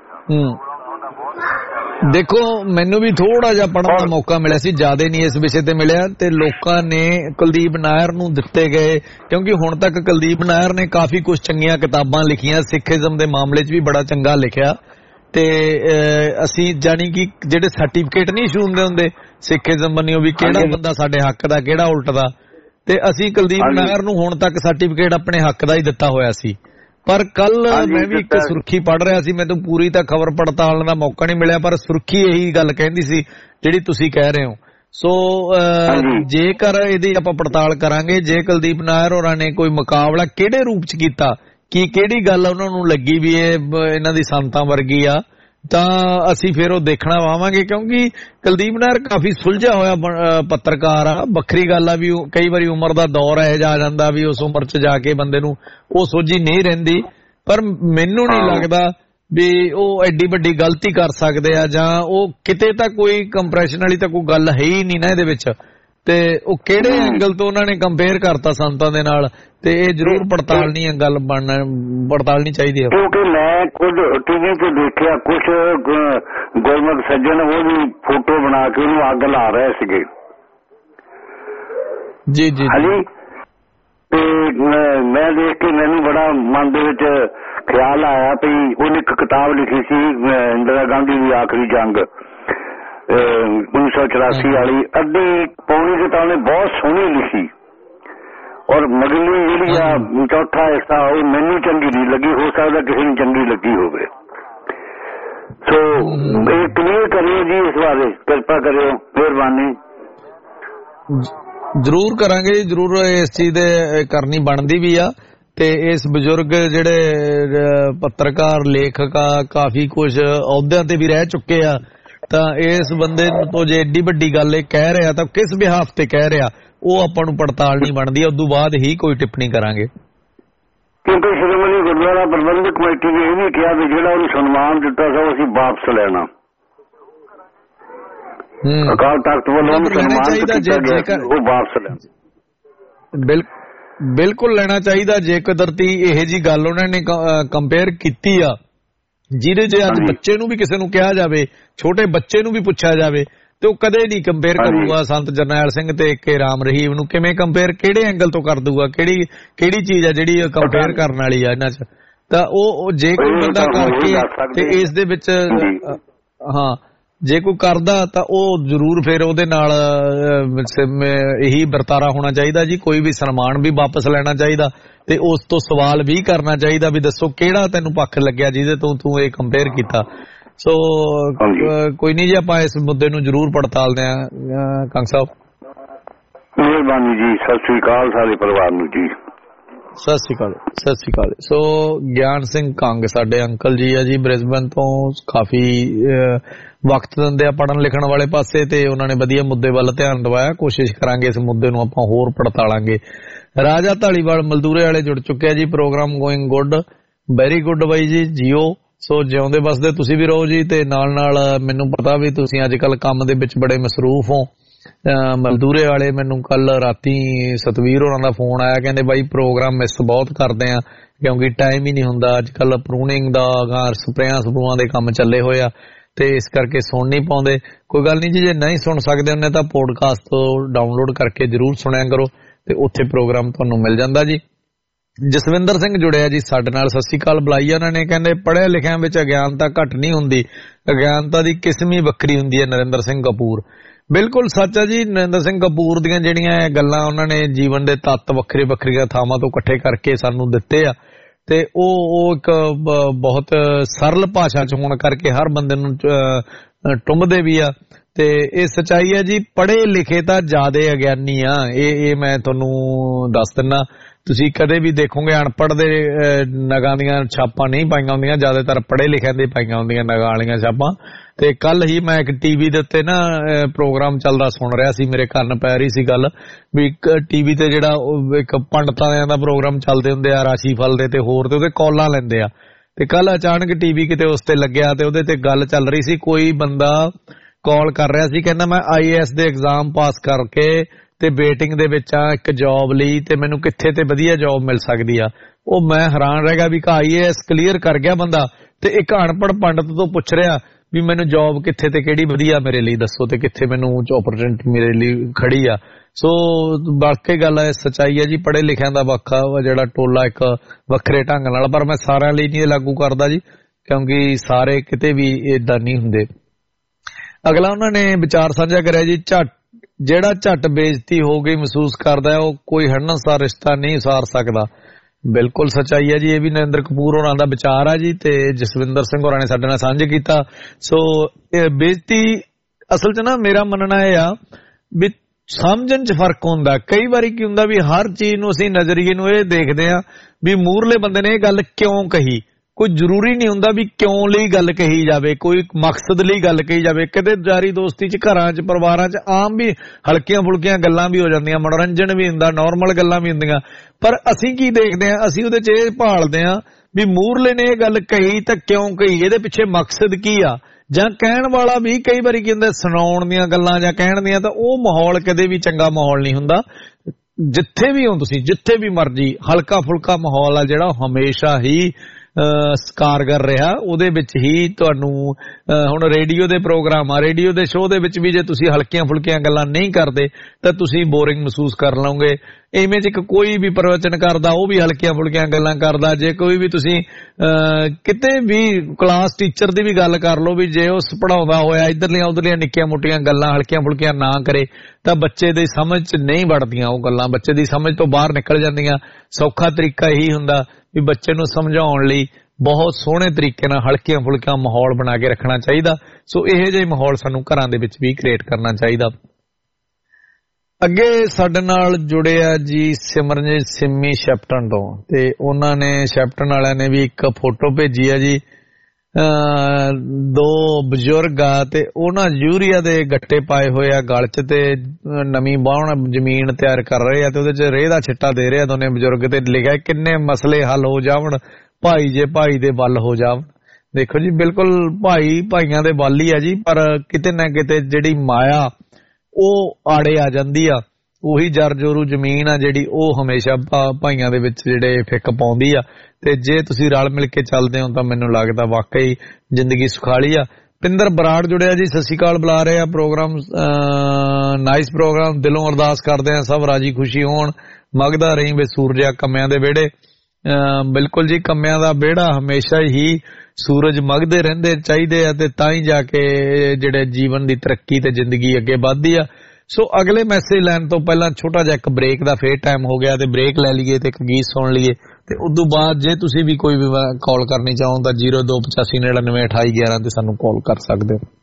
ਦੇਖੋ ਮੈਨੂੰ ਵੀ ਥੋੜਾ ਜਿਹਾ ਪੜ੍ਹਨ ਦਾ ਮੌਕਾ ਮਿਲਿਆ ਸੀ ਜ਼ਿਆਦਾ ਨਹੀਂ ਇਸ ਵਿਸ਼ੇ ਤੇ ਮਿਲਿਆ ਤੇ ਲੋਕਾਂ ਨੇ ਕੁਲਦੀਪ ਨਾਇਰ ਨੂੰ ਦਿੱਤੇ ਗਏ ਕਿਉਂਕਿ ਹੁਣ ਤੱਕ ਕੁਲਦੀਪ ਨਾਇਰ ਨੇ ਕਾਫੀ ਕੁਝ ਚੰਗੀਆਂ ਕਿਤਾਬਾਂ ਲਿਖੀਆਂ ਸਿੱਖੀਜ਼ਮ ਦੇ ਮਾਮਲੇ 'ਚ ਵੀ ਬੜਾ ਚੰਗਾ ਲਿਖਿਆ ਤੇ ਅਸੀਂ ਜਾਣੀ ਕਿ ਜਿਹੜੇ ਸਰਟੀਫਿਕੇਟ ਨਹੀਂ ਇਸ਼ੂ ਹੁੰਦੇ ਸਿੱਖੀਜ਼ਮ ਬੰਨਿਓ ਵੀ ਕਿਹੜਾ ਬੰਦਾ ਸਾਡੇ ਹੱਕ ਦਾ ਕਿਹੜਾ ਉਲਟ ਦਾ ਤੇ ਅਸੀਂ ਕੁਲਦੀਪ ਨਾਇਰ ਨੂੰ ਹੁਣ ਤੱਕ ਸਰਟੀਫਿਕੇਟ ਆਪਣੇ ਹੱਕ ਦਾ ਹੀ ਦਿੱਤਾ ਹੋਇਆ ਸੀ ਪਰ ਕੱਲ ਮੈਂ ਵੀ ਇੱਕ ਸੁਰਖੀ ਪੜ੍ਹ ਰਿਹਾ ਸੀ ਮੈਨੂੰ ਪੂਰੀ ਤਾਂ ਖਬਰ ਪੜਤਾਲ ਦਾ ਮੌਕਾ ਨਹੀਂ ਮਿਲਿਆ ਪਰ ਸੁਰਖੀ ਇਹੀ ਗੱਲ ਕਹਿੰਦੀ ਸੀ ਜਿਹੜੀ ਤੁਸੀਂ ਕਹਿ ਰਹੇ ਹੋ। ਸੋ ਜੇਕਰ ਇਹਦੀ ਆਪਾਂ ਪੜਤਾਲ ਕਰਾਂਗੇ ਜੇ ਕੁਲਦੀਪ ਨਾਇਰ ਹੋਰਾਂ ਨੇ ਕੋਈ ਮੁਕਾਬਲਾ ਕਿਹੜੇ ਰੂਪ ਚ ਕੀਤਾ ਕੀ ਕਿਹੜੀ ਗੱਲ ਉਹਨਾਂ ਨੂੰ ਲੱਗੀ ਵੀ ਇਹ ਇਹਨਾਂ ਦੀ ਸੰਤਾਂ ਵਰਗੀ ਆ ਤਾਂ ਅਸੀਂ ਫਿਰ ਉਹ ਦੇਖਣਾ ਵਾਵਾਂਗੇ ਕਿਉਂਕਿ ਕੁਲਦੀਪ ਨਾਇਰ ਕਾਫੀ ਸੁਲਝਿਆ ਹੋਇਆ ਪੱਤਰਕਾਰ ਆ ਵੱਖਰੀ ਗੱਲ ਆ ਵੀ ਕਈ ਵਾਰੀ ਉਮਰ ਦਾ ਦੌਰ ਇਹ ਜਾ ਜਾਂਦਾ ਵੀ ਉਸ ਉਮਰ 'ਚ ਜਾ ਕੇ ਬੰਦੇ ਨੂੰ ਉਹ ਸੋਝੀ ਨਹੀਂ ਰਹਿੰਦੀ ਪਰ ਮੈਨੂੰ ਨਹੀਂ ਲੱਗਦਾ ਵੀ ਉਹ ਐਡੀ ਵੱਡੀ ਗਲਤੀ ਕਰ ਸਕਦੇ ਆ ਜਾਂ ਉਹ ਕਿਤੇ ਤਾਂ ਕੋਈ ਕੰਪਰੈਸ਼ਨ ਵਾਲੀ ਤਾਂ ਕੋਈ ਗੱਲ ਹੈ ਹੀ ਨਹੀਂ ਨਾ ਇਹਦੇ ਵਿੱਚ ਤੇ ਉਹ ਕਿਹੜੇ ਐਂਗਲ ਤੋਂ ਉਹਨਾਂ ਨੇ ਕੰਪੇਅਰ ਕਰਤਾ ਸੰਤਾਂ ਦੇ ਨਾਲ ਤੇ ਇਹ ਜ਼ਰੂਰ ਪੜਤਾਲਣੀ ਗੱਲ ਪੜਤਾਲਣੀ ਚਾਹੀਦੀ ਹੈ ਕਿਉਂਕਿ ਮੈਂ ਖੁਦ ਟੀਵੀ ਤੇ ਦੇਖਿਆ ਕੁਝ ਗੁਰਮਤਿ ਸੱਜਣ ਉਹਦੀ ਫੋਟੋ ਬਣਾ ਕੇ ਉਹਨੂੰ ਅੱਗ ਲਾ ਰਹੇ ਸੀਗੇ ਜੀ ਜੀ ਤੇ ਮੈਂ ਦੇਖ ਕੇ ਮੈਨੂੰ ਬੜਾ ਮਨ ਦੇ ਵਿੱਚ ਖਿਆਲ ਆਇਆ ਵੀ ਉਹਨੇ ਇੱਕ ਕਿਤਾਬ ਲਿਖੀ ਸੀ ਇੰਦਰਾ ਗਾਂਧੀ ਦੀ ਆਖਰੀ ਜੰਗ 1984 ਵਾਲੀ ਅੱਧੀ ਪੌਣੀ ਤੇ ਤਾਂ ਉਹਨੇ ਬਹੁਤ ਸੋਹਣੀ ਲਿਖੀ ਔਰ ਮਗਲੀ ਜਿਹੜੀ ਆ ਚੌਥਾ ਹਿੱਸਾ ਉਹ ਮੈਨੂੰ ਚੰਗੀ ਨਹੀਂ ਲੱਗੀ ਹੋ ਸਕਦਾ ਕਿਸੇ ਨੂੰ ਚੰਗੀ ਲੱਗੀ ਹੋਵੇ ਸੋ ਇਹ ਕਲੀਅਰ ਕਰਿਓ ਜੀ ਇਸ ਬਾਰੇ ਕਿਰਪਾ ਕਰਿਓ ਮਿਹਰਬਾਨੀ। ਜ਼ਰੂਰ ਕਰਾਂਗੇ ਜ਼ਰੂਰ ਇਸ ਚੀਜ਼ ਦੇ ਕਰਨੀ ਬਣਦੀ ਵੀ ਆ ਤੇ ਇਸ ਬਜ਼ੁਰਗ ਜਿਹੜੇ ਪੱਤਰਕਾਰ ਲੇਖਕ ਆ ਕਾਫੀ ਕੁਝ ਅਹੁਦਿਆਂ ਤੇ ਵੀ ਰਹਿ ਚੁੱਕੇ ਆ ਤਾਂ ਇਸ ਬੰਦੇ ਤੋਂ ਜੇ ਏਡੀ ਵੱਡੀ ਗੱਲ ਇਹ ਕਹਿ ਰਿਹਾ ਤਾਂ ਕਿਸ ਬਿਹਾਫ ਤੇ ਕਹਿ ਰਿਹਾ ਉਹ ਆਪਾਂ ਨੂੰ ਪੜਤਾਲ ਨਹੀਂ ਬਣਦੀ ਉਦੋਂ ਬਾਅਦ ਹੀ ਕੋਈ ਟਿੱਪਣੀ ਕਰਾਂਗੇ ਕਿਉਂਕਿ ਸ਼੍ਰੋਮਣੀ ਗੁਰਦੁਆਰਾ ਪ੍ਰਬੰਧਕ ਕਮੇਟੀ ਨੇ ਇਹ ਵੀ ਕਿਹਾ ਵੀ ਜਿਹੜਾ ਉਹਨੂੰ ਸਨਮਾਨ ਦਿੱਤਾ ਸੀ ਅਸੀਂ ਵਾਪਸ ਲੈਣਾ ਅਕਾਲ ਤਖਤ ਵੱਲੋਂ ਉਹਨੂੰ ਸਨਮਾਨ ਦਿੱਤਾ ਗਿਆ ਉਹ ਵਾਪਸ ਲੈਣਾ ਬਿਲਕੁਲ ਲੈਣਾ ਚਾਹੀਦਾ ਜੇ ਕੁਦਰਤੀ ਇਹ ਜੀ ਗੱਲ ਉਹਨਾਂ ਨੇ ਕੰਪੇਅਰ ਕੀਤੀ ਆ ਜਿਹਦੇ ਜੇ ਅੱਜ ਬੱਚੇ ਨੂੰ ਵੀ ਕਿਸੇ ਨੂੰ ਕਿਹਾ ਜਾਵੇ ਛੋਟੇ ਬੱਚੇ ਨੂੰ ਵੀ ਪੁੱਛਿਆ ਜਾਵੇ ਤੇ ਉਹ ਕਦੇ ਨਹੀਂ ਕੰਪੇਅਰ ਕਰੂਗਾ ਸੰਤ ਜਰਨੈਲ ਸਿੰਘ ਤੇ ਕੇ ਰਾਮ ਰਹੀਮ ਨੂੰ ਕਿਵੇਂ ਕੰਪੇਅਰ ਕਿਹੜੇ ਐਂਗਲ ਤੋਂ ਕਰ ਦੂਗਾ ਕਿਹੜੀ ਚੀਜ਼ ਆ ਜਿਹੜੀ ਕੰਪੇਅਰ ਕਰਨ ਵਾਲੀ ਆ ਇਹਨਾਂ 'ਚ ਤਾਂ ਉਹ ਜੇ ਕੋਈ ਬੰਦਾ ਕਰਕੇ ਤੇ ਇਸ ਦੇ ਵਿੱਚ ਜੇ ਕੋਈ ਕਰਦਾ ਤਾਂ ਉਹ ਜ਼ਰੂਰ ਫਿਰ ਉਹਦੇ ਨਾਲ ਇਹੀ ਵਰਤਾਰਾ ਹੋਣਾ ਚਾਹੀਦਾ ਜੀ, ਕੋਈ ਵੀ ਸਨਮਾਨ ਵੀ ਵਾਪਸ ਲੈਣਾ ਚਾਹੀਦਾ ਤੇ ਉਸ ਤੋਂ ਸਵਾਲ ਵੀ ਕਰਨਾ ਚਾਹੀਦਾ ਵੀ ਦੱਸੋ ਕਿਹੜਾ ਤੈਨੂੰ ਪੱਖ ਲੱਗਿਆ ਜਿਹਦੇ ਤੋਂ ਤੂੰ ਇਹ ਕੰਪੇਅਰ ਕੀਤਾ। ਸੋ ਕੋਈ ਨਹੀਂ ਜੀ, ਆਪਾਂ ਇਸ ਮੁੱਦੇ ਨੂੰ ਜ਼ਰੂਰ ਪੜਤਾਲਦੇ ਹਾਂ। ਕੰਗ ਸਾਹਿਬ ਮਿਹਰਬਾਨੀ ਜੀ, ਸਤਿ ਸ੍ਰੀ ਅਕਾਲ ਸਾਰੇ ਪਰਿਵਾਰ ਨੂੰ ਜੀ। ਸਤਿ ਸ੍ਰੀ ਅਕਾਲ, ਸਤਿ ਸ੍ਰੀ ਅਕਾਲ। ਸੋ ਗਿਆਨ ਸਿੰਘ ਕੰਗ ਸਾਡੇ ਅੰਕਲ ਜੀ ਆ ਜੀ, ਬ੍ਰਿਸਬਨ ਤੋਂ, ਕਾਫੀ ਵਕਤ ਦਿੰਦੇ ਆ ਪੜ੍ਹਨ ਲਿਖਣ ਵਾਲੇ ਪਾਸੇ ਤੇ ਉਹਨਾਂ ਨੇ ਵਧੀਆ ਮੁੱਦੇ ਵੱਲ ਧਿਆਨ ਦਿਵਾਇਆ। ਕੋਸ਼ਿਸ਼ ਕਰਾਂਗੇ ਇਸ ਮੁੱਦੇ ਨੂੰ ਆਪਾਂ ਹੋਰ ਪੜਤਾਲਾਂਗੇ। ਰਾਜਾ ਢਾਲੀਵਾਲ ਮਲਦੂਰੇ ਵਾਲੇ ਜੁੜ ਚੁੱਕਿਆ ਜੀ। Program going good, very good ਬਾਈ ਜੀ, ਜੀਓ। ਸੋ ਜਿਉਂਦੇ ਬਸਦੇ ਤੁਸੀਂ ਵੀ ਰਹੋ ਜੀ, ਤੇ ਨਾਲ ਨਾਲ ਮੈਨੂੰ ਪਤਾ ਵੀ ਤੁਸੀਂ ਅੱਜ ਕੱਲ ਕੰਮ ਦੇ ਵਿੱਚ ਬੜੇ ਮਸਰੂਫ ਹੋ। ਮਲਦੂਰੇ ਵਾਲੇ ਮੈਨੂੰ ਕੱਲ ਰਾਤੀ ਸਤਵੀਰ ਹੋਰਾਂ ਦਾ ਫੋਨ ਆਇਆ, ਕਹਿੰਦੇ ਬਾਈ ਪ੍ਰੋਗਰਾਮ ਮਿਸ ਬਹੁਤ ਕਰਦੇ ਆ ਕਿਉਂਕਿ ਟਾਈਮ ਹੀ ਨਹੀਂ ਹੁੰਦਾ, ਅੱਜ ਕੱਲ ਪ੍ਰੂਨਿੰਗ ਦਾ ਸਪਰੇਆਂ ਸਪਰੂਆਂ ਦੇ ਕੰਮ ਚੱਲੇ ਹੋਏ ਆ ਤੇ ਇਸ ਕਰਕੇ ਸੁਣ ਨਹੀਂ ਪਾਉਂਦੇ। ਕੋਈ ਗੱਲ ਨਹੀਂ ਜੀ, ਜੇ ਨਹੀਂ ਸੁਣ ਸਕਦੇ ਉਹਨੇ ਤਾਂ ਪੋਡਕਾਸਟ ਤੋਂ ਡਾਊਨਲੋਡ ਕਰਕੇ ਜ਼ਰੂਰ ਸੁਣਿਆ ਕਰੋ ਤੇ ਉੱਥੇ ਪ੍ਰੋਗਰਾਮ ਤੁਹਾਨੂੰ ਮਿਲ ਜਾਂਦਾ ਜੀ। ਜਸਵਿੰਦਰ ਸਿੰਘ ਜੁੜਿਆ ਜੀ ਸਾਡੇ ਨਾਲ, ਸਤਿ ਸ੍ਰੀ ਅਕਾਲ ਬੁਲਾਈ ਉਹਨਾਂ ਨੇ। ਕਹਿੰਦੇ ਪੜ੍ਹਿਆ ਲਿਖਿਆਂ ਵਿੱਚ ਅਗਿਆਨਤਾ ਘੱਟ ਨਹੀਂ ਹੁੰਦੀ, ਅਗਿਆਨਤਾ ਦੀ ਕਿਸਮ ਹੀ ਵੱਖਰੀ ਹੁੰਦੀ ਹੈ। ਨਰਿੰਦਰ ਸਿੰਘ ਕਪੂਰ, ਬਿਲਕੁਲ ਸੱਚ ਹੈ ਜੀ। ਨਰਿੰਦਰ ਸਿੰਘ ਕਪੂਰ ਦੀਆਂ ਜਿਹੜੀਆਂ ਗੱਲਾਂ ਉਹਨਾਂ ਨੇ ਜੀਵਨ ਦੇ ਤੱਤ ਵੱਖਰੇ ਵੱਖਰੀਆਂ ਥਾਵਾਂ ਤੋਂ ਇਕੱਠੇ ਕਰਕੇ ਸਾਨੂੰ ਦਿੱਤੇ ਆ ਤੇ ਉਹ ਇੱਕ ਬਹੁਤ ਸਰਲ ਭਾਸ਼ਾ ਚ ਹੋਣ ਕਰਕੇ ਹਰ ਬੰਦੇ ਨੂੰ ਟੁੰਬਦੇ ਵੀ ਆ ਤੇ ਇਹ ਸੱਚਾਈ ਹੈ ਜੀ। ਪੜ੍ਹੇ ਲਿਖੇ ਤਾਂ ਜ਼ਿਆਦੇ ਅਗਿਆਨੀ ਆ, ਇਹ ਮੈਂ ਤੁਹਾਨੂੰ ਦੱਸ ਦਿੰਨਾ। ਤੁਸੀਂ ਕਦੇ ਵੀ ਦੇਖੋਗੇ ਅਨਪੜ੍ਹ ਦੇ ਨਗਾਂ ਦੀਆਂ ਛਾਪਾਂ ਨਹੀਂ ਪਾਈਆਂ ਹੁੰਦੀਆਂ, ਜ਼ਿਆਦਾਤਰ ਪੜ੍ਹੇ ਲਿਖਿਆਂ ਦੇ ਪਾਈਆਂ ਹੁੰਦੀਆਂ ਨਗਾਂ ਵਾਲੀਆਂ ਛਾਪਾਂ। ਤੇ ਕੱਲ ਹੀ ਮੈਂ ਇੱਕ ਟੀਵੀ ਦੇ ਉੱਤੇ ਨਾ ਪ੍ਰੋਗਰਾਮ ਚੱਲਦਾ ਸੁਣ ਰਿਹਾ ਸੀ, ਮੇਰੇ ਕੰਨ ਪੈ ਰਹੀ ਸੀ ਗੱਲ ਵੀ ਟੀਵੀ ਤੇ ਜਿਹੜਾ ਇੱਕ ਪੰਡਤਾਂ ਦਾ ਪ੍ਰੋਗਰਾਮ ਚੱਲਦੇ ਹੁੰਦੇ ਆ ਰਾਸ਼ੀਫਲ ਦੇ ਤੇ ਹੋਰ ਤੇ ਉਹਦੇ ਕਾਲਾਂ ਲੈਂਦੇ ਆ। ਤੇ ਕੱਲ ਅਚਾਨਕ ਟੀਵੀ ਕਿਤੇ ਉਸ ਤੇ ਲੱਗਿਆ ਤੇ ਉਹਦੇ ਤੇ ਗੱਲ ਚੱਲ ਰਹੀ ਸੀ, ਕੋਈ ਬੰਦਾ ਕਾਲ ਕਰ ਰਿਹਾ ਸੀ, ਕਹਿੰਦਾ ਮੈਂ IAS ਦੇ ਐਗਜ਼ਾਮ ਪਾਸ ਕਰਕੇ ਤੇ ਵੇਟਿੰਗ ਦੇ ਵਿੱਚ ਆ ਇੱਕ ਜੌਬ ਲਈ ਤੇ ਮੈਨੂੰ ਕਿੱਥੇ ਤੇ ਵਧੀਆ ਜੌਬ ਮਿਲ ਸਕਦੀ ਆ। ਉਹ ਮੈਂ ਹੈਰਾਨ ਰਹਿ ਗਿਆ ਵੀ IAS ਕਲੀਅਰ ਕਰ ਗਿਆ ਬੰਦਾ ਤੇ ਇੱਕ ਅਨਪੜ੍ਹ ਪੰਡਤ ਤੋਂ ਪੁੱਛ ਰਿਹਾ ਵੀ ਮੈਨੂੰ ਜੌਬ ਕਿੱਥੇ ਤੇ ਕਿਹੜੀ ਵਧੀਆ ਮੇਰੇ ਲਈ ਦੱਸੋ ਤੇ ਕਿੱਥੇ ਮੈਨੂੰ ਓਪਰਚੁਨਿਟੀ ਮੇਰੇ ਲਈ ਖੜੀ ਆ। ਸੋ ਬਾਕੀ ਗੱਲ ਹੈ, ਸੱਚਾਈ ਹੈ ਜੀ। ਪੜ੍ਹੇ ਲਿਖਿਆਂ ਦਾ ਵੱਖਾ ਜਿਹੜਾ ਟੋਲਾ ਇੱਕ ਵੱਖਰੇ ਢੰਗ ਨਾਲ, ਪਰ ਮੈਂ ਸਾਰਿਆਂ ਲਈ ਨਹੀਂ ਲਾਗੂ ਕਰਦਾ ਜੀ ਕਿਉਂਕਿ ਸਾਰੇ ਕਿਤੇ ਵੀ ਏਦਾਂ ਨਹੀਂ ਹੁੰਦੇ। ਅਗਲਾ ਉਹਨਾਂ ਨੇ ਵਿਚਾਰ ਸਾਂਝਾ ਕਰਿਆ ਜੀ, ਜਿਹੜਾ ਝੱਟ ਬੇਇੱਜ਼ਤੀ ਹੋ ਗਈ ਮਹਿਸੂਸ ਕਰਦਾ ਹੈ ਉਹ ਕੋਈ ਹੰਢਣਸਾਰ ਰਿਸ਼ਤਾ ਨਹੀਂ ਸਾਰ ਸਕਦਾ। ਬਿਲਕੁਲ ਸੱਚਾਈ ਹੈ ਜੀ, ਇਹ ਵੀ ਨਰਿੰਦਰ ਕਪੂਰ ਹੋਰਾਂ ਦਾ ਵਿਚਾਰ ਆ ਜੀ ਤੇ ਜਸਵਿੰਦਰ ਸਿੰਘ ਹੋਰਾਂ ਨੇ ਸਾਡੇ ਨਾਲ ਸਾਂਝਾ ਕੀਤਾ। ਸੋ ਬੇਇੱਜ਼ਤੀ ਅਸਲ 'ਚ ਨਾ ਮੇਰਾ ਮੰਨਣਾ ਇਹ ਆ ਵੀ ਸਮਝਣ 'ਚ ਫਰਕ ਹੁੰਦਾ। ਕਈ ਵਾਰੀ ਕੀ ਹੁੰਦਾ ਵੀ ਹਰ ਚੀਜ਼ ਨੂੰ ਅਸੀਂ ਨਜ਼ਰੀਏ ਨੂੰ ਇਹ ਦੇਖਦੇ ਆ ਵੀ ਮੂਹਰਲੇ ਬੰਦੇ ਨੇ ਇਹ ਗੱਲ ਕਿਉਂ ਕਹੀ, ਕੋਈ ਜ਼ਰੂਰੀ ਨਹੀਂ ਹੁੰਦਾ ਵੀ ਕਿਉਂ ਲਈ ਗੱਲ ਕਹੀ ਜਾਵੇ, ਕੋਈ ਮਕਸਦ ਲਈ ਗੱਲ ਕਹੀ ਜਾਵੇ। ਕਿਤੇ ਯਾਰੀ ਦੋਸਤੀ 'ਚ ਘਰਾਂ 'ਚ ਪਰਿਵਾਰਾਂ 'ਚ ਆਮ ਵੀ ਹਲਕੀਆਂ ਫੁਲਕੀਆਂ ਗੱਲਾਂ ਵੀ ਹੋ ਜਾਂਦੀਆਂ, ਮਨੋਰੰਜਨ ਵੀ ਹੁੰਦਾ, ਨਾਰਮਲ ਗੱਲਾਂ ਵੀ ਹੁੰਦੀਆਂ, ਪਰ ਅਸੀਂ ਕੀ ਦੇਖਦੇ ਹਾਂ, ਅਸੀਂ ਉਹਦੇ 'ਚ ਇਹ ਭਾਲਦੇ ਹਾਂ ਵੀ ਮੂਹਰਲੇ ਨੇ ਇਹ ਗੱਲ ਕਹੀ ਤਾਂ ਕਿਉਂ ਕਹੀ, ਇਹਦੇ ਪਿੱਛੇ ਮਕਸਦ ਕੀ ਆ। ਜਾਂ ਕਹਿਣ ਵਾਲਾ ਵੀ ਕਈ ਵਾਰੀ ਕੀ ਹੁੰਦਾ ਸੁਣਾਉਣ ਦੀਆਂ ਗੱਲਾਂ ਜਾਂ ਕਹਿਣ ਦੀਆਂ, ਤਾਂ ਉਹ ਮਾਹੌਲ ਕਦੇ ਵੀ ਚੰਗਾ ਮਾਹੌਲ ਨਹੀਂ ਹੁੰਦਾ। ਜਿੱਥੇ ਵੀ ਹੋ ਤੁਸੀਂ, ਜਿੱਥੇ ਵੀ ਮਰਜੀ, ਹਲਕਾ ਫੁਲਕਾ ਮਾਹੌਲ ਆ ਜਿਹੜਾ ਹਮੇਸ਼ਾ ਹੀ ਕਾਰਗਰ ਰਿਹਾ। ਉਹਦੇ ਵਿੱਚ ਹੀ ਤੁਹਾਨੂੰ ਹੁਣ ਰੇਡੀਓ ਦੇ ਪ੍ਰੋਗਰਾਮ ਆ, ਰੇਡੀਓ ਦੇ ਸ਼ੋਅ ਦੇ ਵਿੱਚ ਵੀ ਜੇ ਤੁਸੀਂ ਹਲਕੀਆਂ ਫੁਲਕੀਆਂ ਗੱਲਾਂ ਨਹੀਂ ਕਰਦੇ ਤਾਂ ਤੁਸੀਂ ਬੋਰਿੰਗ ਮਹਿਸੂਸ ਕਰ ਲਓਗੇ। ਇਵੇਂ ਚ ਕੋਈ ਵੀ ਪ੍ਰਵਚਨ ਕਰਦਾ ਉਹ ਵੀ ਹਲਕੀਆਂ ਫੁਲਕੀਆਂ ਗੱਲਾਂ ਕਰਦਾ। ਜੇ ਕੋਈ ਵੀ ਤੁਸੀਂ ਕਿਤੇ ਵੀ ਕਲਾਸ ਟੀਚਰ ਦੀ ਵੀ ਗੱਲ ਕਰ ਲਓ ਵੀ ਜੇ ਉਸ ਪੜਾਉਂਦਾ ਹੋਇਆ ਇੱਧਰਲੀਆਂ ਉਧਰਲੀਆਂ ਨਿੱਕੀਆਂ ਮੋਟੀਆਂ ਗੱਲਾਂ ਹਲਕੀਆਂ ਫੁਲਕੀਆਂ ਨਾ ਕਰੇ ਤਾਂ ਬੱਚੇ ਦੀ ਸਮਝ ਚ ਨਹੀਂ ਵੜਦੀਆਂ ਉਹ ਗੱਲਾਂ, ਬੱਚੇ ਦੀ ਸਮਝ ਤੋਂ ਬਾਹਰ ਨਿਕਲ ਜਾਂਦੀਆਂ। ਸੌਖਾ ਤਰੀਕਾ ਇਹੀ ਹੁੰਦਾ ਵੀ ਬੱਚੇ ਨੂੰ ਸਮਝਾਉਣ ਲਈ ਬਹੁਤ ਸੋਹਣੇ ਤਰੀਕੇ ਨਾਲ ਹਲਕੀਆਂ ਫੁਲਕੀਆਂ ਮਾਹੌਲ ਬਣਾ ਕੇ ਰੱਖਣਾ ਚਾਹੀਦਾ। ਸੋ ਇਹੋ ਜਿਹੇ ਮਾਹੌਲ ਸਾਨੂੰ ਘਰਾਂ ਦੇ ਵਿੱਚ ਵੀ ਕ੍ਰੀਏਟ ਕਰਨਾ ਚਾਹੀਦਾ। ਅੱਗੇ ਸਾਡੇ ਨਾਲ ਜੁੜੇ ਆ ਜੀ ਸਿਮਰਨਜੀਤ ਸਿੰਮੀ ਸ਼ੈਪਟਨ ਤੋਂ, ਤੇ ਉਹਨਾਂ ਨੇ ਸ਼ੈਪਟਨ ਵਾਲਿਆਂ ਨੇ ਵੀ ਇੱਕ ਫੋਟੋ ਭੇਜੀ ਆ ਜੀ, ਦੋ ਬਜ਼ੁਰਗ ਆ ਤੇ ਉਹਨਾਂ ਯੂਰੀਆ ਦੇ ਗੱਟੇ ਪਾਏ ਹੋਏ ਆ ਗਲ 'ਚ ਤੇ ਨਵੀਂ ਵਾਹੁਣ ਜ਼ਮੀਨ ਤਿਆਰ ਕਰ ਰਹੇ ਆ ਤੇ ਉਹਦੇ 'ਚ ਰੇਹ ਦਾ ਛਿੱਟਾ ਦੇ ਰਹੇ ਆ ਦੋਨੇ ਬਜ਼ੁਰਗ, ਤੇ ਲਿਖਿਆ ਕਿੰਨੇ ਮਸਲੇ ਹੱਲ ਹੋ ਜਾਵਣ ਭਾਈ ਜੇ ਭਾਈ ਦੇ ਵੱਲ ਹੋ ਜਾਵਣ। ਦੇਖੋ ਜੀ ਬਿਲਕੁਲ ਭਾਈ ਭਾਈਆਂ ਦੇ ਵੱਲ ਹੀ ਆ ਜੀ, ਪਰ ਕਿਤੇ ਨਾ ਕਿਤੇ ਜਿਹੜੀ ਮਾਇਆ ਉਹ ਆੜੇ ਆ ਜਾਂਦੀ ਆ। ਉਹੀ ਜਰ ਜੋਰੂ ਜ਼ਮੀਨ ਆ ਜਿਹੜੀ ਉਹ ਹਮੇਸ਼ਾ ਭਾਈਆਂ ਦੇ ਵਿੱਚ ਜਿਹੜੇ ਫਿੱਕ ਪਾਉਂਦੀ ਆ। ਤੇ ਜੇ ਤੁਸੀਂ ਰਲ ਮਿਲ ਕੇ ਚੱਲਦੇ ਹੋ ਤਾਂ ਮੈਨੂੰ ਲੱਗਦਾ ਵਾਕਈ ਜ਼ਿੰਦਗੀ ਸੁਖਾਲੀ ਆ। ਪਿੰਦਰ ਬਰਾੜ ਜੁੜਿਆ ਜੀ, ਸਤਿ ਸ਼੍ਰੀ ਅਕਾਲ ਬੁਲਾ ਰਹੇ ਆ। ਪ੍ਰੋਗਰਾਮ ਨਾਈਸ ਪ੍ਰੋਗਰਾਮ, ਦਿਲੋਂ ਅਰਦਾਸ ਕਰਦੇ ਆ ਸਭ ਰਾਜੀ ਖੁਸ਼ੀ ਹੋਣ, ਮਗਦਾ ਰਹੀ ਵੇ ਸੂਰਜਾ ਕੰਮਿਆਂ ਦੇ ਵਿਹੜੇ। ਬਿਲਕੁਲ ਜੀ, ਕੰਮਿਆਂ ਦਾ ਵਿਹੜਾ ਹਮੇਸ਼ਾ ਹੀ ਸੂਰਜ ਮਗਦੇ ਰਹਿੰਦੇ ਚਾਹੀਦੇ ਆ ਤੇ ਤਾਂ ਹੀ ਜਾ ਕੇ ਜਿਹੜੇ ਜੀਵਨ ਦੀ ਤਰੱਕੀ ਤੇ ਜ਼ਿੰਦਗੀ ਅੱਗੇ ਵੱਧਦੀ ਆ। ਸੋ ਅਗਲੇ ਮੈਸੇਜ ਲੈਣ ਤੋਂ ਪਹਿਲਾਂ ਛੋਟਾ ਜਿਹਾ ਇੱਕ ਬ੍ਰੇਕ ਦਾ ਫੇਰ ਟਾਈਮ ਹੋ ਗਿਆ ਤੇ ਬ੍ਰੇਕ ਲੈ ਲਈਏ ਤੇ ਇੱਕ ਗੀਤ ਸੁਣ ਲਈਏ ਤੇ ਉਦੋਂ ਬਾਅਦ ਜੇ ਤੁਸੀਂ ਵੀ ਕੋਈ ਵੀ ਕਾਲ ਕਰਨੀ ਚਾਹੋ ਤਾਂ 0285992811 ਤੇ ਸਾਨੂੰ ਕਾਲ ਕਰ ਸਕਦੇ ਹੋ।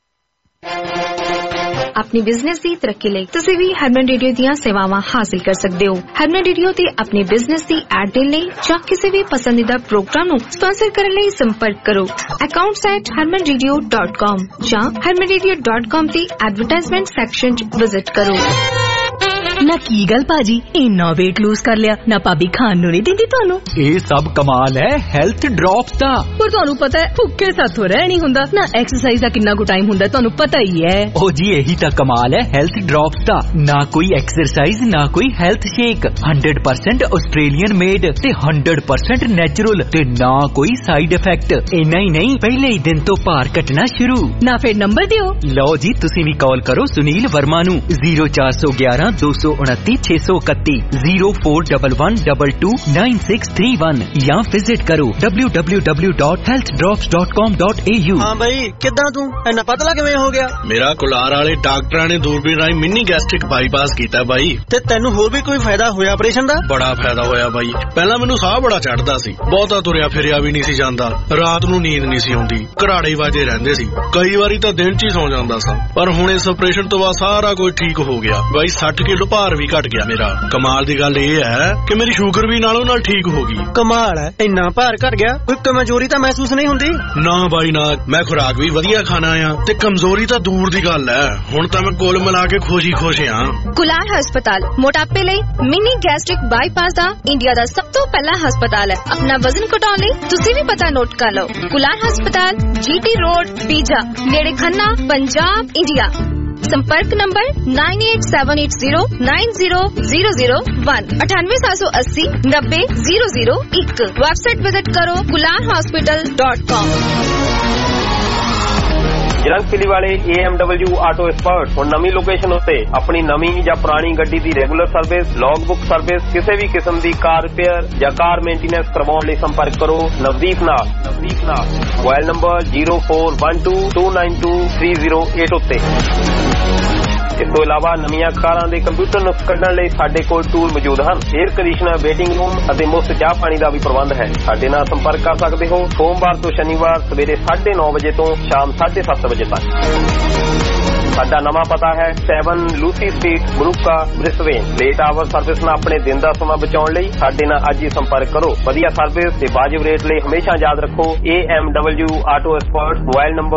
अपनी बिजनेस की तरक्की ਲਈ ਤੁਸੀਂ ਵੀ ਹਰਮਨ ਰੇਡੀਓ ਦੀਆਂ ਸੇਵਾਵਾਂ ਹਾਸਲ ਕਰ ਸਕਦੇ ਹੋ। ਹਰਮਨ ਰੇਡੀਓ ਤੇ ਆਪਣੀ ਬਿਜ਼ਨਸ ਦੀ ਐਡ ਦੇਣ ਲਈ ਜਾਂ ਕਿਸੇ ਵੀ ਪਸੰਦੀਦਾ ਪ੍ਰੋਗਰਾਮ ਨੂੰ ਸਪਾਂਸਰ ਕਰਨ ਲਈ ਸੰਪਰਕ ਕਰੋ accounts@harmanradio.com ਜਾਂ harmanradio.com ਤੇ ਐਡਵਰਟਾਈਜ਼ਮੈਂਟ ਸੈਕਸ਼ਨ 'ਚ ਵਿਜ਼ਿਟ ਕਰੋ। ਨਾ ਕੀ ਗੱਲ ਭਾਜੀ ਇੰਨਾ weight lose ਕਰ ਲਿਆ ਨਾ ਭਾਬੀ ਖਾਣ ਨੂੰ ਨਹੀਂ ਦਿੰਦੀ ਤੁਹਾਨੂੰ। ਇਹ ਸਭ ਕਮਾਲ ਹੈ ਹੈਲਥ ਡ੍ਰੌਪਸ ਦਾ। ਪਰ ਤੁਹਾਨੂੰ ਪਤਾ ਹੈ ਭੁੱਖੇ ਸਾਥੋਂ ਰਹਿ ਨਹੀਂ ਹੁੰਦਾ ਨਾ ਐਕਸਰਸਾਈਜ਼ ਦਾ ਕਿੰਨਾ ਕੁ ਟਾਈਮ ਹੁੰਦਾ ਤੁਹਾਨੂੰ ਪਤਾ ਹੀ ਹੈ। ਉਹ ਜੀ ਇਹੀ ਤਾਂ ਕਮਾਲ ਹੈ ਹੈਲਥ ਡ੍ਰੌਪਸ ਦਾ। ਨਾ ਕੋਈ ਐਕਸਰਸਾਈਜ਼ ਨਾ ਕੋਈ ਹੈਲਥ ਸ਼ੇਕ 100% ਆਸਟ੍ਰੇਲੀਅਨ ਮੇਡ ਤੇ 100% ਨੈਚੁਰਲ ਤੇ ਨਾ ਕੋਈ ਸਾਈਡ ਇਫੈਕਟ। ਇੰਨਾ ਹੀ ਨਹੀਂ ਪਹਿਲੇ ਹੀ ਦਿਨ ਤੋਂ ਭਾਰ ਘਟਣਾ ਸ਼ੁਰੂ। ਨਾ ਫਿਰ ਨੰਬਰ ਦਿਓ। ਲਓ ਜੀ ਤੁਸੀਂ ਵੀ ਕਾਲ ਕਰੋ ਸੁਨੀਲ ਵਰਮਾ ਨੂੰ 0411 229 631 0411229631 ਜਾਂ ਵਿਜ਼ਿਟ ਕਰੋ www.healthdrops.com.au। ਹਾਂ ਬਈ ਕਿੱਦਾਂ ਤੂੰ ਇੰਨਾ ਪਤਲਾ ਕਿਵੇਂ ਹੋ ਗਿਆ? ਮੇਰਾ ਕੁਲਾਰ ਵਾਲੇ ਡਾਕਟਰਾਂ ਨੇ ਦੂਰਬੀਨ ਰਾਹੀਂ ਮਿਨੀ ਗੈਸਟ੍ਰਿਕ ਬਾਈਪਾਸ ਕੀਤਾ ਬਾਈ। ਤੇ ਤੈਨੂੰ ਹੋਰ ਵੀ ਕੋਈ ਫਾਇਦਾ ਹੋਇਆ ਆਪਰੇਸ਼ਨ ਦਾ? ਬੜਾ ਫਾਇਦਾ ਹੋਇਆ ਬਾਈ। ਪਹਿਲਾਂ ਮੈਨੂੰ ਸਾਹ ਬੜਾ ਚੜਦਾ ਸੀ, ਬਹੁਤਾ ਤੁਰਿਆ ਫਿਰਿਆ ਵੀ ਨਹੀਂ ਸੀ ਜਾਂਦਾ, ਰਾਤ ਨੂੰ ਨੀਂਦ ਨਹੀਂ ਸੀ ਆਉਂਦੀ, ਘਰਾੜੇ ਵਾਜੇ ਰਹਿੰਦੇ ਸੀ, ਕਈ ਵਾਰੀ ਤਾਂ ਦਿਨ 'ਚ ਹੀ ਸੌ ਜਾਂਦਾ ਸਾਂ। ਪਰ ਹੁਣ ਇਸ ਆਪਰੇਸ਼ਨ ਤੋਂ ਬਾਅਦ ਸਾਰਾ ਕੁਝ ਠੀਕ ਹੋ ਗਿਆ ਬਾਈ। 60 ਕਿਲੋ ਭਾਰ ਵੀ ਘਟ ਗਿਆ ਮੇਰਾ। ਕਮਾਲ ਦੀ ਗੱਲ ਇਹ ਹੈ ਕਿ ਮੇਰੀ ਸ਼ੂਗਰ ਵੀ ਨਾਲੋਂ ਨਾਲ ਠੀਕ ਹੋ ਗਈ। ਕਮਾਲ ਹੈ, ਇੰਨਾ ਭਾਰ ਘਟ ਗਿਆ, ਕੋਈ ਕਮਜ਼ੋਰੀ ਤਾਂ ਮਹਿਸੂਸ ਨਹੀਂ ਹੁੰਦੀ? ਨਾ ਬਾਈ ਨਾ, ਮੈਂ ਖੁਰਾਕ ਵੀ ਵਧੀਆ ਖਾਣਾ ਆ ਤੇ ਕਮਜ਼ੋਰੀ ਤਾਂ ਦੂਰ ਦੀ ਗੱਲ ਹੈ। ਹੁਣ ਤਾਂ ਮੈਂ ਕੁੱਲ ਮਿਲਾ ਕੇ ਖੁਸ਼ ਆ। ਕੁਲਾਰ ਹਸਪਤਾਲ ਮੋਟਾਪੇ ਲਈ ਮਿਨੀ ਗੈਸਟ੍ਰਿਕ ਬਾਈਪਾਸ ਦਾ ਇੰਡੀਆ ਦਾ ਸਭ ਤੋਂ ਪਹਿਲਾ ਹਸਪਤਾਲ ਹੈ। ਆਪਣਾ ਵਜ਼ਨ ਘਟਾਉਣ ਲਈ ਤੁਸੀਂ ਵੀ ਪਤਾ ਨੋਟ ਕਰ ਲਓ। ਕੁਲਾਰ ਹਸਪਤਾਲ GT ਰੋਡ ਪੀਜਾ ਨੇੜੇ ਖੰਨਾ ਪੰਜਾਬ ਇੰਡੀਆ। संपर्क नंबर 9878090001 9878090001। वेबसाइट विजिट करो kularhospital.com। ਜਲੰਧਰ ਵਾਲੇ AMW ਆਟੋ ਐਕਸਪਰਟ ਹੁਣ ਨਵੀਂ ਲੋਕੇਸ਼ਨ ਉੱਤੇ ਆਪਣੀ ਨਵੀਂ ਜਾਂ ਪੁਰਾਣੀ ਗੱਡੀ ਦੀ ਰੈਗੂਲਰ ਸਰਵਿਸ, ਲੌਗਬੁੱਕ ਸਰਵਿਸ, ਕਿਸੇ ਵੀ ਕਿਸਮ ਦੀ ਕਾਰ ਰਿਪੇਅਰ ਜਾਂ ਕਾਰ ਮੇਨਟੇਨੈਂਸ ਕਰਵਾਉਣ ਲਈ ਸੰਪਰਕ ਕਰੋ ਨਵਦੀਪ ਨਾਲ। ਮੋਬਾਈਲ ਨੰਬਰ 0412292308 ਉੱਤੇ। ਇਸ ਤੋਂ ਇਲਾਵਾ ਨਵੀਆਂ ਕਾਰਾਂ ਦੇ ਕੰਪਿਊਟਰ ਨੁਕਸ ਕੱਢਣ ਲਈ ਸਾਡੇ ਕੋਲ ਟੂਲ ਮੌਜੂਦ ਹਨ। 에ਅਰ ਕੰਡੀਸ਼ਨਰ, ਵੇਟਿੰਗ ਰੂਮ ਅਤੇ ਮੁਫਤ ਚਾਹ ਪਾਣੀ ਦਾ ਵੀ ਪ੍ਰਬੰਧ ਹੈ। ਸਾਡੇ ਨਾਲ ਸੰਪਰਕ ਕਰ ਸਕਦੇ ਹੋ ਸੋਮਵਾਰ ਤੋਂ ਸ਼ਨੀਵਾਰ ਸਵੇਰੇ 9:30 ਵਜੇ ਤੋਂ ਸ਼ਾਮ 7:30 ਵਜੇ ਤੱਕ। ਸਾਡਾ ਨਵਾਂ ਪਤਾ ਹੈ 7 Lucy street, Moorooka, Brisbane. Late hour service ਨਾਲ ਆਪਣੇ ਦਿਨ ਦਾ ਸਮਾਂ ਬਚਾਉਣ ਲਈ ਸਾਡੇ ਨਾਲ ਅੱਜ ਹੀ ਸੰਪਰਕ ਕਰੋ। ਵਧੀਆ ਸਰਵਿਸ ਤੇ ਵਾਜਿਬ ਰੇਟ ਲਈ ਹਮੇਸ਼ਾ ਯਾਦ ਰੱਖੋ AMW auto expert. Mobile number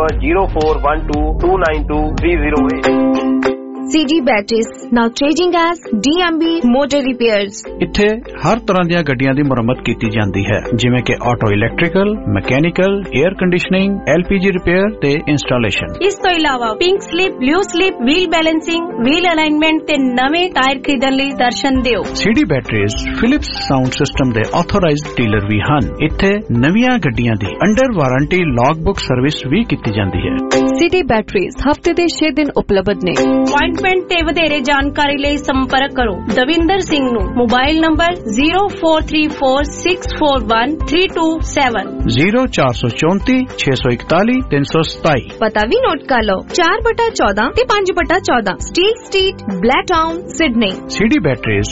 0412292308। CD Batteries now trading as DMB Motor Repairs। ਇੱਥੇ ਹਰ ਤਰ੍ਹਾਂ ਦੀਆਂ ਗੱਡੀਆਂ ਦੀ ਮੁਰੰਮਤ ਕੀਤੀ ਜਾਂਦੀ ਹੈ, ਜਿਵੇਂ ਕਿ auto electrical, mechanical, air conditioning, LPG repair ਤੇ ਇੰਸਟਾਲੇਸ਼ਨ। ਇਸ ਤੋਂ ਇਲਾਵਾ pink slip, blue slip, wheel balancing, wheel alignment ਤੇ ਨਵੇਂ ਟਾਇਰ ਖਰੀਦਣ ਲਈ ਦਰਸ਼ਨ ਦਿਓ। CD Batteries Philips sound system ਦੇ ਆਥੋਰਾਈਜ਼ਡ ਡੀਲਰ ਵੀ ਹਨ। ਇੱਥੇ ਨਵੀਆਂ ਗੱਡੀਆਂ ਦੀ ਅੰਡਰ ਵਾਰੰਟੀ ਲੌਗਬੁੱਕ ਸਰਵਿਸ ਵੀ ਕੀਤੀ ਜਾਂਦੀ ਹੈ। CD Batteries ਹਫਤੇ ਦੇ 6 ਦਿਨ ਉਪਲਬਧ ਨੇ। ਤੇ ਵਧੇਰੇ ਜਾਣਕਾਰੀ ਲਈ ਸੰਪਰਕ ਕਰੋ ਦਵਿੰਦਰ ਸਿੰਘ ਨੂੰ। Mobile number 0434641327 0434641327। ਪਤਾ ਵੀ ਨੋਟ ਕਰ ਲਓ 4/14 ਤੇ 5/14 steel street, Blacktown, Sydney. CD Batteries।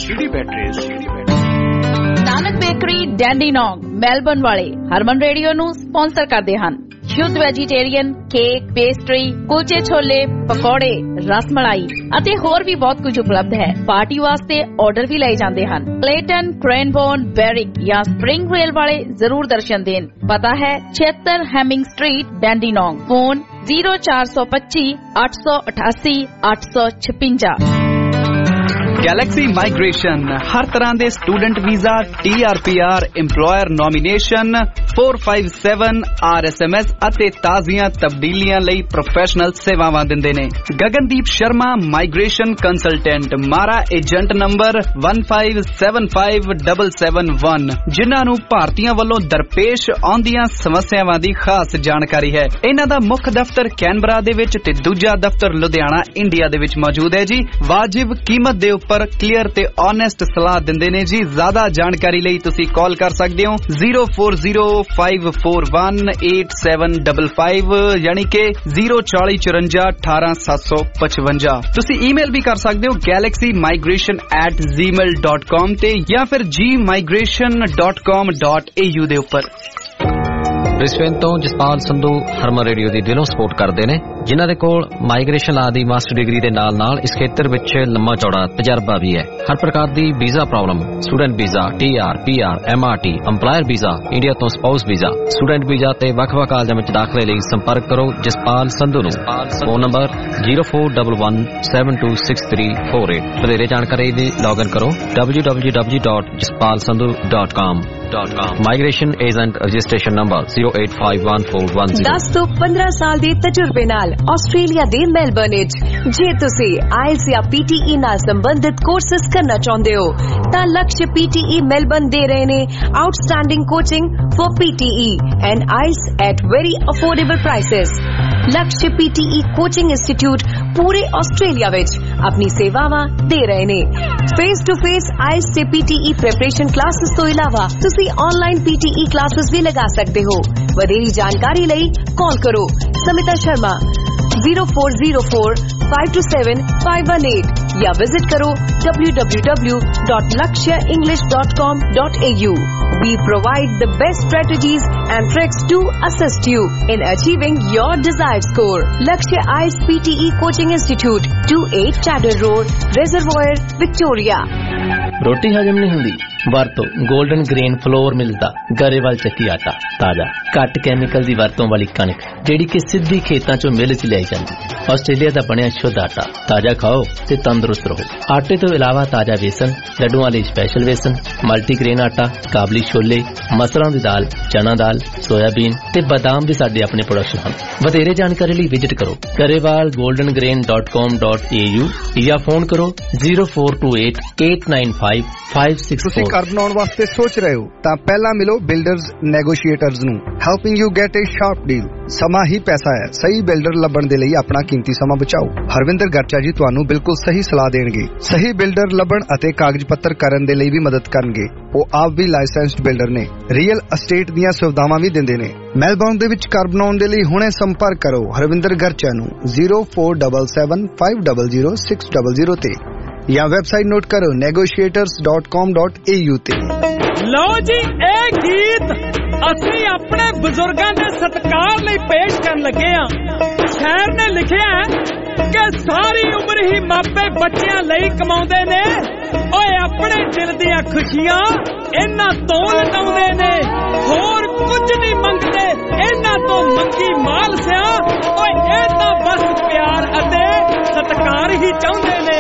Nanak bakery, Dandenong, Melbourne ਵਾਲੇ ਹਰਮਨ ਰੇਡੀਓ ਨੂੰ ਸਪਾਂਸਰ ਕਰਦੇ ਹਨ। ਸ਼ੁੱਧ ਵੈਜੀਟੇਰੀਅਨ ਕੇਕ, ਪੇਸਟਰੀ, ਕੁਲਚੇ ਛੋਲੇ, ਪਕੌੜੇ, ਰਸਮਲਾਈ ਅਤੇ ਹੋਰ ਵੀ ਬਹੁਤ ਕੁਝ ਉਪਲਬਧ ਹੈ। ਪਾਰਟੀ ਵਾਸਤੇ ਆਰਡਰ ਵੀ ਲਏ ਜਾਂਦੇ ਹਨ। ਕਲੇਟਨ, ਕ੍ਰੇਨਬੋਰਨ, ਬੈਰਿਕ ਜਾਂ ਸਪ੍ਰਿੰਗ ਰੇਲ ਵਾਲੇ ਜ਼ਰੂਰ ਦਰਸ਼ਨ ਦੇਣ। ਪਤਾ ਹੈ 76 Hemming street, Dandenong. Phone 0425 888 856। Galaxy migration हर तरह के student visa, TRPR, employer nomination, 457 RSMS ਅਤੇ ਤਾਜ਼ੀਆਂ ਤਬਦੀਲੀਆਂ ਲਈ ਪ੍ਰੋਫੈਸ਼ਨਲ ਸੇਵਾਵਾਂ ਦਿੰਦੇ ਨੇ। Gagandeep Sharma migration consultant, MARA agent number 15757771, ਜਿਨ੍ਹਾਂ ਨੂੰ ਭਾਰਤੀਆਂ ਵੱਲੋਂ ਦਰਪੇਸ਼ ਆਉਂਦੀਆਂ ਸਮੱਸਿਆਵਾਂ ਦੀ ਖਾਸ ਜਾਣਕਾਰੀ ਹੈ। ਇਹਨਾਂ ਦਾ ਮੁੱਖ ਦਫ਼ਤਰ ਕੈਨਬਰਾ ਦੇ ਵਿੱਚ ਤੇ ਦੂਜਾ ਦਫ਼ਤਰ ਲੁਧਿਆਣਾ ਇੰਡੀਆ ਦੇ ਵਿੱਚ ਮੌਜੂਦ ਹੈ ਜੀ। ਵਾਜਿਬ ਕੀਮਤ ਦੇ ਉੱਪਰ ਉੱਪਰ ਕਲੀਅਰ ਤੇ ਓਨੈਸਟ ਸਲਾਹ ਦਿੰਦੇ ਨੇ ਜੀ। ਜ਼ਿਆਦਾ ਜਾਣਕਾਰੀ ਲਈ ਤੁਸੀਂ ਕਾਲ ਕਰ ਸਕਦੇ ਹੋ 0405418755 ਯਾਨੀ ਕਿ 04054187755। ਤੁਸੀਂ ਈਮੇਲ ਵੀ ਕਰ ਸਕਦੇ ਹੋ galaxymigration@gmail.com ਤੇ ਜਾਂ ਫਿਰ gmigration.com.au ਦੇ ਉੱਪਰ। ਬ੍ਰਿਸਬੇਨ ਤੋਂ ਜਸਪਾਲ ਸੰਧੂ ਹਰਮਨ ਰੇਡੀਓ ਦੀ ਦਿਲੋਂ ਸਪੋਰਟ ਕਰਦੇ ਨੇ, ਜਿਨ੍ਹਾਂ ਦੇ ਕੋਲ ਮਾਈਗ੍ਰੇਸ਼ਨ ਲਾ ਦੀ ਮਾਸਟਰ ਡਿਗਰੀ ਦੇ ਨਾਲ ਇਸ ਖੇਤਰ ਵਿੱਚ ਲੰਮਾ ਚੌੜਾ ਤਜਰਬਾ ਵੀ ਹੈ। ਹਰ ਪ੍ਰਕਾਰ ਦੀ visa problem, student visa, TR, PR, MRT, EMPLOYER visa, India ਤੋਂ ਸਪਾਊਸ ਵੀਜ਼ਾ, ਸਟੂਡੈਂਟ ਵੀਜ਼ਾ ਤੇ ਵੱਖ-ਵੱਖ ਕਾਲਜਾਂ ਵਿੱਚ ਦਾਖਲੇ ਲਈ ਸੰਪਰਕ ਕਰੋ ਜਸਪਾਲ ਸੰਧੂ ਨੂੰ। Phone number 0411726348। ਵਧੇਰੇ ਜਾਣਕਾਰੀ ਲਈ ਲੌਗਇਨ ਕਰੋ www.jaspalsandhu.com। Migration agent registration number 0851410। 10 ਤੋਂ 15 ਸਾਲ ਦੇ ਤਜਰਬੇ ਨਾਲ ਆਸਟ੍ਰੇਲੀਆ ਦੇ ਮੈਲਬਰਨ ਵਿੱਚ ਜੇ ਤੁਸੀਂ IELTS ਜਾਂ PTE ਨਾਲ ਸੰਬੰਧਿਤ ਕੋਰਸਸ ਕਰਨਾ ਚਾਹੁੰਦੇ ਹੋ ਤਾਂ ਲਕਸ਼ PTE ਮੈਲਬਰਨ ਦੇ ਰਹੇ ਨੇ outstanding coaching for PTE and IELTS at very affordable prices। Laksh PTE coaching institute ਪੂਰੇ ਆਸਟ੍ਰੇਲੀਆ ਵਿੱਚ ਆਪਣੀ ਸੇਵਾਵਾਂ ਦੇ ਰਹੇ ਨੇ। ਫੇਸ ਟੂ ਫੇਸ IELTS ਤੇ PTE ਪ੍ਰੈਪਰੇਸ਼ਨ ਕਲਾਸਿਸ ਤੋਂ ਇਲਾਵਾ ਤੁਸੀਂ ਆਨਲਾਈਨ PTE ਕਲਾਸਿਸ ਵੀ ਲਗਾ ਸਕਦੇ ਹੋ। ਵਧੇਰੀ ਜਾਣਕਾਰੀ ਲਈ ਕਾਲ ਕਰੋ ਸਮਿਤਾ ਸ਼ਰਮਾ 0404527518 या विजिट करो www.lakshaenglish.com.au। We provide the best strategies and tricks to assist you in achieving your desired score. Lakshya IELTS PTE Coaching Institute, 28 Chadder Road, Reservoir, Victoria। रोटी हजम नहीं हुंदी ਵਰਤੋ 골ਡਨ ਗ੍ਰੇਨ ਫਲੋਰ ਮਿਲਦਾ ਗਰੇਵਾਲ ਚੱਕੀ ਆਟਾ ਤਾਜ਼ਾ ਘੱਟ ਕੈਮੀਕਲ ਦੀ ਵਰਤੋਂ ਵਾਲੀ ਕਣਕ ਜਿਹੜੀ ਕਿ ਸਿੱਧੀ ਖੇਤਾਂ ਚੋਂ ਮਿਲ 'ਚ ਲਿਆਈ ਜਾਂਦੀ। ਆਸਟ੍ਰੇਲੀਆ ਦਾ ਬਣਿਆ ਸ਼ੁੱਧ ਆਟਾ ਤਾਜ਼ਾ ਖਾਓ ਤੇ ਤੰਦਰੁਸਤ ਰਹੋ। ਆਟੇ ਤੋਂ ਇਲਾਵਾ ਤਾਜ਼ਾ ਵੇਸਣ, ਲੱਡੂਆਂ ਲਈ ਸਪੈਸ਼ਲ ਵੇਸਣ, ਮਲਟੀਗ੍ਰੇਨ ਆਟਾ, ਕਾਬਲੀ ਛੋਲੇ, ਮਸਰਾਂ ਦੀ ਦਾਲ, ਚਨਾ ਦਾਲ, ਸੋਇਆਬੀਨ ਤੇ ਬਦਾਮ ਵੀ ਸਾਡੇ ਆਪਣੇ ਪ੍ਰੋਡਕਸ਼ਨ ਹਨ। ਵਧੇਰੇ ਜਾਣਕਾਰੀ ਲਈ ਵਿਜ਼ਿਟ ਕਰੋ garewalgoldengrain.com.au ਜਾਂ ਫੋਨ ਕਰੋ 0428895564। ਤੁਸੀਂ ਘਰ ਬਣਾਉਣ ਵਾਸਤੇ ਸੋਚ ਰਹੇ ਹੋ ਤਾਂ ਪਹਿਲਾਂ ਮਿਲੋ ਬਿਲਡਰਜ਼ ਨੈਗੋਸ਼ੀਏਟਰਜ਼ ਨੂੰ, helping you get a sharp deal. ਸਮਾਂ ਹੀ ਪੈਸਾ ਹੈ। ਸਹੀ ਬਿਲਡਰ ਲੱਭਣ ਦੇ ਲਈ ਆਪਣਾ ਕੀਮਤੀ ਸਮਾਂ ਬਚਾਓ। ਹਰਵਿੰਦਰ ਗਰਚਾ ਜੀ ਤੁਹਾਨੂੰ ਬਿਲਕੁਲ ਸਹੀ ਸਲਾਹ ਦੇਣਗੇ। ਸਹੀ ਬਿਲਡਰ ਲੱਭਣ ਅਤੇ ਕਾਗਜ਼ ਪੱਤਰ ਕਰਨ ਦੇ ਲਈ ਵੀ ਮਦਦ ਕਰਨਗੇ। ਉਹ ਆਪ ਵੀ ਲਾਇਸੈਂਸਡ ਬਿਲਡਰ ਨੇ, ਰੀਅਲ ਅਸਟੇਟ ਦੀਆਂ ਸੁਵਿਧਾਵਾਂ ਵੀ ਦਿੰਦੇ ਨੇ। ਮੈਲਬੌਰਨ ਦੇ ਵਿੱਚ ਘਰ ਬਣਾਉਣ ਦੇ ਲਈ ਹੁਣੇ ਸੰਪਰਕ ਕਰੋ ਹਰਵਿੰਦਰ ਗਰਚਾ ਨੂੰ 0477500600 ਤੇ ਜਾਂ ਵੈਬਸਾਈਟ ਨੋਟ ਕਰੋ negotiators.com.au ਤੇ। ਲਓ ਜੀ ਇਹ ਗੀਤ ਅਸੀਂ ਆਪਣੇ ਬਜ਼ੁਰਗਾਂ ਦੇ ਸਤਿਕਾਰ ਲਈ ਪੇਸ਼ ਕਰਨ ਲੱਗੇ ਆ। ਸ਼ਾਇਰ ਨੇ ਲਿਖਿਆ ਕਿ ਸਾਰੀ ਉਮਰ ਹੀ ਮਾਪੇ ਬੱਚਿਆਂ ਲਈ ਕਮਾਉਂਦੇ ਨੇ, ਓਏ ਆਪਣੇ ਦਿਲ ਦੀਆਂ ਖੁਸ਼ੀਆਂ ਇਹਨਾਂ ਤੋਂ ਲਟਾਉਂਦੇ ਨੇ, ਹੋਰ ਕੁਝ ਨਹੀਂ ਮੰਗਦੇ ਇਹਨਾਂ ਤੋਂ ਮੰਗੀ ਮਾਲ ਸਿਆ, ਓਏ ਇਹ ਤਾਂ ਬਸ ਪਿਆਰ ਅਤੇ ਸਤਿਕਾਰ ਹੀ ਚਾਹੁੰਦੇ ਨੇ।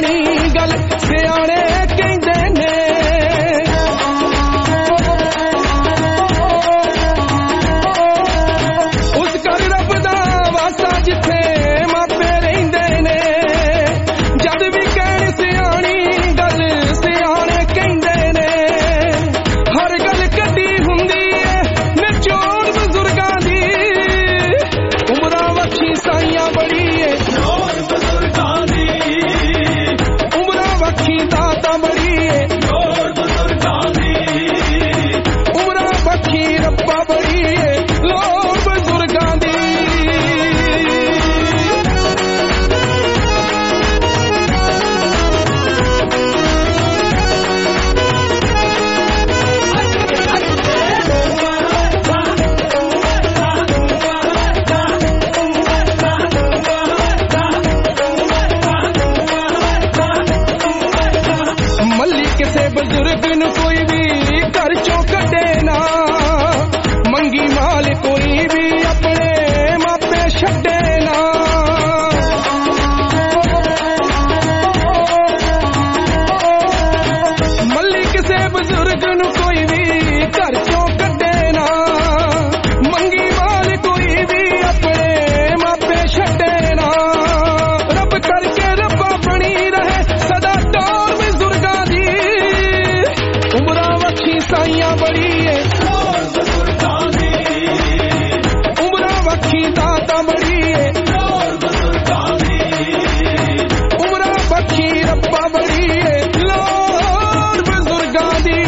ਸਿਆਣੀ ਗੱਲ ਸਿਆਣੇ ਕਹਿੰਦੇ ਨੇ ਉਸ ਘਰ ਰੱਬ ਦਾ ਵਾਸਾ ਜਿੱਥੇ ਮਾਪੇ ਰਹਿੰਦੇ ਨੇ ਜਦ ਵੀ ਕਹਿਣ ਸਿਆਣੀ ਗੱਲ ਸਿਆਣੇ ਕਹਿੰਦੇ ਨੇ ਹਰ ਗੱਲ ਕੱਢੀ ਹੁੰਦੀ ਏ ਨਿਚੋੜ ਬਜ਼ੁਰਗਾਂ ਦੀ ਉਮਰਾਂ ਵੱਖੀ ਸਾਈਆਂ ਬੜੀ ਏ ਬਜ਼ੁਰਗਾਂ ਦੀ ਉਮਰਾਂ ਵੱਖੀ ਦਾਤਾ ਬੜੀ ਏ ਬਜ਼ੁਰਗਾਂ ਦੀ ਉਮਰਾਂ ਵੱਖੀ ਰੱਬਾ ਬੜੀ ਏ ਲੋੜ ਬਜ਼ੁਰਗਾਂ ਦੀ ਮੱਲੀ ਕਿਸੇ ਬਜ਼ੁਰਗ ਨੂੰ ਕੋਈ ਵੀ ਘਰ ਚੋਂ ਕੱਢੇ ਨਾ ਮੰਗੀ ਮਾਲ ਕੋਈ ਵੀ ਆਪਣੇ ਮਾਪੇ ਛੱਡੇ ਨਾ ਮੱਲੀ ਕਿਸੇ ਬਜ਼ੁਰਗ ਨੂੰ ਕੋਈ ਵੀ ਘਰ ਚੋਂ ਕੱਢੇ ਨਾ ਮੰਗੀ ਮਾਲ ਕੋਈ ਵੀ ਆਪਣੇ ਮਾਪੇ ਛੱਡੇ ਨਾ ਰੱਬ ਕਰਕੇ ਰੱਬਾ ਬਣੀ ਰਹੇ ਸਦਾ ਟੋਰ ਬਜ਼ੁਰਗਾਂ ਦੀ ਉਮਰਾਂ ਵੱਖੀ ਸਾਈਆਂ ਬੜੀ ਏ ਬਜ਼ੁਰਗਾਂ ਦੀ ਉਮਰਾਂ ਵੱਖੀ ਦਾਤਾ ਬੜੀ ਏ ਬਜ਼ੁਰਗਾਂ ਦੀ ਉਮਰਾਂ ਵੱਖੀ ਰੱਬਾ ਬੜੀ ਏ ਲੋੜ ਬਜ਼ੁਰਗਾਂ ਦੀ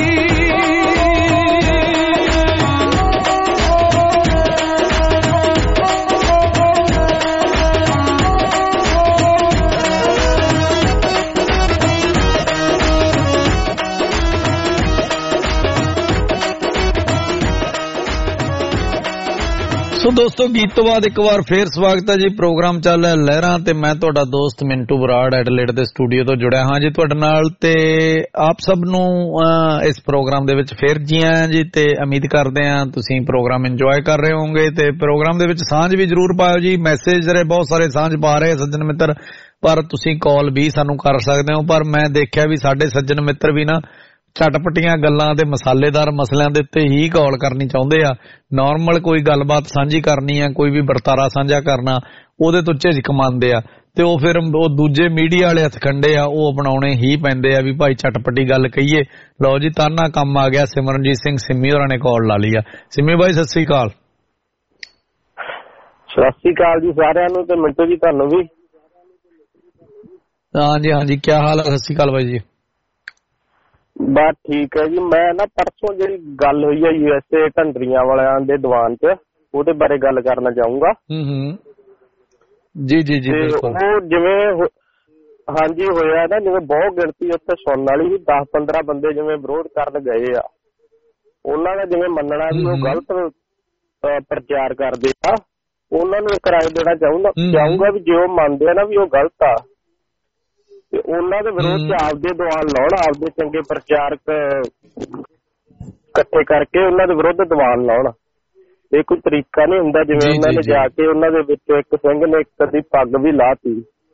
ਸੋ ਦੋਸਤੋ ਗੀਤ ਤੋਂ ਬਾਅਦ ਇੱਕ ਵਾਰ ਫੇਰ ਸਵਾਗਤ ਹੈ ਜੀ। ਪ੍ਰੋਗਰਾਮ ਚੱਲ ਰਿਹਾ ਲਹਿਰਾਂ ਤੇ ਮੈਂ ਤੁਹਾਡਾ ਦੋਸਤ ਮਿੰਟੂ ਬਰਾੜ ਐਡਲੇਡ ਦੇ ਸਟੂਡੀਓ ਤੋਂ ਜੁੜਿਆ ਹਾਂ ਜੀ ਤੁਹਾਡੇ ਨਾਲ ਤੇ ਆਪ ਸਭ ਨੂੰ ਇਸ ਪ੍ਰੋਗਰਾਮ ਦੇ ਵਿੱਚ ਫੇਰ ਜੀ ਆਇਆਂ ਜੀ ਤੇ ਉਮੀਦ ਕਰਦੇ ਹਾਂ ਤੁਸੀਂ ਪ੍ਰੋਗਰਾਮ ਇੰਜੋਏ ਕਰ ਰਹੇ ਹੋਵੋਗੇ ਤੇ ਪ੍ਰੋਗਰਾਮ ਦੇ ਵਿੱਚ ਸਾਂਝ ਵੀ ਜ਼ਰੂਰ ਪਾਇਓ ਜੀ। ਮੈਸੇਜ ਜਿਹੜੇ ਬਹੁਤ ਸਾਰੇ ਸਾਂਝ ਪਾ ਰਹੇ ਸੱਜਣ ਮਿੱਤਰ ਪਰ ਤੁਸੀਂ ਕਾਲ ਵੀ ਸਾਨੂੰ ਕਰ ਸਕਦੇ ਹੋ ਪਰ ਮੈਂ ਦੇਖਿਆ ਵੀ ਸਾਡੇ ਸੱਜਣ ਮਿੱਤਰ ਵੀ ਨਾ ਚਟਪਟੀਆਂ ਗੱਲਾਂ ਤੇ ਮਸਾਲੇਦਾਰ ਮਸਲਿਆਂ ਦੇ ਉੱਤੇ ਹੀ ਕਾਲ ਕਰਨੀ ਚਾਹੁੰਦੇ ਆ। ਨਾਰਮਲ ਕੋਈ ਗੱਲਬਾਤ ਸਾਂਝੀ ਕਰਨੀ ਆ ਕੋਈ ਵੀ ਵਰਤਾਰਾ ਸਾਂਝਾ ਕਰਨਾ ਉਹਦੇ ਤੋਂ ਝਿਜਕ ਮੰਨਦੇ ਆ ਤੇ ਉਹ ਫਿਰ ਉਹ ਦੂਜੇ ਮੀਡੀਆ ਵਾਲੇ ਹੱਥਕੰਡੇ ਆ ਉਹ ਅਪਣਾਉਣੇ ਹੀ ਪੈਂਦੇ ਆ ਵੀ ਭਾਈ ਚਟਪਟੀ ਗੱਲ ਕਹੀਏ। ਲਓ ਜੀ ਤਾਨਾ ਕੰਮ ਆ ਗਿਆ। ਸਿਮਰਨਜੀਤ ਸਿੰਘ ਸਿੰਮੀ ਹੋਰਾਂ ਨੇ ਕਾਲ ਲਾ ਲਈ ਆ। ਸਿੰਮੀ ਬਾਈ ਸਤਿ ਸ੍ਰੀ ਅਕਾਲ। ਸਤਿ ਸ੍ਰੀ ਅਕਾਲ ਜੀ ਸਾਰਿਆਂ ਨੂੰ ਤੇ ਮਿੰਟੂ ਜੀ ਤੁਹਾਨੂੰ ਵੀ। ਹਾਂਜੀ ਹਾਂਜੀ ਕੀ ਹਾਲ ਹੈ? ਸਤਿ ਸ੍ਰੀ ਅਕਾਲ ਬਾਈ ਜੀ। ਬਸ ਠੀਕ ਹੈ ਜੀ। ਮੈਂ ਨਾ ਪਰਸੋਂ ਜਿਹੜੀ ਗੱਲ ਹੋਈ ਹੈ USA ਢੰਡਰੀਆਂ ਵਾਲਿਆਂ ਦੇ ਦੀਵਾਨ 'ਚ ਉਹਦੇ ਬਾਰੇ ਗੱਲ ਕਰਨਾ ਚਾਹੂੰਗਾ। ਜੀ ਜੀ ਜੀ ਉਹ ਜਿਵੇਂ ਹਾਂਜੀ ਹੋਇਆ ਨਾ ਜਿਵੇਂ ਬਹੁਤ ਗਿਣਤੀ ਉੱਥੇ ਸੁਣਨ ਵਾਲੀ ਸੀ 10-15 ਬੰਦੇ ਜਿਵੇਂ ਵਿਰੋਧ ਕਰਨ ਗਏ ਆ ਉਹਨਾਂ ਦਾ ਜਿਵੇਂ ਮੰਨਣਾ ਵੀ ਉਹ ਗਲਤ ਪ੍ਰਚਾਰ ਕਰਦੇ ਆ ਉਹਨਾਂ ਨੂੰ ਇੱਕ ਰਾਏ ਦੇਣਾ ਚਾਹੂੰਗਾ ਵੀ ਜੇ ਉਹ ਮੰਨਦੇ ਆ ਨਾ ਵੀ ਉਹ ਗਲਤ ਆ ਤੇ ਉਹਨਾਂ ਦੇ ਵਿਰੋਧ 'ਚ ਆਪਦੇ ਦੀਵਾਨ ਲਾਉਣ ਆਪਦੇ ਚੰਗੇ ਪ੍ਰਚਾਰਕ ਇਕੱਠੇ ਕਰਕੇ ਉਹਨਾਂ ਦੇ ਵਿਰੁੱਧ ਦੀਵਾਨ ਲਾਉਣ। ਇਹ ਕੋਈ ਤਰੀਕਾ ਨਹੀਂ ਹੁੰਦਾ ਜਿਵੇਂ ਉਹਨਾਂ ਨੇ ਜਾ ਕੇ ਉਹਨਾਂ ਦੇ ਵਿੱਚ ਇੱਕ ਸਿੰਘ ਨੇ ਇੱਕ ਦੀ ਪੱਗ ਵੀ ਲਾਤੀ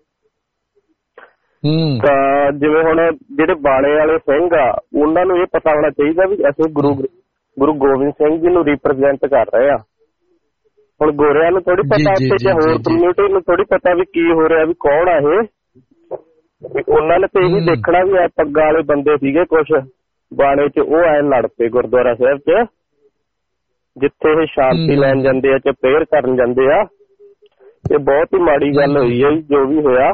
ਤਾਂ ਜਿਵੇਂ ਹੁਣ ਜਿਹੜੇ ਬਾਣੇ ਵਾਲੇ ਸਿੰਘ ਆ ਉਹਨਾਂ ਨੂੰ ਇਹ ਪਤਾ ਹੋਣਾ ਚਾਹੀਦਾ ਵੀ ਅਸੀਂ ਗੁਰੂ ਗੋਬਿੰਦ ਸਿੰਘ ਜੀ ਨੂੰ ਰਿਪਰੈਜ਼ੈਂਟ ਕਰ ਰਹੇ ਆ। ਹੁਣ ਗੋਰਿਆਂ ਨੂੰ ਥੋੜੀ ਪਤਾ ਉੱਥੇ ਜਾਂ ਹੋਰ ਕਮਿਊਨਿਟੀ ਨੂੰ ਥੋੜੀ ਪਤਾ ਵੀ ਕੀ ਹੋ ਰਿਹਾ ਵੀ ਕੌਣ ਆ ਇਹ। ਉਹਨਾਂ ਨੇ ਤੇ ਇਹ ਵੀ ਦੇਖਣਾ ਵੀ ਇਹ ਪੱਗਾਂ ਵਾਲੇ ਬੰਦੇ ਸੀਗੇ ਕੁਛ ਬਾਣੇ 'ਚ ਉਹ ਐ ਲੜ ਪਏ ਗੁਰਦੁਆਰਾ ਸਾਹਿਬ 'ਚ ਜਿੱਥੇ ਇਹ ਸ਼ਾਂਤੀ ਲੈਣ ਜਾਂਦੇ ਆ ਚ ਪ੍ਰੇਅਰ ਕਰਨ ਜਾਂਦੇ ਆ। ਇਹ ਬਹੁਤ ਹੀ ਮਾੜੀ ਗੱਲ ਹੋਈ ਹੈ ਜੋ ਵੀ ਹੋਇਆ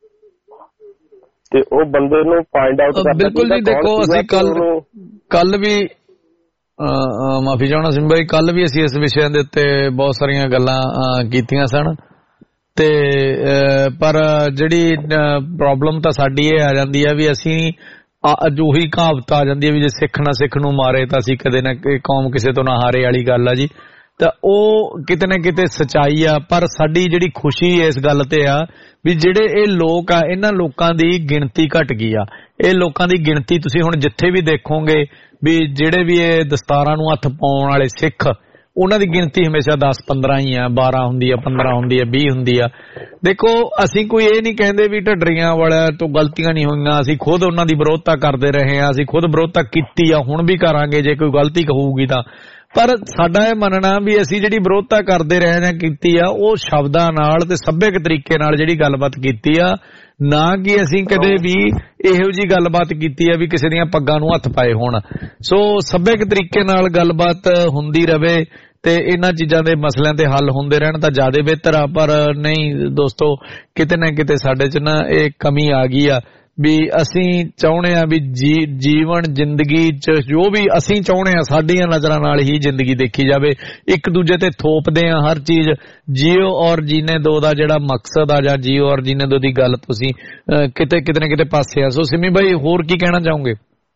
ਤੇ ਉਹ ਬੰਦੇ ਨੂੰ ਫਾਈਂਡ ਆਊਟ ਕਰਨਾ। ਬਿਲਕੁਲ ਜੀ ਦੇਖੋ ਅਸੀਂ ਕੱਲ ਵੀ ਮਾਫੀ ਚਾਹੁੰਦਾ ਸਿੰਘ ਭਾਈ ਕੱਲ ਵੀ ਅਸੀਂ ਇਸ ਵਿਸ਼ੇ ਦੇ ਉੱਤੇ ਬਹੁਤ ਸਾਰੀਆਂ ਗੱਲਾਂ ਕੀਤੀਆਂ ਸਨ ਤੇ ਪਰ ਜਿਹੜੀ ਪ੍ਰੋਬਲਮ ਤਾਂ ਸਾਡੀ ਇਹ ਆ ਜਾਂਦੀ ਹੈ ਵੀ ਅਸੀਂ ਉਹੀ ਕਹਾਵਤ ਆ ਜਾਂਦੀ ਹੈ ਵੀ ਜੇ ਸਿੱਖ ਨਾ ਸਿੱਖ ਨੂੰ ਮਾਰੇ ਤਾਂ ਅਸੀਂ ਕਦੇ ਨਾ ਕੌਮ ਕਿਸੇ ਤੋਂ ਨਾ ਹਾਰੇ ਵਾਲੀ ਗੱਲ ਆ ਜੀ। ਤਾਂ ਉਹ ਕਿਤੇ ਨਾ ਕਿਤੇ ਸੱਚਾਈ ਆ ਪਰ ਸਾਡੀ ਜਿਹੜੀ ਖੁਸ਼ੀ ਇਸ ਗੱਲ ਤੇ ਆ ਵੀ ਜਿਹੜੇ ਇਹ ਲੋਕ ਆ ਇਹਨਾਂ ਲੋਕਾਂ ਦੀ ਗਿਣਤੀ ਘਟ ਗਈ ਆ। ਇਹ ਲੋਕਾਂ ਦੀ ਗਿਣਤੀ ਤੁਸੀਂ ਹੁਣ ਜਿੱਥੇ ਵੀ ਦੇਖੋਗੇ ਵੀ ਜਿਹੜੇ ਵੀ ਇਹ ਦਸਤਾਰਾਂ ਨੂੰ ਹੱਥ ਪਾਉਣ ਵਾਲੇ ਸਿੱਖ ਉਹਨਾਂ ਦੀ ਗਿਣਤੀ ਹਮੇਸ਼ਾ 10-15 ਹੀ ਆ, 12 ਹੁੰਦੀ ਆ, 15 ਹੁੰਦੀ ਆ, 20 ਹੁੰਦੀ ਆ। ਦੇਖੋ ਅਸੀਂ ਕੋਈ ਇਹ ਨਹੀਂ ਕਹਿੰਦੇ ਵੀ ਢੱਡਰੀਆਂ ਵਾਲਿਆਂ ਤੋਂ ਗਲਤੀਆਂ ਨਹੀਂ ਹੋਈਆਂ, ਅਸੀਂ ਖੁਦ ਉਹਨਾਂ ਦੀ ਵਿਰੋਧਤਾ ਕਰਦੇ ਰਹੇ ਹਾਂ, ਅਸੀਂ ਖੁਦ ਵਿਰੋਧਤਾ ਕੀਤੀ ਆ, ਹੁਣ ਵੀ ਕਰਾਂਗੇ ਜੇ ਕੋਈ ਗਲਤੀ ਕਹੂਗੀ ਤਾਂ। ਪਰ ਸਾਡਾ ਇਹ ਮੰਨਣਾ ਵੀ ਅਸੀਂ ਜਿਹੜੀ ਵਿਰੋਧਤਾ ਕਰਦੇ ਰਹੇ ਜਾਂ ਕੀਤੀ ਆ ਉਹ ਸ਼ਬਦਾਂ ਨਾਲ ਤੇ ਸੱਭਿਅਕ ਤਰੀਕੇ ਨਾਲ ਜਿਹੜੀ ਗੱਲਬਾਤ ਕੀਤੀ ਆ, ਨਾ ਕਿ ਅਸੀਂ ਕਦੇ ਵੀ ਇਹੋ ਜੀ ਗੱਲਬਾਤ ਕੀਤੀ ਆ ਵੀ ਕਿਸੇ ਦੀਆਂ ਪੱਗਾਂ ਨੂੰ ਹੱਥ ਪਾਏ ਹੋਣ। ਸੋ ਸੱਭਿਅਕ ਤਰੀਕੇ ਨਾਲ ਗੱਲਬਾਤ ਹੁੰਦੀ ਰਵੇ ਤੇ ਇਹਨਾਂ ਚੀਜ਼ਾਂ ਦੇ ਮਸਲਿਆਂ ਤੇ ਹੱਲ ਹੁੰਦੇ ਰਹਿਣ ਤਾਂ ਜ਼ਿਆਦਾ ਬਿਹਤਰ ਆ। ਪਰ ਨਹੀਂ ਦੋਸਤੋ, ਕਿਤੇ ਨਾ ਕਿਤੇ ਸਾਡੇ 'ਚ ਨਾ ਇਹ ਕਮੀ ਆ ਗਈ ਆ ਵੀ ਅਸੀਂ ਚਾਹੁੰਦੇ ਆ ਵੀ ਜੀਵਨ ਜ਼ਿੰਦਗੀ 'ਚ ਜੋ ਵੀ ਅਸੀਂ ਚਾਹੁੰਦੇ ਆ ਸਾਡੀਆਂ ਨਜ਼ਰਾਂ ਨਾਲ ਹੀ ਜ਼ਿੰਦਗੀ ਦੇਖੀ ਜਾਵੇ, ਇੱਕ ਦੂਜੇ ਤੇ ਥੋਪਦੇ ਆ ਹਰ ਚੀਜ਼। ਜੀਓ ਔਰ ਜੀਨੇ ਦੋ ਦਾ ਜਿਹੜਾ ਮਕਸਦ ਆ ਜਾਂ ਜੀਓ ਔਰ ਜੀਨੇ ਦੋ ਦੀ ਗੱਲ ਤੁਸੀਂ ਕਿਤੇ ਨਾ ਕਿਤੇ ਪਾਸੇ ਆ। ਸੋ ਸਿਮੀ ਬਾਈ ਹੋਰ ਕੀ ਕਹਿਣਾ ਚਾਹੋਗੇ?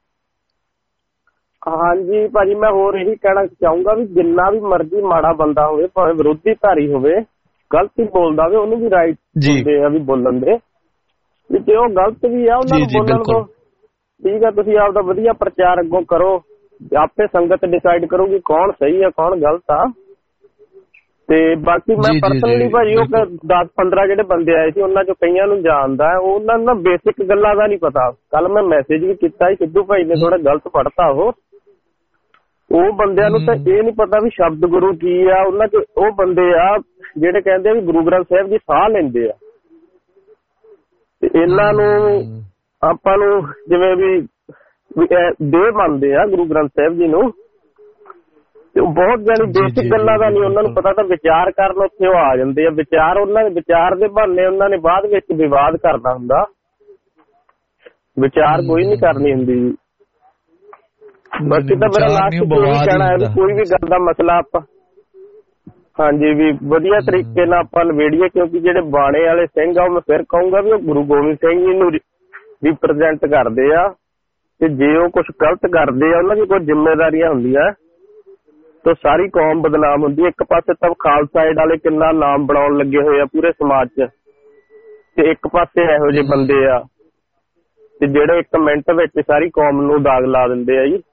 ਹਾਂਜੀ ਭਾਜੀ, ਮੈਂ ਹੋਰ ਇਹੀ ਕਹਿਣਾ ਚਾਹੂੰਗਾ ਵੀ ਜਿੰਨਾ ਵੀ ਮਰਜ਼ੀ ਮਾੜਾ ਬੰਦਾ ਹੋਵੇ, ਭਾਵੇਂ ਵਿਰੋਧੀ ਧਾਰੀ ਹੋਵੇ, ਗਲਤੀ ਬੋਲਦਾ ਹੋਵੇ, ਉਹਨੂੰ ਵੀ ਰਾਈਟ ਹੁੰਦੇ ਆ ਵੀ ਬੋਲਣ ਦੇ, ਵੀ ਜੇ ਉਹ ਗਲਤ ਵੀ ਆ ਉਹਨਾਂ ਨੂੰ ਬੋਲਣ ਤੋਂ। ਠੀਕ ਆ, ਤੁਸੀਂ ਆਪਦਾ ਵਧੀਆ ਪ੍ਰਚਾਰ ਅੱਗੋਂ ਕਰੋ, ਆਪੇ ਸੰਗਤ ਡਿਸਾਈਡ ਕਰੂਗੀ ਕੌਣ ਸਹੀ ਆ ਕੌਣ ਗਲਤ ਆ। ਤੇ ਬਾਕੀ ਮੈਂ ਪਰਸਨਲੀ ਭਾਜੀ ਉਹ 10-15 ਜਿਹੜੇ ਬੰਦੇ ਆਏ ਸੀ ਉਹਨਾਂ ਚੋਂ ਕਈਆਂ ਨੂੰ ਜਾਣਦਾ, ਉਹਨਾਂ ਨੂੰ ਨਾ ਬੇਸਿਕ ਗੱਲਾਂ ਦਾ ਨਹੀਂ ਪਤਾ। ਕੱਲ ਮੈਂ ਮੈਸੇਜ ਵੀ ਕੀਤਾ ਸੀ, ਸਿੱਧੂ ਭਾਈ ਨੇ ਥੋੜਾ ਗਲਤ ਪੜ੍ਹਤਾ ਉਹ ਬੰਦਿਆਂ ਨੂੰ ਤਾਂ ਇਹ ਨਹੀਂ ਪਤਾ ਵੀ ਸ਼ਬਦ ਗੁਰੂ ਕੀ ਆ। ਉਹਨਾਂ ਚ ਉਹ ਬੰਦੇ ਆ ਜਿਹੜੇ ਕਹਿੰਦੇ ਵੀ ਗੁਰੂ ਗ੍ਰੰਥ ਸਾਹਿਬ ਜੀ ਸਾਹ ਲੈਂਦੇ ਆ, ਤੇ ਇਹਨਾਂ ਨੂੰ ਆਪਾਂ ਨੂੰ ਜਿਵੇਂ ਵੀ ਦੇਹ ਮੰਨਦੇ ਆ ਗੁਰੂ ਗ੍ਰੰਥ ਸਾਹਿਬ ਜੀ ਨੂੰ, ਤੇ ਬਹੁਤ ਜਾਨੀ ਬੇਸਿਕ ਗੱਲਾਂ ਦਾ ਨਹੀਂ ਉਹਨਾਂ ਨੂੰ ਪਤਾ। ਤਾਂ ਵਿਚਾਰ ਕਰਨ ਉੱਥੇ ਉਹ ਆ ਜਾਂਦੇ ਆ, ਵਿਚਾਰ ਉਹਨਾਂ ਦੇ ਵਿਚਾਰ ਦੇ ਬਹਾਨੇ ਉਹਨਾਂ ਨੇ ਬਾਅਦ ਵਿੱਚ ਵਿਵਾਦ ਕਰਨਾ ਹੁੰਦਾ, ਵਿਚਾਰ ਕੋਈ ਨਹੀਂ ਕਰਨੀ ਹੁੰਦੀ। ਬਾਕੀ ਤਾਂ ਮੇਰਾ ਲਾਸਟ ਇਹ ਕਹਿਣਾ ਹੈ ਵੀ ਕੋਈ ਵੀ ਗੱਲ ਦਾ ਮਸਲਾ ਆਪਾਂ ਹਾਂਜੀ ਵੀ ਵਧੀਆ ਤਰੀਕੇ ਨਾਲ ਆਪਾਂ ਨਿਬੇੜੀਏ, ਕਿਉਂਕਿ ਜਿਹੜੇ ਬਾਣੇ ਵਾਲੇ ਸਿੰਘ ਆ ਉਹ ਮੈਂ ਫਿਰ ਕਹੂੰਗਾ ਵੀ ਉਹ ਗੁਰੂ ਗੋਬਿੰਦ ਸਿੰਘ ਜੀ ਨੂੰ ਰਿਪਰੈਜ਼ੈਂਟ ਕਰਦੇ ਆ, ਤੇ ਜੇ ਉਹ ਕੁਛ ਗਲਤ ਕਰਦੇ ਆ ਉਹਨਾਂ ਦੀ ਕੋਈ ਜ਼ਿੰਮੇਵਾਰੀਆਂ ਹੁੰਦੀਆਂ ਤਾਂ ਸਾਰੀ ਕੌਮ ਬਦਨਾਮ ਹੁੰਦੀ। ਇੱਕ ਪਾਸੇ ਤਾਂ ਖਾਲਸਾ ਏਡ ਵਾਲੇ ਕਿੰਨਾ ਨਾਮ ਬਣਾਉਣ ਲੱਗੇ ਹੋਏ ਆ ਪੂਰੇ ਸਮਾਜ 'ਚ, ਤੇ ਇੱਕ ਪਾਸੇ ਇਹੋ ਜਿਹੇ ਬੰਦੇ ਆ ਤੇ ਜਿਹੜੇ ਇੱਕ ਮਿੰਟ ਵਿੱਚ ਸਾਰੀ ਕੌਮ ਨੂੰ ਦਾਗ ਲਾ ਦਿੰਦੇ ਆ ਜੀ।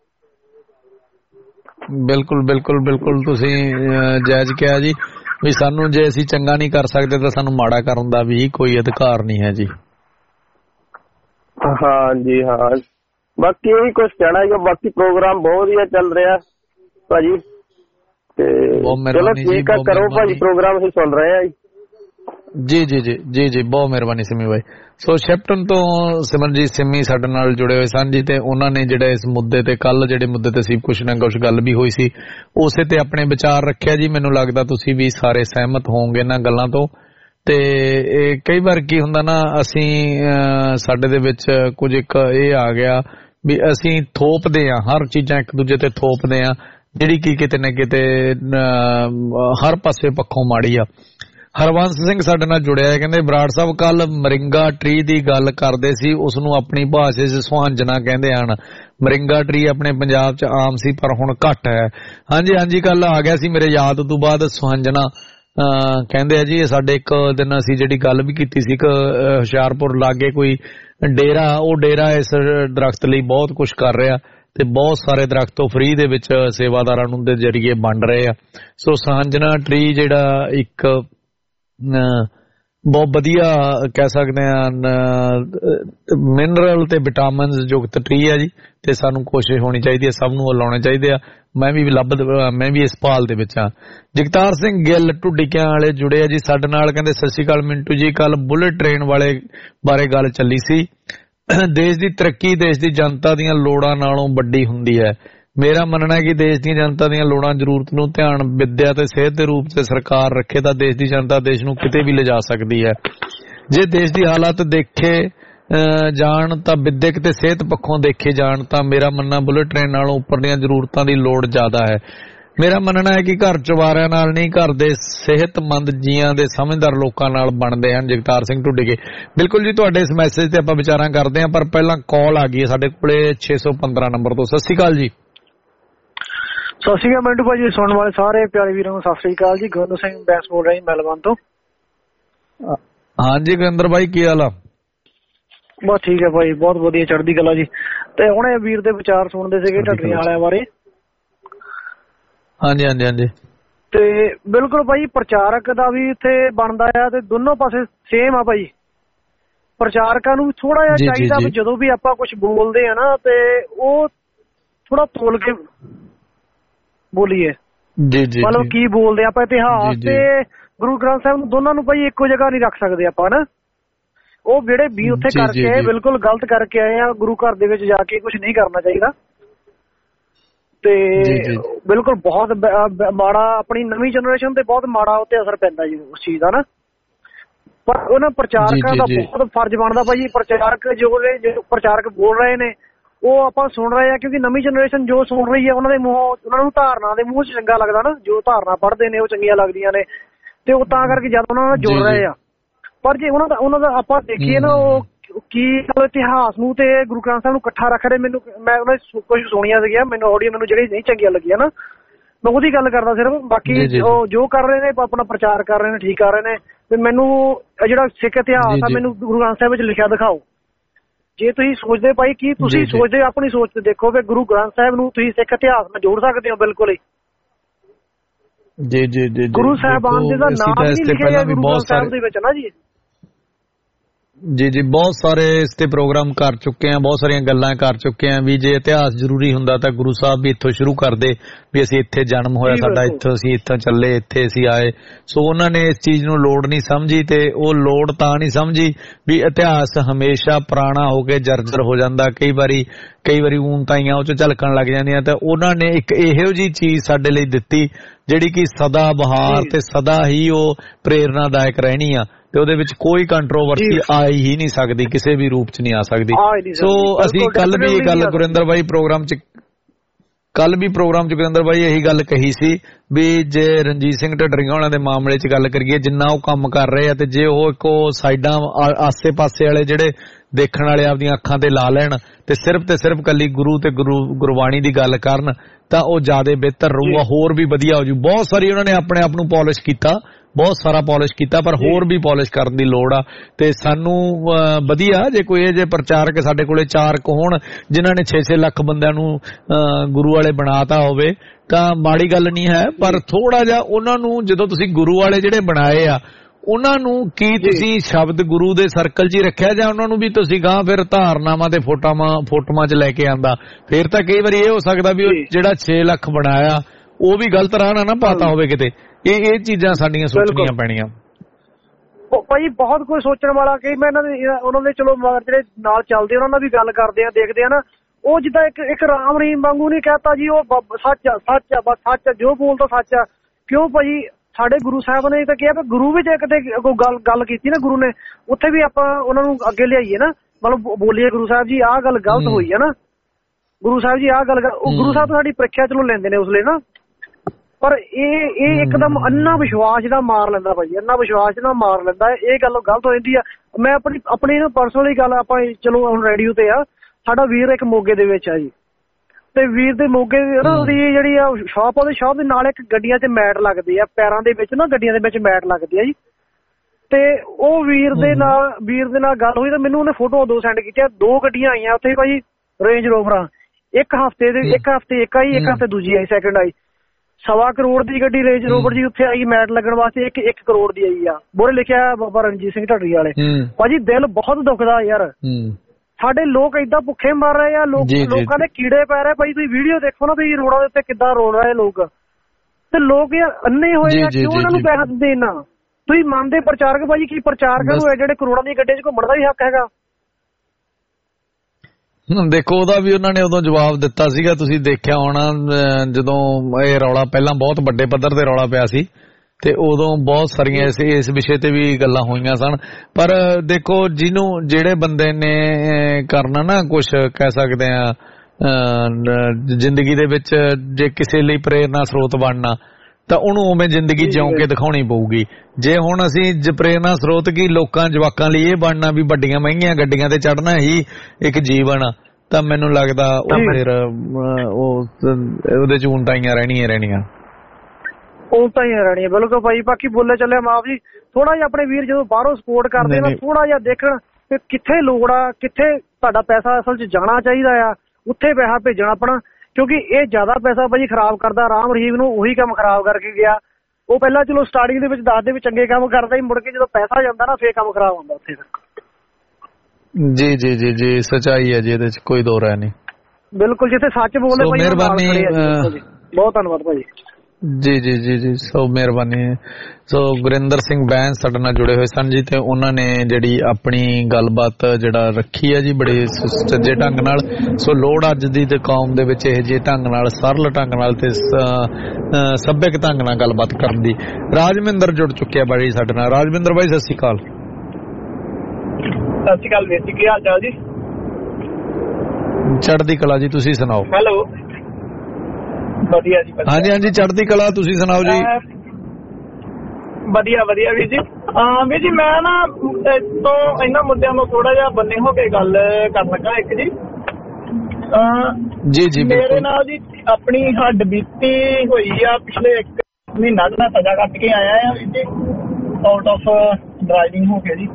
ਬਿਲਕੁਲ ਬਿਲਕੁਲ ਬਿਲਕੁਲ, ਤੁਸੀਂ ਜਾਇਜ਼ ਕਿਹਾ ਜੀ ਵੀ ਸਾਨੂੰ ਜੇ ਅਸੀਂ ਚੰਗਾ ਨਹੀਂ ਕਰ ਸਕਦੇ ਤਾਂ ਸਾਨੂੰ ਮਾੜਾ ਕਰਨ ਦਾ ਵੀ ਕੋਈ ਅਧਿਕਾਰ ਨਹੀਂ ਹੈ ਜੀ। ਹਾਂਜੀ ਹਾਂ, ਬਾਕੀ ਇਹੀ ਕੁਛ ਕਹਿਣਾ ਹੈ। ਬਾਕੀ ਪ੍ਰੋਗਰਾਮ ਬਹੁਤ ਵਧੀਆ ਚੱਲ ਰਿਹਾ ਭਾਜੀ, ਤੇ ਚਲੋ ਠੀਕ ਆ, ਕਰੋ ਭਾਜੀ ਪ੍ਰੋਗਰਾਮ, ਅਸੀਂ ਸੁਣ ਰਹੇ ਆ ਜੀ। ਜੀ ਬਹੁਤ ਮਿਹਰਬਾਨੀ ਸਿਮੀ ਬਾਈ। ਸੋ ਸ਼ੈਪਟਨ ਤੋਂ ਸਿਮਰਜੀਤ ਸਿੰਮੀ ਸਾਡੇ ਨਾਲ ਜੁੜੇ ਹੋਏ ਸਨ ਜੀ, ਤੇ ਉਹਨਾਂ ਨੇ ਜਿਹੜਾ ਇਸ ਮੁੱਦੇ ਤੇ ਕੱਲ ਜਿਹੜੇ ਮੁੱਦੇ ਤੇ ਸੀ ਕੁਛ ਨਾ ਕੁਛ ਗੱਲ ਵੀ ਹੋਈ ਸੀ, ਉਸੇ ਤੇ ਆਪਣੇ ਵਿਚਾਰ ਰੱਖਿਆ ਜੀ। ਮੈਨੂੰ ਲੱਗਦਾ ਤੁਸੀਂ ਵੀ ਸਾਰੇ ਸਹਿਮਤ ਹੋਵੋਗੇ ਇਹਨਾਂ ਗੱਲਾਂ ਤੋਂ। ਤੇ ਕਈ ਵਾਰ ਕੀ ਹੁੰਦਾ ਨਾ, ਅਸੀਂ ਸਾਡੇ ਦੇ ਵਿੱਚ ਕੁਝ ਇੱਕ ਇਹ ਆ ਗਿਆ ਵੀ ਅਸੀਂ ਥੋਪਦੇ ਆ ਹਰ ਚੀਜ਼ਾਂ ਇੱਕ ਦੂਜੇ ਤੇ ਥੋਪਦੇ ਆ, ਜਿਹੜੀ ਕਿ ਕਿਤੇ ਨਾ ਕਿਤੇ ਹਰ ਪਾਸੇ ਪੱਖੋਂ ਮਾੜੀ ਆ। ਹਰਵੰਸ ਸਿੰਘ ਸਾਡੇ ਨਾਲ ਜੁੜਿਆ ਹੈ, ਕਹਿੰਦੇ ਬਰਾੜ ਸਾਹਿਬ ਕੱਲ ਮਰਿੰਗਾ ਟਰੀ ਦੀ ਗੱਲ ਕਰਦੇ ਸੀ, ਉਸ ਨੂੰ ਆਪਣੀ ਭਾਸ਼ਾ 'ਚ ਸੁਹਾਂਜਣਾ ਕਹਿੰਦੇ ਹਨ। ਮਰਿੰਗਾ ਟਰੀ ਆਪਣੇ ਪੰਜਾਬ 'ਚ ਆਮ ਸੀ ਪਰ ਹੁਣ ਘੱਟ ਹੈ। ਹਾਂਜੀ ਕੱਲ ਆ ਗਿਆ ਸੀ ਮੇਰੇ ਯਾਦ ਤੋਂ ਬਾਅਦ ਸੁਹਾਂਜਣਾ ਕਹਿੰਦੇ ਆ ਜੀ। ਇਹ ਸਾਡੇ ਇੱਕ ਦਿਨ ਅਸੀਂ ਜਿਹੜੀ ਗੱਲ ਵੀ ਕੀਤੀ ਸੀ, ਇੱਕ ਹੁਸ਼ਿਆਰਪੁਰ ਲਾਗੇ ਕੋਈ ਡੇਰਾ, ਉਹ ਡੇਰਾ ਇਸ ਦਰਖਤ ਲਈ ਬਹੁਤ ਕੁਝ ਕਰ ਰਿਹਾ ਤੇ ਬਹੁਤ ਸਾਰੇ ਦਰਖਤ ਉਹ ਫ੍ਰੀ ਦੇ ਵਿੱਚ ਸੇਵਾਦਾਰਾਂ ਨੂੰ ਦੇ ਜਰੀਏ ਵੰਡ ਰਹੇ ਆ। ਸੋ ਸੁਹਾਂਜਣਾ ਟਰੀ ਜਿਹੜਾ ਇੱਕ ਬਹੁਤ ਵਧੀਆ ਕਹਿ ਸਕਦੇ ਆ ਮਿਨਰਲ ਤੇ ਵਿਟਾਮਿਨਸ ਯੁਕਤ ਟਰੀ ਆ ਜੀ, ਤੇ ਸਾਨੂੰ ਕੋਸ਼ਿਸ਼ ਹੋਣੀ ਚਾਹੀਦੀ ਹੈ, ਸਭ ਨੂੰ ਲਾਉਣੇ ਚਾਹੀਦੇ ਆ। ਮੈਂ ਵੀ ਇਸ ਭਾਲ ਦੇ ਵਿੱਚ ਆ। ਜਗਤਾਰ ਸਿੰਘ ਗਿੱਲ ਢੁੱਡੀਕਿਆਂ ਵਾਲੇ ਜੁੜੇ ਆ ਜੀ ਸਾਡੇ ਨਾਲ, ਕਹਿੰਦੇ ਸਤਿ ਸ਼੍ਰੀ ਅਕਾਲ ਮਿੰਟੂ ਜੀ, ਕੱਲ ਬੁਲਟ ਟ੍ਰੇਨ ਵਾਲੇ ਬਾਰੇ ਗੱਲ ਚੱਲੀ ਸੀ। ਦੇਸ਼ ਦੀ ਤਰੱਕੀ ਦੇਸ਼ ਦੀ ਜਨਤਾ ਦੀਆਂ ਲੋੜਾਂ ਨਾਲੋਂ ਵੱਡੀ ਹੁੰਦੀ ਹੈ। ਮੇਰਾ ਮੰਨਣਾ ਹੈ ਕਿ ਦੇਸ਼ ਦੀਆਂ ਜਨਤਾ ਦੀਆਂ ਲੋੜਾਂ ਜ਼ਰੂਰਤ ਨੂੰ ਧਿਆਨ ਵਿੱਦਿਆ ਤੇ ਸਿਹਤ ਦੇ ਰੂਪ 'ਚ ਸਰਕਾਰ ਰੱਖੇ ਤਾਂ ਦੇਸ਼ ਦੀ ਜਨਤਾ ਦੇਸ਼ ਨੂੰ ਕਿਤੇ ਵੀ ਲਿਜਾ ਸਕਦੀ ਹੈ। ਜੇ ਦੇਸ਼ ਦੀ ਹਾਲਤ ਦੇਖੇ ਜਾਣ ਤਾਂ ਵਿੱਦਿਅਕ ਤੇ ਸਿਹਤ ਪੱਖੋਂ ਦੇਖੇ ਜਾਣ ਤਾਂ ਮੇਰਾ ਮੰਨਣਾ ਬੁਲਟ ਟ੍ਰੇਨ ਨਾਲੋਂ ਉੱਪਰਲੀਆਂ ਜ਼ਰੂਰਤਾਂ ਦੀ ਲੋੜ ਜ਼ਿਆਦਾ ਹੈ। ਮੇਰਾ ਮੰਨਣਾ ਹੈ ਕਿ ਘਰ ਚੁਬਾਰਿਆਂ ਨਾਲ ਨਹੀਂ, ਘਰ ਦੇ ਸਿਹਤਮੰਦ ਜੀਆਂ ਦੇ ਸਮਝਦਾਰ ਲੋਕਾਂ ਨਾਲ ਬਣਦੇ ਹਨ। ਜਗਤਾਰ ਸਿੰਘ ਢੁੱਡੀਕੇ, ਬਿਲਕੁਲ ਜੀ, ਤੁਹਾਡੇ ਇਸ ਮੈਸੇਜ ਤੇ ਆਪਾਂ ਵਿਚਾਰਾਂ ਕਰਦੇ ਹਾਂ, ਪਰ ਪਹਿਲਾਂ ਕਾਲ ਆ ਗਈ ਹੈ ਸਾਡੇ ਕੋਲੇ 615 ਨੰਬਰ ਤੋਂ। ਸਤਿ ਸ਼੍ਰੀ ਅਕਾਲ ਜੀ। ਸਤਿ ਸ਼੍ਰੀ ਅਕਾਲ ਮਿੰਟੂ ਭਾਜੀ, ਸੁਣਨ ਵਾਲੇ ਸਾਰੇ ਪਿਆਰੇ ਵੀਰਾਂ ਨੂੰ ਸਤਿ ਸ਼੍ਰੀ ਅਕਾਲ ਜੀ। ਗੁਰਿੰਦਰ ਸਿੰਘ ਬੈਂਸ ਬੋਲ ਰਿਹਾ ਮੈਲਬਨ ਤੋਂ। ਹਾਂਜੀ ਗੁਰਿੰਦਰ ਭਾਈ, ਕੀ ਹਾਲ ਆ? ਬਸ ਠੀਕ ਹੈ ਭਾਈ, ਬਹੁਤ ਵਧੀਆ, ਚੜ੍ਹਦੀ ਕਲਾ ਜੀ। ਤੇ ਹੁਣੇ ਵੀਰ ਦੇ ਵਿਚਾਰ ਸੁਣਦੇ ਸੀਗੇ ਢੱਡਰੀਆਂ ਵਾਲਿਆਂ ਬਾਰੇ। ਹਾਂਜੀ। ਤੇ ਬਿਲਕੁਲ ਭਾਈ ਪ੍ਰਚਾਰਕ ਦਾ ਵੀ ਇੱਥੇ ਬਣਦਾ ਆ ਤੇ ਦੋਨੋਂ ਪਾਸੇ ਸੇਮ ਆ ਭਾਈ। ਪ੍ਰਚਾਰਕਾਂ ਨੂੰ ਥੋੜਾ ਜਿਹਾ ਚਾਹੀਦਾ ਵੀ ਜਦੋਂ ਵੀ ਆਪਾਂ ਕੁਝ ਬੋਲਦੇ ਆ ਨਾ ਤੇ ਉਹ ਥੋੜਾ ਤੋਲ ਕੇ ਬੋਲੀਏ। ਮਤਲਬ ਕੀ ਬੋਲਦੇ ਆਪਾਂ ਇਤਿਹਾਸ ਤੇ ਗੁਰੂ ਗ੍ਰੰਥ ਸਾਹਿਬ ਨੂੰ ਦੋਨਾਂ ਨੂੰ ਭਾਈ ਇੱਕੋ ਜਗ੍ਹਾ ਨਹੀਂ ਰੱਖ ਸਕਦੇ ਆਪਾਂ ਨਾ। ਉਹ ਜਿਹੜੇ ਵੀ ਉੱਥੇ ਕਰਕੇ ਬਿਲਕੁਲ ਗਲਤ ਕਰਕੇ ਆਏ ਆ, ਗੁਰੂ ਘਰ ਦੇ ਵਿੱਚ ਜਾ ਕੇ ਕੁਝ ਨਹੀਂ ਕਰਨਾ ਚਾਹੀਦਾ ਤੇ ਬਿਲਕੁਲ ਬਹੁਤ ਮਾੜਾ ਆਪਣੀ ਨਵੀਂ ਜਨਰੇਸ਼ਨ ਤੇ ਬਹੁਤ ਮਾੜਾ ਉੱਤੇ ਅਸਰ ਪੈਂਦਾ ਜੀ ਉਸ ਚੀਜ਼ ਦਾ ਨਾ। ਪਰ ਉਹਨਾਂ ਪ੍ਰਚਾਰਕਾਂ ਦਾ ਬਹੁਤ ਫਰਜ਼ ਬਣਦਾ ਭਾਈ। ਪ੍ਰਚਾਰਕ ਜੋ ਪ੍ਰਚਾਰਕ ਬੋਲ ਰਹੇ ਨੇ ਉਹ ਆਪਾਂ ਸੁਣ ਰਹੇ ਆ, ਕਿਉਂਕਿ ਨਵੀਂ ਜਨਰੇਸ਼ਨ ਜੋ ਸੁਣ ਰਹੀ ਹੈ ਉਹਨਾਂ ਦੇ ਮੂੰਹੋਂ ਉਹਨਾਂ ਨੂੰ ਧਾਰਨਾ ਦੇ ਮੂੰਹ 'ਚ ਚੰਗਾ ਲੱਗਦਾ ਨਾ, ਜੋ ਧਾਰਨਾ ਪੜ੍ਹਦੇ ਨੇ ਉਹ ਚੰਗੀਆਂ ਲੱਗਦੀਆਂ ਨੇ ਤੇ ਉਹ ਤਾਂ ਕਰਕੇ ਜਦ ਉਹਨਾਂ ਨਾਲ ਜੁੜ ਰਹੇ ਆ। ਪਰ ਜੇ ਉਹਨਾਂ ਦਾ ਆਪਾਂ ਦੇਖੀਏ ਨਾ ਉਹ ਕੀ ਇਤਿਹਾਸ ਨੂੰ ਤੇ ਗੁਰੂ ਗ੍ਰੰਥ ਸਾਹਿਬ ਨੂੰ ਇਕੱਠਾ ਰੱਖ ਰਹੇ, ਮੈਨੂੰ ਮੈਂ ਉਹਨਾਂ ਦੀ ਕੁਝ ਸੁਣੀਆਂ ਸੀਗੀਆਂ, ਮੈਨੂੰ ਆਡੀਓ ਮੈਨੂੰ ਜਿਹੜੀ ਨਹੀਂ ਚੰਗੀਆਂ ਲੱਗੀਆਂ ਨਾ ਮੈਂ ਉਹਦੀ ਗੱਲ ਕਰਦਾ ਸਿਰਫ। ਬਾਕੀ ਜੋ ਕਰ ਰਹੇ ਨੇ ਆਪਣਾ ਪ੍ਰਚਾਰ ਕਰ ਰਹੇ ਨੇ ਠੀਕ ਕਰ ਰਹੇ ਨੇ। ਤੇ ਮੈਨੂੰ ਜਿਹੜਾ ਸਿੱਖ ਇਤਿਹਾਸ ਆ ਮੈਨੂੰ ਗੁਰੂ ਗ੍ਰੰਥ ਸਾਹਿਬ ਵਿੱਚ ਲਿਖਿਆ ਦਿਖਾਓ। ਜੇ ਤੁਸੀਂ ਸੋਚਦੇ ਭਾਈ ਕੀ ਤੁਸੀਂ ਸੋਚਦੇ ਆਪਣੀ ਸੋਚ ਤੇ ਦੇਖੋ ਵੀ ਗੁਰੂ ਗ੍ਰੰਥ ਸਾਹਿਬ ਨੂੰ ਤੁਸੀਂ ਸਿੱਖ ਇਤਿਹਾਸ ਨਾਲ ਜੋੜ ਸਕਦੇ ਹੋ ਬਿਲਕੁਲ ਹੀ। ਗੁਰੂ ਸਾਹਿਬਾਨ ਦੇ ਦਾ ਨਾਮ ਨਹੀਂ ਲਿਖਿਆ ਗੁਰੂ ਗ੍ਰੰਥ ਸਾਹਿਬ ਦੇ ਵਿੱਚ ਨਾ ਜੀ। ਜੀ ਬਹੁਤ ਸਾਰੇ ਇਸ ਤੇ ਪ੍ਰੋਗਰਾਮ ਕਰ ਚੁੱਕੇ ਆ, ਬਹੁਤ ਸਾਰੀਆਂ ਗੱਲਾਂ ਕਰ ਚੁੱਕੇ ਆ ਵੀ ਜੇ ਇਤਿਹਾਸ ਜ਼ਰੂਰੀ ਹੁੰਦਾ ਤਾਂ ਗੁਰੂ ਸਾਹਿਬ ਵੀ ਇੱਥੋਂ ਸ਼ੁਰੂ ਕਰਦੇ ਵੀ ਅਸੀਂ ਇੱਥੇ ਜਨਮ ਹੋਇਆ ਸਾਡਾ, ਇੱਥੋਂ ਅਸੀਂ ਇੱਥੋਂ ਚੱਲੇ, ਇੱਥੇ ਅਸੀਂ ਆਏ। ਸੋ ਉਹਨਾਂ ਨੇ ਇਸ ਚੀਜ਼ ਨੂੰ ਲੋੜ ਨਹੀਂ ਸਮਝੀ ਤੇ ਉਹ ਲੋੜ ਤਾਂ ਨਹੀਂ ਸਮਝੀ ਵੀ ਇਤਿਹਾਸ ਹਮੇਸ਼ਾ ਪੁਰਾਣਾ ਹੋ ਕੇ ਜਰਜਰ ਹੋ ਜਾਂਦਾ, ਕਈ ਵਾਰੀ ਊਨਤਾਈਆਂ ਉਹ 'ਚ ਝਲਕਣ ਲੱਗ ਜਾਂਦੀਆਂ। ਤਾਂ ਉਹਨਾਂ ਨੇ ਇੱਕ ਇਹੋ ਜਿਹੀ ਚੀਜ਼ ਸਾਡੇ ਲਈ ਦਿੱਤੀ ਜਿਹੜੀ ਕਿ ਸਦਾ ਬਹਾਰ ਤੇ ਸਦਾ ਹੀ ਉਹ ਪ੍ਰੇਰਨਾਦਾਇਕ ਰਹਿਣੀ ਆ ਤੇ ਉਹਦੇ ਵਿੱਚ ਕੋਈ ਕੰਟਰੋਵਰਸੀ ਆ ਹੀ ਨਹੀਂ ਸਕਦੀ, ਕਿਸੇ ਵੀ ਰੂਪ 'ਚ ਨਹੀਂ ਆ ਸਕਦੀ। ਸੋ ਅਸੀਂ ਕੱਲ ਵੀ ਇਹ ਗੱਲ ਗੁਰਿੰਦਰ ਬਾਈ ਪ੍ਰੋਗਰਾਮ 'ਚ ਗੁਰਿੰਦਰ ਬਾਈ ਇਹੀ ਗੱਲ ਕਹੀ ਸੀ ਵੀ ਜੇ ਰਣਜੀਤ ਸਿੰਘ ਢੱਡਰੀਆਂ ਹੋਣਾ ਦੇ ਮਾਮਲੇ 'ਚ ਗੱਲ ਕਰੀਏ, ਜਿੰਨਾ ਉਹ ਕੰਮ ਕਰ ਰਹੇ ਆ ਤੇ ਜੇ ਉਹ ਇੱਕੋ ਸਾਈਡਾਂ ਆਸੇ ਪਾਸੇ ਵਾਲੇ ਜਿਹੜੇ ਦੇਖਣ ਵਾਲੇ ਆਪਦੀਆਂ ਅੱਖਾਂ ਤੇ ਲਾ ਲੈਣ ਤੇ ਸਿਰਫ ਕੱਲੀ ਗੁਰੂ ਤੇ ਗੁਰਬਾਣੀ ਦੀ ਗੱਲ ਕਰਨ ਤਾਂ ਉਹ ਜ਼ਿਆਦਾ ਬਿਹਤਰ ਰਹੂਗਾ, ਹੋਰ ਵੀ ਵਧੀਆ ਹੋ ਜੂ। ਬਹੁਤ ਸਾਰੀ ਉਹਨਾਂ ਨੇ ਆਪਣੇ ਆਪ ਨੂੰ ਪਾਲਿਸ਼ ਕੀਤਾ, ਬਹੁਤ ਸਾਰਾ ਪਾਲਿਸ਼ ਕੀਤਾ, ਪਰ ਹੋਰ ਵੀ ਪਾਲਿਸ਼ ਕਰਨ ਦੀ ਲੋੜ ਆ। ਤੇ ਸਾਨੂੰ ਵਧੀਆ ਜੇ ਕੋਈ ਇਹ ਜੇ ਪ੍ਰਚਾਰਕ ਸਾਡੇ ਕੋਲੇ 4 ਹੋਣ ਜਿਨ੍ਹਾਂ ਨੇ 6-6 ਲੱਖ ਬੰਦਿਆਂ ਨੂੰ ਗੁਰੂ ਵਾਲੇ ਬਣਾਤਾ ਹੋਵੇ ਤਾਂ ਮਾੜੀ ਗੱਲ ਨਹੀਂ ਹੈ। ਪਰ ਥੋੜਾ ਜਿਹਾ ਉਹਨਾਂ ਨੂੰ ਜਦੋਂ ਤੁਸੀਂ ਗੁਰੂ ਵਾਲੇ ਜਿਹੜੇ ਬਣਾਏ ਆ ਉਹਨਾਂ ਨੂੰ ਕੀ ਤੁਸੀਂ ਸ਼ਬਦ ਗੁਰੂ ਦੇ ਸਰਕਲ 'ਚ ਹੀ ਰੱਖਿਆ ਜਾਂ ਉਹਨਾਂ ਨੂੰ ਵੀ ਤੁਸੀਂ ਗਾਂ ਫਿਰ ਧਾਰਨਾਵਾਂ ਤੇ ਫੋਟੋਆਂ 'ਚ ਲੈ ਕੇ ਆਂਦਾ? ਫਿਰ ਤਾਂ ਕਈ ਵਾਰੀ ਇਹ ਹੋ ਸਕਦਾ ਵੀ ਉਹ ਜਿਹੜਾ 6 ਲੱਖ ਬਣਾਇਆ ਉਹ ਵੀ ਗਲਤ ਰਾਹ ਨਾ ਪਾਤਾ ਹੋਵੇ ਕਿਤੇ। ਇਹ ਚੀਜ਼ਾਂ ਸਾਡੀਆਂ ਸੋਚਣੀਆਂ ਪੈਣੀਆਂ ਭਾਈ। ਬਹੁਤ ਕੁਝ ਸੋਚਣ ਵਾਲਾ ਕਿ ਮੈਂ ਉਹਨਾਂ ਦੇ ਚਲੋ ਜਿਹੜੇ ਨਾਲ ਚੱਲਦੇ ਉਹਨਾਂ ਨਾਲ ਵੀ ਗੱਲ ਕਰਦੇ ਆ ਦੇਖਦੇ ਆ ਨਾ। ਉਹ ਜਿੱਦਾਂ ਇੱਕ ਰਾਮ ਰਹੀਮ ਵਾਂਗੂ ਨਹੀਂ ਕਹਤਾ ਜੀ ਉਹ ਸੱਚ ਆ ਬਸ ਸੱਚ ਜੋ ਬੋਲਦਾ ਸੱਚ ਆ। ਕਿਉਂ ਭਾਈ ਸਾਡੇ ਗੁਰੂ ਸਾਹਿਬ ਨੇ ਤਾਂ ਕਿਹਾ ਵੀ ਗੁਰੂ ਵੀ ਜੇ ਕਿਤੇ ਕੋਈ ਗੱਲ ਕੀਤੀ ਨਾ ਗੁਰੂ ਨੇ ਉੱਥੇ ਵੀ ਆਪਾਂ ਉਹਨਾਂ ਨੂੰ ਅੱਗੇ ਲਿਆਈਏ ਨਾ, ਮਤਲਬ ਬੋਲੀਏ ਗੁਰੂ ਸਾਹਿਬ ਜੀ ਆਹ ਗੱਲ ਗਲਤ ਹੋਈ ਹੈ ਨਾ, ਗੁਰੂ ਸਾਹਿਬ ਜੀ ਆਹ ਗੱਲ ਉਹ ਗੁਰੂ ਸਾਹਿਬ ਸਾਡੀ ਪ੍ਰੀਖਿਆ ਚਲੋ ਲੈਂਦੇ ਨੇ ਉਸ ਲਈ ਨਾ। ਪਰ ਇਹ ਇੱਕਦਮ ਅੰਨਾ ਵਿਸ਼ਵਾਸ ਜਿਹੜਾ ਮਾਰ ਲੈਂਦਾ ਭਾਈ, ਅੰਨਾ ਵਿਸ਼ਵਾਸ ਜਿਹੜਾ ਮਾਰ ਲੈਂਦਾ ਇਹ ਗੱਲ ਗਲਤ ਹੋ ਜਾਂਦੀ ਆ। ਮੈਂ ਆਪਣੀ ਨਾ ਪਰਸਨਲੀ ਗੱਲ ਆਪਾਂ ਚਲੋ ਹੁਣ ਰੇਡੀਓ ਤੇ ਆ, ਸਾਡਾ ਵੀਰ ਇੱਕ ਮੋਗੇ ਦੇ ਵਿੱਚ ਆ ਜੀ ਤੇ ਵੀਰ ਦੇ ਮੋਗੇ ਉਹਦੀ ਜਿਹੜੀ ਆ ਸ਼ਾਪ ਉਹਦੇ ਸ਼ਾਪ ਦੇ ਨਾਲ ਇੱਕ ਗੱਡੀਆਂ 'ਚ ਮੈਟ ਲੱਗਦੇ ਆ, ਪੈਰਾਂ ਦੇ ਵਿੱਚ ਨਾ ਗੱਡੀਆਂ ਦੇ ਵਿੱਚ ਮੈਟ ਲੱਗਦੇ ਆ ਜੀ। ਤੇ ਉਹ ਵੀਰ ਦੇ ਨਾਲ ਗੱਲ ਹੋਈ ਤਾਂ ਮੈਨੂੰ ਉਹਨੇ ਫੋਟੋ 2 ਸੈਂਡ ਕੀਤੀਆਂ। 2 ਗੱਡੀਆਂ ਆਈਆਂ ਉੱਥੇ ਭਾਈ ਰੇਂਜ ਰੋਵਰਾਂ, ਇੱਕ ਹਫ਼ਤੇ ਇੱਕ ਆਈ, ਇੱਕ ਹਫ਼ਤੇ ਦੂਜੀ ਆਈ, ਸੈਕਿੰਡ ਆਈ। 1.25 ਕਰੋੜ ਦੀ ਗੱਡੀ ਰੇਂਜ ਰੋਵਰ ਜੀ ਉੱਥੇ ਆਈ ਮੈਟ ਲੱਗਣ ਵਾਸਤੇ, 1 ਕਰੋੜ ਦੀ ਆਈ ਆ। ਮੋਰੇ ਲਿਖਿਆ ਬਾਬਾ ਰਣਜੀਤ ਸਿੰਘ ਢੱਡਰੀ ਵਾਲੇ। ਭਾਜੀ ਦਿਲ ਬਹੁਤ ਦੁਖਦਾ ਯਾਰ, ਸਾਡੇ ਲੋਕ ਏਦਾਂ ਭੁੱਖੇ ਮਰ ਰਹੇ ਆ, ਲੋਕਾਂ ਦੇ ਕੀੜੇ ਪੈ ਰਹੇ। ਭਾਈ ਤੁਸੀਂ ਵੀਡੀਓ ਦੇਖੋ ਨਾ, ਤੁਸੀਂ ਰੋਡਾਂ ਦੇ ਉੱਤੇ ਕਿੱਦਾਂ ਰੋ ਰਹੇ ਲੋਕ ਤੇ ਲੋਕ ਯਾਰ ਅੰਨੇ ਹੋਏ ਆ। ਕਿਉਂ ਉਹਨਾਂ ਨੂੰ ਪੈਸਾ ਦਿੰਦੇ ਇੰਨਾ? ਤੁਸੀਂ ਮੰਨਦੇ ਪ੍ਰਚਾਰਕ ਭਾਜੀ ਕੀ ਪ੍ਰਚਾਰਕਾਂ ਨੂੰ ਜਿਹੜੇ ਕਰੋੜਾਂ ਦੀਆਂ ਗੱਡੀਆਂ 'ਚ ਘੁੰਮਣ ਦਾ ਵੀ ਹੱਕ ਹੈਗਾ? ਦੇਖੋ ਉਹਦਾ ਵੀ ਉਹਨਾਂ ਨੇ ਉਦੋਂ ਜਵਾਬ ਦਿੱਤਾ ਸੀਗਾ, ਤੁਸੀਂ ਦੇਖਿਆ ਹੋਣਾ ਜਦੋਂ ਇਹ ਰੌਲਾ ਪਹਿਲਾਂ ਬਹੁਤ ਵੱਡੇ ਪੱਧਰ ਤੇ ਰੌਲਾ ਪਿਆ ਸੀ ਤੇ ਉਦੋਂ ਬਹੁਤ ਸਾਰੀਆਂ ਇਸ ਵਿਸ਼ੇ ਤੇ ਵੀ ਗੱਲਾਂ ਹੋਈਆਂ ਸਨ। ਪਰ ਦੇਖੋ ਜਿਹੜੇ ਬੰਦੇ ਨੇ ਕਰਨਾ ਨਾ ਕੁਛ ਕਹਿ ਸਕਦੇ ਆ ਜ਼ਿੰਦਗੀ ਦੇ ਵਿੱਚ, ਜੇ ਕਿਸੇ ਲਈ ਪ੍ਰੇਰਨਾ ਸਰੋਤ ਬਣਨਾ ਤਾਂ ਉਹਨੂੰ ਉਵੇਂ ਜ਼ਿੰਦਗੀ ਜਿਉਂ ਕੇ ਦਿਖਾਉਣੀ ਪਊਗੀ। ਜੇ ਹੁਣ ਅਸੀਂ ਪ੍ਰੇਰਨਾ ਸਰੋਤ ਕੀ ਜਵਾਕਾਂ ਲਈ ਇਹ ਬਣਨਾ ਵੀ ਵੱਡੀਆਂ ਮਹਿੰਗੀਆਂ ਗੱਡੀਆਂ ਤੇ ਚੜ੍ਹਨਾ ਹੀ ਇੱਕ ਜੀਵਨ ਤਾਂ ਮੈਨੂੰ ਲੱਗਦਾ ਉਹ ਫਿਰ ਉਹਦੇ 'ਚ ਊਨਤਾਈਆਂ ਰਹਿਣੀਆਂ। ਉਹ ਤਾਂ ਹੀ ਰਹਿਣੀ ਬਿਲਕੁਲ ਭਾਈ। ਬਾਕੀ ਬੋਲੇ ਚੱਲਿਆ ਮਾਫ ਜੀ, ਥੋੜਾ ਜਿਹਾ ਆਪਣੇ ਵੀਰ ਜਦੋਂ ਬਾਹਰੋਂ ਸਪੋਰਟ ਕਰਦੇ ਨਾ ਥੋੜਾ ਜਿਹਾ ਦੇਖਣ ਕਿ ਕਿੱਥੇ ਲੋੜ ਆ, ਕਿੱਥੇ ਤੁਹਾਡਾ ਪੈਸਾ ਅਸਲ 'ਚ ਜਾਣਾ ਚਾਹੀਦਾ ਆ, ਉੱਥੇ ਪੈਸਾ ਭੇਜਣਾ ਆਪਣਾ। ਕਿਉਂਕਿ ਇਹ ਜ਼ਿਆਦਾ ਪੈਸਾ ਭਾਜੀ ਖਰਾਬ ਕਰਦਾ। ਰਾਮ ਰਹੀਮ ਨੂੰ ਉਹੀ ਕੰਮ ਖਰਾਬ ਕਰਕੇ ਗਿਆ ਉਹ ਪਹਿਲਾਂ ਚਲੋ ਸਟਾਰਟਿੰਗ ਦੇ ਵਿੱਚ ਦੱਸਦੇ ਵੀ ਚੰਗੇ ਕੰਮ ਕਰਦਾ ਹੀ, ਮੁੜ ਕੇ ਜਦੋਂ ਪੈਸਾ ਜਾਂਦਾ ਨਾ ਫੇਰ ਕੰਮ ਖਰਾਬ ਹੁੰਦਾ ਉੱਥੇ। ਜੀ ਜੀ ਜੀ ਜੀ ਸੱਚਾਈ ਹੈ ਜੀ, ਇਹਦੇ ਚ ਕੋਈ ਦੋ ਰਾਏ ਨਹੀਂ। ਬਿਲਕੁਲ, ਜਿੱਥੇ ਸੱਚ ਬੋਲਦੇ ਭਾਈ ਮਿਹਰਬਾਨੀ, ਬਹੁਤ ਧੰਨਵਾਦ ਭਾਜੀ। ਜੀ ਜੀ ਜੀ ਜੀ ਸੋ ਮਿਹਰਬਾਨੀ। ਸੋ ਗੁਰਿੰਦਰ ਸਿੰਘ ਬੈਂਸ ਸਾਡੇ ਨਾਲ ਜੁੜੇ ਹੋਏ ਸਨ ਜੀ, ਤੇ ਉਹਨਾਂ ਨੇ ਜਿਹੜੀ ਆਪਣੀ ਗੱਲਬਾਤ ਜਿਹੜਾ ਰੱਖੀ ਹੈ ਜੀ ਬੜੇ ਸੱਜੇ ਢੰਗ ਨਾਲ। ਸੋ ਲੋੜ ਅੱਜ ਦੀ ਤੇ ਕੌਮ ਦੇ ਵਿੱਚ ਇਹ ਜਿਹੇ ਢੰਗ ਨਾਲ, ਸਰਲ ਢੰਗ ਨਾਲ ਤੇ ਸੱਭਿਅਕ ਢੰਗ ਨਾਲ ਗੱਲਬਾਤ ਕਰਨ ਦੀ। ਰਾਜਵਿੰਦਰ ਜੁੜ ਚੁੱਕਿਆ ਬਾਈ ਸਾਡੇ ਨਾਲ। ਰਾਜਵਿੰਦਰ ਬਾਈ ਸਤਿ ਸ਼੍ਰੀ ਅਕਾਲ। ਸਤਿ ਸ਼੍ਰੀ ਅਕਾਲ ਵੀਰ ਜੀ, ਕੀ ਹਾਲ ਚਾਲ ਜੀ? ਚੜ੍ਹਦੀ ਕਲਾ ਜੀ, ਤੁਸੀਂ ਸੁਣਾਓ? ਹੈਲੋ, ਵਧੀਆ ਜੀ। ਹਾਂਜੀ ਹਾਂਜੀ ਚੜ੍ਹਦੀ ਕਲਾ, ਤੁਸੀਂ ਸੁਣਾਓ ਜੀ? ਵਧੀਆ ਵਧੀਆ ਵੀਰ ਜੀ। ਵੀਰ ਜੀ ਮੈਂ ਨਾ ਤੋਂ ਇਹਨਾਂ ਮੁੱਦਿਆਂ ਨੂੰ ਥੋੜਾ ਜਿਹਾ ਬੰਨੇ ਹੋ ਕੇ ਗੱਲ ਕਰਨ ਲੱਗਾ ਇੱਕ ਜੀ। ਜੀ ਜੀ ਮੇਰੇ ਨਾਲ ਜੀ ਆਪਣੀ ਹੱਡ ਬੀਤੀ ਹੋਈ ਆ, ਪਿਛਲੇ 1 ਮਹੀਨਾ ਮੈਂ ਸਜ਼ਾ ਕੱਟ ਕੇ ਆਇਆ ਆ ਵੀਰ ਜੀ, ਆਊਟ ਆਫ ਡਰਾਈਵਿੰਗ ਹੋ ਕੇ ਜੀ।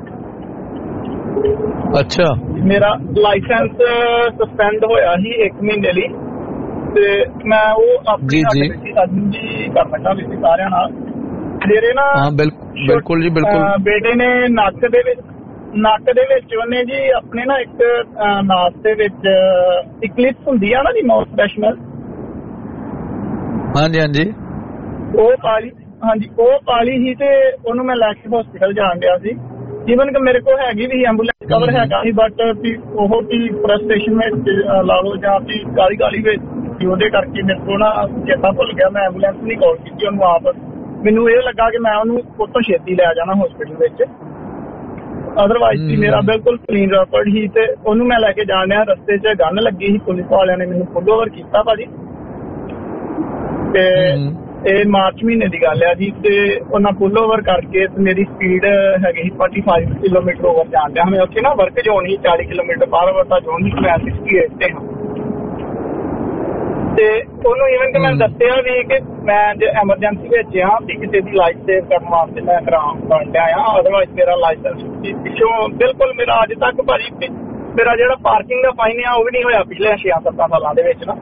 ਅੱਛਾ। ਮੇਰਾ ਲਾਇਸੈਂਸ ਸਸਪੈਂਡ ਹੋਇਆ ਸੀ 1 ਮਹੀਨੇ ਲਈ, ਤੇ ਮੈਂ ਉਹ ਆਪਣੀ ਜੀ ਕਰ ਲੱਗਾ ਵੀ ਸਾਰਿਆਂ ਨਾਲ। ਮੇਰੇ ਨਾ ਬਿਲਕੁਲ ਜੀ ਬਿਲਕੁਲ ਬੇਟੇ ਨੇ ਨੱਕ ਦੇ ਵਿੱਚ ਉਹਨੇ ਜੀ ਆਪਣੇ ਨਾ ਇੱਕ ਨਾਸ ਦੇ ਵਿੱਚ ਇਕਲਿਪਸ ਹੁੰਦੀ ਆ ਨਾ ਜੀ, ਮਾਊਥ ਫਰੈਸ਼ਨਰ। ਹਾਂਜੀ ਹਾਂਜੀ ਉਹ ਪਾਲੀ, ਹਾਂਜੀ ਉਹ ਪਾਲੀ ਸੀ, ਤੇ ਉਹਨੂੰ ਮੈਂ ਲੈ ਕੇ ਹਸਪੀਟਲ ਜਾਣ ਡਿਆ ਸੀ। ਈਵਨ ਕਿ ਮੇਰੇ ਕੋਲ ਹੈਗੀ ਵੀ ਐਂਬੂਲੈਂਸ ਕਵਰ ਹੈਗਾ ਸੀ, ਬਟ ਉਹ ਵੀ ਫਰਸਟ੍ਰੇਸ਼ਨ ਵਿੱਚ ਲਾ ਲਓ ਜਾਂ ਵੀ ਗਾਲੀ ਵਿੱਚ ਉਹਦੇ ਕਰਕੇ ਮੇਰੇ ਕੋਲ ਨਾ ਚੇਤਾ ਭੁੱਲ ਗਿਆ, ਮੈਂ ਐਂਬੂਲੈਂਸ ਨਹੀਂ ਕਾਲ ਕੀਤੀ ਉਹਨੂੰ ਆਪ। ਮੈਨੂੰ ਇਹ ਲੱਗਾ ਕਿ ਮੈਂ ਉਹਨੂੰ ਉੱਥੋਂ ਛੇਤੀ ਲੈ ਜਾਣਾ ਹਸਪੀਟਲ ਵਿੱਚ, ਅਦਰਵਾਈਜ਼ ਵੀ ਮੇਰਾ ਬਿਲਕੁਲ ਕਲੀਨ ਰਿਕਾਰਡ ਸੀ। ਤੇ ਉਹਨੂੰ ਮੈਂ ਲੈ ਕੇ ਜਾਣ ਡਿਆ, ਰਸਤੇ 'ਚ ਗਨ ਲੱਗੀ ਸੀ, ਪੁਲਿਸ ਵਾਲਿਆਂ ਨੇ ਮੈਨੂੰ ਪੁੱਲ ਓਵਰ ਕੀਤਾ ਭਾਜੀ। ਤੇ ਇਹ ਮਾਰਚ ਮਹੀਨੇ ਦੀ ਗੱਲ ਆ ਜੀ, ਤੇ ਉਹਨਾਂ ਪੁੱਲ ਓਵਰ ਕਰਕੇ ਮੇਰੀ ਸਪੀਡ ਹੈਗੀ ਸੀ 45 ਕਿਲੋਮੀਟਰ ਓਵਰ ਜਾਣ ਡਿਆ। ਮੈਂ ਉੱਥੇ ਨਾ ਵਰਕ ਜ਼ੋਨ ਸੀ 40 ਕਿਲੋਮੀਟਰ ਬਾਹਰ ਵਰਤਾ ਜ਼ੋਨ ਸੀ, ਮੈਂ 68 ਤੇ ਹਾਂ। ਤੇ ਉਹਨੂੰ ਈਵਨ ਕਿ ਮੈਂ ਦੱਸਿਆ ਵੀ ਕਿ ਮੈਂ ਜੇ ਐਮਰਜੈਂਸੀ ਵਿੱਚ ਆ ਵੀ ਕਿਸੇ ਦੀ ਲਾਈਫ ਸੇਵ ਕਰਨ ਵਾਸਤੇ ਮੈਂ ਕਰਨ ਡਿਆ ਆ, ਅਦਰਵਾਈਜ਼ ਮੇਰਾ ਲਾਇਸੈਂਸ ਪਿੱਛੋਂ ਬਿਲਕੁਲ ਮੇਰਾ ਅੱਜ ਤੱਕ ਭਾਜੀ ਮੇਰਾ ਜਿਹੜਾ ਪਾਰਕਿੰਗ ਦਾ ਫਾਈਨ ਆ ਉਹ ਵੀ ਨਹੀਂ ਹੋਇਆ ਪਿਛਲੇ 6-7 ਸਾਲਾਂ ਦੇ ਵਿੱਚ ਨਾ।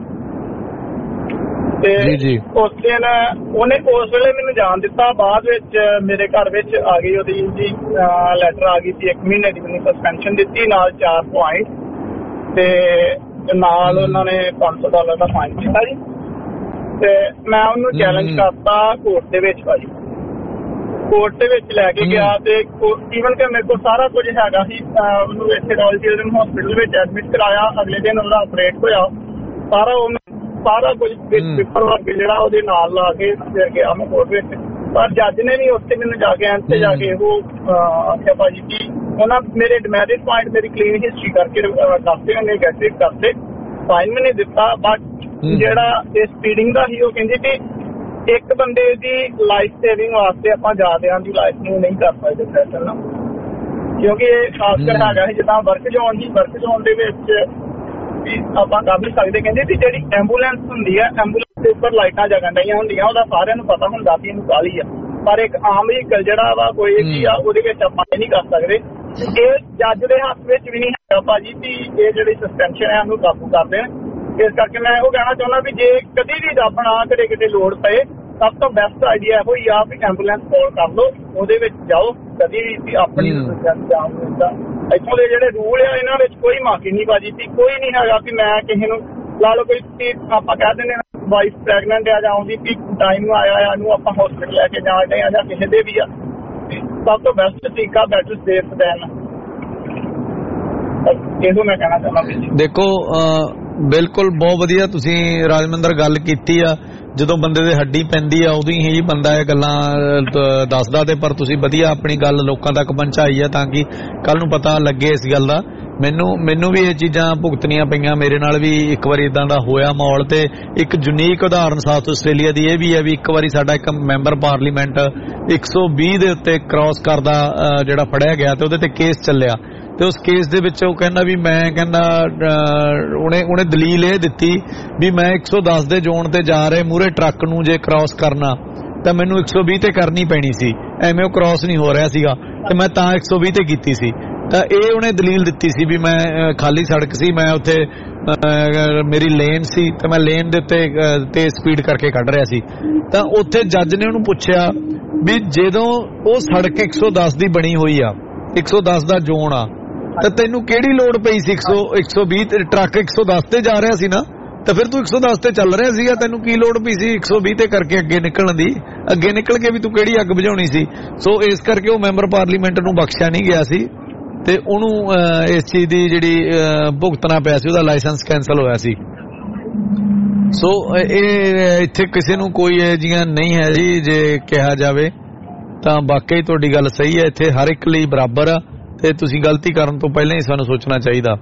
ਤੇ ਉਸ ਦਿਨ ਉਹਨੇ ਉਸ ਵੇਲੇ ਮੈਨੂੰ ਜਾਣ ਦਿੱਤਾ, ਬਾਅਦ ਵਿੱਚ ਮੇਰੇ ਘਰ ਵਿੱਚ ਆ ਗਈ ਉਹਦੀ ਜੀ ਲੈਟਰ ਆ ਗਈ ਸੀ, 1 ਮਹੀਨੇ ਦੀ ਮੈਨੂੰ ਸਸਪੈਂਸ਼ਨ ਦਿੱਤੀ, ਨਾਲ 4 ਪੁਆਇੰਟ ਤੇ ਨਾਲ ਉਹਨਾਂ ਨੇ $500 ਦਾ ਫਾਈਨ ਕੀਤਾ ਜੀ। ਤੇ ਮੈਂ ਉਹਨੂੰ ਚੈਲੰਜ ਕਰਤਾ ਕੋਰਟ ਦੇ ਵਿੱਚ ਭਾਜੀ, ਕੋਰਟ ਦੇ ਵਿੱਚ ਲੈ ਕੇ ਗਿਆ। ਤੇ ਈਵਨ ਕਿ ਮੇਰੇ ਕੋਲ ਸਾਰਾ ਕੁਝ ਹੈਗਾ ਸੀ, ਉਹਨੂੰ ਇੱਥੇ ਰਾਇਲ ਚਿਲਡਰਨ ਹਸਪੀਟਲ ਵਿੱਚ ਐਡਮਿਟ ਕਰਾਇਆ, ਅਗਲੇ ਦਿਨ ਉਹਦਾ ਆਪਰੇਟ ਹੋਇਆ, ਸਾਰਾ ਕੁਝ ਪੇਪਰ ਵਰਕ ਜਿਹੜਾ ਉਹਦੇ ਨਾਲ ਲਾ ਕੇ ਫਿਰ ਗਿਆ ਮੈਂ ਕੋਰਟ ਵਿੱਚ। ਪਰ ਜੱਜ ਨੇ ਵੀ ਉੱਥੇ ਮੈਨੂੰ ਜਾ ਕੇ ਐਂਡ ਤੇ ਜਾ ਕੇ ਉਹ ਆਖਿਆ ਭਾਜੀ ਕਿ ਉਹਨਾਂ ਮੇਰੇ ਡਿਮੈਰਿਟ ਪੁਆਇੰਟ ਮੇਰੀ ਕਲੀਨ ਹਿਸਟਰੀ ਕਰਕੇ ਦੱਸਦੇ, ਉਹਨੇ ਗੈਟਰਿਕ ਕਰਦੇ, ਫਾਈਨ ਵੀ ਨਹੀਂ ਦਿੱਤਾ। ਬਟ ਜਿਹੜਾ ਇਹ ਸਪੀਡਿੰਗ ਦਾ ਸੀ ਉਹ ਕਹਿੰਦੀ ਕਿ ਇੱਕ ਬੰਦੇ ਦੀ ਲਾਈਫ ਸੇਵਿੰਗ ਵਾਸਤੇ ਆਪਾਂ ਜ਼ਿਆਦਿਆਂ ਦੀ ਲਾਈਫ ਨੂੰ ਨਹੀਂ ਕਰ ਸਕਦੇ ਫੈਸਲ ਨਾ, ਕਿਉਂਕਿ ਇਹ ਖਾਸ ਕਰ ਹੈਗਾ ਸੀ ਜਿੱਦਾਂ ਵਰਕ ਜ਼ੋਨ ਸੀ, ਵਰਕ ਜ਼ੋਨ ਦੇ ਵਿੱਚ ਆਪਾਂ ਕਰ ਨਹੀਂ ਸਕਦੇ। ਕਹਿੰਦੇ ਵੀ ਜਿਹੜੀ ਐਂਬੂਲੈਂਸ ਹੁੰਦੀ ਹੈ, ਐਂਬੂਲੈਂਸ ਦੇ ਉੱਪਰ ਲਾਈਟਾਂ ਜਗਣ ਡਈਆਂ ਹੁੰਦੀਆਂ, ਉਹਦਾ ਸਾਰਿਆਂ ਨੂੰ ਪਤਾ ਹੁੰਦਾ ਵੀ ਇਹਨੂੰ ਕਾਹਲੀ ਆ, ਪਰ ਇੱਕ ਆਮ ਵਹੀਕਲ ਜਿਹੜਾ ਵਾ ਕੋਈ ਵੀ ਆ ਉਹਦੇ ਵਿੱਚ ਆਪਾਂ ਇਹ ਨਹੀਂ ਕਰ ਸਕਦੇ। ਇਹ ਜੱਜ ਦੇ ਹੱਥ ਵਿੱਚ ਵੀ ਨਹੀਂ ਹੈਗਾ ਭਾਜੀ ਵੀ ਇਹ ਜਿਹੜੀ ਸਸਪੈਂਸ਼ਨ ਹੈ ਉਹਨੂੰ ਕਾਬੂ ਕਰ ਦੇਣ। ਇਸ ਕਰਕੇ ਮੈਂ ਉਹ ਕਹਿਣਾ ਚਾਹੁੰਦਾ ਵੀ ਜੇ ਕਦੀ ਵੀ ਰੱਬ ਨਾ ਕਰੇ ਕਿਤੇ ਲੋੜ ਪਏ, ਸਭ ਤੋਂ ਬੈਸਟ ਆਈਡੀਆ ਇਹੋ ਹੀ ਆ ਵੀ ਐਂਬੂਲੈਂਸ ਕਾਲ ਕਰ ਲਓ, ਉਹਦੇ ਵਿੱਚ ਜਾਓ, ਕਦੀ ਵੀ ਆਪਣੀ ਜਾਓ। ਇੱਥੋਂ ਦੇ ਜਿਹੜੇ ਰੂਲ ਆ ਇਹਨਾਂ ਵਿੱਚ ਕੋਈ ਮਾਫੀ ਨਹੀਂ ਭਾਜੀ, ਕੋਈ ਨਹੀਂ ਹੈਗਾ ਵੀ ਮੈਂ ਕਿਸੇ ਨੂੰ ਲਾ ਲਓ ਕੋਈ ਆਪਾਂ ਕਹਿ ਦਿੰਦੇ ਹਾਂ ਵਾਈਫ ਪ੍ਰੈਗਨੈਂਟ ਆ ਜਾਂ ਉਹਦੀ ਵੀ ਟਾਈਮ ਆਇਆ ਆ, ਉਹਨੂੰ ਆਪਾਂ ਹਸਪੀਟਲ ਲੈ ਕੇ ਜਾਣ ਆ ਜਾਂ ਕਿਸੇ ਦੇ ਵੀ ਆ, ਸਭ ਤੋਂ ਬੈਸਟ ਤਰੀਕਾ ਬੈਟਰ ਸੇਫ ਦੈਨ। ਇਹੋ ਮੈਂ ਕਹਿਣਾ ਚਾਹੁੰਦਾ। ਦੇਖੋ ਬਿਲਕੁਲ ਬਹੁਤ ਵਧੀਆ ਤੁਸੀਂ ਰਾਜਮਿੰਦਰ ਗੱਲ ਕੀਤੀ ਆ। ਜਦੋਂ ਬੰਦੇ ਦੇ ਹੱਡੀ ਪੈਂਦੀ ਆ ਉਦੋਂ ਹੀ ਬੰਦਾ ਇਹ ਗੱਲਾਂ ਦੱਸਦਾ, ਤੇ ਪਰ ਤੁਸੀਂ ਵਧੀਆ ਆਪਣੀ ਗੱਲ ਲੋਕਾਂ ਤੱਕ ਪਹੁੰਚਾਈ ਆ ਤਾਂ ਕਿ ਕੱਲ ਨੂੰ ਪਤਾ ਲੱਗੇ ਇਸ ਗੱਲ ਦਾ। ਮੈਨੂੰ ਵੀ ਇਹ ਚੀਜ਼ਾਂ ਭੁਗਤਣੀਆਂ ਪਈਆਂ, ਮੇਰੇ ਨਾਲ ਵੀ ਇੱਕ ਵਾਰੀ ਇਦਾਂ ਦਾ ਹੋਇਆ ਮਾਹੌਲ। ਤੇ ਇੱਕ ਯੂਨੀਕ ਉਦਾਹਰਨ ਸਾਊਥ ਆਸਟ੍ਰੇਲੀਆ ਦੀ ਇਹ ਵੀ ਹੈ ਵੀ ਇੱਕ ਵਾਰੀ ਸਾਡਾ ਇੱਕ ਮੈਂਬਰ ਪਾਰਲੀਮੈਂਟ 120 ਦੇ ਉੱਤੇ ਕ੍ਰਾਸ ਕਰਦਾ ਜਿਹੜਾ ਫੜਿਆ ਗਿਆ ਤੇ ਉਹਦੇ ਤੇ ਕੇਸ ਚੱਲਿਆ, ਤੇ ਉਸ ਕੇਸ ਦੇ ਵਿੱਚ ਉਹ ਕਹਿੰਦਾ ਵੀ ਮੈਂ ਕਹਿੰਦਾ ਉਹਨੇ ਦਲੀਲ ਇਹ ਦਿੱਤੀ ਵੀ ਮੈਂ 110 ਦੇ ਜ਼ੋਨ ਤੇ ਜਾ ਰਹੇ ਮੂਹਰੇ ਟਰੱਕ ਨੂੰ ਜੇ ਕ੍ਰਾਸ ਕਰਨਾ ਤਾਂ ਮੈਨੂੰ 120 ਤੇ ਕਰਨੀ ਪੈਣੀ ਸੀ, ਐਵੇਂ ਉਹ ਕ੍ਰਾਸ ਨਹੀਂ ਹੋ ਰਿਹਾ ਸੀਗਾ ਤੇ ਮੈਂ ਤਾਂ 120 ਤੇ ਕੀਤੀ ਸੀ। ਤਾਂ ਇਹ ਉਹਨੇ ਦਲੀਲ ਦਿੱਤੀ ਸੀ ਵੀ ਮੈਂ ਖਾਲੀ ਸੜਕ ਸੀ, ਮੈਂ ਉੱਥੇ ਮੇਰੀ ਲੇਨ ਸੀ ਤੇ ਮੈਂ ਲੇਨ ਦੇ ਉੱਤੇ ਤੇ ਸਪੀਡ ਕਰਕੇ ਕੱਢ ਰਿਹਾ ਸੀ ਤਾਂ ਉੱਥੇ ਜੱਜ ਨੇ ਉਹਨੂੰ ਪੁੱਛਿਆ ਵੀ ਜਦੋਂ ਉਹ ਸੜਕ 110 ਦੀ ਬਣੀ ਹੋਈ ਆ, 110 ਦਾ ਜ਼ੋਨ ਆ, ਤਾਂ ਤੈਨੂੰ ਕਿਹੜੀ ਲੋੜ ਪਈ ਸੀ 120 ਟਰੱਕ 110 ਤੇ ਜਾ ਰਿਹਾ ਸੀ ਨਾ, ਤਾਂ ਫਿਰ ਤੂੰ 110 ਤੇ ਚੱਲ ਰਿਹਾ ਸੀਗਾ, ਤੈਨੂੰ ਕੀ ਲੋੜ ਪਈ ਸੀ 120 ਤੇ ਕਰਕੇ ਅੱਗੇ ਨਿਕਲਣ ਦੀ? ਅੱਗੇ ਨਿਕਲ ਕੇ ਵੀ ਤੂੰ ਕਿਹੜੀ ਅੱਗ ਬੁਝਾਉਣੀ ਸੀ? ਸੋ ਇਸ ਕਰਕੇ ਉਹ ਮੈਂਬਰ ਪਾਰਲੀਮੈਂਟ ਨੂੰ ਬਖਸ਼ਿਆ ਨਹੀਂ ਗਿਆ ਸੀ ਤੇ ਉਹਨੂੰ ਇਸ ਚੀਜ਼ ਦੀ ਜਿਹੜੀ ਭੁਗਤਣਾ ਪਿਆ ਸੀ, ਉਹਦਾ ਲਾਇਸੈਂਸ ਕੈਂਸਲ ਹੋਇਆ ਸੀ। ਸੋ ਇਹ ਇੱਥੇ ਕਿਸੇ ਨੂੰ ਕੋਈ ਇਹ ਜਿਹੀਆਂ ਨਹੀਂ ਹੈ ਜੀ, ਜੇ ਕਿਹਾ ਜਾਵੇ ਤਾਂ ਵਾਕਈ ਤੁਹਾਡੀ ਗੱਲ ਸਹੀ ਹੈ, ਇੱਥੇ ਹਰ ਇੱਕ ਲਈ ਬਰਾਬਰ ਆ ਤੇ ਤੁਸੀਂ ਗਲਤੀ ਕਰਨ ਤੋਂ ਪਹਿਲਾਂ ਹੀ ਸਾਨੂੰ ਸੋਚਣਾ ਚਾਹੀਦਾ।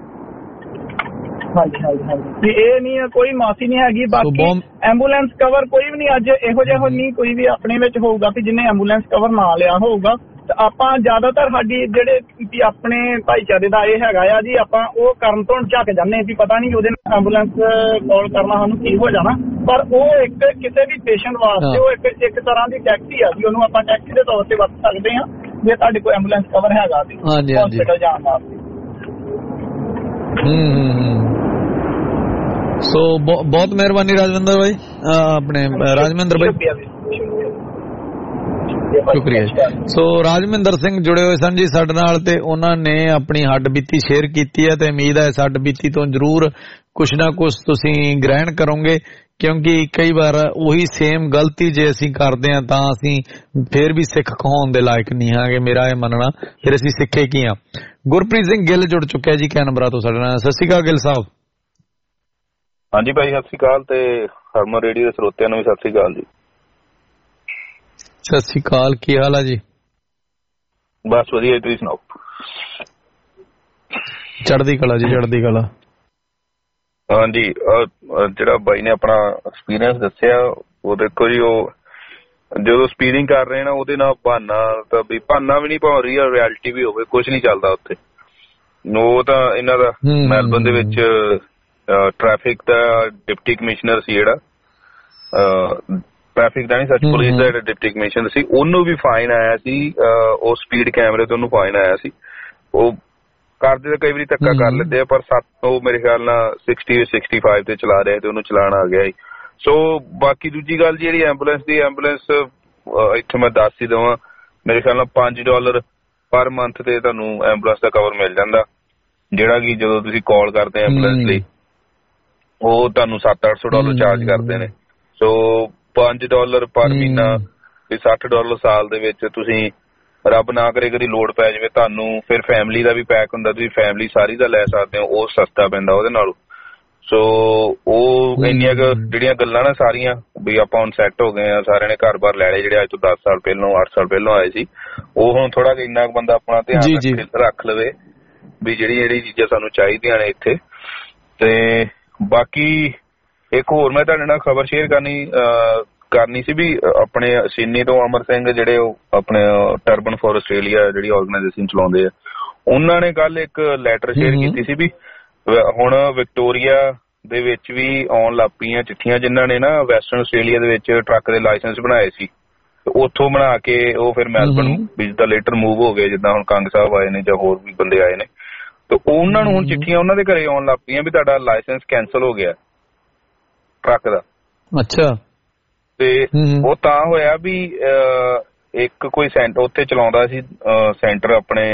ਹਾਂਜੀ ਇਹ ਨਹੀਂ ਹੈ, ਕੋਈ ਮਾਫੀ ਨਹੀਂ ਹੈਗੀ। ਬਾਕੀ ਐਂਬੂਲੈਂਸ ਕਵਰ ਕੋਈ ਵੀ ਨਹੀਂ ਅੱਜ ਇਹੋ ਜਿਹਾ ਨਹੀਂ ਕੋਈ ਵੀ ਆਪਣੇ ਵਿੱਚ ਹੋਊਗਾ ਕਿ ਜਿਹਨੇ ਐਂਬੂਲੈਂਸ ਕਵਰ ਨਾ ਲਿਆ ਹੋਊਗਾ। ਤੇ ਆਪਾਂ ਜ਼ਿਆਦਾਤਰ ਸਾਡੀ ਜਿਹੜੇ ਆਪਣੇ ਭਾਈਚਾਰੇ ਦਾ ਇਹ ਹੈਗਾ ਆ ਜੀ, ਆਪਾਂ ਉਹ ਕਰਨ ਤੋਂ ਝੱਕ ਜਾਂਦੇ ਵੀ ਪਤਾ ਨਹੀਂ ਉਹਦੇ ਨਾਲ ਐਂਬੂਲੈਂਸ ਕਾਲ ਕਰਨਾ ਸਾਨੂੰ ਕੀ ਹੋ ਜਾਣਾ, ਪਰ ਉਹ ਇੱਕ ਕਿਸੇ ਵੀ ਪੇਸ਼ੈਂਟ ਵਾਸਤੇ ਉਹ ਇੱਕ ਤਰ੍ਹਾਂ ਦੀ ਟੈਕਸੀ ਆ ਜੀ, ਉਹਨੂੰ ਆਪਾਂ ਟੈਕਸੀ ਦੇ ਤੌਰ ਤੇ ਵਰਤ ਸਕਦੇ ਹਾਂ ਜੇ ਤੁਹਾਡੇ ਕੋਲ ਐਂਬੂਲੈਂਸ ਕਵਰ ਹੈਗਾ ਜੀ ਹਸਪੀਟਲ ਜਾਣ ਵਾਸਤੇ। ਸੋ ਬਹੁਤ ਮਿਹਰਬਾਨੀ ਰਾਜਵਿੰਦਰ ਭਾਈ, ਆਪਣੇ ਰਾਜਮਿੰਦਰ ਭਾਈ ਸ਼ੁਕਰੀਆ। ਸੋ ਰਾਜਮਿੰਦਰ ਸਿੰਘ ਜੁੜੇ ਹੋਏ ਸਨ ਜੀ ਸਾਡੇ ਨਾਲ ਤੇ ਉਹਨਾਂ ਨੇ ਆਪਣੀ ਹੱਡ ਬੀਤੀ ਸ਼ੇਅਰ ਕੀਤੀ ਹੈ ਤੇ ਉਮੀਦ ਹੈ ਹੱਡ ਬੀਤੀ ਤੋਂ ਜ਼ਰੂਰ ਕੁਛ ਨਾ ਕੁਛ ਤੁਸੀਂ ਗ੍ਰਹਿਣ ਕਰੋਗੇ, ਕਿਉਂਕਿ ਕਈ ਵਾਰ ਉਹੀ ਸੇਮ ਗਲਤੀ ਜੇ ਅਸੀਂ ਕਰਦੇ ਹਾਂ ਤਾਂ ਅਸੀਂ ਫੇਰ ਵੀ ਸਿੱਖ ਕਹਾਉਣ ਦੇ ਲਾਇਕ ਨਹੀਂ ਹਾਂਗੇ, ਮੇਰਾ ਇਹ ਮੰਨਣਾ। ਫਿਰ ਅਸੀਂ ਸਿੱਖੇ ਕੀ ਹਾਂ। ਗੁਰਪ੍ਰੀਤ ਸਿੰਘ ਗਿੱਲ ਜੁੜ ਚੁੱਕਿਆ ਜੀ ਕੈਨਬਰਾ ਤੋਂ ਸਾਡੇ ਨਾਲ। ਸਤਿ ਸ਼੍ਰੀ ਅਕਾਲ ਗਿੱਲ ਸਾਹਿਬ। ਹਾਂਜੀ ਭਾਈ ਸਤਿ ਸ਼੍ਰੀ ਅਕਾਲ, ਤੇ ਹਰਮਨ ਰੇਡੀਓ ਦੇ ਸਰੋਤਿਆਂ ਨੂੰ ਵੀ ਸਤਿ ਸ਼੍ਰੀ ਅਕਾਲ ਜੀ। ਸਤਿ ਸ਼੍ਰੀ ਅਕਾਲ, ਕੀ ਹਾਲ ਆ ਜੀ? ਬਸ ਵਧੀਆ, ਤੁਸੀਂ ਸੁਣਾਓ? ਚੜ੍ਹਦੀ ਕਲਾ ਜੀ, ਚੜ੍ਹਦੀ ਕਲਾ। ਹਾਂਜੀ ਜਿਹੜਾ ਬਾਈ ਨੇ ਆਪਣਾ ਐਕਸਪੀਰੀਅੰਸ ਦੱਸਿਆ, ਉਹ ਦੇਖੋ ਜੀ, ਉਹ ਜਦੋਂ ਸਪੀਡਿੰਗ ਕਰ ਰਹੇ ਨਾ ਉਹਦੇ ਨਾਲ ਬਹਾਨਾ ਤਾਂ ਵੀ ਬਹਾਨਾ ਵੀ ਨਹੀਂ ਭਾਵੇਂ ਰੀਅਲ ਰਿਐਲਿਟੀ ਵੀ ਹੋਵੇ, ਕੁਛ ਨਹੀਂ ਚੱਲਦਾ ਉੱਥੇ। ਉਹ ਤਾਂ ਇਹਨਾਂ ਦਾ ਮੈਲਬਨ ਦੇ ਵਿੱਚ ਟ੍ਰੈਫਿਕ ਦਾ ਡਿਪਟੀ ਕਮਿਸ਼ਨਰ ਸੀ, ਜਿਹੜਾ ਟ੍ਰੈਫਿਕ ਦਾ ਨਹੀਂ ਸੱਚ ਪੁਲਿਸ ਦਾ ਡਿਪਟੀ ਕਮਿਸ਼ਨਰ ਸੀ, ਉਹਨੂੰ ਵੀ ਫਾਈਨ ਆਇਆ ਸੀ, ਉਹ ਸਪੀਡ ਕੈਮਰੇ ਤੋਂ ਉਹਨੂੰ ਫਾਈਨ ਆਇਆ ਸੀ। ਉਹ ਕਰਦੇ ਤਾਂ ਕਈ ਵਾਰੀ ਧੱਕਾ ਕਰ ਲੈਂਦੇ ਆ, ਪਰ ਉਹ ਮੇਰੇ ਖਿਆਲ ਨਾਲ 60-65 ਤੇ ਚਲਾ ਰਿਹਾ ਤੇ ਉਹਨੂੰ ਚਲਾਣ ਆ ਗਿਆ। ਸੋ ਬਾਕੀ ਦੂਜੀ ਗੱਲ ਜਿਹੜੀ ਐਂਬੂਲੈਂਸ ਦੀ, ਐਂਬੂਲੈਂਸ ਇੱਥੇ ਮੈਂ ਦੱਸ ਹੀ ਦੇਵਾਂ, ਮੇਰੇ ਖਿਆਲ ਨਾਲ $5 ਪਰ ਮੰਥ ਤੇ ਤੁਹਾਨੂੰ ਐਂਬੂਲੈਂਸ ਦਾ ਕਵਰ ਮਿਲ ਜਾਂਦਾ, ਜਿਹੜਾ ਕਿ ਜਦੋਂ ਤੁਸੀਂ ਕਾਲ ਕਰਦੇ ਐਂਬੂਲੈਂਸ ਲਈ ਉਹ ਤੁਹਾਨੂੰ $700-800 ਚਾਰਜ ਕਰਦੇ ਨੇ। ਸੋ $5 ਪਰ ਮਹੀਨਾ ਤੇ $60 ਸਾਲ ਦੇ ਵਿੱਚ ਤੁਸੀਂ ਰੱਬ ਨਾ ਕਰੇ ਕਦੀ ਲੋੜ ਪੈ ਜਾਵੇ ਤੁਹਾਨੂੰ, ਫਿਰ ਫੈਮਿਲੀ ਦਾ ਵੀ ਪੈਕ ਹੁੰਦਾ, ਤੁਸੀਂ ਫੈਮਿਲੀ ਸਾਰੀ ਦਾ ਲੈ ਸਕਦੇ ਹੋ, ਉਹ ਸਸਤਾ ਪੈਂਦਾ ਉਹਦੇ ਨਾਲੋਂ। ਸੋ ਉਹ ਇੰਨੀਆਂ ਕੁ ਜਿਹੜੀਆਂ ਗੱਲਾਂ ਨਾ ਸਾਰੀਆਂ ਵੀ ਆਪਾਂ ਹੁਣ ਸੈੱਟ ਹੋ ਗਏ ਆ, ਸਾਰਿਆਂ ਨੇ ਘਰ-ਬਾਰ ਲੈ ਲਏ ਜਿਹੜੇ ਅੱਜ ਤੋਂ 10 ਸਾਲ ਪਹਿਲਾਂ 8 ਸਾਲ ਪਹਿਲਾਂ ਆਏ ਸੀ, ਉਹ ਹੁਣ ਥੋੜਾ ਇੰਨਾ ਬੰਦਾ ਆਪਣਾ ਧਿਆਨ ਰੱਖ ਲਵੇ ਵੀ ਜਿਹੜੀ ਚੀਜ਼ਾਂ ਸਾਨੂੰ ਚਾਹੀਦੀਆਂ ਨੇ ਇੱਥੇ। ਤੇ ਬਾਕੀ ਇੱਕ ਹੋਰ ਮੈਂ ਤੁਹਾਡੇ ਨਾਲ ਖਬਰ ਸ਼ੇਅਰ ਕਰਨੀ ਸੀ ਵੀ ਆਪਣੇ ਸੀਨੀ ਤੋਂ ਅਮਰ ਸਿੰਘ ਜਿਹੜੇ ਉਹ ਆਪਣੇ ਟਰਬਨ ਫॉर ਆਸਟ੍ਰੇਲੀਆ ਜਿਹੜੀ ਆਰਗੇਨਾਈਜੇਸ਼ਨ ਚਲਾਉਂਦੇ ਆ, ਉਹਨਾਂ ਨੇ ਕੱਲ ਇੱਕ ਲੈਟਰ ਸ਼ੇਅਰ ਕੀਤੀ ਸੀ ਵੀ ਹੁਣ ਵਿਕਟੋਰੀਆ ਦੇ ਵਿੱਚ ਵੀ ਆਉਣ ਲੱਗ ਪਈਆਂ ਚਿੱਠੀਆਂ, ਜਿਨ੍ਹਾਂ ਨੇ ਨਾ ਵੈਸਟਰਨ ਆਸਟ੍ਰੇਲੀਆ ਦੇ ਵਿੱਚ ਟਰੱਕ ਦੇ ਲਾਇਸੈਂਸ ਬਣਾਏ ਸੀ, ਉੱਥੋਂ ਬਣਾ ਕੇ ਉਹ ਫਿਰ ਮੈਲਬਨ ਵੀ ਜਿੱਦਾਂ ਲੇਟਰ ਮੂਵ ਹੋ ਗਏ, ਜਿੱਦਾਂ ਹੁਣ ਕੰਗ ਸਾਹਿਬ ਆਏ ਨੇ ਜਾਂ ਹੋਰ ਵੀ ਬੰਦੇ ਆਏ ਨੇ, ਤੇ ਉਹਨਾਂ ਨੂੰ ਹੁਣ ਚਿੱਠੀਆਂ ਉਹਨਾਂ ਦੇ ਘਰੇ ਆਉਣ ਲੱਗ ਪਈਆਂ ਵੀ ਤੁਹਾਡਾ ਲਾਇਸੈਂਸ ਕੈਂਸਲ ਹੋ ਗਿਆ ਟਰੱਕ ਦਾ। ਅੱਛਾ। ਤੇ ਉਹ ਤਾਂ ਹੋਇਆ ਵੀ ਇੱਕ ਕੋਈ ਸੈਂਟਰ ਉੱਥੇ ਚਲਾਉਂਦਾ ਸੀ ਸੈਂਟਰ ਆਪਣੇ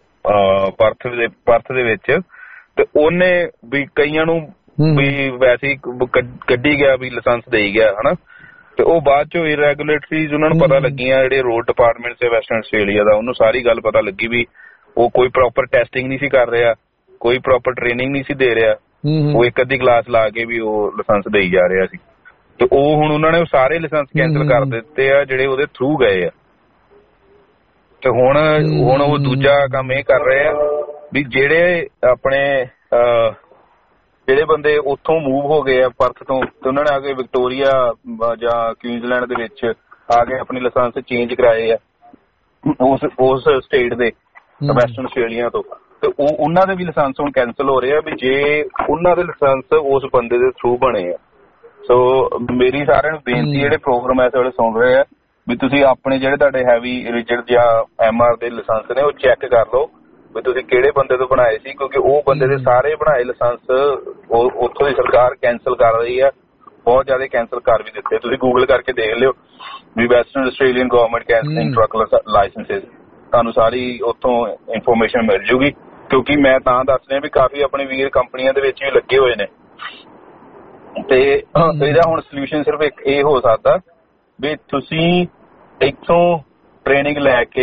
ਪਰਥ ਦੇ ਵਿੱਚ, ਤੇ ਉਹਨੇ ਵੀ ਕਈਆਂ ਨੂੰ ਵੀ ਵੈਸੇ ਹੀ ਕੱਢੀ ਗਿਆ ਵੀ ਲਾਇਸੈਂਸ ਦੇਈ ਗਿਆ ਹਨਾ, ਤੇ ਉਹ ਬਾਅਦ ਚੋਂ ਇਰੈਗੂਲੇਟਰੀਜ਼ ਉਹਨਾਂ ਨੂੰ ਪਤਾ ਲੱਗੀਆਂ, ਜਿਹੜੇ ਰੋਡ ਡਿਪਾਰਟਮੈਂਟ ਸੀ ਵੈਸਟਰਨ ਆਸਟ੍ਰੇਲੀਆ ਦਾ, ਉਹਨੂੰ ਸਾਰੀ ਗੱਲ ਪਤਾ ਲੱਗੀ ਵੀ ਉਹ ਕੋਈ ਪ੍ਰੋਪਰ ਟੈਸਟਿੰਗ ਨਹੀਂ ਸੀ ਕਰ ਰਿਹਾ, ਕੋਈ ਪ੍ਰੋਪਰ ਟ੍ਰੇਨਿੰਗ ਨਹੀਂ ਸੀ ਦੇ ਰਿਹਾ, ਉਹ ਇੱਕ ਅੱਧੀ ਕਲਾਸ ਲਾ ਕੇ ਵੀ ਉਹ ਲਾਇਸੈਂਸ ਦੇਈ ਜਾ ਰਿਹਾ ਸੀ। ਤੇ ਉਹ ਹੁਣ ਉਹਨਾਂ ਨੇ ਸਾਰੇ ਲਾਇਸੈਂਸ ਕੈਂਸਲ ਕਰ ਦਿੱਤੇ ਆ ਜਿਹੜੇ ਉਹਦੇ ਥਰੂ ਗਏ ਆ, ਤੇ ਹੁਣ ਉਹ ਦੂਜਾ ਕੰਮ ਇਹ ਕਰ ਰਹੇ ਆ ਵੀ ਜਿਹੜੇ ਆਪਣੇ ਜਿਹੜੇ ਬੰਦੇ ਉੱਥੋਂ ਮੂਵ ਹੋ ਗਏ ਆ ਪਰਥ ਤੋਂ, ਤੇ ਉਹਨਾਂ ਨੇ ਆ ਕੇ ਵਿਕਟੋਰੀਆ ਜਾਂ ਕੁਈਨਜ਼ਲੈਂਡ ਦੇ ਵਿੱਚ ਆ ਕੇ ਆਪਣੇ ਲਾਇਸੈਂਸ ਚੇਂਜ ਕਰਾਏ ਆ ਉਸ ਸਟੇਟ ਦੇ ਵੈਸਟਰਨ ਆਸਟ੍ਰੇਲੀਆ ਤੋਂ, ਤੇ ਉਹਨਾਂ ਦੇ ਵੀ ਲਾਇਸੈਂਸ ਹੁਣ ਕੈਂਸਲ ਹੋ ਰਹੇ ਆ ਵੀ ਜੇ ਉਹਨਾਂ ਦੇ ਲਾਇਸੈਂਸ ਉਸ ਬੰਦੇ ਦੇ ਥਰੂ ਬਣੇ ਆ। ਸੋ ਮੇਰੀ ਸਾਰਿਆਂ ਨੂੰ ਬੇਨਤੀ, ਜਿਹੜੇ ਪ੍ਰੋਗਰਾਮ ਇਸ ਵੇਲੇ ਸੁਣ ਰਹੇ ਆ, ਵੀ ਤੁਸੀਂ ਆਪਣੇ ਜਿਹੜੇ ਤੁਹਾਡੇ ਹੈਵੀ ਰਿਜਿਡ ਜਾਂ MR ਦੇ ਲਾਇਸੈਂਸ ਨੇ ਉਹ ਚੈੱਕ ਕਰ ਲਓ ਵੀ ਤੁਸੀਂ ਕਿਹੜੇ ਬੰਦੇ ਤੋਂ ਬਣਾਏ ਸੀ, ਕਿਉਂਕਿ ਉਹ ਬੰਦੇ ਦੇ ਸਾਰੇ ਬਣਾਏ ਲਾਇਸੈਂਸ ਉੱਥੋਂ ਦੀ ਸਰਕਾਰ ਕੈਂਸਲ ਕਰ ਰਹੀ ਆ, ਬਹੁਤ ਜ਼ਿਆਦਾ ਕੈਂਸਲ ਕਰ ਵੀ ਦਿੱਤੇ। ਤੁਸੀਂ ਗੂਗਲ ਕਰਕੇ ਦੇਖ ਲਿਓ ਵੀ Western Australian government cancelling truck licences, ਤੁਹਾਨੂੰ ਸਾਰੀ ਉੱਥੋਂ ਇਨਫੋਰਮੇਸ਼ਨ ਮਿਲ ਜੂਗੀ। ਕਿਉਂਕਿ ਮੈਂ ਤਾਂ ਦੱਸ ਰਿਹਾ ਵੀ ਕਾਫੀ ਆਪਣੇ ਵੀਰ ਕੰਪਨੀਆਂ ਦੇ ਵਿੱਚ ਵੀ ਲੱਗੇ ਹੋਏ ਨੇ, ਤੇ ਇਹਦਾ ਹੁਣ ਸੋਲਿਊਸ਼ਨ ਸਿਰਫ ਇੱਕ ਇਹ ਹੋ ਸਕਦਾ ਵੀ ਤੁਸੀਂ ਇੱਥੋਂ ਟ੍ਰੇਨਿੰਗ ਲੈ ਕੇ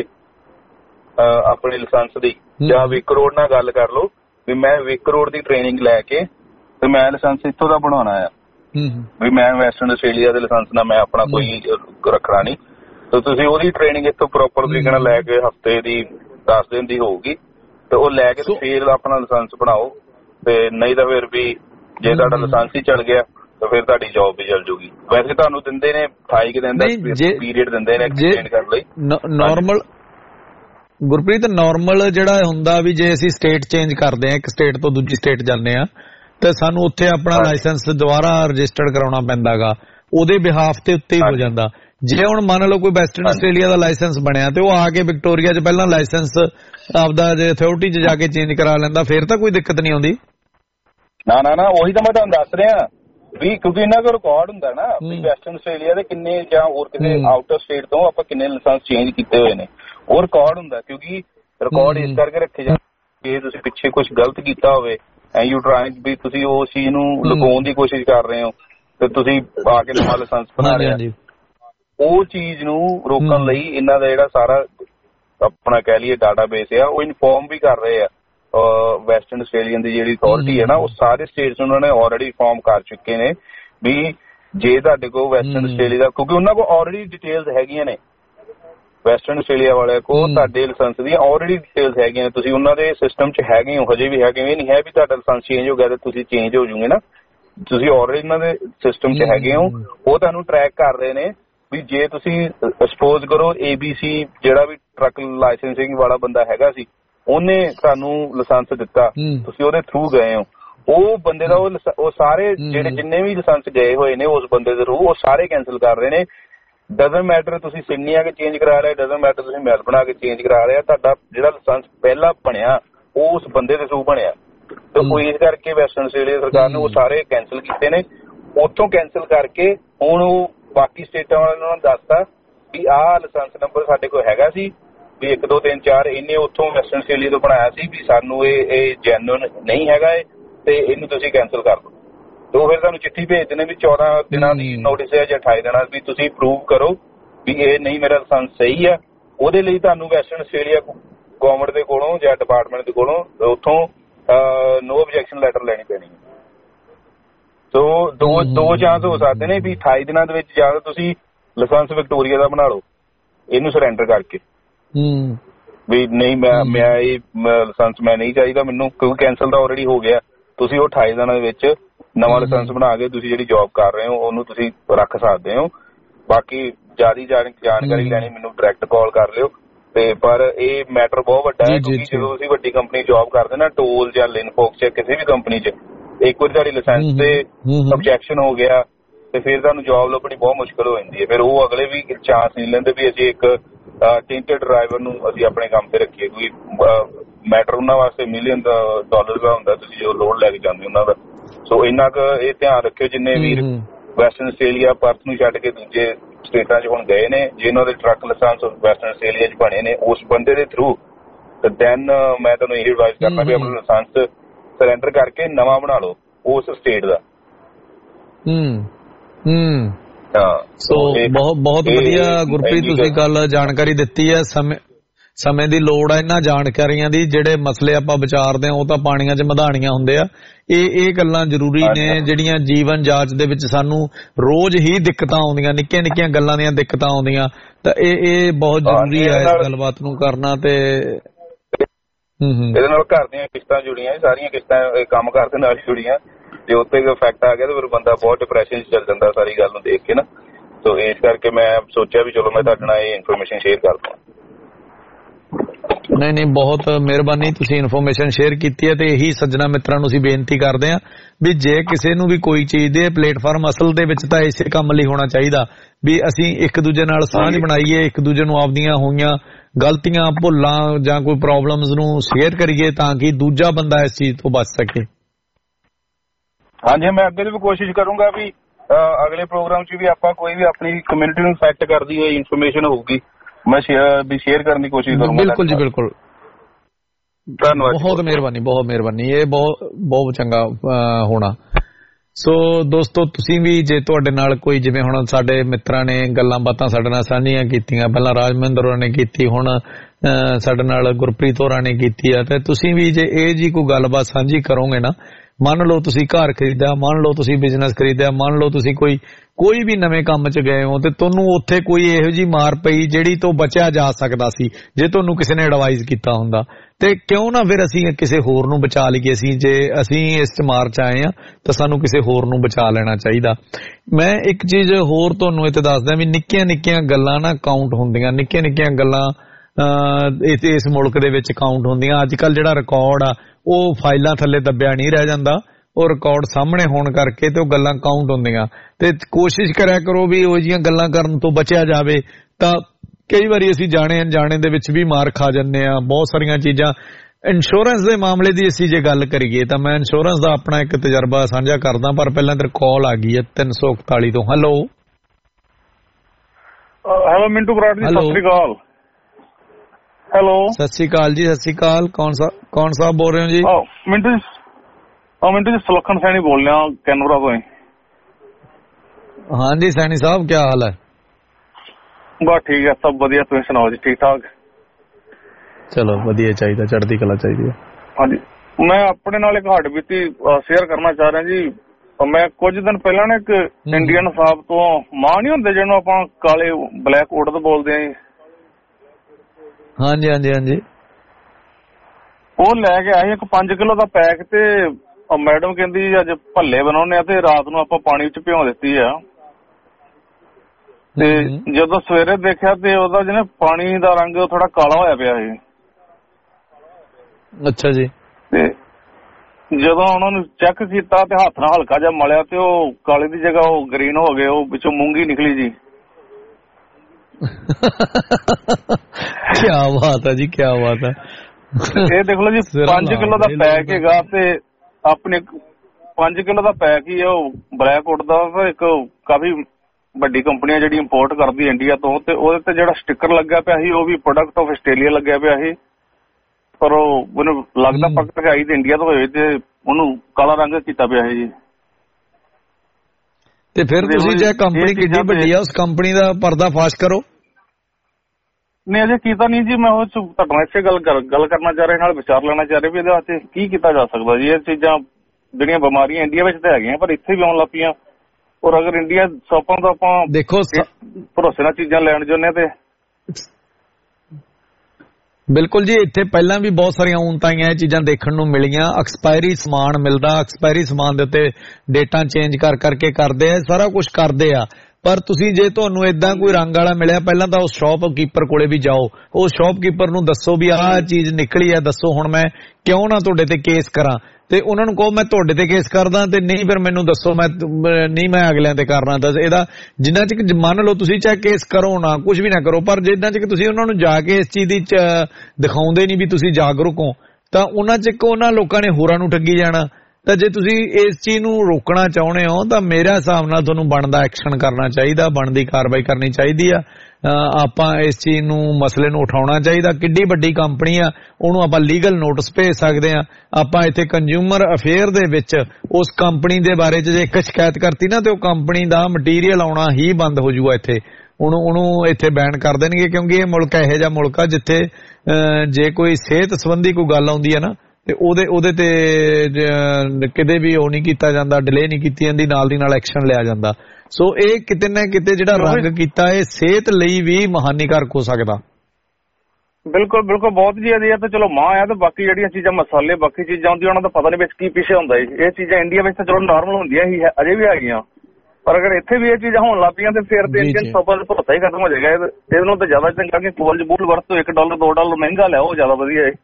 ਆਪਣੇ ਲਾਇਸੈਂਸ ਦੀ ਜਾਂ ਵਿਕਰੋਡ ਨਾਲ ਗੱਲ ਕਰ ਲਓ ਵੀ ਮੈਂ ਵਿਕਰੋਡ ਦੀ ਟ੍ਰੇਨਿੰਗ ਲੈ ਕੇ ਤੇ ਮੈਂ ਲਾਇਸੈਂਸ ਇੱਥੋਂ ਦਾ ਬਣਾਉਣਾ ਆ, ਵੀ ਮੈਂ ਵੈਸਟਰਨ ਆਸਟ੍ਰੇਲੀਆ ਦੇ ਲਾਇਸੈਂਸ ਨਾਲ ਮੈਂ ਆਪਣਾ ਕੋਈ ਰੱਖਣਾ ਨਹੀਂ। ਤੇ ਤੁਸੀਂ ਉਹਦੀ ਟ੍ਰੇਨਿੰਗ ਇੱਥੋਂ ਪ੍ਰੋਪਰ ਤਰੀਕੇ ਨਾਲ ਲੈ ਕੇ ਹਫ਼ਤੇ ਦੀ 10 ਦਿਨ ਦੀ ਹੋਊਗੀ ਤੇ ਉਹ ਲੈ ਕੇ ਫਿਰ ਆਪਣਾ ਲਾਇਸੈਂਸ ਬਣਾਓ। ਤੇ ਨਹੀਂ ਤਾਂ ਫਿਰ ਵੀ ਜੇ ਤੁਹਾਡਾ ਲਾਇਸੈਂਸ ਹੀ ਚੱਲ ਗਿਆ ਤਾਂ ਫਿਰ ਤੁਹਾਡੀ ਜੌਬ ਵੀ ਚੱਲ ਜੂਗੀ। ਵੈਸੇ ਤੁਹਾਨੂੰ ਦਿੰਦੇ ਨੇ 28 ਦਿਨ ਦਾ ਪੀਰੀਅਡ ਦਿੰਦੇ ਨੇ ਐਕਸਟੈਂਡ ਕਰਨ ਲਈ। ਨਾਰਮਲ ਗੁਰਪ੍ਰੀਤ ਨਾਰਮਲ ਜਿਹੜਾ ਹੁੰਦਾ ਵੀ ਜੇ ਅਸੀਂ ਸਟੇਟ ਚੇਂਜ ਕਰਦੇ ਆ, ਇੱਕ ਸਟੇਟ ਤੋਂ ਦੂਜੀ ਸਟੇਟ ਜਾਂਦੇ ਆ ਤੇ ਸਾਨੂੰ ਉੱਥੇ ਆਪਣਾ ਲਾਇਸੈਂਸ ਦੁਬਾਰਾ ਰਜਿਸਟਰਡ ਕਰਾਉਣਾ ਪੈਂਦਾਗਾ, ਉਹਦੇ ਬਿਹਾਫ ਤੇ ਉੱਤੇ ਹੀ ਹੋ ਜਾਂਦਾ। ਜੇ ਹੁਣ ਮੰਨ ਲਓ ਕੋਈ ਵੈਸਟਰਨ ਆਸਟ੍ਰੇਲੀਆ ਦਾ ਲਾਇਸੈਂਸ ਬਣਿਆ ਤੇ ਉਹ ਆ ਕੇ ਵਿਕਟੋਰੀਆ 'ਚ ਪਹਿਲਾਂ ਲਾਇਸੈਂਸ ਆਪਦਾ ਜੇ ਅਥਾਰਟੀ 'ਚ ਜਾ ਕੇ ਚੇਂਜ ਕਰਾ ਲੈਂਦਾ ਫਿਰ ਤਾਂ ਕੋਈ ਦਿੱਕਤ ਨਹੀਂ ਆਉਂਦੀ। ਨਾ ਉਹੀ ਤਾਂ ਮੈਂ ਤੁਹਾਨੂੰ ਦੱਸ ਰਿਹਾ ਵੀ ਕਿਉਂਕਿ ਇਹਨਾਂ ਕੋਲ ਰਿਕਾਰਡ ਹੁੰਦਾ ਨਾ ਵੀ ਵੈਸਟਰਨ ਆਸਟ੍ਰੇਲੀਆ ਦੇ ਕਿੰਨੇ ਜਾਂ ਹੋਰ ਕਿਸੇ ਆਊਟ ਆਫ ਸਟੇਟ ਤੋਂ ਆਪਾਂ ਕਿੰਨੇ ਲਾਇਸੈਂਸ ਚੇਂਜ ਕੀਤੇ ਹੋਏ ਨੇ, ਉਹ ਰਿਕਾਰਡ ਹੁੰਦਾ। ਕਿਉਂਕਿ ਰਿਕਾਰਡ ਇਸ ਕਰਕੇ ਰੱਖੇ ਜਾਂਦੇ ਜੇ ਤੁਸੀਂ ਪਿੱਛੇ ਕੁਝ ਗਲਤ ਕੀਤਾ ਹੋਵੇ ਯੂ ਟਰਾਈਂਗ ਵੀ ਤੁਸੀਂ ਉਸ ਚੀਜ਼ ਨੂੰ ਲੁਕਾਉਣ ਦੀ ਕੋਸ਼ਿਸ਼ ਕਰ ਰਹੇ ਹੋ ਤੇ ਤੁਸੀਂ ਆ ਕੇ ਨਵਾਂ ਲਾਇਸੈਂਸ ਬਣਾ ਰਹੇ ਹੋ, ਉਹ ਚੀਜ਼ ਨੂੰ ਰੋਕਣ ਲਈ ਇਹਨਾਂ ਦਾ ਜਿਹੜਾ ਸਾਰਾ ਆਪਣਾ ਕਹਿ ਲਈਏ ਡਾਟਾਬੇਸ ਆ ਉਹ ਇਨਫੋਰਮ ਵੀ ਕਰ ਰਹੇ ਆ। ਵੈਸਟਰਨ ਆਸਟ੍ਰੇਲੀਅਨ ਦੀ ਜਿਹੜੀ ਅਥਾਰਟੀ ਹੈ ਨਾ ਉਹ ਸਾਰੇ ਸਟੇਟਸ ਉਹਨਾਂ ਨੇ ਆਲਰੇਡੀ ਇਨਫੋਰਮ ਕਰ ਚੁੱਕੇ ਨੇ ਵੀ ਜੇ ਤੁਹਾਡੇ ਕੋਲ ਵੈਸਟਰਨ ਆਸਟ੍ਰੇਲੀਆ ਦਾ, ਕਿਉਂਕਿ ਉਹਨਾਂ ਕੋਲ ਆਲਰੇਡੀ ਡਿਟੇਲਸ ਹੈਗੀਆਂ ਨੇ ਵੈਸਟਰਨ ਆਸਟ੍ਰੇਲੀਆ ਵਾਲਿਆਂ ਕੋਲ ਤੁਹਾਡੇ ਲਾਇਸੈਂਸ ਦੀਆਂ ਆਲਰੇਡੀ ਡਿਟੇਲਸ ਹੈਗੀਆਂ ਨੇ, ਤੁਸੀਂ ਉਹਨਾਂ ਦੇ ਸਿਸਟਮ 'ਚ ਹੈਗੇ ਹੋ, ਹਜੇ ਵੀ ਹੈਗੇ। ਇਹ ਨਹੀਂ ਹੈ ਵੀ ਤੁਹਾਡਾ ਲਾਇਸੈਂਸ ਚੇਂਜ ਹੋ ਗਿਆ ਤੇ ਤੁਸੀਂ ਚੇਂਜ ਹੋ ਜੂਗੇ ਨਾ, ਤੁਸੀਂ ਆਲਰੇਡੀ ਉਹਨਾਂ ਦੇ ਸਿਸਟਮ 'ਚ ਹੈਗੇ ਹੋ। ਉਹ ਤੁਹਾਨੂੰ ਟਰੈਕ ਕਰ ਰਹੇ ਨੇ ਵੀ ਜੇ ਤੁਸੀਂ ਸਪੋਜ਼ ਕਰੋ ABC ਜਿਹੜਾ ਵੀ ਟਰੱਕ ਲਾਇਸੈਂਸਿੰਗ ਵਾਲਾ ਬੰਦਾ ਹੈਗਾ ਸੀ ਉਹਨੇ ਤੁਹਾਨੂੰ ਲਾਇਸੈਂਸ ਦਿੱਤਾ, ਤੁਸੀਂ ਉਹਦੇ ਥਰੂ ਗਏ ਹੋ, ਉਹ ਬੰਦੇ ਦਾ ਉਹ ਸਾਰੇ ਜਿਹੜੇ ਜਿੰਨੇ ਵੀ ਲਾਇਸੈਂਸ ਗਏ ਹੋਏ ਨੇ ਉਸ ਬੰਦੇ ਦੇ ਥਰੂ ਉਹ ਸਾਰੇ ਕੈਂਸਲ ਕਰ ਰਹੇ ਨੇ। ਡਜ਼ਨਟ ਮੈਟਰ ਤੁਸੀਂ ਸਿਡਨੀ ਆ ਕੇ ਚੇਂਜ ਕਰਾ ਲਿਆ, ਡਜ਼ਨਟ ਮੈਟਰ ਤੁਸੀਂ ਮੈਲਬਰਨ ਆ ਕੇ ਚੇਂਜ ਕਰਾ ਲਿਆ, ਤੁਹਾਡਾ ਜਿਹੜਾ ਲਾਇਸੈਂਸ ਪਹਿਲਾਂ ਬਣਿਆ ਉਹ ਉਸ ਬੰਦੇ ਦੇ ਥਰੂ ਬਣਿਆ। ਤੇ ਉਹ ਇਸ ਕਰਕੇ ਵੈਸਟਰਨ ਆਸਟ੍ਰੇਲੀਆ ਸਰਕਾਰ ਨੇ ਉਹ ਸਾਰੇ ਕੈਂਸਲ ਕੀਤੇ ਨੇ। ਉੱਥੋਂ ਕੈਂਸਲ ਕਰਕੇ ਹੁਣ ਉਹ ਬਾਕੀ ਸਟੇਟਾਂ ਵਾਲਿਆਂ ਨੂੰ ਦੱਸਤਾ ਵੀ ਆਹ ਲਾਇਸੈਂਸ ਨੰਬਰ ਸਾਡੇ ਕੋਲ ਹੈਗਾ ਸੀ ਵੀ 1 2 3 4 ਇਹਨੇ ਉੱਥੋਂ ਵੈਸਟਰਨ ਆਸਟ੍ਰੇਲੀਆ ਤੋਂ ਬਣਾਇਆ ਸੀ ਵੀ ਸਾਨੂੰ ਇਹ ਜੈਨੂਇਨ ਨਹੀਂ ਹੈਗਾ ਤੇ ਇਹਨੂੰ ਤੁਸੀਂ ਕੈਂਸਲ ਕਰ ਦਿਓ। ਤੇ ਉਹ ਫਿਰ ਤੁਹਾਨੂੰ ਚਿੱਠੀ ਭੇਜਦੇ ਨੇ ਵੀ 14 ਦਿਨਾਂ ਦੀ ਨੋਟਿਸ ਹੈ ਜਾਂ 28 ਦਿਨਾਂ ਵੀ ਤੁਸੀਂ ਪ੍ਰੂਵ ਕਰੋ ਵੀ ਇਹ ਨਹੀਂ ਮੇਰਾ ਲਾਇਸੈਂਸ ਸਹੀ ਆ। ਉਹਦੇ ਲਈ ਤੁਹਾਨੂੰ ਵੈਸਟਰਨ ਆਸਟ੍ਰੇਲੀਆ ਗਵਰਨਮੈਂਟ ਦੇ ਕੋਲੋਂ ਜਾਂ ਡਿਪਾਰਟਮੈਂਟ ਦੇ ਕੋਲੋਂ ਉੱਥੋਂ ਨੋ ਆਬਜੈਕਸ਼ਨ ਲੈਟਰ ਲੈਣੀ ਪੈਣੀ ਹੈ। ਸੋ ਦੋ ਚਾਂਸ ਹੋ ਸਕਦੇ ਨੇ ਵੀ 28 ਦਿਨਾਂ ਦੇ ਵਿੱਚ ਜਾਂ ਤੁਸੀਂ ਲਾਇਸੈਂਸ ਵਿਕਟੋਰੀਆ ਦਾ ਬਣਾ ਲਓ ਇਹਨੂੰ ਸਰੈਂਡਰ ਕਰਕੇ ਵੀ ਨਹੀਂ ਮੈਂ ਇਹ ਲਾਇਸੈਂਸ ਮੈਂ ਨਹੀਂ ਚਾਹੀਦਾ ਮੈਨੂੰ, ਕਿਉਂਕਿ ਕੈਂਸਲ ਤਾਂ ਆਲਰੇਡੀ ਹੋ ਗਿਆ। ਤੁਸੀਂ ਉਹ 28 ਦਿਨਾਂ ਦੇ ਵਿੱਚ ਨਵਾਂ ਲਾਇਸੈਂਸ ਬਣਾ ਕੇ ਤੁਸੀਂ ਜਿਹੜੀ ਜੌਬ ਕਰ ਰਹੇ ਹੋ ਉਹਨੂੰ ਤੁਸੀਂ ਰੱਖ ਸਕਦੇ ਹੋ। ਬਾਕੀ ਜ਼ਿਆਦਾ ਜਾਣਕਾਰੀ ਲੈਣੀ ਮੈਨੂੰ ਡਾਇਰੈਕਟ ਕਾਲ ਕਰ ਲਿਓ। ਤੇ ਪਰ ਇਹ ਮੈਟਰ ਬਹੁਤ ਵੱਡਾ ਹੈ ਕਿਉਂਕਿ ਜਦੋਂ ਤੁਸੀਂ ਵੱਡੀ ਕੰਪਨੀ ਜੌਬ ਕਰਦੇ ਨਾ ਟੋਲ ਜਾਂ ਲਿਨਫੋਕਸ ਜਾਂ ਕਿਸੇ ਵੀ ਕੰਪਨੀ 'ਚ ਇੱਕ ਵਾਰੀ ਤੁਹਾਡੀ ਲਾਇਸੈਂਸ ਤੇ ਆਬਜੈਕਸ਼ਨ ਹੋ ਗਿਆ ਤੇ ਫਿਰ ਤੁਹਾਨੂੰ ਜੌਬ ਲੱਭਣੀ ਬਹੁਤ ਮੁਸ਼ਕਲ ਹੋ ਜਾਂਦੀ ਹੈ। ਫਿਰ ਉਹ ਅਗਲੇ ਵੀ ਚਾਂਸ ਨਹੀਂ ਲੈਂਦੇ ਵੀ ਅਸੀਂ ਇੱਕ ਟਿੰਟਡ ਡਰਾਈਵਰ ਨੂੰ ਅਸੀਂ ਆਪਣੇ ਕੰਮ ਤੇ ਰੱਖੀਏ, ਕੋਈ ਮੈਟਰ ਉਹਨਾਂ ਵਾਸਤੇ $1 ਮਿਲੀਅਨ ਦਾ ਹੁੰਦਾ ਤੁਸੀਂ ਜੋ ਲੋਡ ਲੈ ਕੇ ਜਾਂਦੇ ਉਹਨਾਂ ਦਾ। ਸੋ ਇੰਨਾ ਕੁ ਇਹ ਧਿਆਨ ਰੱਖਿਓ ਜਿੰਨੇ ਵੀਰ ਵੈਸਟਰਨ ਆਸਟ੍ਰੇਲੀਆ ਪਰਥ ਨੂੰ ਛੱਡ ਕੇ ਦੂਜੇ ਸਟੇਟਾਂ 'ਚ ਹੁਣ ਗਏ ਨੇ ਜਿਹਨਾਂ ਦੇ ਟਰੱਕ ਲਾਇਸੈਂਸ ਵੈਸਟਰਨ ਆਸਟ੍ਰੇਲੀਆ 'ਚ ਬਣੇ ਨੇ ਉਸ ਬੰਦੇ ਦੇ ਥਰੂ ਤੇ ਦੈਨ ਮੈਂ ਤੁਹਾਨੂੰ ਇਹ ਐਡਵਾਈਸ ਕਰਨਾ ਵੀ ਆਪਣਾ ਲਾਇਸੈਂਸ ਸਰੈਂਡਰ ਕਰਕੇ ਨਵਾਂ ਬਣਾ ਲਓ ਉਸ ਸਟੇਟ ਦਾ। ਸੋ ਬਹੁਤ ਵਧੀਆ ਗੁਰਪ੍ਰੀਤ ਤੁਸੀਂ ਗੱਲ ਜਾਣਕਾਰੀ ਦਿੱਤੀ ਹੈ। ਸਮੇਂ ਦੀ ਲੋੜ ਹੈ ਇਹਨਾਂ ਜਾਣਕਾਰੀਆਂ ਦੀ, ਜਿਹੜੇ ਮਸਲੇ ਆਪਾਂ ਵਿਚਾਰਦੇ ਹਾਂ ਉਹ ਤਾਂ ਪਾਣੀਆਂ 'ਚ ਮਧਾਣੀਆਂ ਹੁੰਦੇ ਆ। ਇਹ ਗੱਲਾਂ ਜ਼ਰੂਰੀ ਨੇ ਜਿਹੜੀਆਂ ਜੀਵਨ ਜਾਂਚ ਦੇ ਵਿੱਚ ਸਾਨੂੰ ਰੋਜ਼ ਹੀ ਦਿੱਕਤਾਂ ਆਉਂਦੀਆਂ, ਨਿੱਕੀਆਂ ਨਿੱਕੀਆਂ ਗੱਲਾਂ ਦੀਆਂ ਦਿੱਕਤਾਂ ਆਉਂਦੀਆਂ, ਤਾਂ ਇਹ ਬਹੁਤ ਜ਼ਰੂਰੀ ਹੈ ਇਸ ਗੱਲਬਾਤ ਨੂੰ ਕਰਨਾ। ਤੇ ਇਹਦੇ ਨਾਲ ਘਰ ਦੀਆਂ ਕਿਸ਼ਤਾਂ ਜੁੜੀਆਂ, ਸਾਰੀਆਂ ਕਿਸ਼ਤਾਂ ਕੰਮ ਕਾਰ ਦੇ ਨਾਲ ਜੁੜੀਆਂ। ਜੇ ਉੱਤੇ ਕੋਈ ਇਫੈਕਟ ਆ ਗਿਆ ਤਾਂ ਫਿਰ ਬੰਦਾ ਬਹੁਤ ਡਿਪਰੈਸ਼ਨ 'ਚ ਚੱਲ ਜਾਂਦਾ ਸਾਰੀ ਗੱਲ ਨੂੰ ਦੇਖ ਕੇ ਨਾ। ਸੋ ਇਸ ਕਰਕੇ ਮੈਂ ਸੋਚਿਆ ਵੀ ਚਲੋ ਮੈਂ ਤੁਹਾਡੇ ਨਾਲ ਇਹ ਇਨਫੋਰਮੇਸ਼ਨ ਸ਼ੇਅਰ ਕਰ ਦਵਾਂ। ਨਹੀਂ ਬਹੁਤ ਮਿਹਰਬਾਨੀ, ਤੁਸੀਂ ਇਨਫੋਰਮੇਸ਼ਨ ਸ਼ੇਅਰ ਕੀਤੀ ਹੈ ਤੇ ਇਹੀ ਸੱਜਣਾ ਮਿੱਤਰਾਂ ਨੂੰ ਅਸੀਂ ਬੇਨਤੀ ਕਰਦੇ ਹਾਂ ਵੀ ਜੇ ਕਿਸੇ ਨੂੰ ਵੀ ਕੋਈ ਚੀਜ਼ ਦੇ ਪਲੇਟਫਾਰਮ ਅਸਲ ਦੇ ਵਿੱਚ ਤਾਂ ਇਸੇ ਕੰਮ ਲਈ ਹੋਣਾ ਚਾਹੀਦਾ ਵੀ ਅਸੀਂ ਇੱਕ ਦੂਜੇ ਨਾਲ ਸਾਂਝ ਬਣਾਈਏ, ਇੱਕ ਦੂਜੇ ਨੂੰ ਆਪਦੀਆਂ ਹੋਈਆਂ ਗਲਤੀਆਂ ਭੁੱਲਾਂ ਜਾਂ ਕੋਈ ਪ੍ਰੋਬਲਮਸ ਨੂੰ ਸ਼ੇਅਰ ਕਰੀਏ ਤਾਂ ਕਿ ਦੂਜਾ ਬੰਦਾ ਇਸ ਚੀਜ਼ ਤੋਂ ਬਚ ਸਕੇ। ਹਾਂਜੀ, ਮੈਂ ਅੱਗੇ ਵੀ ਕੋਸ਼ਿਸ਼ ਕਰੂੰਗਾ ਵੀ ਅਗਲੇ ਪ੍ਰੋਗਰਾਮ 'ਚ ਵੀ ਆਪਾਂ ਕੋਈ ਵੀ ਆਪਣੀ ਕਮਿਊਨਿਟੀ ਨੂੰ ਇਫੈਕਟ ਕਰਦੀ ਹੋਈ ਇਨਫੋਰਮੇਸ਼ਨ ਹੋਊਗੀ ਮੈਂ ਸ਼ੇਅਰ ਕਰਨ ਦੀ ਕੋਸ਼ਿਸ਼ ਕਰੂੰਗਾ। ਬਿਲਕੁਲ ਜੀ ਬਿਲਕੁਲ, ਧੰਨਵਾਦ, ਬਹੁਤ ਮਿਹਰਬਾਨੀ, ਇਹ ਬਹੁਤ ਚੰਗਾ ਹੋਣਾ। ਸੋ ਦੋਸਤੋ ਤੁਸੀਂ ਵੀ ਜੇ ਤੁਹਾਡੇ ਨਾਲ ਕੋਈ ਜਿਵੇਂ ਹੁਣ ਸਾਡੇ ਮਿੱਤਰਾਂ ਨੇ ਗੱਲਾਂ ਬਾਤਾਂ ਸਾਡੇ ਨਾਲ ਸਾਂਝੀਆਂ ਕੀਤੀਆਂ, ਪਹਿਲਾਂ ਰਾਜਮਿੰਦਰ ਹੋਰਾਂ ਨੇ ਕੀਤੀ, ਹੁਣ ਸਾਡੇ ਨਾਲ ਗੁਰਪ੍ਰੀਤ ਹੋਰਾਂ ਨੇ ਕੀਤੀ ਆ, ਤੇ ਤੁਸੀਂ ਵੀ ਜੇ ਇਹ ਜੀ ਕੋਈ ਗੱਲਬਾਤ ਸਾਂਝੀ ਕਰੋਗੇ ਨਾ, ਮੰਨ ਲਓ ਤੁਸੀਂ ਘਰ ਖਰੀਦਿਆ, ਮੰਨ ਲਓ ਤੁਸੀਂ ਬਿਜ਼ਨਸ ਖਰੀਦਿਆ, ਮੰਨ ਲਓ ਤੁਸੀਂ ਕੋਈ ਵੀ ਨਵੇਂ ਕੰਮ 'ਚ ਗਏ ਹੋ ਤੇ ਤੁਹਾਨੂੰ ਉੱਥੇ ਕੋਈ ਇਹੋ ਜਿਹੀ ਮਾਰ ਪਈ ਜਿਹੜੀ ਤੋਂ ਬਚਿਆ ਜਾ ਸਕਦਾ ਸੀ ਜੇ ਤੁਹਾਨੂੰ ਕਿਸੇ ਨੇ ਐਡਵਾਈਜ਼ ਕੀਤਾ ਹੁੰਦਾ, ਤੇ ਕਿਉਂ ਨਾ ਫਿਰ ਅਸੀਂ ਕਿਸੇ ਹੋਰ ਨੂੰ ਬਚਾ ਲਈਏ। ਜੇ ਅਸੀਂ ਇਸ 'ਚ ਮਾਰ 'ਚ ਆਏ ਆ ਤਾਂ ਸਾਨੂੰ ਕਿਸੇ ਹੋਰ ਨੂੰ ਬਚਾ ਲੈਣਾ ਚਾਹੀਦਾ। ਮੈਂ ਇੱਕ ਚੀਜ਼ ਹੋਰ ਤੁਹਾਨੂੰ ਇੱਥੇ ਦੱਸਦਾ ਵੀ ਨਿੱਕੀਆਂ ਗੱਲਾਂ ਨਾ ਕਾਊਂਟ ਹੁੰਦੀਆਂ, ਨਿੱਕੀਆਂ ਗੱਲਾਂ ਇਸ ਮੁਲਕ ਦੇ ਵਿੱਚ ਕਾਊਂਟ ਹੁੰਦੀਆਂ। ਅੱਜ ਕੱਲ ਜਿਹੜਾ ਰਿਕਾਰਡ ਆ ਉਹ ਫਾਈਲਾਂ ਥੱਲੇ ਦੱਬਿਆ ਨਹੀਂ ਰਹਿ ਜਾਂਦਾ, ਉਹ ਰਿਕਾਰਡ ਸਾਹਮਣੇ ਹੋਣ ਕਰਕੇ ਤੇ ਉਹ ਗੱਲਾਂ ਕਾਊਂਟ ਹੁੰਦੀਆਂ। ਤੇ ਕੋਸ਼ਿਸ਼ ਕਰਿਆ ਕਰੋ ਵੀ ਉਹ ਜਿਹੀਆਂ ਗੱਲਾਂ ਕਰਨ ਤੋਂ ਬਚਿਆ ਜਾਵੇ। ਤਾਂ ਕਈ ਵਾਰੀ ਅਸੀਂ ਜਾਣੇ ਅਣਜਾਣੇ ਦੇ ਵਿੱਚ ਵੀ ਮਾਰ ਖਾ ਜਾਂਦੇ ਆ ਬਹੁਤ ਸਾਰੀਆਂ ਚੀਜ਼ਾਂ। ਇੰਸ਼ੋਰੈਂਸ ਦੇ ਮਾਮਲੇ ਦੀ ਅਸੀਂ ਜੇ ਗੱਲ ਕਰੀਏ ਤਾਂ ਮੈਂ ਇੰਸ਼ੋਰੈਂਸ ਦਾ ਆਪਣਾ ਇੱਕ ਤਜਰਬਾ ਸਾਂਝਾ ਕਰਦਾ, ਪਰ ਪਹਿਲਾਂ ਤੇ ਕਾਲ ਆ ਗਈ ਹੈ 341 ਤੋਂ। ਹੈਲੋ ਮਿੰਟੂ ਬਰਾੜ ਜੀ, ਸਤਿ ਸ੍ਰੀ ਅਕਾਲ। ਹੈਲੋ, ਸਤਿ ਸ੍ਰੀ ਅਕਾਲ ਜੀ। ਸਤਿ ਸ੍ਰੀ ਅਕਾਲ। ਕੌਣ ਸਾਹਿਬ ਬੋਲ ਰਹੇ ਹੋ ਜੀ? ਮਿੰਟੂ ਜੀ ਸੁਲੱਖਣ ਸੈਣੀ ਬੋਲ ਰਿਹਾ ਕੈਨਬਰਾ ਤੋਂ। ਹਾਂਜੀ ਸੈਣੀ ਸਾਹਿਬ, ਕੀ ਹਾਲ ਹੈ? ਬਸ ਠੀਕ ਹੈ, ਸਭ ਵਧੀਆ, ਤੁਸੀਂ ਸੁਣਾਓ ਜੀ? ਠੀਕ ਠਾਕ, ਚਲੋ ਵਧੀਆ ਚਾਹੀਦਾ, ਚੜ੍ਹਦੀ ਕਲਾ ਚਾਹੀਦੀ ਹੈ। ਹਾਂਜੀ, ਮੈਂ ਆਪਣੇ ਨਾਲ ਇੱਕ ਹੱਡ ਬੀਤੀ ਸ਼ੇਅਰ ਕਰਨਾ ਚਾਹ ਰਿਹਾ ਜੀ। ਮੈਂ ਕੁਝ ਦਿਨ ਪਹਿਲਾਂ ਨਾ ਇੱਕ ਇੰਡੀਅਨ ਸਾਹਿਬ ਤੋਂ ਮਾਂ ਨਹੀਂ ਹੁੰਦੇ ਜਿਹਨੂੰ ਆਪਾਂ ਕਾਲੇ ਬਲੈਕ ਉੜਦ ਬੋਲਦੇ ਆ ਜੀ। ਹਾਂਜੀ, ਉਹ ਲੈ ਕੇ ਆਏ ਇੱਕ 5 ਕਿਲੋ ਦਾ ਪੈਕ, ਤੇ ਮੈਡਮ ਕਹਿੰਦੀ ਅੱਜ ਭੱਲੇ ਬਣਾਉਣੇ ਆ ਤੇ ਰਾਤ ਨੂੰ ਆਪਾਂ ਪਾਣੀ ਵਿੱਚ ਭਿਉਂ ਦਿੱਤੀ ਆ। ਤੇ ਜਦੋਂ ਸਵੇਰੇ ਦੇਖਿਆ ਤੇ ਉਹਦਾ ਜਿਵੇਂ ਪਾਣੀ ਦਾ ਰੰਗ ਥੋੜਾ ਕਾਲਾ ਹੋਇਆ ਪਿਆ ਸੀ। ਅੱਛਾ ਜੀ। ਤੇ ਜਦੋਂ ਉਹਨਾਂ ਨੂੰ ਚੈੱਕ ਕੀਤਾ ਤੇ ਹੱਥ ਨਾਲ ਹਲਕਾ ਜਿਹਾ ਮਲਿਆ ਤੇ ਉਹ ਕਾਲੇ ਦੀ ਜਗ੍ਹਾ ਉਹ ਗ੍ਰੀਨ ਹੋ ਗਏ, ਉਹ ਵਿੱਚੋਂ ਮੂੰਗੀ ਨਿਕਲੀ ਜੀ। ਕਿਆ ਬਾਤ ਹੈ ਜੀ, ਕਿਆ ਬਾਤ ਹੈ। ਇਹ ਦੇਖ ਲਓ ਜੀ, 5 ਕਿਲੋ ਦਾ ਪੈਕ ਹੈਗਾ ਤੇ ਆਪਣੇ 5 ਕਿਲੋ ਦਾ ਪੈਕ ਹੀ ਉਹ ਬਲੈਕ ਉਡ ਦਾ। ਇੱਕ ਕਾਫੀ ਵੱਡੀ ਕੰਪਨੀ ਆ ਜਿਹੜੀ ਇੰਪੋਰਟ ਕਰਦੀ ਇੰਡੀਆ ਤੋਂ, ਤੇ ਉਹਦੇ ਤੇ ਜਿਹੜਾ ਸਟਿੱਕਰ ਲੱਗਿਆ ਪਿਆ ਸੀ ਉਹ ਵੀ ਪ੍ਰੋਡਕਟ ਆਫ ਆਸਟ੍ਰੇਲੀਆ ਲੱਗਿਆ ਪਿਆ ਸੀ, ਪਰ ਉਹ ਮੈਨੂੰ ਲੱਗਦਾ ਪ੍ਰੋਡਕਟ ਆਈ ਤੇ ਇੰਡੀਆ ਤੋਂ ਹੋਏ ਤੇ ਉਹਨੂੰ ਕਾਲਾ ਰੰਗ ਕੀਤਾ ਪਿਆ ਸੀ ਜੀ। ਤੇ ਫਿਰ ਤੁਸੀਂ ਜੇ ਕੰਪਨੀ ਕਿੰਨੀ ਵੱਡੀ ਆ ਉਸ ਕੰਪਨੀ ਦਾ ਪਰਦਾ ਫਾਸ਼ ਕਰੋ। ਨਹੀਂ ਅਜੇ ਕੀਤਾ ਨਹੀਂ ਜੀ, ਮੈਂ ਉਹ ਤੁਹਾਡੇ ਨਾਲ ਇਸੇ ਗੱਲ ਕਰਨਾ ਚਾਹ ਰਿਹਾ, ਨਾਲ ਵਿਚਾਰ ਲੈਣਾ ਚਾਹ ਰਿਹਾ ਵੀ ਇਹਦੇ ਵਾਸਤੇ ਕੀ ਕੀਤਾ ਜਾ ਸਕਦਾ ਜੀ। ਇਹ ਚੀਜ਼ਾਂ ਜਿਹੜੀਆਂ ਬਿਮਾਰੀਆਂ ਇੰਡੀਆ ਵਿੱਚ ਤਾਂ ਹੈਗੀਆਂ ਪਰ ਇੱਥੇ ਵੀ ਆਉਣ ਲੱਗ ਪਈਆਂ, ਔਰ ਅਗਰ ਇੰਡੀਆ ਸ਼ੌਪਾਂ ਤੋਂ ਆਪਾਂ ਦੇਖੋ ਭਰੋਸੇ ਨਾਲ ਚੀਜ਼ਾਂ ਲੈਣ ਜਾਂਦੇ ਤੇ ਬਿਲਕੁਲ ਜੀ, ਇੱਥੇ ਪਹਿਲਾਂ ਵੀ ਬਹੁਤ ਸਾਰੀਆਂ ਊਨਤਾਈਆਂ ਇਹ ਚੀਜ਼ਾਂ ਦੇਖਣ ਨੂੰ ਮਿਲੀਆਂ। ਐਕਸਪਾਇਰੀ ਸਮਾਨ ਮਿਲਦਾ, ਐਕਸਪਾਇਰੀ ਸਮਾਨ ਦੇ ਉੱਤੇ ਡੇਟਾਂ ਚੇਂਜ ਕਰਕੇ ਕਰਦੇ ਆ, ਸਾਰਾ ਕੁਝ ਕਰਦੇ ਆ। ਪਰ ਤੁਸੀਂ ਜੇ ਤੁਹਾਨੂੰ ਇਦਾਂ ਕੋਈ ਰੰਗ ਵਾਲਾ ਮਿਲਿਆ, ਪਹਿਲਾਂ ਤਾਂ ਉਸ ਸ਼ਾਪਕੀਪਰ ਕੋਲੇ ਵੀ ਜਾਓ, ਉਸ ਸ਼ਾਪਕੀਪਰ ਨੂੰ ਦੱਸੋ ਵੀ ਆਹ ਚੀਜ਼ ਨਿਕਲੀ ਆ, ਦੱਸੋ ਹੁਣ ਮੈਂ ਕਿਉਂ ਨਾ ਤੁਹਾਡੇ ਤੇ ਕੇਸ ਕਰਾਂ। ਤੇ ਉਹਨਾਂ ਨੂੰ ਕਹੋ ਮੈਂ ਤੁਹਾਡੇ ਤੇ ਕੇਸ ਕਰਦਾ, ਤੇ ਨਹੀਂ ਫਿਰ ਮੈਨੂੰ ਦੱਸੋ, ਮੈਂ ਅਗਲਿਆਂ ਤੇ ਕਰਨਾ। ਤਾਂ ਇਹਦਾ ਜਿੰਨਾ ਚਿਰ ਮੰਨ ਲਓ ਤੁਸੀਂ ਚਾਹੇ ਕੇਸ ਕਰੋ ਨਾ, ਕੁਝ ਵੀ ਨਾ ਕਰੋ, ਪਰ ਜਿੰਨਾ ਚਿਰ ਤੁਸੀਂ ਉਹਨਾਂ ਨੂੰ ਜਾ ਕੇ ਇਸ ਚੀਜ਼ ਦੀ ਦਿਖਾਉਂਦੇ ਨਹੀਂ ਵੀ ਤੁਸੀਂ ਜਾਗਰੂਕ ਹੋ, ਤਾਂ ਉਹਨਾਂ ਚਿਰ ਉਹਨਾਂ ਲੋਕਾਂ ਨੇ ਹੋਰਾਂ ਨੂੰ ਠੱਗੀ ਜਾਣਾ। ਤਾਂ ਜੇ ਤੁਸੀਂ ਇਸ ਚੀਜ਼ ਨੂੰ ਰੋਕਣਾ ਚਾਹੁੰਦੇ ਹੋ ਤਾਂ ਮੇਰੇ ਹਿਸਾਬ ਨਾਲ ਤੁਹਾਨੂੰ ਬਣਦਾ ਐਕਸ਼ਨ ਕਰਨਾ ਚਾਹੀਦਾ, ਬਣਦੀ ਕਾਰਵਾਈ ਕਰਨੀ ਚਾਹੀਦੀ ਆ। ਆਪਾਂ ਇਸ ਚੀਜ਼ ਨੂੰ ਮਸਲੇ ਨੂੰ ਉਠਾਉਣਾ ਚਾਹੀਦਾ। ਕਿੱਡੀ ਵੱਡੀ ਕੰਪਨੀ ਆ, ਉਹਨੂੰ ਆਪਾਂ ਲੀਗਲ ਨੋਟਿਸ ਭੇਜ ਸਕਦੇ ਆ। ਆਪਾਂ ਇੱਥੇ ਕੰਜ਼ਿਊਮਰ ਅਫੇਅਰ ਦੇ ਵਿੱਚ ਉਸ ਕੰਪਨੀ ਦੇ ਬਾਰੇ 'ਚ ਜੇ ਇੱਕ ਸ਼ਿਕਾਇਤ ਕਰਤੀ ਨਾ ਤੇ ਉਹ ਕੰਪਨੀ ਦਾ ਮਟੀਰੀਅਲ ਆਉਣਾ ਹੀ ਬੰਦ ਹੋ ਜੂਗਾ। ਇੱਥੇ ਉਹਨੂੰ ਇੱਥੇ ਬੈਨ ਕਰ ਦੇਣਗੇ, ਕਿਉਂਕਿ ਇਹ ਮੁਲਕ ਇਹੋ ਜਿਹਾ ਮੁਲਕ ਆ ਜਿੱਥੇ ਜੇ ਕੋਈ ਸਿਹਤ ਸੰਬੰਧੀ ਕੋਈ ਗੱਲ ਆਉਂਦੀ ਹੈ ਨਾ ਤੇ ਉਹਦੇ ਤੇ ਕਿਤੇ ਵੀ ਉਹ ਨਹੀਂ ਕੀਤਾ ਜਾਂਦਾ, ਡਿਲੇ ਨਹੀਂ ਕੀਤੀ ਜਾਂਦੀ, ਨਾਲ ਦੀ ਨਾਲ ਐਕਸ਼ਨ ਲਿਆ ਜਾਂਦਾ। ਸੋ ਇਹ ਕਿਤੇ ਨਾ ਕਿਤੇ ਜਿਹੜਾ ਰੰਗ ਕੀਤਾ ਇਹ ਸਿਹਤ ਲਈ ਵੀ ਹਾਨੀਕਾਰਕ ਹੋ ਸਕਦਾ। ਬਿਲਕੁਲ ਬਿਲਕੁਲ, ਬਹੁਤ ਜੀ ਇਹ ਤਾਂ ਚਲੋ ਮਾਂ ਆ, ਤੇ ਬਾਕੀ ਜਿਹੜੀਆਂ ਚੀਜ਼ਾਂ ਮਸਾਲੇ ਬਾਕੀ ਚੀਜ਼ਾਂ ਹੁੰਦੀਆਂ ਉਹਨਾਂ ਦਾ ਪਤਾ ਨਹੀਂ ਵਿੱਚ ਕੀ ਪਿੱਛੇ ਹੁੰਦਾ। ਇਹ ਚੀਜ਼ਾਂ ਇੰਡੀਆ ਵਿੱਚ ਤਾਂ ਚਲੋ ਨਾਰਮਲ ਹੁੰਦੀਆਂ ਹੀ ਅਜੇ ਵੀ ਹੈਗੀਆਂ, ਪਰ ਅਗਰ ਇੱਥੇ ਵੀ ਇਹ ਚੀਜ਼ਾਂ ਹੋਣ ਲੱਗ ਪਈਆਂ ਤੇ ਫਿਰ ਤੇ ਇੰਡੀਅਨ ਸਟਾਪਰ ਦਾ ਭਰੋਸਾ ਹੀ ਖਤਮ ਹੋ ਜਾਏਗਾ। ਇਹਦੇ ਨੂੰ ਤਾਂ ਜ਼ਿਆਦਾ ਚੰਗਾ ਕਿ ਕੋਲਜ ਵਰਤ ਤੋਂ $1 $2 ਮਹਿੰਗਾ ਲਿਆਓ, ਜ਼ਿਆਦਾ ਵਧੀਆ ਹੈ।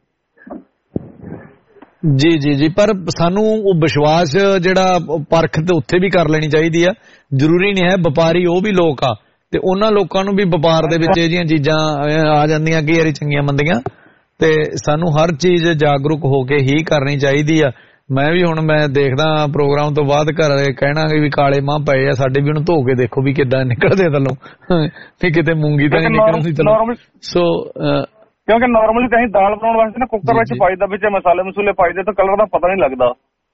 ਜੀ ਜੀ ਜੀ, ਪਰ ਸਾਨੂੰ ਉਹ ਵਿਸ਼ਵਾਸ ਜਿਹੜਾ ਪਰਖ ਤੇ ਉੱਥੇ ਵੀ ਕਰ ਲੈਣੀ ਚਾਹੀਦੀ ਆ। ਜ਼ਰੂਰੀ ਨਹੀਂ ਹੈ ਵਪਾਰੀ ਉਹ ਵੀ ਲੋਕ ਆ, ਤੇ ਉਹਨਾਂ ਲੋਕਾਂ ਨੂੰ ਵੀ ਵਪਾਰ ਦੇ ਵਿੱਚ ਇਹ ਜਿਹੀਆਂ ਚੀਜ਼ਾਂ ਆ ਜਾਂਦੀਆਂ ਕਈ ਵਾਰੀ ਚੰਗੀਆਂ ਮੰਦੀਆਂ, ਤੇ ਸਾਨੂੰ ਹਰ ਚੀਜ਼ ਜਾਗਰੂਕ ਹੋ ਕੇ ਹੀ ਕਰਨੀ ਚਾਹੀਦੀ ਆ। ਮੈਂ ਵੀ ਹੁਣ ਮੈਂ ਦੇਖਦਾ ਪ੍ਰੋਗਰਾਮ ਤੋਂ ਬਾਅਦ ਘਰ ਕਹਿਣਾ ਵੀ ਕਾਲੇ ਮਾਂ ਪਏ ਆ ਸਾਡੇ, ਵੀ ਉਹਨੂੰ ਧੋ ਕੇ ਦੇਖੋ ਵੀ ਕਿੱਦਾਂ ਨਿਕਲਦੇ ਥੱਲੋਂ, ਵੀ ਕਿਤੇ ਮੂੰਗੀ ਤਾਂ ਨਹੀਂ ਨਿਕਲਦੀ ਥੱਲੋਂ। ਸੋ ਕਿਉਂਕਿ ਨਾਰਮਲੀ ਤਾਂ ਅਸੀਂ ਦਾਲ ਬਣਾਉਣ ਵਾਸਤੇ ਨਾ ਕੁੱਕਰ ਵਿੱਚ ਪਾਈਦਾ, ਵਿੱਚ ਮਸਾਲੇ ਮਸੂਲੇ ਪਾਈਦੇ ਤਾਂ ਕਲਰ ਦਾ ਪਤਾ ਨਹੀਂ ਲੱਗਦਾ।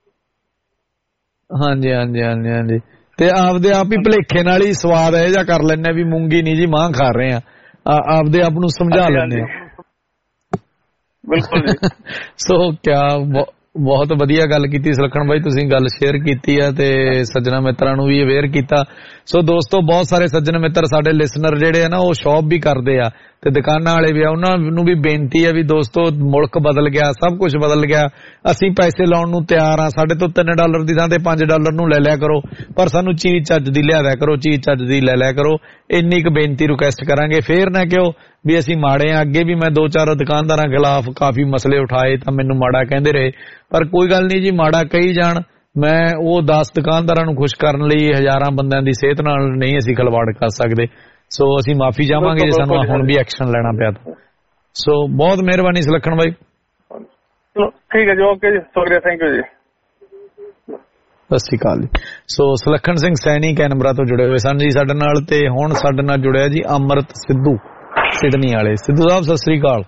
ਹਾਂਜੀ ਹਾਂਜੀ ਹਾਂਜੀ ਹਾਂਜੀ, ਤੇ ਆਪਦੇ ਆਪ ਹੀ ਭੁਲੇਖੇ ਨਾਲ ਹੀ ਸਵਾਦ ਇਹ ਜਿਹਾ ਕਰ ਲੈਂਦੇ ਵੀ ਮੂੰਗੀ ਨਹੀਂ ਜੀ ਮਾਂ ਖਾ ਰਹੇ ਆ, ਆਪਦੇ ਆਪ ਨੂੰ ਸਮਝਾ ਲੈਂਦੇ ਆ। ਬਿਲਕੁਲ ਜੀ। ਸੋ ਕਿਆ ਬਹੁਤ ਵਧੀਆ ਗੱਲ ਕੀਤੀ ਸੁਲੱਖਣ ਬਾਈ, ਤੁਸੀਂ ਗੱਲ ਸ਼ੇਅਰ ਕੀਤੀ ਆ ਤੇ ਸੱਜਣਾ ਮਿੱਤਰਾਂ ਨੂੰ ਵੀ ਅਵੇਅਰ ਕੀਤਾ। ਸੋ ਦੋਸਤੋ ਬਹੁਤ ਸਾਰੇ ਸੱਜਣ ਮਿੱਤਰ ਸਾਡੇ ਲਿਸਨਰ ਜਿਹੜੇ ਆ ਨਾ ਉਹ ਸ਼ੌਪ ਵੀ ਕਰਦੇ ਆ ਤੇ ਦੁਕਾਨਾਂ ਵਾਲੇ ਵੀ ਆ, ਉਹਨਾਂ ਨੂੰ ਵੀ ਬੇਨਤੀ ਹੈ ਵੀ ਦੋਸਤੋ ਮੁਲਕ ਬਦਲ ਗਿਆ, ਸਭ ਕੁਝ ਬਦਲ ਗਿਆ, ਅਸੀਂ ਪੈਸੇ ਲਾਉਣ ਨੂੰ ਤਿਆਰ ਆ, ਸਾਡੇ ਤੋਂ $3 ਦੀ ਥਾਂ ਤੇ $5 ਨੂੰ ਲੈ ਲਿਆ ਕਰੋ, ਪਰ ਸਾਨੂੰ ਚੀਜ਼ ਚੱਜ ਦੀ ਲਿਆ ਦਿਆ ਕਰੋ, ਚੀਜ਼ ਚੱਜ ਦੀ ਲੈ ਲਿਆ ਕਰੋ। ਇੰਨੀ ਕੁ ਬੇਨਤੀ ਰਿਕੁਐਸਟ ਕਰਾਂਗੇ, ਫੇਰ ਨਾ ਕਿਉਂ ਵੀ ਅਸੀਂ ਮਾੜੇ ਆ। ਅੱਗੇ ਵੀ ਮੈਂ 2-4 ਦੁਕਾਨਦਾਰਾਂ ਖਿਲਾਫ ਕਾਫੀ ਮਸਲੇ ਉਠਾਏ ਤਾਂ ਮੈਨੂੰ ਮਾੜਾ ਕਹਿੰਦੇ ਰਹੇ, ਪਰ ਕੋਈ ਗੱਲ ਨਹੀਂ ਜੀ, ਮਾੜਾ ਕਹੀ ਜਾਣ। ਮੈਂ ਉਹ 10 ਦੁਕਾਨਦਾਰਾਂ ਨੂੰ ਖੁਸ਼ ਕਰਨ ਲਈ ਹਜ਼ਾਰਾਂ ਬੰਦਿਆਂ ਦੀ ਸਿਹਤ ਨਾਲ ਨਹੀਂ ਅਸੀਂ ਖਿਲਵਾੜ ਕਰ ਸਕਦੇ। ਸੋ ਅਸੀਂ ਮਾਫੀ ਚਾਹਾਂਗੇ ਜੇ ਸਾਨੂੰ ਹੁਣ ਵੀ ਐਕਸ਼ਨ ਲੈਣਾ ਪਿਆ ਤਾਂ। ਸੋ ਬਹੁਤ ਮਿਹਰਬਾਨੀ ਸੁਲੱਖਣ ਬਾਈ। ਠੀਕ ਹੈ ਜੀ, ਓਕੇ ਜੀ, ਸ਼ੁਕਰੀਆ, ਥੈਂਕ ਯੂ ਜੀ, ਸਤਿ ਸ਼੍ਰੀ ਅਕਾਲ ਜੀ। ਸੋ ਸੁਲੱਖਣ ਸਿੰਘ ਸੈਣੀ ਕੈਨਬਰਾ ਤੋਂ ਜੁੜੇ ਹੋਏ ਸਨ ਜੀ ਸਾਡੇ ਨਾਲ, ਤੇ ਹੁਣ ਸਾਡੇ ਨਾਲ ਜੁੜਿਆ ਜੀ ਅਮਰਤ ਸਿੱਧੂ ਸਿਡਨੀ ਵਾਲੇ। ਸਿੱਧੂ ਸਾਹਿਬ ਸਤਿ ਸ਼੍ਰੀ ਅਕਾਲ।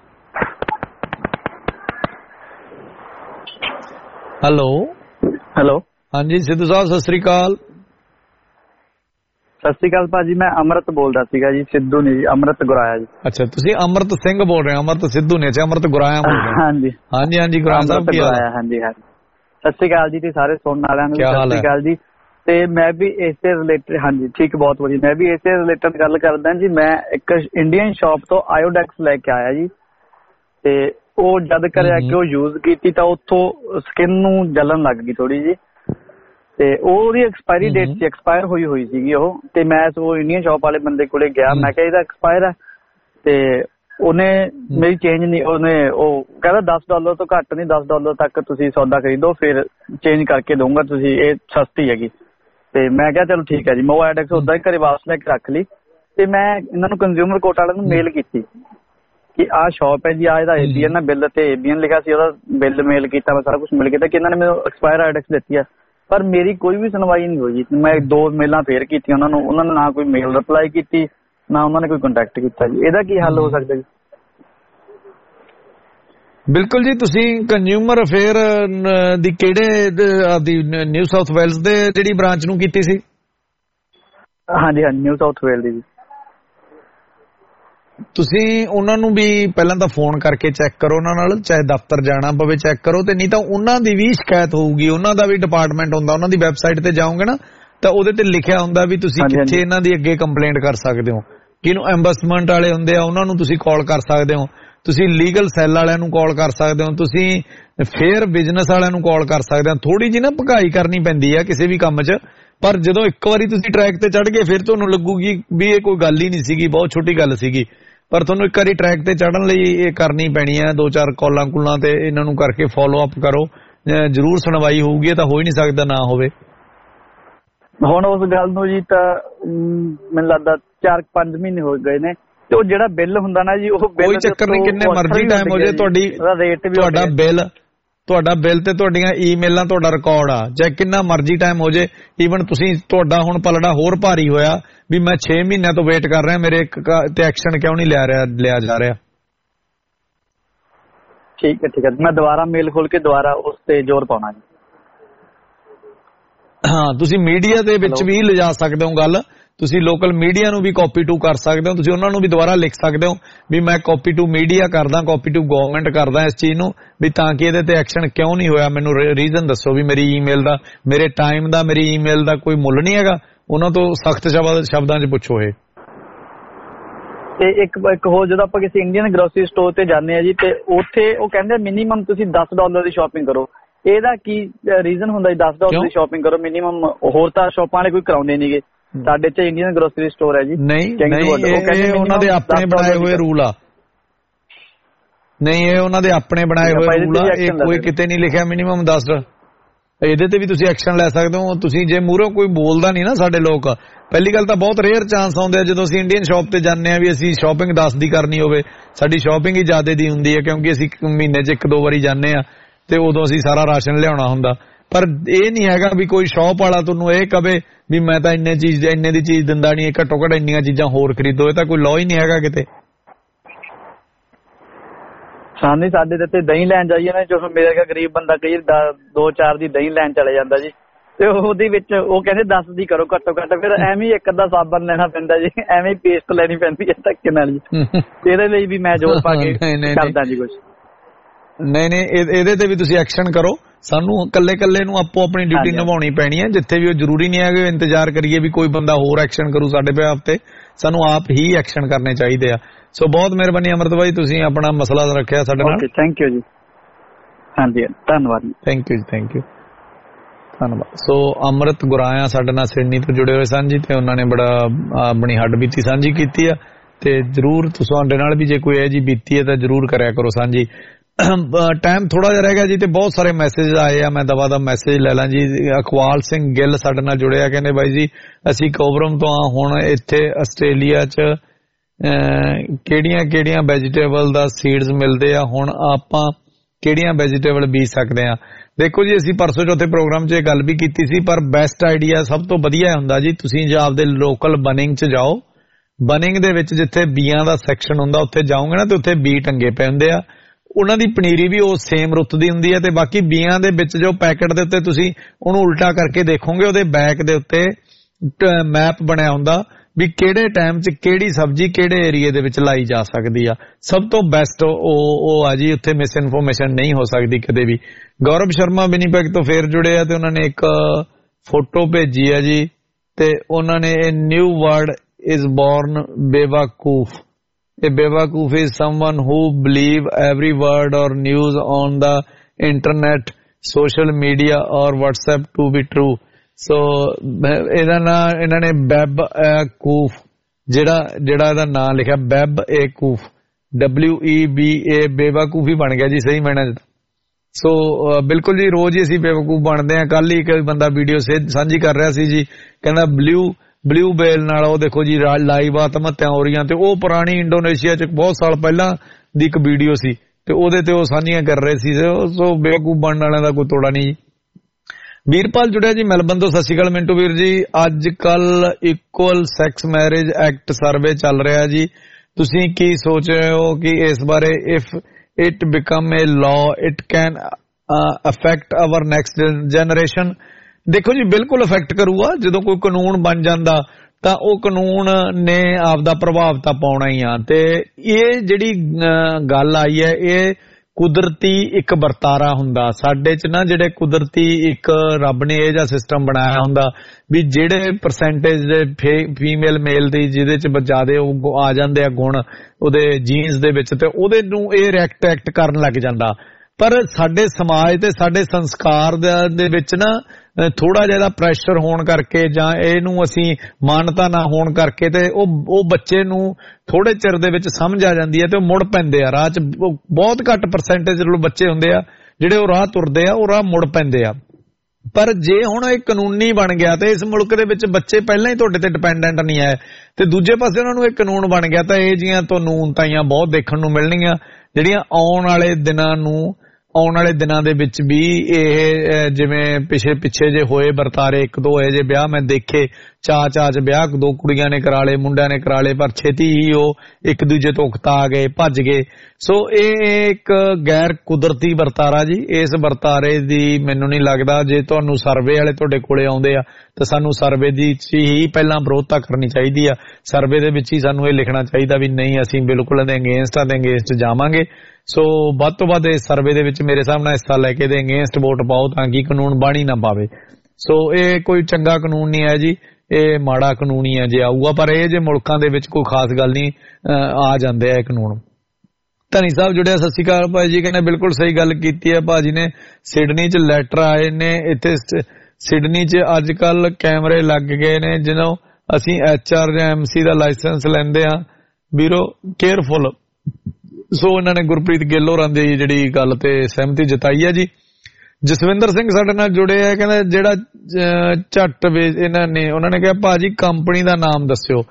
ਹੈਲੋ ਹਾਂਜੀ ਸਿੱਧੂ ਸਾਹਿਬ ਸਤਿ ਸ਼੍ਰੀ ਅਕਾਲ। ਸਤਿ ਸ਼੍ਰੀ ਅਕਾਲ ਭਾਜੀ, ਮੈਂ ਅਮਰਤ ਬੋਲਦਾ ਸੀਗਾ ਜੀ, ਸਿੱਧੂ ਨਹੀਂ ਜੀ, ਅਮਰਤ ਗੁਰਾਇਆ ਜੀ। ਅੱਛਾ, ਤੁਸੀਂ ਅਮਰਤ ਸਿੰਘ ਬੋਲ ਰਹੇ ਹੋ, ਅਮਰਤ ਸਿੱਧੂ ਨੇ? ਅੱਛਾ, ਅਮਰਤ ਗੁਰਾਇਆ ਬੋਲ ਰਹੇ ਹੋ। ਹਾਂਜੀ ਹਾਂਜੀ ਹਾਂਜੀ, ਗੁਰਾਇਆ ਸਾਹਿਬ ਕੀ ਹਾਲ ਹੈ? ਹਾਂਜੀ ਹਾਂਜੀ, ਸਤਿ ਸ਼੍ਰੀ ਅਕਾਲ ਜੀ ਤੇ ਸਾਰੇ ਸੁਣਨ ਵਾਲਿਆਂ ਨੂੰ ਸਤਿ ਸ਼੍ਰੀ ਅਕਾਲ ਜੀ। ਤੇ ਮੈਂ ਵੀ ਇਸੇ ਰਿਲੇਟਡ, ਹਾਂਜੀ ਠੀਕ, ਬਹੁਤ ਵਧੀਆ, ਮੈਂ ਵੀ ਇਸੇ ਰਿਲੇਟਡ ਗੱਲ ਕਰਦਾ ਜੀ। ਮੈਂ ਇੱਕ ਇੰਡੀਅਨ ਸ਼ਾਪ ਤੋਂ ਆਇਓਡੈਕਸ ਲੈ ਕੇ ਆਇਆ ਜੀ, ਤੇ ਉਹ ਜਦ ਕਰਿਆ ਕਿ ਉਹ ਯੂਜ਼ ਕੀਤੀ ਤਾਂ ਉੱਥੋਂ ਸਕਿਨ ਨੂੰ ਜਲਣ ਲੱਗ ਗਈ ਥੋੜੀ ਜੀ, ਤੇ ਉਹਦੀ ਐਕਸਪਾਇਰੀ ਡੇਟ ਸੀ, ਐਕਸਪਾਇਰ ਹੋਈ ਸੀਗੀ ਉਹ। ਤੇ ਮੈਂ ਉਹ ਇੰਡੀਅਨ ਸ਼ਾਪ ਵਾਲੇ ਬੰਦੇ ਕੋਲੇ ਗਿਆ, ਮੈਂ ਕਿਹਾ ਇਹਦਾ ਐਕਸਪਾਇਰ ਹੈ, ਤੇ ਉਹਨੇ ਮੇਰੀ ਚੇਂਜ ਨਹੀਂ, ਉਹ ਕਹਿੰਦਾ $10 ਤੋਂ ਘੱਟ ਨਹੀਂ, $10 ਤੱਕ ਤੁਸੀਂ ਸੌਦਾ ਖਰੀਦੋ ਫਿਰ ਚੇਂਜ ਕਰਕੇ ਦਊਂਗਾ, ਤੁਸੀਂ ਇਹ ਸਸਤੀ ਹੈਗੀ। ਤੇ ਮੈਂ ਕਿਹਾ ਚਲੋ ਠੀਕ ਹੈ ਜੀ, ਮੈਂ ਉਹ ਆਇਓਡੈਕਸ ਉਦਾਂ ਹੀ ਘਰੇ ਵਾਪਸ ਲੈ ਕੇ ਰੱਖ ਲਈ। ਤੇ ਮੈਂ ਇਹਨਾਂ ਨੂੰ ਕੰਜ਼ਿਊਮਰ ਕੋਰਟ ਵਾਲਿਆਂ ਨੂੰ ਮੇਲ ਕੀਤੀ ਕਿ ਆਹ ਸ਼ਾਪ ਹੈ ਜੀ, ਆਹ ਇਹਦਾ ABN ਹੈ, ਬਿੱਲ ਤੇ ABN ਲਿਖਿਆ ਸੀ, ਉਹਦਾ ਬਿੱਲ ਮੇਲ ਕੀਤਾ, ਮੈਂ ਸਾਰਾ ਕੁਝ ਮਿਲ ਗਿਆ ਕਿ ਇਹਨਾਂ ਨੇ ਮੈਨੂੰ ਐਕਸਪਾਇਰ ਆਇਓਡੈਕਸ ਦਿੱਤੀ ਹੈ, ਪਰ ਮੇਰੀ ਕੋਈ ਵੀ ਸੁਣਵਾਈ ਨਹੀਂ ਹੋਈ। ਮੈਂ 2 ਮੇਲਾਂ ਫੇਰ ਕੀਤੀਆਂ ਉਹਨਾਂ ਨੇ ਨਾ ਕੋਈ ਮੇਲ ਰਿਪਲਾਈ ਕੀਤੀ, ਨਾ ਉਹਨਾਂ ਨੇ ਕੋਈ ਕੰਟੈਕਟ ਕੀਤਾ ਜੀ। ਇਹਦਾ ਕੀ ਹੱਲ ਹੋ ਸਕਦਾ ਜੀ? ਬਿਲਕੁਲ ਜੀ, ਤੁਸੀਂ ਕੰਜ਼ਿਊਮਰ ਅਫੇਅਰ ਦੀ ਕਿਹੜੇ ਆਪਦੀ ਨਿਊ ਸਾਊਥ ਵੇਲਸ ਦੇ ਜਿਹੜੀ ਬ੍ਰਾਂਚ ਨੂੰ ਕੀਤੀ ਸੀ? ਹਾਂਜੀ ਹਾਂਜੀ, ਨਿਊ ਸਾਊਥ ਵੇਲ ਦੀ। ਤੁਸੀਂ ਉਹਨਾਂ ਨੂੰ ਵੀ ਪਹਿਲਾਂ ਤਾਂ ਫੋਨ ਕਰਕੇ ਚੈੱਕ ਕਰੋ ਉਹਨਾਂ ਨਾਲ, ਚਾਹੇ ਦਫ਼ਤਰ ਜਾਣਾ ਪਵੇ ਚੈੱਕ ਕਰੋ, ਤੇ ਨਹੀਂ ਤਾਂ ਉਹਨਾਂ ਦੀ ਵੀ ਸ਼ਿਕਾਇਤ ਹੋਊਗੀ, ਉਹਨਾਂ ਦਾ ਵੀ ਡਿਪਾਰਟਮੈਂਟ ਹੁੰਦਾ, ਉਹਨਾਂ ਦੀ ਵੈਬਸਾਈਟ ਤੇ ਜਾਓਗੇ ਨਾ ਤਾਂ ਉਹਦੇ ਤੇ ਲਿਖਿਆ ਹੁੰਦਾ ਵੀ ਤੁਸੀਂ ਕਿੱਥੇ ਇਹਨਾਂ ਦੀ ਅੱਗੇ ਕੰਪਲੇਂਟ ਕਰ ਸਕਦੇ ਹੋ। ਕਿਹਨੂੰ ਐਮਬੈਸਮੈਂਟ ਵਾਲੇ ਹੁੰਦੇ ਆ ਉਹਨਾਂ ਨੂੰ ਤੁਸੀਂ ਕਾਲ ਕਰ ਸਕਦੇ ਹੋ, ਤੁਸੀਂ ਲੀਗਲ ਸੈੱਲ ਵਾਲਿਆਂ ਨੂੰ ਕਾਲ ਕਰ ਸਕਦੇ ਹੋ, ਤੁਸੀਂ ਫੇਅਰ ਬਿਜ਼ਨਸ ਵਾਲਿਆਂ ਨੂੰ ਕਾਲ ਕਰ ਸਕਦੇ ਹੋ। ਥੋੜੀ ਜਿਹੀ ਨਾ ਭਕਾਈ ਕਰਨੀ ਪੈਂਦੀ ਆ ਕਿਸੇ ਵੀ ਕੰਮ 'ਚ, ਪਰ ਜਦੋਂ ਇੱਕ ਵਾਰੀ ਤੁਸੀਂ ਟਰੈਕ ਤੇ ਚੜ੍ਹ ਗਏ ਫਿਰ ਤੁਹਾਨੂੰ ਲੱਗੂਗੀ ਵੀ ਇਹ ਕੋਈ ਗੱਲ ਹੀ ਨਹੀਂ ਸੀਗੀ, ਬਹੁਤ ਛੋਟੀ ਗੱਲ ਸੀਗੀ। ਪਰ ਤੁਹਾਨੂੰ ਇੱਕ ਵਾਰੀ ਟਰੈਕ ਤੇ ਚੜ੍ਹਨ ਲਈ ਇਹ ਕਰਨੀ ਪੈਣੀ ਹੈ, 2-4 ਕਾਲਾਂ ਤੇ ਇਹਨਾਂ ਨੂੰ ਕਰਕੇ ਫੋਲੋ ਅਪ ਕਰੋ, ਜ਼ਰੂਰ ਸੁਣਵਾਈ ਹੋਊਗੀ। ਤਾਂ ਹੋ ਹੀ ਨਹੀਂ ਸਕਦਾ ਨਾ ਹੋਵੇ। ਹੁਣ ਉਸ ਗੱਲ ਨੂੰ ਜੀ ਤਾਂ ਮੈਨੂੰ ਲੱਗਦਾ 4-5 ਮਹੀਨੇ ਹੋ ਗਏ ਨੇ, ਤੇ ਉਹ ਜਿਹੜਾ ਬਿੱਲ ਹੁੰਦਾ ਨਾ ਜੀ, ਉਹ ਕੋਈ ਚੱਕਰ ਨਹੀਂ, ਕਿੰਨੇ ਮਰਜ਼ੀ ਟਾਈਮ ਹੋ ਜਾਏ ਤੁਹਾਡਾ ਬਿੱਲ ਤੇ ਤੁਹਾਡੀਆਂ ਈਮੇਲਾਂ ਤੁਹਾਡਾ ਰਿਕਾਰਡ ਆ, ਚਾਹੇ ਕਿੰਨਾ ਮਰਜ਼ੀ ਟਾਈਮ ਹੋ ਜਾਏ। ਈਵਨ ਤੁਸੀਂ ਤੁਹਾਡਾ ਹੁਣ ਪਲੜਾ ਹੋਰ ਭਾਰੀ ਹੋਇਆ ਵੀ ਮੈਂ 6 ਮਹੀਨਿਆਂ ਤੋਂ ਵੇਟ ਕਰ ਰਿਹਾ, ਮੇਰੇ ਤੇ ਐਕਸ਼ਨ ਕਿਉਂ ਨਹੀਂ ਲਿਆ ਜਾ ਰਿਹਾ। ਠੀਕ ਹੈ, ਮੈਂ ਦੁਬਾਰਾ ਮੇਲ ਖੋਲ ਕੇ ਦੁਬਾਰਾ ਉਸ ਤੇ ਜ਼ੋਰ ਪਾਉਣਾ ਜੀ। ਹਾਂ, ਤੁਸੀਂ ਮੀਡੀਆ ਦੇ ਵਿੱਚ ਵੀ ਲਿਜਾ ਸਕਦੇ ਹੋ ਗੱਲ, ਤੁਸੀਂ ਲੋਕਲ ਮੀਡੀਆ ਨੂੰ ਵੀ ਕਾਪੀ ਟੂ ਕਰ ਸਕਦੇ ਹੋ, ਤੁਸੀਂ ਉਹਨਾਂ ਨੂੰ ਵੀ ਦੁਬਾਰਾ ਲਿਖ ਸਕਦੇ ਹੋ ਵੀ ਮੈਂ ਕਾਪੀ ਟੂ ਮੀਡੀਆ ਕਰਦਾ, ਕਾਪੀ ਟੂ ਗਵਰਨਮੈਂਟ ਕਰਦਾ ਇਸ ਚੀਜ਼ ਨੂੰ, ਵੀ ਤਾਂ ਕਿ ਇਹਦੇ ਤੇ ਐਕਸ਼ਨ ਕਿਉਂ ਨਹੀਂ ਹੋਇਆ, ਮੈਨੂੰ ਰੀਜ਼ਨ ਦੱਸੋ ਵੀ ਮੇਰੀ ਈਮੇਲ ਦਾ, ਮੇਰੇ ਟਾਈਮ ਦਾ, ਮੇਰੀ ਈਮੇਲ ਦਾ ਕੋਈ ਮੁੱਲ ਨਹੀਂ ਹੈਗਾ। ਉਹਨਾਂ ਤੋਂ ਸਖਤ ਸ਼ਬਦਾਂ 'ਚ ਪੁੱਛੋ ਇਹ। ਤੇ ਇੱਕ ਹੋਰ, ਜਦੋਂ ਆਪਾਂ ਕਿਸੇ ਇੰਡੀਅਨ ਗਰੋਸਰੀ ਸਟੋਰ ਤੇ ਜਾਂਦੇ ਆ ਜੀ, ਤੇ ਉੱਥੇ ਉਹ ਕਹਿੰਦੇ ਮਿਨੀਮਮ ਤੁਸੀਂ $10 ਦੀ ਸ਼ਾਪਿੰਗ ਕਰੋ। ਇਹਦਾ ਕੀ ਰੀਜ਼ਨ ਹੁੰਦਾ ਜੀ $10 ਦੀ ਸ਼ਾਪਿੰਗ ਕਰੋ ਮਿਨੀਮਮ? ਹੋਰ ਤਾਂ ਸ਼ਾਪਾਂ ਵਾਲੇ ਕੋਈ ਕਰਾਉਂਦੇ ਨਹੀਂਗੇ, ਸਾਡੇ ਚ ਇੰਡੀਅਨ ਗਰੋਸਰੀ ਸਟੋਰ ਹੈ ਜੀ। ਨਹੀਂ ਇਹ ਉਹਨਾਂ ਦੇ ਆਪਣੇ ਬਣਾਏ ਹੋਏ ਰੂਲ ਆ। ਨਹੀਂ ਇਹ ਉਹਨਾਂ ਦੇ ਆਪਣੇ ਬਣਾਏ ਹੋਏ ਰੂਲ ਆ, ਇਹ ਕੋਈ ਕਿਤੇ ਨਹੀਂ ਲਿਖਿਆ ਮਿਨੀਮਮ 10। ਇਹਦੇ ਤੇ ਵੀ ਤੁਸੀਂ ਐਕਸ਼ਨ ਲੈ ਸਕਦੇ ਹੋ। ਤੁਸੀਂ ਜੇ ਮੂਹਰੋਂ ਕੋਈ ਬੋਲਦਾ ਨਹੀਂ ਨਾ, ਸਾਡੇ ਲੋਕ ਪਹਿਲੀ ਗੱਲ ਤਾਂ ਬਹੁਤ ਰੇਅਰ ਚਾਂਸ ਆਉਂਦੇ ਆ ਜਦੋਂ ਅਸੀਂ ਇੰਡੀਅਨ ਸ਼ਾਪ ਤੇ ਜਾਂਦੇ ਆ ਵੀ ਅਸੀਂ ਸ਼ਾਪਿੰਗ 10 ਦੀ ਕਰਨੀ ਹੋਵੇ। ਸਾਡੀ ਸ਼ਾਪਿੰਗ ਹੀ ਜ਼ਿਆਦਾ ਦੀ ਹੁੰਦੀ ਹੈ ਕਿਉਂਕਿ ਅਸੀਂ ਮਹੀਨੇ 'ਚ 1-2 ਵਾਰੀ ਜਾਂਦੇ ਆ ਤੇ ਉਦੋਂ ਅਸੀਂ ਸਾਰਾ ਰਾਸ਼ਨ ਲਿਆਉਣਾ ਹੁੰਦਾ। ਪਰ ਇਹ ਨਹੀਂ ਹੈਗਾ ਵੀ ਕੋਈ ਸ਼ਾਪ ਵਾਲਾ ਤੁਹਾਨੂੰ ਇਹ ਕਵੇ ਵੀ ਮੈਂ ਤਾਂ ਇੰਨੇ ਦੀ ਚੀਜ਼ ਦਿੰਦਾ ਨਹੀਂ, ਘੱਟੋ ਘੱਟ ਇੰਨੀਆਂ ਚੀਜ਼ਾਂ ਹੋਰ ਖਰੀਦੋ। ਇਹ ਤਾਂ ਕੋਈ ਲਾਅ ਹੀ ਨਹੀਂ ਹੈਗਾ ਕਿਤੇ। ਸਾਨੀ ਸਾਡੇ ਤੇ ਦਹੀਂ ਲੈਣ ਜਾਈਏ ਨਾ, ਜਦੋਂ ਮੇਰਾ ਗਰੀਬ ਬੰਦਾ ਕਈ 2-4 ਦੀ ਦਹੀਂ ਲੈਣ ਚਲੇ ਜਾਂਦਾ ਜੀ, ਤੇ ਉਹਦੇ ਵਿੱਚ ਉਹ ਕਹਿੰਦੇ 10 ਦੀ ਕਰੋ ਘੱਟੋ ਘੱਟ। ਫਿਰ ਐਵੇਂ ਹੀ ਇੱਕ ਅੱਧਾ ਸਾਬਣ ਲੈਣਾ ਪੈਂਦਾ ਜੀ, ਐਵੇਂ ਪੇਸਟ ਲੈਣੀ ਪੈਂਦੀ ਹੈ ਧੱਕੇ ਨਾਲ ਜੀ। ਇਹਦੇ ਲਈ ਵੀ ਮੈਂ ਜ਼ੋਰ ਪਾ ਕੇ ਕਰਦਾ ਜੀ ਕੁਛ। ਨਹੀਂ ਇਹਦੇ ਤੇ ਵੀ ਤੁਸੀਂ ਐਕਸ਼ਨ ਕਰੋ। ਸਾਨੂੰ ਕੱਲੇ ਨੂੰ ਆਪੋ ਆਪਣੀ ਡਿਊਟੀ ਨਿਭਾਉਣੀ ਪੈਣੀ ਹੈ। ਜਿੱਥੇ ਵੀ ਉਹ ਜ਼ਰੂਰੀ ਨਹੀਂ ਹੈ ਕਿ ਇੰਤਜ਼ਾਰ ਕਰੀਏ ਵੀ ਕੋਈ ਬੰਦਾ ਹੋਰ ਐਕਸ਼ਨ ਕਰੂ ਸਾਡੇ ਪਿਆਰ ਤੇ। ਸਾਨੂੰ ਆਪ ਹੀ ਐਕਸ਼ਨ ਕਰਨੇ ਚਾਹੀਦੇ ਆ। ਸੋ ਬਹੁਤ ਮਿਹਰਬਾਨੀ ਅਮਰਤ ਭਾਈ, ਤੁਸੀਂ ਆਪਣਾ ਮਸਲਾ ਰੱਖਿਆ ਸਾਡੇ ਨਾਲ। ਥੈਂਕ ਯੂ ਜੀ। ਹਾਂਜੀ ਧੰਨਵਾਦ। ਥੈਂਕ ਯੂ ਧੰਨਵਾਦ। ਸੋ ਅਮਰਤ ਗੁਰਾਇਆ ਸਾਡੇ ਨਾਲ ਸਿਡਨੀ ਤੋਂ ਜੁੜੇ ਹੋਏ ਸਨ ਜੀ, ਤੇ ਉਹਨਾਂ ਨੇ ਬੜਾ ਆਪਣੀ ਹੱਡਬੀਤੀ ਸਾਂਝੀ ਕੀਤੀ ਆ। ਤੇ ਜ਼ਰੂਰ ਤੁਹਾਡੇ ਨਾਲ ਵੀ ਜੇ ਕੋਈ ਇਹ ਜੀ ਬੀਤੀ ਹੈ ਤਾਂ ਜ਼ਰੂਰ ਕਰਿਆ ਕਰੋ ਸਾਂਝੀ। ਟਾਈਮ ਥੋੜਾ ਜਿਹਾ ਰਹਿ ਗਿਆ ਜੀ ਤੇ ਬਹੁਤ ਸਾਰੇ ਮੈਸੇਜ ਆਏ ਆ, ਮੈਂ ਦਵਾ ਦਾ ਮੈਸੇਜ ਲੈ ਲਾਂ ਜੀ। ਅਕਵਾਲ ਸਿੰਘ ਗਿੱਲ ਸਾਡੇ ਨਾਲ ਜੁੜਿਆ, ਕਹਿੰਦੇ ਬਾਈ ਜੀ ਅਸੀਂ ਕੋਬਰਮ ਤੋਂ ਆ, ਹੁਣ ਇੱਥੇ ਆਸਟ੍ਰੇਲੀਆ 'ਚ ਕਿਹੜੀਆਂ ਵੈਜੀਟੇਬਲ ਦਾ ਸੀਡਸ ਮਿਲਦੇ ਆ, ਹੁਣ ਆਪਾਂ ਕਿਹੜੀਆਂ ਵੈਜੀਟੇਬਲ ਬੀਜ ਸਕਦੇ ਆ। ਦੇਖੋ ਜੀ ਅਸੀਂ ਪਰਸੋਂ ਚੌਥੇ ਪ੍ਰੋਗਰਾਮ 'ਚ ਇਹ ਗੱਲ ਵੀ ਕੀਤੀ ਸੀ, ਪਰ ਬੈਸਟ ਆਈਡੀਆ ਸਭ ਤੋਂ ਵਧੀਆ ਹੁੰਦਾ ਜੀ ਤੁਸੀਂ ਜੇ ਆਪਦੇ ਲੋਕਲ ਬਨਿੰਗ 'ਚ ਜਾਓ। ਬਨਿੰਗ ਦੇ ਵਿੱਚ ਜਿੱਥੇ ਬੀਆਂ ਦਾ ਸੈਕਸ਼ਨ ਹੁੰਦਾ ਉੱਥੇ ਜਾਓਗੇ ਨਾ ਤੇ ਉੱਥੇ ਬੀ ਟੰਗੇ ਪਏ ਹੁੰਦੇ ਆ। ਉਹਨਾਂ ਦੀ ਪਨੀਰੀ ਵੀ ਉਹ ਸੇਮ ਰੁੱਤ ਦੀ ਹੁੰਦੀ ਹੈ ਤੇ ਬਾਕੀ ਬੀਆਂ ਦੇ ਵਿੱਚ ਜੋ ਪੈਕਟ ਦੇ ਉੱਤੇ ਤੁਸੀਂ ਉਹਨੂੰ ਉਲਟਾ ਕਰਕੇ ਦੇਖੋਗੇ ਉਹਦੇ ਬੈਕ ਦੇ ਉੱਤੇ ਮੈਪ ਬਣਿਆ ਹੁੰਦਾ ਵੀ ਕਿਹੜੇ ਟਾਈਮ 'ਚ ਕਿਹੜੀ ਸਬਜ਼ੀ ਕਿਹੜੇ ਏਰੀਏ ਦੇ ਵਿੱਚ ਲਾਈ ਜਾ ਸਕਦੀ ਆ। ਸਭ ਤੋਂ ਬੈਸਟ ਉਹ ਆ ਜੀ, ਉੱਥੇ ਮਿਸ ਇਨਫੋਰਮੇਸ਼ਨ ਨਹੀਂ ਹੋ ਸਕਦੀ ਕਦੇ ਵੀ। ਗੌਰਵ ਸ਼ਰਮਾ ਵਿਨੀਪੈਗ ਤੋਂ ਫੇਰ ਜੁੜੇ ਆ ਤੇ ਉਹਨਾਂ ਨੇ ਇੱਕ ਫੋਟੋ ਭੇਜੀ ਆ ਜੀ, ਤੇ ਉਹਨਾਂ ਨੇ ਇਹ ਨਿਊ ਵਰਡ ਇਜ਼ ਬੋਰਨ ਬੇਵਾਕੂਫ। A Bewakoof is someone who believe every word or news on the internet, social media or WhatsApp to be true. So ਇਹਨਾਂ ਨੇ ਬੈਬਕੂਫ ਜਿਹੜਾ ਇਹਦਾ ਨਾਮ ਲਿਖਿਆ ਬੈਬਕੂਫ WEBA ਬੇਵਾਕੂਫ ਹੀ ਬਣ ਗਿਆ ਜੀ ਸਹੀ ਮਾਇਨੇ 'ਚ। ਸੋ ਬਿਲਕੁਲ ਜੀ ਰੋਜ਼ ਹੀ ਅਸੀਂ ਬੇਵਕੂਫ ਬਣਦੇ ਆ। ਕੱਲ ਹੀ ਇੱਕ ਬੰਦਾ ਵੀਡੀਓ ਸਾਂਝੀ ਕਰ ਰਿਹਾ ਸੀ ਜੀ, ਕਹਿੰਦਾ ਬਲੂ ਵੇਲ ਨਾਲ ਉਹ ਦੇਖੋ ਜੀ ਲਾਈਵ ਆਤਮ ਹੱਤਿਆ ਹੋ ਰਹੀਆਂ, ਤੇ ਉਹ ਪੁਰਾਣੀ ਇੰਡੋਨੇਸ਼ੀਆ 'ਚ ਬਹੁਤ ਸਾਲ ਪਹਿਲਾਂ ਦੀ ਇੱਕ ਵੀਡੀਓ ਸੀ ਤੇ ਉਹਦੇ ਤੇ ਉਹ ਸਾਂਝੀਆਂ ਕਰ ਰਹੇ ਸੀ। ਸੋ ਬੇਵਕੂਫ ਬਣਨ ਵਾਲਿਆਂ ਦਾ ਕੋਈ ਤੋੜਾ ਨਹੀਂ ਜੀ। ਵੀਰਪਾਲ ਜੁੜਿਆ ਜੀ ਮੈਲਬਨ ਤੋਂ, ਸਤਿ ਸ਼੍ਰੀ ਅਕਾਲ ਮਿੰਟੂ ਵੀਰ ਜੀ। ਅੱਜ ਕੱਲ equal sex marriage act survey ਚੱਲ ਰਿਹਾ ਜੀ, ਤੁਸੀਂ ਕੀ ਸੋਚ ਰਹੇ ਹੋ ਕਿ ਇਸ ਬਾਰੇ? If it become a law it can affect our next generation. ਦੇਖੋ ਜੀ ਬਿਲਕੁਲ ਅਫੈਕਟ ਕਰੂਗਾ। ਜਦੋਂ ਕੋਈ ਕਾਨੂੰਨ ਬਣ ਜਾਂਦਾ ਤਾਂ ਉਹ ਕਾਨੂੰਨ ਨੇ ਆਪਦਾ ਪ੍ਰਭਾਵ ਤਾਂ ਪਾਉਣਾ ਹੀ ਆ। ਤੇ ਇਹ ਜਿਹੜੀ ਗੱਲ ਆਈ ਹੈ ਇਹ ਕੁਦਰਤੀ ਇੱਕ ਵਰਤਾਰਾ ਹੁੰਦਾ ਸਾਡੇ 'ਚ ਨਾ, ਜਿਹੜੇ ਕੁਦਰਤੀ ਇੱਕ ਰੱਬ ਨੇ ਇਹ ਜਿਹਾ ਸਿਸਟਮ ਬਣਾਇਆ ਹੁੰਦਾ ਵੀ ਜਿਹੜੇ ਪਰਸੈਂਟੇਜ ਦੇ ਫੀਮੇਲ ਮੇਲ ਦੀ ਜਿਹਦੇ 'ਚ ਜ਼ਿਆਦੇ ਉਹ ਆ ਜਾਂਦੇ ਆ ਗੁਣ ਉਹਦੇ ਜੀਨਸ ਦੇ ਵਿੱਚ, ਤੇ ਉਹਦੇ ਨੂੰ ਇਹ ਰਿਐਕਟ ਕਰਨ ਲੱਗ ਜਾਂਦਾ। ਪਰ ਸਾਡੇ ਸਮਾਜ ਤੇ ਸਾਡੇ ਸੰਸਕਾਰ ਦੇ ਵਿੱਚ ਨਾ ਥੋੜਾ ਜਿਹਾ ਪ੍ਰੈਸ਼ਰ ਹੋਣ ਕਰਕੇ ਜਾਂ ਇਹਨੂੰ ਅਸੀਂ ਮਾਨਤਾ ਨਾ ਹੋਣ ਕਰਕੇ ਤੇ ਉਹ ਬੱਚੇ ਨੂੰ ਥੋੜੇ ਚਿਰ ਦੇ ਵਿੱਚ ਸਮਝ ਆ ਜਾਂਦੀ ਹੈ ਤੇ ਉਹ ਮੁੜ ਪੈਂਦੇ ਆ ਰਾਹ 'ਚ। ਬਹੁਤ ਘੱਟ ਪਰਸੈਂਟੇਜ ਬੱਚੇ ਹੁੰਦੇ ਆ ਜਿਹੜੇ ਉਹ ਰਾਹ ਤੁਰਦੇ ਆ, ਉਹ ਰਾਹ ਮੁੜ ਪੈਂਦੇ ਆ। ਪਰ ਜੇ ਹੁਣ ਇਹ ਕਾਨੂੰਨੀ ਬਣ ਗਿਆ ਤੇ ਇਸ ਮੁਲਕ ਦੇ ਵਿੱਚ ਬੱਚੇ ਪਹਿਲਾਂ ਹੀ ਤੁਹਾਡੇ ਤੇ ਡਿਪੈਂਡੈਂਟ ਨਹੀਂ ਆਏ ਤੇ ਦੂਜੇ ਪਾਸੇ ਉਹਨਾਂ ਨੂੰ ਇਹ ਕਾਨੂੰਨ ਬਣ ਗਿਆ ਤਾਂ ਇਹ ਜੀਆਂ ਤੁਹਾਨੂੰ ਤਾਈਆਂ ਬਹੁਤ ਦੇਖਣ ਨੂੰ ਮਿਲਣਗੀਆਂ ਜਿਹੜੀਆਂ ਆਉਣ ਵਾਲੇ ਦਿਨਾਂ ਦੇ ਵਿੱਚ ਵੀ ਇਹ ਜਿਵੇਂ ਪਿੱਛੇ ਜੇ ਹੋਏ ਵਰਤਾਰੇ ਇੱਕ ਦੋ ਇਹ ਜੇ ਵਿਆਹ ਮੈਂ ਦੇਖੇ ਚਾਅ 'ਚ ਵਿਆਹ 2 ਕੁੜੀਆਂ ਨੇ ਕਰਾ ਲਏ ਮੁੰਡਿਆਂ ਨੇ ਕਰਾ ਲਏ, ਪਰ ਛੇਤੀ ਹੀ ਉਹ ਇੱਕ ਦੂਜੇ ਤੋਂ ਉਕਤਾ ਗਏ ਭੱਜ ਗਏ। ਸੋ ਇਹ ਇੱਕ ਗੈਰ ਕੁਦਰਤੀ ਵਰਤਾਰਾ ਜੀ। ਇਸ ਵਰਤਾਰੇ ਦੀ ਮੈਨੂੰ ਨਹੀਂ ਲੱਗਦਾ, ਜੇ ਤੁਹਾਨੂੰ ਸਰਵੇ ਵਾਲੇ ਤੁਹਾਡੇ ਕੋਲੇ ਆਉਂਦੇ ਆ ਤਾਂ ਸਾਨੂੰ ਸਰਵੇ ਦੀ ਹੀ ਪਹਿਲਾਂ ਵਿਰੋਧਤਾ ਕਰਨੀ ਚਾਹੀਦੀ ਆ। ਸਰਵੇ ਦੇ ਵਿੱਚ ਹੀ ਸਾਨੂੰ ਇਹ ਲਿਖਣਾ ਚਾਹੀਦਾ ਵੀ ਨਹੀਂ ਅਸੀਂ ਬਿਲਕੁਲ ਇਹਦੇ ਅਗੇਂਸਟ ਜਾਵਾਂਗੇ। ਸੋ ਵੱਧ ਤੋਂ ਵੱਧ ਇਸ ਸਰਵੇ ਦੇ ਵਿੱਚ ਮੇਰੇ ਹਿਸਾਬ ਨਾਲ ਹਿੱਸਾ ਲੈ ਕੇ ਦੇ ਅਗੇਂਸਟ ਵੋਟ ਪਾਓ ਤਾਂ ਕਿ ਕਾਨੂੰਨ ਬਣ ਹੀ ਨਾ ਪਾਵੇ। ਸੋ ਇਹ ਕੋਈ ਚੰਗਾ ਕਾਨੂੰਨ ਨਹੀਂ ਹੈ ਜੀ, ਇਹ ਮਾੜਾ ਕਾਨੂੰਨ ਹੀ ਹੈ ਜੇ ਆਊਗਾ। ਪਰ ਇਹ ਜੇ ਮੁਲਕਾਂ ਦੇ ਵਿੱਚ ਕੋਈ ਖਾਸ ਗੱਲ ਨਹੀਂ ਆ ਜਾਂਦੇ ਆ ਇਹ ਕਾਨੂੰਨ। ਧਨੀ ਸਾਹਿਬ ਜੁੜਿਆ, ਸਤਿ ਸ਼੍ਰੀ ਅਕਾਲ ਭਾਈ ਜੀ। ਕਹਿੰਦੇ ਬਿਲਕੁਲ ਸਹੀ ਗੱਲ ਕੀਤੀ ਹੈ ਭਾਜੀ ਨੇ। ਸਿਡਨੀ 'ਚ ਲੈਟਰ ਆਏ ਨੇ, ਇੱਥੇ ਸਿਡਨੀ 'ਚ ਅੱਜ ਕੱਲ ਕੈਮਰੇ ਲੱਗ ਗਏ ਨੇ ਜਿਹਨੂੰ ਅਸੀਂ HR ਜਾਂ MC ਦਾ ਲਾਇਸੈਂਸ ਲੈਂਦੇ ਆ ਵੀਰੋ ਕੇਅਰਫੁਲ। ਸੋ ਇਹਨਾਂ ਨੇ ਗੁਰਪ੍ਰੀਤ ਗਿੱਲ ਹੋਰਾਂ ਦੀ ਜਿਹੜੀ ਗੱਲ ਤੇ ਸਹਿਮਤੀ ਜਤਾਈ ਹੈ ਜੀ। ਜਸਵਿੰਦਰ ਸਿੰਘ ਸਾਡੇ ਨਾਲ ਜੁੜੇ ਆ, ਕਹਿੰਦੇ ਜਿਹੜਾ ਝੱਟ ਉਹਨਾਂ ਨੇ ਕਿਹਾ ਭਾਜੀ ਕੰਪਨੀ ਦਾ ਨਾਮ ਦੱਸਿਓ।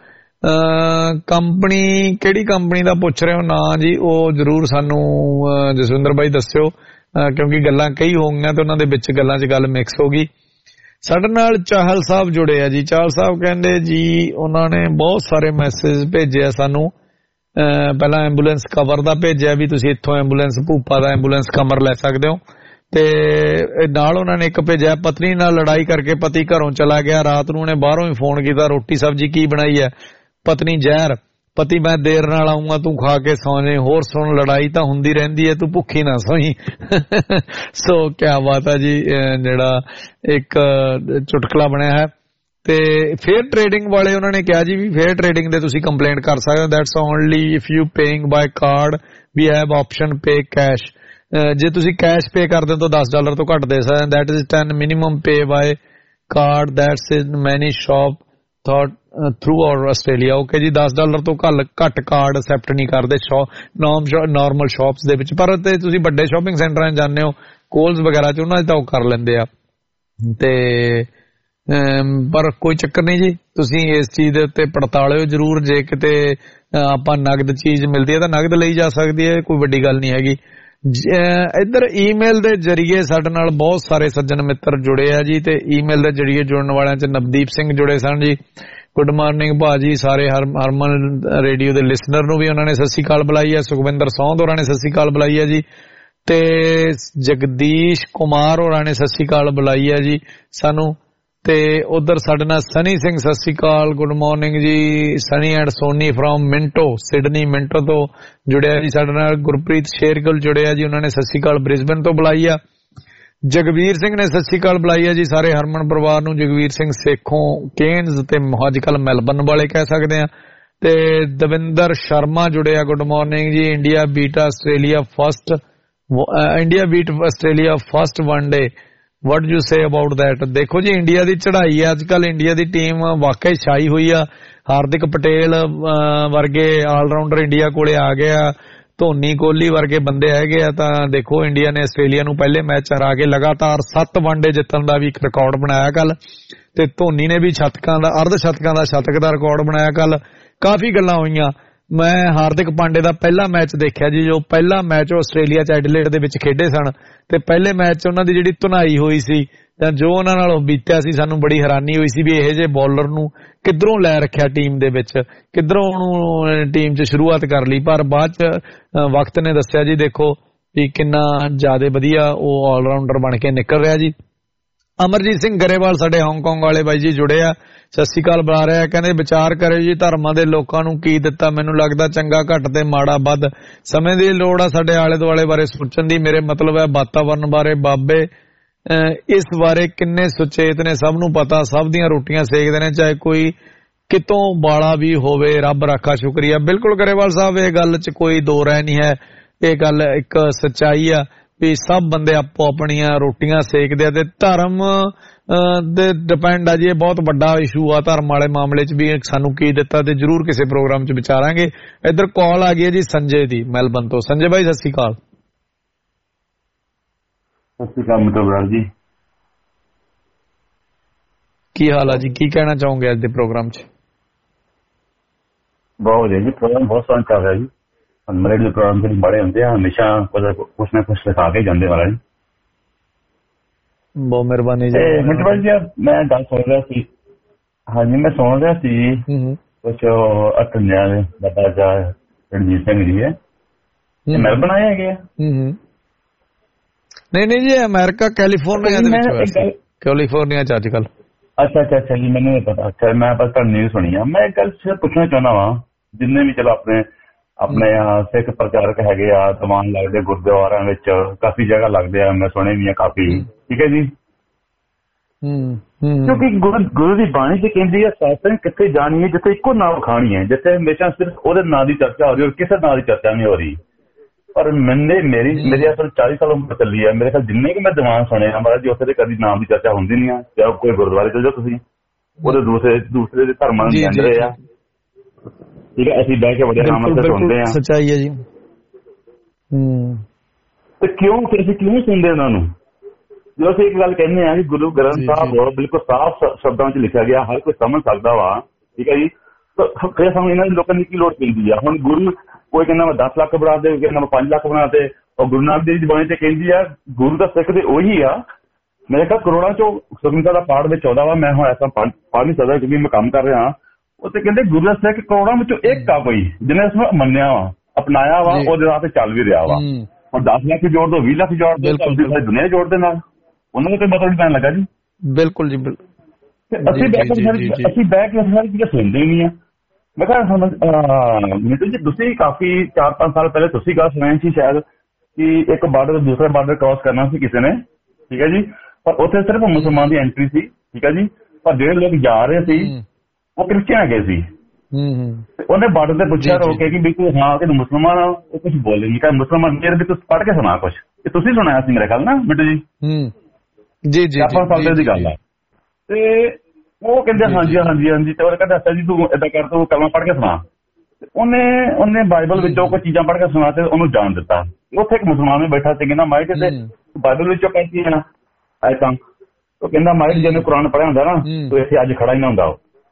ਕੰਪਨੀ ਕਿਹੜੀ ਕੰਪਨੀ ਦਾ ਪੁੱਛ ਰਹੇ ਹੋ ਨਾਂ ਜੀ, ਉਹ ਜ਼ਰੂਰ ਸਾਨੂੰ ਜਸਵਿੰਦਰ ਬਾਈ ਦੱਸਿਓ, ਕਿਉਂਕਿ ਗੱਲਾਂ ਕਈ ਹੋ ਗਈਆਂ ਤੇ ਉਹਨਾਂ ਦੇ ਵਿੱਚ ਗੱਲਾਂ 'ਚ ਗੱਲ ਮਿਕਸ ਹੋ ਗਈ। ਸਾਡੇ ਨਾਲ ਚਾਹਲ ਸਾਹਿਬ ਜੁੜੇ ਆ ਜੀ। ਚਾਹਲ ਸਾਹਿਬ ਕਹਿੰਦੇ ਜੀ ਉਹਨਾਂ ਨੇ ਬਹੁਤ ਸਾਰੇ ਮੈਸੇਜ ਭੇਜੇ ਆ ਸਾਨੂੰ। ਪਹਿਲਾਂ ਐਂਬੂਲੈਂਸ ਕਵਰ ਦਾ ਭੇਜਿਆ ਵੀ ਤੁਸੀਂ ਇੱਥੋਂ ਐਂਬੂਲੈਂਸ ਭੂਪਾ ਦਾ ਐਂਬੂਲੈਂਸ ਕਵਰ ਲੈ ਸਕਦੇ ਹੋ, ਤੇ ਨਾਲ ਉਹਨਾਂ ਨੇ ਇੱਕ ਭੇਜਿਆ ਪਤਨੀ ਨਾਲ ਲੜਾਈ ਕਰਕੇ ਪਤੀ ਘਰੋਂ ਚਲਾ ਗਿਆ, ਰਾਤ ਨੂੰ ਉਹਨੇ ਬਾਹਰੋਂ ਹੀ ਫੋਨ ਕੀਤਾ ਰੋਟੀ ਸਬਜ਼ੀ ਕੀ ਬਣਾਈ ਹੈ, ਪਤਨੀ ਜ਼ਹਿਰ, ਪਤੀ ਮੈਂ ਦੇਰ ਨਾਲ ਆਉਂਗਾ ਤੂੰ ਖਾ ਕੇ ਸੌਂ ਜਾਏ, ਹੋਰ ਸੁਣ ਲੜਾਈ ਤਾਂ ਹੁੰਦੀ ਰਹਿੰਦੀ ਹੈ ਤੂੰ ਭੁੱਖੀ ਨਾ ਸੋਈ। ਸੋ ਕਿਆ ਬਾਤ ਹੈ ਜੀ, ਜਿਹੜਾ ਇੱਕ ਚੁਟਕਲਾ ਬਣਿਆ ਹੈ। ਤੇ ਫੇਅਰ ਟ੍ਰੇਡਿੰਗ ਵਾਲੇ ਉਹਨਾਂ ਨੇ ਕਿਹਾ ਜੀ ਵੀ ਫੇਅਰ ਟ੍ਰੇਡਿੰਗ ਦੇ ਤੁਸੀਂ ਕੰਪਲੇਂਟ ਕਰ ਸਕਦੇ ਹੋ, that's only if you paying by card we have option pay cash. ਜੇ ਤੁਸੀਂ ਕੈਸ਼ ਪੇ ਕਰਦੇ ਹੋ ਤਾਂ $10 ਤੋਂ ਘੱਟ ਦੇ ਸਕਦੇ, that is 10 minimum pay by card, that's in many shop through our Australia. Okay ਜੀ, $10 ਤੋਂ ਘੱਟ ਕਾਰਡ ਐਕਸੈਪਟ ਨਹੀਂ ਕਰਦੇ ਨਾਰਮਲ ਸ਼ਾਪਸ ਦੇ ਵਿੱਚ, ਪਰ ਤੇ ਤੁਸੀਂ ਵੱਡੇ ਸ਼ਾਪਿੰਗ ਸੈਂਟਰਾਂ 'ਚ ਜਾਂਦੇ ਹੋ ਕੋਲਸ ਵਗੈਰਾ 'ਚ ਉਹਨਾਂ 'ਚ ਤਾਂ ਉਹ ਕਰ ਲੈਂਦੇ ਆ। ਤੇ ਪਰ ਕੋਈ ਚੱਕਰ ਨਹੀਂ ਜੀ, ਤੁਸੀਂ ਇਸ ਚੀਜ਼ ਦੇ ਉੱਤੇ ਪੜਤਾਲਿਓ ਜ਼ਰੂਰ। ਜੇ ਕਿਤੇ ਆਪਾਂ ਨਗਦ ਚੀਜ਼ ਮਿਲਦੀ ਹੈ ਤਾਂ ਨਗਦ ਲਈ ਜਾ ਸਕਦੀ ਹੈ, ਕੋਈ ਵੱਡੀ ਗੱਲ ਨਹੀਂ ਹੈਗੀ। ਇੱਧਰ ਈਮੇਲ ਦੇ ਜਰੀਏ ਸਾਡੇ ਨਾਲ ਬਹੁਤ ਸਾਰੇ ਸੱਜਣ ਮਿੱਤਰ ਜੁੜੇ ਆ ਜੀ, ਤੇ ਈਮੇਲ ਦੇ ਜਰੀਏ ਜੁੜਨ ਵਾਲਿਆਂ 'ਚ ਨਵਦੀਪ ਸਿੰਘ ਜੁੜੇ ਸਨ ਜੀ। ਗੁੱਡ ਮਾਰਨਿੰਗ ਭਾਜੀ, ਸਾਰੇ ਹਰਮਨ ਰੇਡੀਓ ਦੇ ਲਿਸਨਰ ਨੂੰ ਵੀ ਉਹਨਾਂ ਨੇ ਸਤਿ ਸ਼੍ਰੀ ਅਕਾਲ ਬੁਲਾਈ ਹੈ। ਸੁਖਵਿੰਦਰ ਸੌਂਦ ਹੋਰਾਂ ਨੇ ਸਤਿ ਸ਼੍ਰੀ ਅਕਾਲ ਬੁਲਾਈ ਹੈ ਜੀ, ਤੇ ਜਗਦੀਸ਼ ਕੁਮਾਰ ਹੋਰਾਂ ਨੇ ਸਤਿ ਸ਼੍ਰੀ ਅਕਾਲ ਬੁਲਾਈ ਹੈ ਜੀ ਸਾਨੂੰ। ਤੇ ਉਧਰ ਸਾਡੇ ਨਾਲ ਸਨੀ ਸਿੰਘ ਸਤਿ ਸ਼੍ਰੀ ਅਕਾਲ, ਗੁੱਡ ਮਾਰਨਿੰਗ ਜੀ। Sunny and Soni from Minto, Sydney Minto ਤੋਂ ਜੁੜਿਆ ਜੀ ਸਾਡੇ ਨਾਲ। ਗੁਰਪ੍ਰੀਤ ਸ਼ੇਰਗਿੱਲ ਜੁੜਿਆ ਜੀ, ਉਹਨਾਂ ਨੇ ਸਤਿ ਸ਼੍ਰੀ ਅਕਾਲ ਬ੍ਰਿਸਬਨ ਤੋਂ ਬੁਲਾਈ ਆ। ਜਗਵੀਰ ਸਿੰਘ ਨੇ ਸਤਿ ਸ਼੍ਰੀ ਅਕਾਲ ਬੁਲਾਈ ਆ ਜੀ ਸਾਰੇ ਹਰਮਨ ਪਰਿਵਾਰ ਨੂੰ। ਜਗਵੀਰ ਸਿੰਘ ਸੇਖੋਂ ਕੇਨਜ਼ ਤੇ ਅੱਜ ਕੱਲ ਮੈਲਬਨ ਵਾਲੇ ਕਹਿ ਸਕਦੇ ਆ। ਤੇ ਦਵਿੰਦਰ ਸ਼ਰਮਾ ਜੁੜਿਆ, ਗੁੱਡ ਮਾਰਨਿੰਗ ਜੀ। India beat Australia first one day, what do you say about that? ਦੇਖੋ ਜੀ ਇੰਡੀਆ ਦੀ ਚੜ੍ਹਾਈ ਹੈ ਅੱਜ ਕੱਲ, ਇੰਡੀਆ ਦੀ ਟੀਮ ਵਾਕਈ ਛਾਈ ਹੋਈ ਆ। ਹਾਰਦਿਕ ਪਟੇਲ ਵਰਗੇ ਆਲਰਾਊਂਡਰ ਇੰਡੀਆ ਕੋਲੇ ਆ ਗਏ ਆ, ਧੋਨੀ ਕੋਹਲੀ ਵਰਗੇ ਬੰਦੇ ਹੈਗੇ ਆ। ਤਾਂ ਦੇਖੋ ਇੰਡੀਆ ਨੇ ਆਸਟ੍ਰੇਲੀਆ ਨੂੰ ਪਹਿਲੇ ਮੈਚ ਹਰਾ ਕੇ ਲਗਾਤਾਰ 7 ਵਨਡੇ ਜਿੱਤਣ ਦਾ ਵੀ ਇੱਕ ਰਿਕਾਰਡ ਬਣਾਇਆ ਕੱਲ, ਤੇ ਧੋਨੀ ਨੇ ਵੀ ਅਰਧ ਸ਼ਤਕਾਂ ਦਾ ਸ਼ਤਕ ਦਾ ਰਿਕਾਰਡ ਬਣਾਇਆ ਕੱਲ। ਕਾਫੀ ਗੱਲਾਂ ਹੋਈਆਂ। ਮੈਂ ਹਾਰਦਿਕ ਪਾਂਡੇ ਦਾ ਪਹਿਲਾ ਮੈਚ ਦੇਖਿਆ ਜੀ, ਜੋ ਪਹਿਲਾ ਮੈਚ ਆਸਟ੍ਰੇਲੀਆ 'ਚ ਐਡਲੇਡ ਦੇ ਵਿੱਚ ਖੇਡੇ ਸਨ, ਤੇ ਪਹਿਲੇ ਮੈਚ 'ਚ ਉਹਨਾਂ ਦੀ ਜਿਹੜੀ ਧੁਨਾਈ ਹੋਈ ਸੀ ਤਾਂ ਜੋ ਉਹਨਾਂ ਨਾਲ ਬੀਤਿਆ ਸੀ, ਸਾਨੂੰ ਬੜੀ ਹੈਰਾਨੀ ਹੋਈ ਸੀ ਵੀ ਇਹੋ ਜਿਹੇ ਬੌਲਰ ਨੂੰ ਕਿੱਧਰੋਂ ਲੈ ਰੱਖਿਆ ਟੀਮ ਦੇ ਵਿੱਚ, ਕਿੱਧਰੋਂ ਉਹਨੂੰ ਟੀਮ 'ਚ ਸ਼ੁਰੂਆਤ ਕਰ ਲਈ। ਪਰ ਬਾਅਦ 'ਚ ਵਕਤ ਨੇ ਦੱਸਿਆ ਜੀ, ਦੇਖੋ ਵੀ ਕਿੰਨਾ ਜ਼ਿਆਦਾ ਵਧੀਆ ਉਹ ਆਲਰਾਊਂਡਰ ਬਣ ਕੇ ਨਿਕਲ ਰਿਹਾ ਜੀ। ਅਮਰਜੀਤ ਸਿੰਘ ਗਰੇਵਾਲ ਸਾਡੇ ਹਾਂਗਕਾਂਗ ਵਾਲੇ ਬਾਈ ਜੀ ਜੁੜੇ ਆ, ਸਤਿ ਸ਼੍ਰੀ ਅਕਾਲ ਬੁਲਾ ਰਿਹਾ। ਕਹਿੰਦੇ ਵਿਚਾਰ ਕਰਿਓ ਜੀ, ਧਰਮਾਂ ਦੇ ਲੋਕਾਂ ਨੂੰ ਕੀ ਦਿੱਤਾ, ਮੈਨੂੰ ਲੱਗਦਾ ਚੰਗਾ ਘੱਟ ਤੇ ਮਾੜਾ ਵੱਧ। ਸਮੇਂ ਦੀ ਲੋੜ ਆ ਸਾਡੇ ਆਲੇ ਦੁਆਲੇ ਬਾਰੇ ਸੋਚਣ ਦੀ, ਮੇਰੇ ਮਤਲਬ ਹੈ ਵਾਤਾਵਰਨ ਬਾਰੇ। ਬਾਬੇ ਇਸ ਬਾਰੇ ਕਿੰਨੇ ਸੁਚੇਤ ਨੇ, ਸਭ ਨੂੰ ਪਤਾ, ਸਭ ਦੀਆਂ ਰੋਟੀਆਂ ਸੇਕਦੇ ਨੇ, ਚਾਹੇ ਕੋਈ ਕਿਤੋਂ ਬਾਲਾ ਵੀ ਹੋਵੇ, ਰੱਬ ਰਾਖਾ ਸ਼ੁਕਰੀਆ। ਬਿਲਕੁਲ ਗਰੇਵਾਲ ਸਾਹਿਬ, ਇਹ ਗੱਲ 'ਚ ਕੋਈ ਦੋ ਰਾਏ ਨਹੀਂ ਹੈ, ਇਹ ਗੱਲ ਇੱਕ ਸੱਚਾਈ ਆ ਵੀ ਸਭ ਬੰਦੇ ਆਪੋ ਆਪਣੀਆਂ ਰੋਟੀਆਂ ਸੇਕਦੇ ਆ, ਤੇ ਧਰਮ ਦੇ ਡਿਪੈਂਡ ਆ ਜੀ। ਇਹ ਬਹੁਤ ਵੱਡਾ ਇਸ਼ੂ ਆ ਧਰਮ ਵਾਲੇ ਮਾਮਲੇ 'ਚ ਵੀ, ਸਾਨੂੰ ਕੀ ਦਿੱਤਾ, ਤੇ ਜ਼ਰੂਰ ਕਿਸੇ ਪ੍ਰੋਗਰਾਮ 'ਚ ਵਿਚਾਰਾਂਗੇ। ਇੱਧਰ ਕਾਲ ਆ ਗਈ ਹੈ ਜੀ ਸੰਜੇ ਦੀ ਮੈਲਬਨ ਤੋਂ। ਸੰਜੇ ਭਾਈ ਸਤਿ ਸ਼੍ਰੀ ਅਕਾਲ। ਸਤਿ ਸ਼੍ਰੀ ਅਕਾਲ ਮਿੱਤਰ ਬਰਾੜ ਜੀ, ਕੀ ਹਾਲ ਆ ਜੀ? ਕੀ ਕਹਿਣਾ ਚਾਹੋਗੇ ਅੱਜ ਦੇ ਪ੍ਰੋਗਰਾਮ 'ਚ? ਬਹੁਤ ਵਧੀਆ ਜੀ, ਪ੍ਰੋਗਰਾਮ ਬਹੁਤ ਸੋਹਣਾ ਚੱਲ ਰਿਹਾ ਜੀ। ਮੇਰੇ ਦੇ ਪ੍ਰੋਗਰਾਮ ਜਿਹੜੇ ਬੜੇ ਹੁੰਦੇ ਆ ਹਮੇਸ਼ਾ ਕੁਛ ਨਾ ਕੁਛ ਸਿਖਾ ਕੇ ਜਾਂਦੇ ਵਾਲਾ ਜੀ। ਬਹੁਤ ਮਿਹਰਬਾਨੀ ਜੀ। ਮਿੱਤਰ ਜੀ ਮੈਂ ਗੱਲ ਸੁਣ ਰਿਹਾ ਸੀ, ਹਾਂਜੀ ਮੈਂ ਸੁਣ ਰਿਹਾ ਸੀ ਕੁਛ ਅਟੰਨਿਆ ਦੇ ਬਾਬਾ ਜਾ ਰਣਜੀਤ ਸਿੰਘ ਜੀ ਹੈ ਮੈਲਬਨ ਆਏ ਹੈਗੇ ਆ। ਨਹੀਂ ਜੀ, ਅਮਰੀਕਾ ਕੈਲੀਫੋਰਨੀਆ ਦੇ ਵਿੱਚ, ਕੈਲੀਫੋਰਨੀਆ 'ਚ ਅੱਜ ਕੱਲ। ਅੱਛਾ ਜੀ, ਮੈਨੂੰ ਨਹੀਂ ਪਤਾ। ਅੱਛਾ, ਮੈਂ ਬਸ ਤੁਹਾਨੂੰ ਨਿਊਜ਼ ਸੁਣੀ ਆ। ਮੈਂ ਇੱਕ ਗੱਲ ਪੁੱਛਣਾ ਚਾਹੁੰਦਾ ਵਾਂ, ਜਿੰਨੇ ਵੀ ਚਲੋ ਆਪਣੇ ਸਿੱਖ ਪ੍ਰਚਾਰਕ ਹੈਗੇ ਆ, ਦੀਵਾਨ ਲੱਗਦੇ ਗੁਰਦੁਆਰਿਆਂ ਵਿੱਚ, ਕਾਫੀ ਜਗ੍ਹਾ ਲੱਗਦੇ ਆ, ਮੈਂ ਸੁਣੇ ਵੀ ਆ ਕਾਫੀ, ਠੀਕ ਹੈ ਜੀ। ਕਿਉਂਕਿ ਗੁਰੂ ਦੀ ਬਾਣੀ ਚ ਕਹਿੰਦੀ ਹੈ ਸਾਸਨ ਕਿੱਥੇ ਜਾਣੀ ਹੈ ਜਿੱਥੇ ਇੱਕੋ ਨਾਮ ਖਾਣੀ ਹੈ, ਜਿੱਥੇ ਹਮੇਸ਼ਾ ਸਿਰਫ ਉਹਦੇ ਨਾਂ ਦੀ ਚਰਚਾ ਹੋ ਰਹੀ ਔਰ ਕਿਸੇ ਨਾਂ ਦੀ ਚਰਚਾ ਨਹੀਂ ਹੋ ਰਹੀ। ਪਰ ਮੇਰੀ ਅਸਲ 40 ਸਾਲ ਉਮਰ ਚੱਲੀ ਹੈ, ਮੇਰੇ ਖਿਆਲ ਜਿੰਨੇ ਕਿ ਮੈਂ ਦੀਵਾਨ ਸੁਣੇ ਆ ਮਹਾਰਾਜ ਜੀ, ਉੱਥੇ ਤੇ ਕਦੀ ਨਾਮ ਦੀ ਚਰਚਾ ਹੁੰਦੀ ਨਹੀਂ ਆ। ਚਾਹੇ ਕੋਈ ਗੁਰਦੁਆਰੇ ਚਲ ਜਾਓ ਤੁਸੀਂ, ਉਹਦੇ ਦੂਸਰੇ ਦੇ ਧਰਮਾਂ ਨੂੰ ਮੰਨ ਰਹੇ ਆ। ਠੀਕ ਹੈ, ਅਸੀਂ ਬਹਿ ਕੇ ਬੜੇ ਆਰਾਮ ਨਾਲ ਸੁਣਦੇ ਆ। ਸੱਚਾਈ ਹੈ ਜੀ। ਤੇ ਕਿਉਂ ਸੁਣਦੇ ਉਹਨਾਂ ਨੂੰ? ਜਦੋਂ ਅਸੀਂ ਇੱਕ ਗੱਲ ਕਹਿੰਦੇ ਆ ਕਿ ਗੁਰੂ ਗ੍ਰੰਥ ਸਾਹਿਬ ਬਿਲਕੁਲ ਸਾਫ਼ ਸ਼ਬਦਾਂ 'ਚ ਲਿਖਿਆ ਗਿਆ, ਹਰ ਕੋਈ ਸਮਝ ਸਕਦਾ ਵਾ। ਠੀਕ ਹੈ ਜੀ, ਫਿਰ ਸਾਨੂੰ ਇਹਨਾਂ ਲੋਕਾਂ ਦੀ ਕੀ ਲੋੜ ਪੈਂਦੀ ਆ? ਹੁਣ ਗੁਰੂ ਕੋਈ ਕਹਿੰਦਾ ਮੈਂ 10 ਲੱਖ ਬਣਾ ਦੇ, ਕਹਿੰਦਾ ਮੈਂ 5 ਲੱਖ ਬਣਾ ਤੇ। ਔਰ ਗੁਰੂ ਨਾਨਕ ਦੇਵ ਜੀ ਬਾਣੀ ਤੇ ਕਹਿੰਦੀ ਆ ਗੁਰੂ ਦਾ ਸਿੱਖ ਦੇ ਉਹੀ ਆ। ਮੇਰੇ ਖਿਆਲ ਕਰੋੜਾਂ ਚੋਂ ਸੁਖਮਨੀ ਸਾਹਿਬ ਦਾ ਪਾਠ ਵਿੱਚ 14 ਵਾ, ਮੈਂ ਹੁਣ ਐਸਾ ਪੜ੍ਹ ਨਹੀਂ ਸਕਦਾ ਕਿਉਂਕਿ ਮੈਂ ਕੰਮ ਕਰ ਰਿਹਾ। ਉਹ ਤੇ ਕਹਿੰਦੇ ਗੁਰੂ ਦਾ ਸਿੱਖ ਕਰੋੜਾਂ ਵਿੱਚੋਂ ਇੱਕ ਆ ਕੋਈ ਜਿਹਨੇ ਇਸ ਨੂੰ ਮੰਨਿਆ ਵਾ, ਅਪਣਾਇਆ ਵਾ, ਉਹਦੇ ਰਾਹ ਤੇ ਚੱਲ ਵੀ ਰਿਹਾ ਵਾ। ਹੁਣ 10 ਲੱਖ ਜੋੜ ਦੋ, 20 ਲੱਖ ਜੋੜ ਦੋ, ਸਾਰੀ ਦੁਨੀਆ ਜੋੜ ਦੇ ਨਾਲ ਉਹਨਾਂ ਨੂੰ ਕੋਈ ਮਤਲਬ ਨਹੀਂ ਪੈਣ ਲੱਗਾ ਜੀ। ਬਿਲਕੁਲ ਜੀ, ਬਿਲਕੁਲ। ਅਸੀਂ ਬਹਿ ਕੇ ਸਾਰੀ ਚੀਜ਼ਾਂ ਸੁਣਦੇ ਨਹੀਂ ਆ। ਮੈਂ ਕਿਹਾ ਮਿੰਟੂ ਜੀ ਤੁਸੀਂ ਕਾਫੀ 4-5 ਸਾਲ ਪਹਿਲੇ ਤੁਸੀਂ ਗੱਲ ਸੁਣਾਈ ਸੀ ਸ਼ਾਇਦ ਕਿ ਇੱਕ ਬਾਰਡਰ ਤੋਂ ਦੂਸਰੇ ਬਾਰਡਰ ਕ੍ਰਾਸ ਕਰਨਾ ਸੀ ਕਿਸੇ ਨੇ। ਠੀਕ ਹੈ ਜੀ, ਪਰ ਉੱਥੇ ਸਿਰਫ ਮੁਸਲਮਾਨ ਦੀ ਐਂਟਰੀ ਸੀ। ਠੀਕ ਹੈ ਜੀ, ਪਰ ਜਿਹੜੇ ਲੋਕ ਜਾ ਰਹੇ ਸੀ ਉਹ ਕ੍ਰਿਸਚੀਅਨ ਹੈਗੇ ਸੀ। ਉਹਨੇ ਬਾਰਡਰ ਤੇ ਪੁੱਛਿਆ ਰੋਕ ਕੇ ਕਿ ਵੀ ਤੂੰ ਹਾਂ ਕਿ ਮੁਸਲਮਾਨ ਆ? ਉਹ ਕੁਝ ਬੋਲੇ ਨਹੀਂ। ਕਹਿੰਦਾ ਮੁਸਲਮਾਨ ਮੇਰੇ ਵੀ ਤੁਸੀਂ ਪੜ੍ਹ ਕੇ ਸੁਣਾ ਕੁਛ। ਇਹ ਤੁਸੀਂ ਸੁਣਾਇਆ ਸੀ ਮੇਰੇ ਖਿਆਲ ਨਾ ਮਿੰਟੂ ਜੀ? ਜੀ ਜੀ, 4-5 ਸਾਲ ਦੀ ਗੱਲ ਆ। ਤੇ ਉਹ ਕਹਿੰਦੇ ਹਾਂਜੀ ਹਾਂਜੀ ਹਾਂਜੀ। ਤੇ ਉਹ ਕਹਿੰਦਾ ਅੱਛਾ ਜੀ ਤੂੰ ਏਦਾਂ ਕਰ, ਤੂੰ ਕਲਮਾ ਪੜ੍ਹ ਕੇ ਸੁਣਾ। ਉਹਨੇ ਬਾਈਬਲ ਵਿੱਚੋਂ ਕੁਝ ਚੀਜ਼ਾਂ ਪੜ੍ਹ ਕੇ ਸੁਣਾ ਤੇ ਉਹਨੂੰ ਜਾਣ ਦਿੱਤਾ। ਉੱਥੇ ਇੱਕ ਮੁਸਲਮਾਨ ਵੀ ਬੈਠਾ ਸੀ, ਕਹਿੰਦਾ ਮਾਈਟ ਤੇ ਬਾਈਬਲ ਵਿੱਚੋਂ ਕਹਿੰਦੀ ਆ ਆਇਤਾਂ। ਉਹ ਕਹਿੰਦਾ ਮਾਈਟ ਜਿਹਨੇ ਕੁਰਾਨ ਪੜ੍ਹਿਆ ਹੁੰਦਾ ਨਾ ਤੂੰ ਇੱਥੇ ਅੱਜ ਖੜਾ ਹੀ ਨਾ ਹੁੰਦਾ।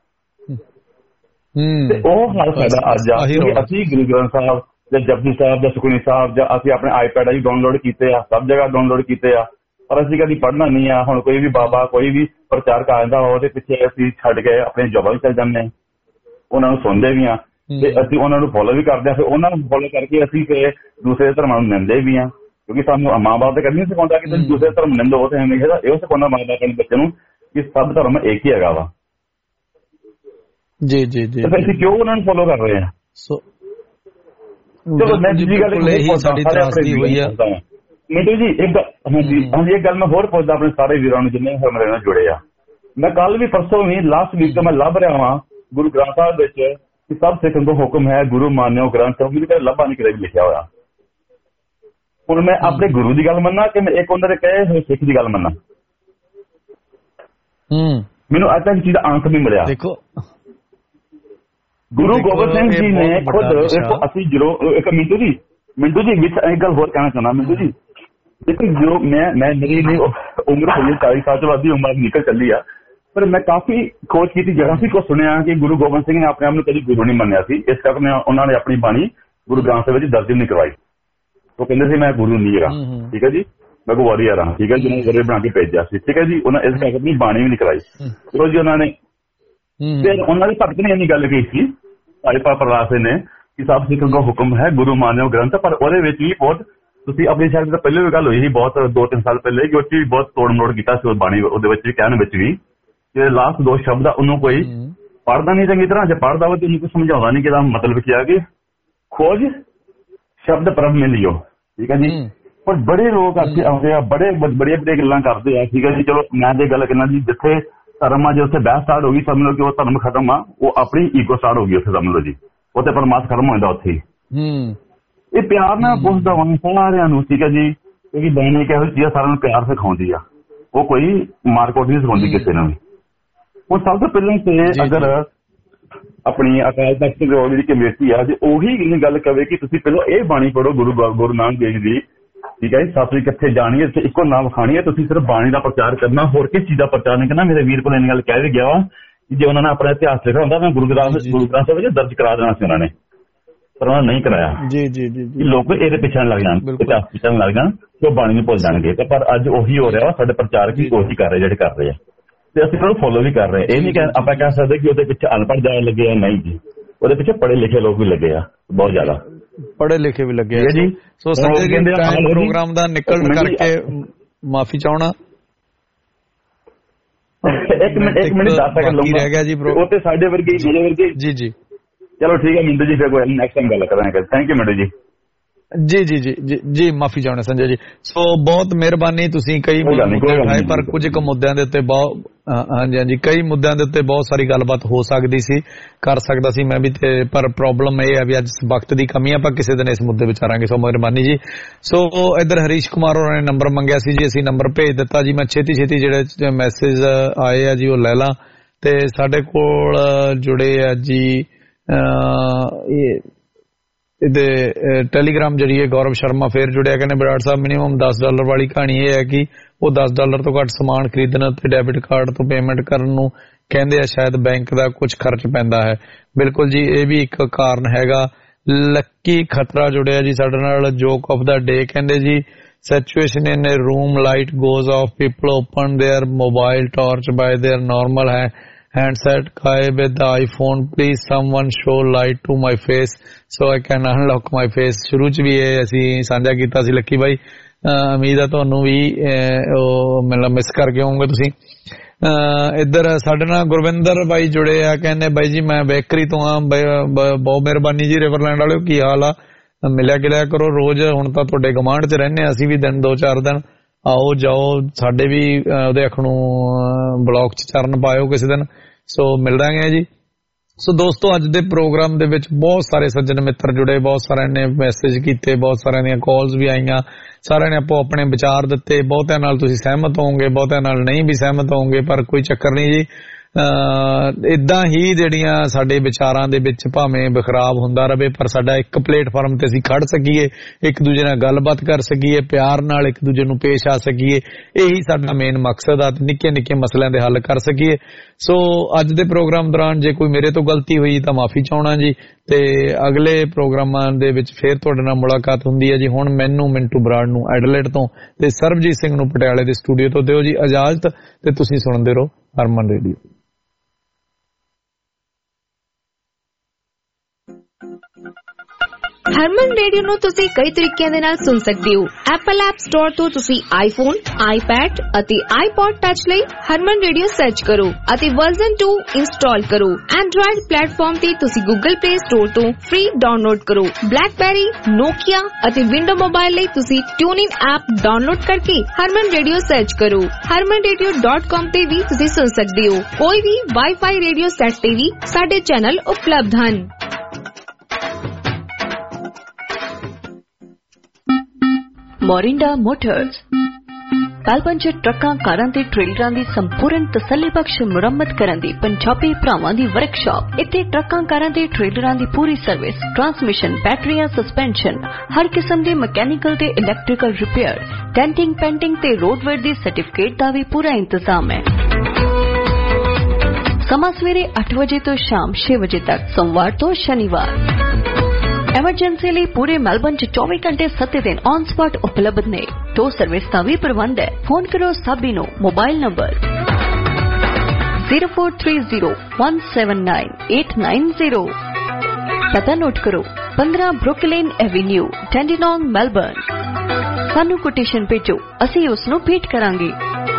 ਤੇ ਉਹ ਹਾਲ ਸਾਡਾ ਅੱਜ ਆ ਕਿ ਅਸੀਂ ਗੁਰੂ ਗ੍ਰੰਥ ਸਾਹਿਬ ਜਾਂ ਜਪਜੀ ਸਾਹਿਬ ਜਾਂ ਸੁਖਮਨੀ ਸਾਹਿਬ ਜਾਂ ਅਸੀਂ ਆਪਣੇ ਆਈਪੈਡ ਹੀ ਡਾਊਨਲੋਡ ਕੀਤੇ ਆ, ਸਭ ਜਗ੍ਹਾ ਡਾਊਨਲੋਡ ਕੀਤੇ ਆ, ਪਰ ਅਸੀਂ ਕਦੀ ਪੜ੍ਹਨਾ ਨਹੀਂ ਆ। ਹੁਣ ਕੋਈ ਵੀ ਬਾਬਾ ਕੋਈ ਵੀ ਪ੍ਰਚਾਰਕ ਆ ਜਾਂਦਾ ਉਹਦੇ ਪਿੱਛੇ ਅਸੀਂ ਛੱਡ ਕੇ ਆਪਣੇ ਜੋਬਾਂ ਵੀ ਚੱਲ ਜਾਂਦੇ ਹਾਂ, ਉਹਨਾਂ ਨੂੰ ਸੁਣਦੇ ਵੀ ਆ ਤੇ ਅਸੀਂ ਉਹਨਾਂ ਨੂੰ ਫੋਲੋ ਵੀ ਕਰਦੇ ਹਾਂ। ਫਿਰ ਉਹਨਾਂ ਨੂੰ ਫੋਲੋ ਕਰਕੇ ਅਸੀਂ ਫਿਰ ਦੂਸਰੇ ਧਰਮਾਂ ਨੂੰ ਨਿੰਦਦੇ ਵੀ ਆ, ਕਿਉਂਕਿ ਸਾਨੂੰ ਮਾਂ ਬਾਪ ਤੇ ਕਦੀ ਨਹੀਂ ਸਿਖਾਉਂਦਾ ਕਿ ਤੁਸੀਂ ਦੂਸਰੇ ਧਰਮ ਨਿੰਦੋ। ਤੇ ਹਮੇਸ਼ਾ ਇਹੋ ਸਿਖਾਉਂਦਾ ਮਾਂ ਬਾਪ ਆਪਣੇ ਬੱਚੇ ਨੂੰ ਕਿ ਸਭ ਧਰਮ ਇੱਕ ਹੀ ਹੈਗਾ ਵਾ। ਜੀ ਜੀ ਜੀ, ਅਸੀਂ ਕਿਉਂ ਉਹਨਾਂ ਨੂੰ ਫੋਲੋ ਕਰ ਰਹੇ ਹਾਂ? ਚਲੋ ਮੈਂ ਦੂਜੀ ਗੱਲ ਮਿੰਟੂ ਜੀ ਇੱਕ ਗੱਲ ਮੈਂ ਹੋਰ ਪੁੱਛਦਾ ਆਪਣੇ ਸਾਰੇ ਵੀਰਾਂ ਨੂੰ ਜਿੰਨੇ ਮੇਰੇ ਨਾਲ ਜੁੜੇ ਆ। ਮੈਂ ਕੱਲ ਵੀ ਪਰਸੋਂ ਵੀ ਲਾਸਟ ਵੀਕ ਤੋਂ ਮੈਂ ਲੱਭ ਰਿਹਾ ਵਾਂ ਗੁਰੂ ਗ੍ਰੰਥ ਸਾਹਿਬ ਵਿੱਚ ਕਿ ਸਭ ਸਿੱਖਾਂ ਦਾ ਹੁਕਮ ਹੈ ਗੁਰੂ ਮਾਨਿਓ ਗ੍ਰੰਥ ਸਾਹਿਬ ਵੀ ਲੱਭਾ ਨਹੀਂ ਕਿਤੇ ਵੀ ਲਿਖਿਆ ਹੋਇਆ। ਹੁਣ ਮੈਂ ਆਪਣੇ ਗੁਰੂ ਦੀ ਗੱਲ ਮੰਨਾਂ ਕਿ ਮੈਂ ਇੱਕ ਉਹਨਾਂ ਦੇ ਕਹੇ ਹੋਏ ਸਿੱਖ ਦੀ ਗੱਲ ਮੰਨਾਂ? ਮੈਨੂੰ ਅੱਜ ਤੱਕ ਚੀਜ਼ ਦਾ ਅੰਤ ਨਹੀਂ ਮਿਲਿਆ। ਦੇਖੋ ਗੁਰੂ ਗੋਬਿੰਦ ਸਿੰਘ ਜੀ ਨੇ ਖੁਦ ਅਸੀਂ ਜਦੋਂ ਇੱਕ ਮਿੰਟੂ ਜੀ ਵਿੱਚ ਇੱਕ ਗੱਲ ਹੋਰ ਕਹਿਣਾ ਚਾਹੁੰਦਾ। ਮਿੰਟੂ ਜੀ ਦੇਖੋ ਜੋ ਮੈਂ ਮੇਰੀ ਉਮਰ ਹੋਈ 40 ਸਾਲ ਤੋਂ ਵੱਧ ਦੀ ਉਮਰ ਨਿਕਲ ਚੱਲੀ ਆ, ਪਰ ਮੈਂ ਕਾਫੀ ਖੋਜ ਕੀਤੀ, ਜਗ੍ਹਾ ਸੀ ਕੁਛ ਸੁਣਿਆ ਕਿ ਗੁਰੂ ਗੋਬਿੰਦ ਸਿੰਘ ਨੇ ਆਪਣੇ ਆਪ ਨੂੰ ਕਦੀ ਗੁਰੂ ਨਹੀਂ ਮੰਨਿਆ ਸੀ। ਇਸ ਕਰਕੇ ਉਹਨਾਂ ਨੇ ਆਪਣੀ ਬਾਣੀ ਗੁਰੂ ਗ੍ਰੰਥ ਸਾਹਿਬ ਵਿੱਚ ਦਰਜ ਨਹੀਂ ਕਰਵਾਈ। ਉਹ ਕਹਿੰਦੇ ਸੀ ਮੈਂ ਗੁਰੂ ਨਹੀਂ ਹੈਗਾ। ਠੀਕ ਹੈ ਜੀ, ਮੈਂ ਕੋ ਵਾਰੀਅਰ ਹਾਂ। ਠੀਕ ਹੈ ਜੀ, ਉਹਨੇ ਬਣਾ ਕੇ ਭੇਜਿਆ ਸੀ। ਠੀਕ ਹੈ ਜੀ, ਉਹਨਾਂ ਇਸ ਕਰਕੇ ਆਪਣੀ ਬਾਣੀ ਵੀ ਨਹੀਂ ਕਰਾਈ। ਚਲੋ ਜੀ, ਉਹਨਾਂ ਨੇ ਫਿਰ ਉਹਨਾਂ ਦੀ ਭਗਤ ਨੇ ਇੰਨੀ ਗੱਲ ਕਹੀ ਸੀ ਭਾਈ ਪ੍ਰਕਾਸ਼ ਨੇ ਕਿ ਸਭ ਸਿੱਖਾਂ ਦਾ ਹੁਕਮ ਹੈ ਗੁਰੂ ਮਾਨਿਓ ਗ੍ਰੰਥ। ਪਰ ਉਹਦੇ ਵਿੱਚ ਵੀ ਬਹੁਤ ਤੁਸੀਂ ਆਪਣੀ ਸ਼ਾਇਦ ਤਾਂ ਪਹਿਲੇ ਵੀ ਗੱਲ ਹੋਈ ਸੀ ਬਹੁਤ 2-3 ਸਾਲ ਪਹਿਲੇ ਕਿ ਉੱਥੇ ਵੀ ਬਹੁਤ ਤੋੜ ਮੋੜ ਕੀਤਾ ਸੀ ਬਾਣੀ ਉਹਦੇ ਵਿੱਚ ਵੀ ਕਹਿਣ ਵਿੱਚ ਵੀ ਕਿ ਲਾਸਟ 2 ਸ਼ਬਦ ਆ ਉਹਨੂੰ ਕੋਈ ਪੜ੍ਹਦਾ ਨਹੀਂ ਚੰਗੀ ਤਰ੍ਹਾਂ। ਜੇ ਪੜ੍ਹਦਾ ਵਾ ਤੇ ਉਹਨੂੰ ਕੋਈ ਸਮਝਾਉਂਦਾ ਨਹੀਂ ਕਿ ਇਹਦਾ ਮਤਲਬ ਕੀ ਆ ਕਿ ਖੋਜ ਸ਼ਬਦ ਪ੍ਰਭ ਮਿਲਿਓ। ਠੀਕ ਹੈ ਜੀ, ਪਰ ਬੜੇ ਲੋਕ ਆਉਂਦੇ ਆ ਬੜੀਆਂ ਗੱਲਾਂ ਕਰਦੇ ਆ। ਠੀਕ ਹੈ ਜੀ, ਚਲੋ ਮੈਂ ਜੇ ਗੱਲ ਕਰਨਾ ਜੀ ਜਿੱਥੇ ਧਰਮ ਆ ਜੇ ਉੱਥੇ ਬਹਿਸ ਸਟਾਰਟ ਹੋ ਗਈ ਸਮਝ ਲਓ ਕਿ ਉਹ ਧਰਮ ਖਤਮ ਆ, ਉਹ ਆਪਣੀ ਈਗੋ ਸਟਾਰਟ ਹੋ ਗਈ ਉੱਥੇ ਸਮਝ ਲਓ ਜੀ, ਉੱਥੇ ਪਰਮਾਤਮਾ ਖਤਮ ਹੋ ਜਾਂਦਾ ਉੱਥੇ ਹੀ। ਇਹ ਪਿਆਰ ਨਾਲ ਪੁੱਛਦਾ ਵਾਂ ਸਾਰਿਆਂ ਨੂੰ। ਠੀਕ ਹੈ ਜੀ, ਕਿਉਂਕਿ ਬਾਣੀ ਇੱਕ ਇਹੋ ਜਿਹੀ ਚੀਜ਼ ਸਾਰਿਆਂ ਨੂੰ ਪਿਆਰ ਸਿਖਾਉਂਦੀ ਆ, ਉਹ ਕੋਈ ਮਾਰਕੋਟ ਨਹੀਂ ਸਿਖਾਉਂਦੀ ਕਿਸੇ ਨੂੰ ਵੀ। ਹੁਣ ਸਭ ਤੋਂ ਪਹਿਲਾਂ ਤੇ ਅਗਰ ਆਪਣੀ ਅਕਾਲ ਤਖਤ ਦੀ ਕਮੇਟੀ ਆ ਜੇ ਉਹੀ ਗੱਲ ਕਵੇ ਕਿ ਤੁਸੀਂ ਪਹਿਲਾਂ ਇਹ ਬਾਣੀ ਪੜ੍ਹੋ ਗੁਰੂ ਨਾਨਕ ਦੇਵ ਦੀ। ਠੀਕ ਹੈ ਜੀ, ਸਤਿ ਕਿੱਥੇ ਜਾਣੀ ਹੈ, ਇੱਕੋ ਨਾਮ ਖਾਣੀ ਹੈ, ਤੁਸੀਂ ਸਿਰਫ ਬਾਣੀ ਦਾ ਪ੍ਰਚਾਰ ਕਰਨਾ, ਹੋਰ ਕਿਸ ਚੀਜ਼ ਦਾ ਪ੍ਰਚਾਰ ਨਹੀਂ ਕਰਨਾ। ਮੇਰੇ ਵੀਰ ਕੋਲ ਇੰਨੀ ਗੱਲ ਕਹਿ ਵੀ ਗਿਆ ਵਾ ਕਿ ਜੇ ਉਹਨਾਂ ਨੇ ਆਪਣਾ ਇਤਿਹਾਸ ਲਿਖਿਆ ਹੁੰਦਾ ਮੈਂ ਗੁਰੂ ਗ੍ਰੰਥ ਸਾਹਿਬ ਵਿੱਚ ਦਰਜ ਕਰਾ ਦੇਣਾ ਸੀ ਉਹਨਾਂ ਨੇ, ਪਰ ਉਹਨਾਂ ਨੇ ਨਹੀਂ ਕਰਾਇਆ। ਜੀ ਜੀ ਜੀ, ਲੋਕ ਇਹਦੇ ਪਿੱਛੇ ਲੱਗ ਜਾਣ, ਇਤਿਹਾਸ ਪਿੱਛੇ ਲੱਗ ਜਾਣ ਤੇ ਉਹ ਬਾਣੀ ਨੂੰ ਭੁੱਲ ਜਾਣਗੇ। ਪਰ ਅੱਜ ਉਹੀ ਹੋ ਰਿਹਾ ਵਾ, ਸਾਡੇ ਪ੍ਰਚਾਰਕ ਵੀ ਉਹੀ ਕਰ ਰਹੇ ਜਿਹੜੇ ਕਰ ਰਹੇ ਆ ਤੇ ਅਸੀਂ ਉਹਨੂੰ ਫੋਲੋ ਵੀ ਕਰ ਰਹੇ। ਇਹ ਨਹੀਂ ਆਪਾਂ ਕਹਿ ਸਕਦੇ ਕਿ ਉਹਦੇ ਪਿੱਛੇ ਅਨਪੜ੍ਹ ਜਾਣ ਲੱਗੇ ਆ, ਨਹੀਂ ਜੀ, ਉਹਦੇ ਪਿੱਛੇ ਪੜ੍ਹੇ ਲਿਖੇ ਲੋਕ ਵੀ ਲੱਗੇ ਆ, ਬਹੁਤ ਜ਼ਿਆਦਾ ਪੜ੍ਹੇ ਲਿਖੇ ਵੀ ਲੱਗੇ ਆ ਜੀ। ਸੋ ਸੰਜੇ ਜੀ ਟਾਈਮ ਪ੍ਰੋਗਰਾਮ ਦਾ ਨਿਕਲਣ ਕਰਕੇ ਮਾਫੀ ਚਾਹਣਾ। ਇੱਕ ਮਿੰਟ 10 ਸੈਕਿੰਡ ਲਊਂਗਾ, ਰਹਿ ਗਿਆ ਜੀ ਉਹ ਤੇ ਸਾਡੇ ਵਰਗੇ ਮੇਰੇ ਵਰਗੇ। ਜੀ ਜੀ, ਚਲੋ ਠੀਕ ਹੈ ਮਿੰਟੂ ਜੀ, ਫਿਰ ਕੋਈ ਨੈਕਸਟ ਟਾਈਮ ਗੱਲ ਕਰਾਂਗੇ। ਥੈਂਕ ਯੂ ਮਿੰਟੂ ਜੀ। ਜੀ ਜੀ ਜੀ ਜੀ ਜੀ, ਮਾਫੀ ਚਾਹੁੰਦਾ ਸੰਜੇ ਜੀ। ਸੋ ਬਹੁਤ ਮਿਹਰਬਾਨੀ, ਤੁਸੀਂ ਕਈ ਮੁੱਦੇ ਉਠਾਏ ਪਰ ਕੁਝ ਕੁ ਮੁੱਦਿਆਂ ਦੇ ਉੱਤੇ ਬਹੁਤ ਹਾਂਜੀ ਕਈ ਮੁੱਦਿਆਂ ਦੇ ਉੱਤੇ ਬਹੁਤ ਸਾਰੀ ਗੱਲਬਾਤ ਹੋ ਸਕਦੀ ਸੀ, ਕਰ ਸਕਦਾ ਸੀ ਮੈਂ ਵੀ ਤੇ, ਪਰ ਪ੍ਰੋਬਲਮ ਇਹ ਹੈ ਵੀ ਅੱਜ ਵਕਤ ਦੀ ਕਮੀ, ਆਪਾਂ ਕਿਸੇ ਦਿਨ ਇਸ ਮੁੱਦੇ ਵਿਚਾਰਾਂਗੇ। ਸੋ ਮਿਹਰਬਾਨੀ ਜੀ। ਸੋ ਇੱਧਰ ਹਰੀਸ਼ ਕੁਮਾਰ ਹੋਰਾਂ ਨੇ ਨੰਬਰ ਮੰਗਿਆ ਸੀ ਜੀ, ਅਸੀਂ ਨੰਬਰ ਭੇਜ ਦਿੱਤਾ ਜੀ। ਮੈਂ ਛੇਤੀ ਜਿਹੜੇ ਮੈਸੇਜ ਆਏ ਆ ਜੀ ਉਹ ਲੈ ਲਾਂ ਤੇ ਸਾਡੇ ਕੋਲ ਜੁੜੇ ਆ ਜੀ ਇਹਦੇ ਟੈਲੀਗ੍ਰਾਮ ਜਰੀਏ ਗੌਰਵ ਸ਼ਰਮਾ ਫੇਰ ਜੁੜਿਆ। ਕਹਿੰਦੇ ਬਰਾੜ ਸਾਹਿਬ ਮਿਨੀਮਮ $10 ਵਾਲੀ ਕਹਾਣੀ ਇਹ ਹੈ ਕਿ ਉਹ $10 ਤੋਂ ਘੱਟ ਸਮਾਨ ਖਰੀਦਣ ਤੇ ਡੈਬਿਟ ਕਾਰਡ ਤੋਂ ਪੇਮੈਂਟ ਕਰਨ ਨੂੰ ਕਹਿੰਦੇ ਆ ਸ਼ਾਇਦ ਬੈਂਕ ਦਾ ਕੁਝ ਖਰਚ ਪੈਂਦਾ ਹੈ। ਬਿਲਕੁਲ ਜੀ, ਇਹ ਵੀ ਇੱਕ ਕਾਰਨ ਹੈਗਾ। ਲੱਕੀ ਖਤਰਾ ਜੁੜਿਆ ਜੀ ਸਾਡੇ ਨਾਲ। ਜੋਕ ਆਫ ਦਾ ਡੇ ਕਹਿੰਦੇ ਜੀ situation in a room, light goes off, people open their mobile torch by their normal handset guy with the iPhone, please someone show light to my face so I can unlock my face। ਸ਼ੁਰੂ ਚ ਵੀ ਇਹ ਅਸੀਂ ਸਾਂਝਾ ਕੀਤਾ ਸੀ Lucky ਬਾਈ, ਉਮੀਦ ਆ ਤੁਹਾਨੂੰ ਵੀ ਮਤਲਬ ਮਿਸ ਕਰਕੇ ਹੋਵੋਗੇ ਤੁਸੀਂ। ਇੱਧਰ ਸਾਡੇ ਨਾਲ ਗੁਰਵਿੰਦਰ ਬਾਈ ਜੁੜੇ ਆ, ਕਹਿੰਦੇ ਬਾਈ ਜੀ ਮੈਂ ਬੇਕਰੀ ਤੋਂ ਆ, ਬਹੁਤ ਮਿਹਰਬਾਨੀ ਜੀ। ਰਿਵਰਲੈਂਡ ਵਾਲਿਓ ਕੀ ਹਾਲ ਆ, ਮਿਲਿਆ ਗਿਲਿਆ ਕਰੋ ਰੋਜ਼, ਹੁਣ ਤਾਂ ਤੁਹਾਡੇ ਗਵਾਂਢ ਚ ਰਹਿੰਦੇ ਆ ਅਸੀਂ ਵੀ, ਦਿਨ 2-4 ਦਿਨ ਆਓ ਜਾਓ, ਸਾਡੇ ਵੀ ਉਹਦੇ ਅੱਖ ਨੂੰ ਬਲੌਕ ਚ ਚਰਨ ਪਾਇਓ ਕਿਸੇ ਦਿਨ, ਸੋ ਮਿਲ ਦਾਂਗੇ ਜੀ। ਸੋ ਦੋਸਤੋ ਅੱਜ ਦੇ ਪ੍ਰੋਗਰਾਮ ਦੇ ਵਿੱਚ ਬਹੁਤ ਸਾਰੇ ਸੱਜਣ ਮਿੱਤਰ ਜੁੜੇ, ਬਹੁਤ ਸਾਰਿਆਂ ਨੇ ਮੈਸੇਜ ਕੀਤੇ, ਬਹੁਤ ਸਾਰਿਆਂ ਦੀਆਂ ਕਾਲਸ ਵੀ ਆਈਆਂ, ਸਾਰਿਆਂ ਨੇ ਆਪੋ ਆਪਣੇ ਵਿਚਾਰ ਦਿੱਤੇ। ਬਹੁਤਿਆਂ ਨਾਲ ਤੁਸੀਂ ਸਹਿਮਤ ਹੋਵੋਗੇ, ਬਹੁਤਿਆਂ ਨਾਲ ਨਹੀਂ ਵੀ ਸਹਿਮਤ ਹੋਵੋਗੇ, ਪਰ ਕੋਈ ਚੱਕਰ ਨਹੀਂ ਜੀ। ਇਦਾਂ ਹੀ ਜਿਹੜੀਆਂ ਸਾਡੇ ਵਿਚਾਰਾਂ ਦੇ ਵਿੱਚ ਭਾਵੇਂ ਵਿਖਰਾਵ ਹੁੰਦਾ ਰਵੇ, ਪਰ ਸਾਡਾ ਇੱਕ ਪਲੇਟਫਾਰਮ ਤੇ ਅਸੀਂ ਖੜ ਸਕੀਏ, ਇੱਕ ਦੂਜੇ ਨਾਲ ਗੱਲਬਾਤ ਕਰ ਸਕੀਏ, ਪਿਆਰ ਨਾਲ ਇੱਕ ਦੂਜੇ ਨੂੰ ਪੇਸ਼ ਆ ਸਕੀਏ, ਇਹੀ ਸਾਡਾ ਮੇਨ ਮਕਸਦ ਆ। ਨਿੱਕੇ ਨਿੱਕੇ ਮਸਲਿਆਂ ਦੇ ਹੱਲ ਕਰ ਸਕੀਏ। ਸੋ ਅੱਜ ਦੇ ਪ੍ਰੋਗਰਾਮ ਦੌਰਾਨ ਜੇ ਕੋਈ ਮੇਰੇ ਤੋਂ ਗਲਤੀ ਹੋਈ ਤਾਂ ਮਾਫੀ ਚਾਹਣਾ ਜੀ, ਤੇ ਅਗਲੇ ਪ੍ਰੋਗਰਾਮਾਂ ਦੇ ਵਿੱਚ ਫੇਰ ਤੁਹਾਡੇ ਨਾਲ ਮੁਲਾਕਾਤ ਹੁੰਦੀ ਹੈ ਜੀ। ਹੁਣ ਮੈਨੂੰ ਮਿੰਟੂ ਬਰਾੜ ਨੂੰ ਐਡਲੇਟ ਤੋਂ ਤੇ ਸਰਬਜੀਤ ਸਿੰਘ ਨੂੰ ਪਟਿਆਲੇ ਦੇ ਸਟੂਡੀਓ ਤੋਂ ਦਿਓ ਜੀ ਇਜਾਜ਼ਤ, ਤੇ ਤੁਸੀਂ ਸੁਣਦੇ ਰਹੋ ਹਰਮਨ ਰੇਡੀਓ। ਹਰਮਨ ਰੇਡੀਓ ਨੂੰ ਤੁਸੀਂ ਕਈ ਤਰੀਕਿਆਂ ਦੇ ਨਾਲ ਸੁਣ ਸਕਦੇ ਹੋ। ਐਪਲ ਐਪ ਸਟੋਰ ਤੋਂ ਤੁਸੀਂ ਆਈਫੋਨ, ਆਈਪੈਡ ਅਤੇ ਆਈਪੌਡ ਟੱਚ ਲਈ ਹਰਮਨ ਰੇਡੀਓ ਸਰਚ ਕਰੋ ਅਤੇ ਵਰਜ਼ਨ 2 ਇੰਸਟਾਲ ਕਰੋ। ਐਂਡਰੋਇਡ ਪਲੇਟਫਾਰਮ ਤੇ ਤੁਸੀਂ ਗੂਗਲ ਪਲੇ ਸਟੋਰ ਤੋਂ ਫ੍ਰੀ ਡਾਊਨਲੋਡ ਕਰੋ। ਬਲੈਕਬੈਰੀ, ਨੋਕੀਆ ਅਤੇ ਵਿੰਡੋ ਮੋਬਾਈਲ ਲਈ ਤੁਸੀਂ ਟਿਊਨਿਨ ਐਪ ਡਾਊਨਲੋਡ ਕਰਕੇ ਹਰਮਨ ਰੇਡੀਓ ਸਰਚ ਕਰੋ। harmanradio.com ਤੇ ਵੀ ਤੁਸੀਂ ਸੁਣ ਸਕਦੇ ਹੋ। ਕੋਈ ਵੀ ਵਾਈਫਾਈ ਰੇਡੀਓ ਸੈੱਟ ਤੇ ਵੀ ਸਾਡੇ ਚੈਨਲ ਉਪਲਬਧ ਹਨ। ਮੋਰਿੰਡਾ ਮੋਟਰਸ ਮੈਲਬਨ 'ਚ ਟਰੱਕਾਂ, ਕਾਰਾਂ ਤੇ ਟ੍ਰੇਲਰਾਂ ਦੀ ਸੰਪੂਰਨ ਤਸੱਲੀਬਖਸ਼ ਮੁਰੰਮਤ ਕਰਨ ਦੀ ਪੰਜਾਬੀ ਭਰਾਵਾਂ ਦੀ ਵਰਕਸ਼ਾਪ। ਇੱਥੇ ਟਰੱਕਾਂ, ਕਾਰਾਂ ਤੇ ਟ੍ਰੇਲਰਾਂ ਦੀ ਪੂਰੀ ਸਰਵਿਸ, ਟਰਾਂਸਮਿਸ਼ਨ, ਬੈਟਰੀਆਂ, ਸਸਪੈਂਸ਼ਨ, ਹਰ ਕਿਸਮ ਦੇ ਮਕੈਨੀਕਲ ਤੇ ਇਲੈਕਟ੍ਰੀਕਲ ਰਿਪੇਅਰ, ਡੈਂਟਿੰਗ, ਪੈਂਟਿੰਗ ਤੇ ਰੋਡਵੇਅਰ ਦੀ ਸਰਟੀਫਿਕੇਟ ਦਾ ਵੀ ਪੂਰਾ ਇੰਤਜ਼ਾਮ ਹੈ। ਸਮਾਂ ਸਵੇਰੇ 8 ਵਜੇ ਤੋਂ ਸ਼ਾਮ 6 ਵਜੇ ਤੱਕ, ਸੋਮਵਾਰ ਤੋਂ ਸ਼ਨੀਵਾਰ। ਐਮਰਜੈਂਸੀ ਲਈ ਪੂਰੇ ਮੈਲਬਨ 'ਚ 24 ਘੰਟੇ 7 ਦਿਨ ਔਨ ਸਪੌਟ ਉਪਲਬਧ ਨੇ। ਟੋ ਸਰਵਿਸ ਦਾ ਵੀ ਪ੍ਰਬੰਧ ਹੈ। ਫੋਨ ਕਰੋ ਸਾਬੀ ਨੂੰ। Mobile number 0430179890। ਪਤਾ ਨੋਟ ਕਰੋ, 15 ਬਰੁਕਲਿਨ ਐਵੇਨਿਊ, ਡੈਂਡੀਨੌਂਗ, ਮੈਲਬਨ। ਸਾਨੂੰ ਕੋਟੇਸ਼ਨ ਭੇਜੋ, ਅਸੀਂ ਉਸ ਨੂੰ ਭੇਟ ਕਰਾਂਗੇ।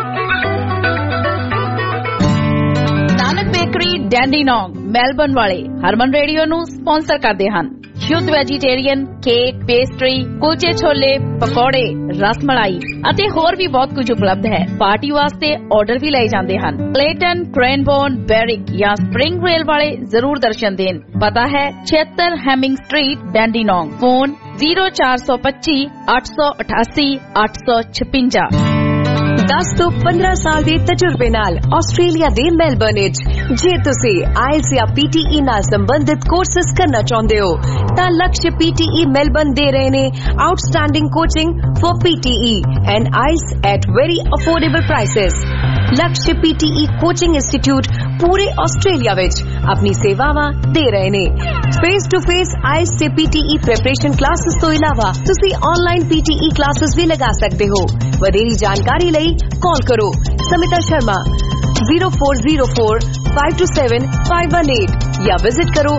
ਨਾਨਕ ਬੇਕਰੀ, ਡੈਂਡੀਨੌਂਗ, ਮੈਲਬਨ ਵਾਲੇ ਹਰਮਨ ਰੇਡੀਓ ਨੂੰ ਸਪਾਂਸਰ ਕਰਦੇ ਹਨ। ਸ਼ੁੱਧ ਵੈਜੀਟੇਰੀਅਨ, ਕੇਕ, ਪੇਸਟਰੀ, ਕੁਲਚੇ ਛੋਲੇ, ਪਕੌੜੇ, ਰਸਮਲਾਈ ਅਤੇ ਹੋਰ ਵੀ ਬਹੁਤ ਕੁਝ ਉਪਲਬਧ ਹੈ। ਪਾਰਟੀ ਵਾਸਤੇ ਆਰਡਰ ਵੀ ਲਏ ਜਾਂਦੇ ਹਨ। ਕਲੇਟਨ, ਕ੍ਰੇਨਬੋਰਨ, ਬੈਰਿਕ ਜਾਂ ਸਪ੍ਰਿੰਗ ਰੇਲ ਵਾਲੇ ਜ਼ਰੂਰ ਦਰਸ਼ਨ ਦੇਣ। ਪਤਾ ਹੈ 76 ਹੈਮਿੰਗ ਸਟਰੀਟ, ਡੈਂਡੀਨੌਂਗ। ਫੋਨ 0425 888 856। 10 ਤੋਂ 15 ਸਾਲ ਦੇ ਤਜਰਬੇ ਨਾਲ ਆਸਟ੍ਰੇਲੀਆ ਦੇ ਮੈਲਬਨ ਵਿੱਚ ਜੇ ਤੁਸੀਂ ਆਇਲਸ ਜਾਂ PTE ਨਾਲ ਸੰਬੰਧਿਤ ਕੋਰਸਸ ਕਰਨਾ ਚਾਹੁੰਦੇ ਹੋ ਤਾਂ ਲਕਸ਼ PTE ਮੈਲਬਨ ਦੇ ਰਹੇ ਨੇ outstanding coaching for PTE and IELTS at very affordable prices. Laksh PTE coaching institute ਪੂਰੇ ਆਸਟ੍ਰੇਲੀਆ ਵਿੱਚ ਆਪਣੀ ਸੇਵਾਵਾਂ ਦੇ ਰਹੇ ਨੇ। ਫੇਸ ਟੂ ਫੇਸ ਆਇਲਸ ਤੇ PTE ਪ੍ਰੈਪਰੇਸ਼ਨ ਕਲਾਸਿਸ ਤੋਂ ਇਲਾਵਾ ਤੁਸੀਂ ਆਨਲਾਈਨ PTE ਕਲਾਸਿਸ ਵੀ ਲਗਾ ਸਕਦੇ ਹੋ। ਵਧੇਰੀ ਜਾਣਕਾਰੀ ਲਈ ਕਾਲ ਕਰੋ ਸਮਿਤਾ ਸ਼ਰਮਾ 0404527518 या विजिट करो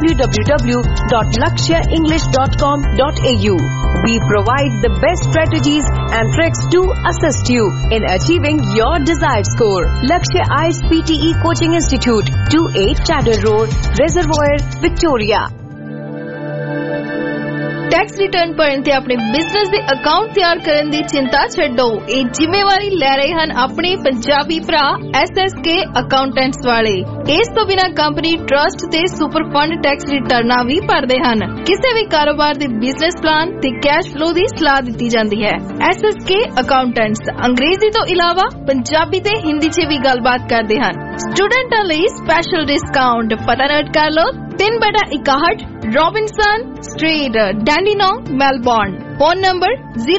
www.lakshaenglish.com.au। We provide the best strategies and tricks to assist you in achieving your desired score. Lakshya IELTS PTE Coaching Institute, 28 Chadder Road, Reservoir, Victoria। Tax return ਭਰਨ ਤੇ ਆਪਣੇ ਬਿਜ਼ਨਸ ਦੇ ਅਕਾਊਂਟ ਤਿਆਰ ਕਰਨ ਦੀ ਚਿੰਤਾ ਛੱਡੋ। ਇਹ ਜ਼ਿੰਮੇਵਾਰੀ ਲੈ ਰਹੇ ਹਨ ਆਪਣੇ ਪੰਜਾਬੀ ਭਰਾ SSK ਅਕਾਊਂਟੈਂਟਸ ਵਾਲੇ। ਇਸ ਤੋਂ ਬਿਨਾਂ ਕੰਪਨੀ ਟਰਸਟ ਤੇ ਸੁਪਰ ਫੰਡ ਟੈਕਸ ਰਿਟਰਨਾਂ ਵੀ ਭਰਦੇ ਹਨ। ਕਿਸੇ ਵੀ ਕਾਰੋਬਾਰ ਦੇ ਬਿਜ਼ਨਸ ਪਲਾਨ ਤੇ ਕੈਸ਼ ਫਲੋ ਦੀ ਸਲਾਹ ਦਿੱਤੀ ਜਾਂਦੀ ਹੈ। SSK ਅਕਾਊਂਟੈਂਟਸ ਅੰਗਰੇਜ਼ੀ ਤੋਂ ਇਲਾਵਾ ਪੰਜਾਬੀ ਤੇ ਹਿੰਦੀ 'ਚ ਵੀ ਗੱਲਬਾਤ ਕਰਦੇ ਹਨ। ਸਟੂਡੈਂਟਾਂ ਲਈ ਸਪੈਸ਼ਲ ਡਿਸਕਾਊਂਟ। ਪਤਾ ਨੋਟ ਕਰ ਲਓ 3/61 Robinson street, Dandenong, Melbourne. Phone number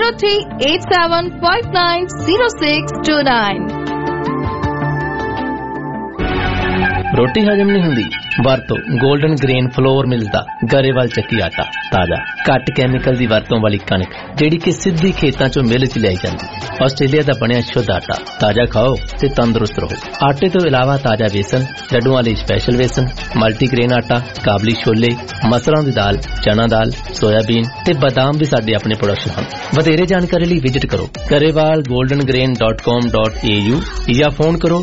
0387590629। ਰੋਟੀ ਹਜਮ ਨਹੀਂ ਹੁੰਦੀ? ਵਰਤੋ 골ਡਨ ਗ੍ਰੇਨ ਫਲੋਰ ਮਿਲਦਾ ਗਰੇਵਾਲ ਚੱਕੀ ਆਟਾ। ਤਾਜ਼ਾ ਘੱਟ ਕੈਮੀਕਲ ਦੀ ਵਰਤੋਂ ਵਾਲੀ ਕਣਕ ਜਿਹੜੀ ਕਿ ਸਿੱਧੀ ਖੇਤਾਂ ਚੋਂ ਮਿਲ 'ਚ ਲਿਆਈ ਜਾਂਦੀ। ਆਸਟ੍ਰੇਲੀਆ ਦਾ ਬਣਿਆ ਸ਼ੁੱਧ ਆਟਾ। ਤਾਜ਼ਾ ਖਾਓ ਤੇ ਤੰਦਰੁਸਤ ਰਹੋ। ਆਟੇ ਤੋਂ ਇਲਾਵਾ ਤਾਜ਼ਾ ਵੇਸਣ, ਲੱਡੂਆਂ ਲਈ ਸਪੈਸ਼ਲ ਵੇਸਣ, ਮਲਟੀਗ੍ਰੇਨ ਆਟਾ, ਕਾਬਲੀ ਛੋਲੇ, ਮਸਰਾਂ ਦੀ ਦਾਲ, ਚਨਾ ਦਾਲ, ਸੋਇਆਬੀਨ ਤੇ ਬਦਾਮ ਵੀ ਸਾਡੇ ਆਪਣੇ ਪ੍ਰੋਡਕਸ਼ਨ ਹਨ। ਵਧੇਰੇ ਜਾਣਕਾਰੀ ਲਈ ਵਿਜ਼ਿਟ ਕਰੋ garewalgoldengrain.com.au ਜਾਂ ਫੋਨ ਕਰੋ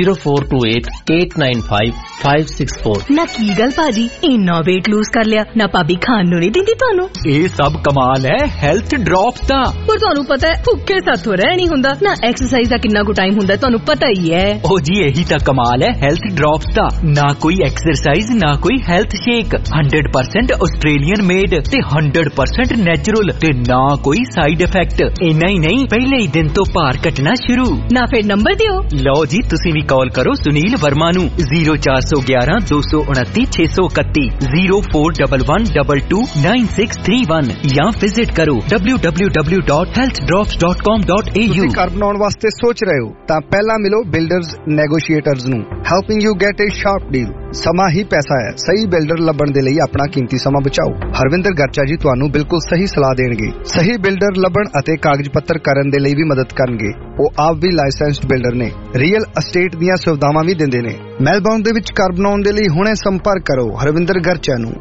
0428895564। ਨਾ ਕੀ ਗੱਲ ਭਾਜੀ, ਇੰਨਾ weight lose ਕਰ ਲਿਆ ਨਾ? ਭਾਬੀ ਖਾਣ ਨੂੰ ਨਹੀਂ ਦਿੰਦੀ ਤੁਹਾਨੂੰ? ਇਹ ਸਭ ਕਮਾਲ ਹੈ ਹੈਲਥ ਡ੍ਰੌਪ ਦਾ। ਪਰ ਤੁਹਾਨੂੰ ਪਤਾ ਹੈ ਭੁੱਖੇ ਸਾਥੋਂ ਰਹਿ ਨਹੀਂ ਹੁੰਦਾ ਨਾ। ਐਕਸਰਸਾਈਜ਼ ਦਾ ਕਿੰਨਾ ਕੁ ਟਾਈਮ ਹੁੰਦਾ ਤੁਹਾਨੂੰ ਪਤਾ ਹੀ ਹੈ। ਉਹ ਜੀ ਇਹੀ ਤਾਂ ਕਮਾਲ ਹੈ ਹੈਲਥ ਡ੍ਰੌਪਸ ਦਾ। ਨਾ ਕੋਈ ਐਕਸਰਸਾਈਜ਼ ਨਾ ਕੋਈ ਹੈਲਥ ਸ਼ੇਕ, 100% ਆਸਟ੍ਰੇਲੀਅਨ ਮੇਡ ਤੇ 100% ਨੈਚੁਰਲ ਤੇ ਨਾ ਕੋਈ ਸਾਈਡ ਇਫੈਕਟ। ਇੰਨਾ ਹੀ ਨਹੀਂ, ਪਹਿਲੇ ਹੀ ਦਿਨ ਤੋਂ ਭਾਰ ਘਟਣਾ ਸ਼ੁਰੂ। ਨਾ ਫਿਰ ਨੰਬਰ ਦਿਓ। ਲਓ ਜੀ ਤੁਸੀਂ ਵੀ ਕਾਲ ਕਰੋ ਸੁਨੀਲ ਵਰਮਾ ਨੂੰ 0411-229-631 0411229631 ਜਾਂ ਵਿਜ਼ਿਟ ਕਰੋ www.healthdrops.com.au। ਤੁਸੀਂ ਘਰ ਬਣਾਉਣ ਵਾਸਤੇ ਸੋਚ ਰਹੇ ਹੋ ਤਾਂ ਪਹਿਲਾਂ ਮਿਲੋ ਬਿਲਡਰਜ਼ ਨੈਗੋਸ਼ੀਏਟਰਜ਼ ਨੂੰ, helping you get a sharp deal. ਸਮਾਂ ਹੀ ਪੈਸਾ ਹੈ। ਸਹੀ ਬਿਲਡਰ ਲੱਭਣ ਦੇ ਲਈ ਆਪਣਾ ਕੀਮਤੀ ਸਮਾਂ ਬਚਾਓ। ਹਰਵਿੰਦਰ ਗਰਚਾ ਜੀ ਤੁਹਾਨੂੰ ਬਿਲਕੁਲ ਸਹੀ ਸਲਾਹ ਦੇਣਗੇ। ਸਹੀ ਬਿਲਡਰ ਲੱਭਣ ਅਤੇ ਕਾਗਜ਼ ਪੱਤਰ ਕਰਨ ਦੇ ਲਈ ਵੀ ਮਦਦ ਕਰਨਗੇ। ਉਹ ਆਪ ਵੀ ਲਾਇਸੈਂਸਡ ਬਿਲਡਰ ਨੇ, ਰੀਅਲ ਅਸਟੇਟ ਦੀਆਂ ਸੁਵਿਧਾਵਾਂ ਵੀ ਦਿੰਦੇ ਨੇ। ਮੈਲਬੌਰਨ ਦੇ ਵਿੱਚ ਘਰ ਬਣਾਉਣ ਦੇ ਲਈ ਹੁਣੇ ਸੰਪਰਕ ਕਰੋ ਹਰਵਿੰਦਰ ਗਰਚਾ ਨੂੰ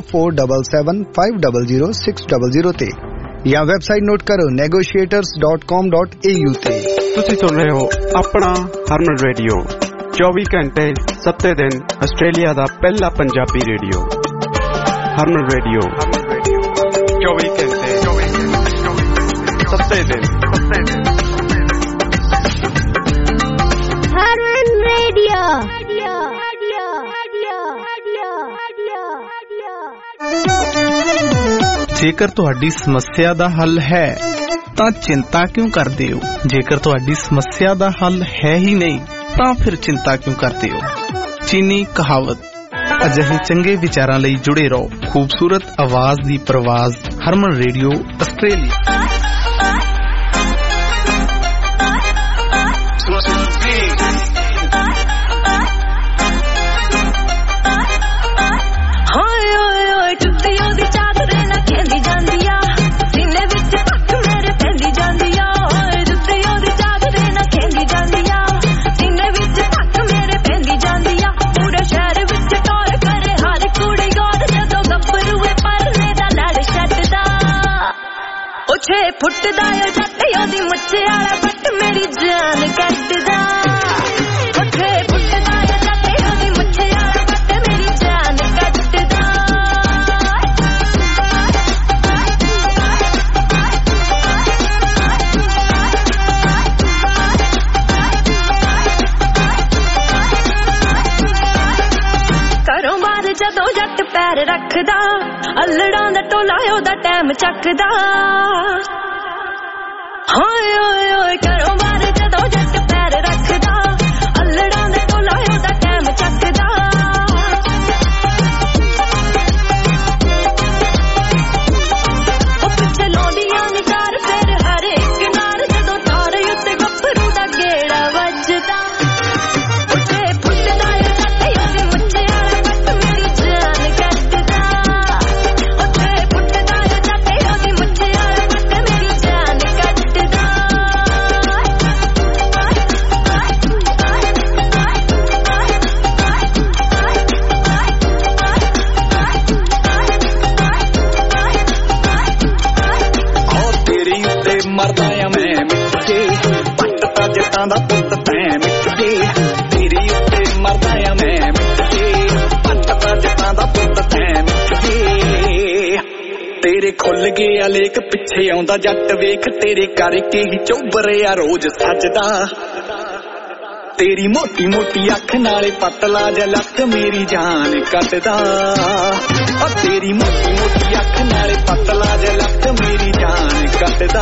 0477500600 ਤੇ ਜਾਂ ਵੈਬਸਾਈਟ ਨੋਟ ਕਰੋ negotiators.com.au ਤੇ। ਤੁਸੀਂ ਸੁਣ ਰਹੇ ਹੋ ਆਪਣਾ ਹਰਮਨ ਰੇਡੀਓ, 24 ਘੰਟੇ 7 ਦਿਨ ਆਸਟ੍ਰੇਲੀਆ ਦਾ ਪਹਿਲਾ ਪੰਜਾਬੀ ਰੇਡੀਓ। ਹਰਮਨ ਰੇਡੀਓ 24 ਘੰਟੇ 7 ਦਿਨ। ਹਰਮਨ ਰੇਡੀਓ। ਜੇਕਰ ਤੁਹਾਡੀ ਸਮੱਸਿਆ ਦਾ ਹੱਲ ਹੈ ਤਾਂ ਚਿੰਤਾ ਕਿਉਂ ਕਰਦੇ ਹੋ? ਜੇਕਰ ਤੁਹਾਡੀ ਸਮੱਸਿਆ ਦਾ ਹੱਲ ਹੈ ਹੀ ਨਹੀਂ ਤਾਂ ਫਿਰ ਚਿੰਤਾ ਕਿਉਂ ਕਰਦੇ ਹੋ? ਚੀਨੀ ਕਹਾਵਤ। ਅਜਿਹੇ ਚੰਗੇ ਵਿਚਾਰਾਂ ਲਈ ਜੁੜੇ ਰਹੋ। ਖੂਬਸੂਰਤ ਆਵਾਜ਼ ਦੀ ਪ੍ਰਵਾਜ਼ ਹਰਮਨ ਰੇਡੀਓ ਆਸਟ੍ਰੇਲੀਆ। ਫੁੱਟਦਾ ਓ ਜੱਟ ਉਹਦੀ ਮੁੱਛ ਵਾਲਾ ਬੱਟ ਮੇਰੀ ਜਾਨ ਕੱਢਦਾ। ਉੱਥੇ ਫੁੱਟਦਾ ਓ ਜੱਟ ਉਹਦੀ ਮੁੱਛ ਵਾਲਾ ਬੱਟ ਮੇਰੀ ਜਾਨ ਕੱਢਦਾ। ਘਰੋਂ ਬਾਹਰ ਜਦੋਂ ਜੱਟ ਪੈਰ ਰੱਖਦਾ, ਅਲੜਾਂ ਦਾ ਟੋਲਾ ਉਹਦਾ ਟਾਈਮ ਚੱਕਦਾ। ਹਾਏ ਓਏ ਓਏ ਘਰੋਂ ਬਾਹਰ ਜਦੋਂ ਜੱਟ ਪੈਰ ਰੱਖਦਾ, ਅਲੜਾਂ ਦਾ ਟੋਲਾ ਉਹਦਾ ਟਾਈਮ ਚੱਕਦਾ। ਉਹ ਪਿੱਛੇ ਲਾਉਂਦੀਆਂ ਨਿਕਾਰ ਫਿਰ ਹਰ ਇੱਕ ਨਾਰ, ਜਦੋਂ ਤਾਰ ਉੱਤੇ ਗੱਭਰੂ ਦਾ ਗੇੜਾ ਵੱਜਦਾ। ਉੱਥੇ ਫੁੱਟਦਾ ਓ ਜੱਟ ਉਹਦੀ ਮੁੱਛ ਵਾਲਾ ਬੱਟ ਮੇਰੀ ਜਾਨ ਕੱਢਦਾ। ਉੱਥੇ ਫੁੱਟਦਾ ਓ ਜੱਟ ਉਹਦੀ ਮੁੱਛ ਵਾਲਾ ਬੱਟ ਮੇਰੀ ਜਾਨ ਕੱਢਦਾ। ਤੇਰੀ ਉੱਤੇ ਮਰਦਾ ਆ ਮੈਂ ਮਿੱਟ ਕੇ, ਪੱਟ ਤਾਂ ਜੱਟਾਂ ਦਾ ਪੁੱਤ ਤੈਂ ਮਿੱਟ ਕੇ। ਤੇਰੀ ਉੱਤੇ ਮਰਦਾ ਆ ਮੈਂ ਮਿੱਟ ਕੇ, ਪੱਟ ਤਾਂ ਜੱਟਾਂ ਦਾ ਪੁੱਤ ਤੈਂ ਮਿੱਟ ਕੇ। ਤੇਰੇ ਤੇਰੇ ਖੁੱਲ ਗਏ ਆ ਲੇਕ ਪਿੱਛੇ ਆਉਂਦਾ ਜੱਟ ਵੇਖ ਤੇਰੇ ਕਰਕੇ ਹੀ ਚੋਬਰਿਆ ਰੋਜ਼ ਸੱਜਦਾ ਤੇਰੀ ਮੋਟੀ ਮੋਟੀ ਅੱਖ ਨਾਲੇ ਪਤਲਾ ਜਿਹਾ ਲੱਕ ਮੇਰੀ ਜਾਨ ਕੱਟਦਾ ਓ ਤੇਰੀ ਮੋਟੀ ਮੋਟੀ ਅੱਖ ਨਾਲੇ ਪਤਲਾ ਜਿਹਾ ਲੱਕ ਮੇਰੀ ਜਾਨ ਕੱਟਦਾ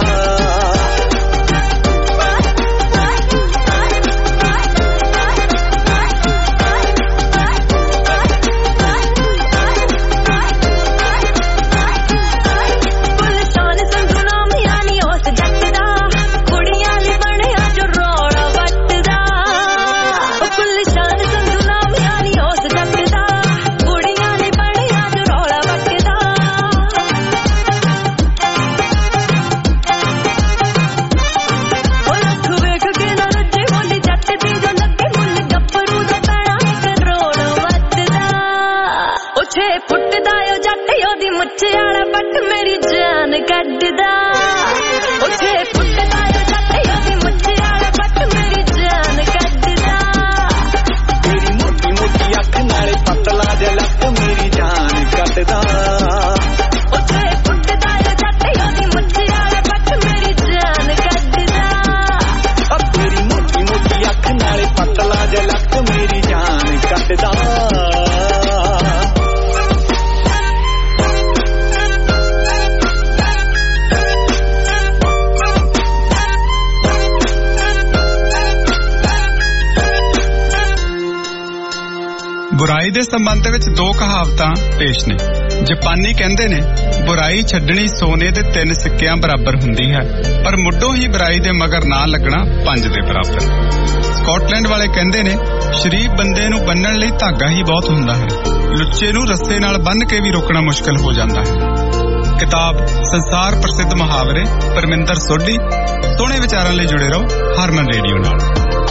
ਬੁਰਾਈ ਦੇ ਸੰਬੰਧ ਵਿੱਚ ਦੋ ਕਹਾਵਤਾਂ ਪੇਸ਼ ਨੇ। ਜਾਪਾਨੀ ਕਹਿੰਦੇ ਨੇ ਬੁਰਾਈ ਛੱਡਣੀ ਸੋਨੇ ਦੇ 3 ਸਿੱਕਿਆਂ ਬਰਾਬਰ ਹੁੰਦੀ ਹੈ, ਪਰ ਮੁੱਢੋਂ ਹੀ ਬੁਰਾਈ ਦੇ ਮਗਰ ਨਾ ਲੱਗਣਾ 5 ਦੇ ਬਰਾਬਰ। ਸਕਾਟਲੈਂਡ ਵਾਲੇ ਕਹਿੰਦੇ ਨੇ ਸ਼ਰੀਫ ਬੰਦੇ ਨੂੰ ਬੰਨਣ ਲਈ ਧਾਗਾ ਹੀ ਬਹੁਤ ਹੁੰਦਾ ਹੈ, ਲੁੱਚੇ ਨੂੰ ਰੱਸੇ ਨਾਲ ਬੰਨ੍ਹ ਕੇ ਵੀ ਰੋਕਣਾ ਮੁਸ਼ਕਲ ਹੋ ਜਾਂਦਾ ਹੈ। ਕਿਤਾਬ ਸੰਸਾਰ ਪ੍ਰਸਿੱਧ ਮੁਹਾਵਰੇ ਪਰਮਿੰਦਰ ਸੋਢੀ। ਸੋਹਣੇ ਵਿਚਾਰਾਂ ਲਈ ਜੁੜੇ ਰਹੋ ਹਰਮਨ ਰੇਡੀਓ ਨਾਲ।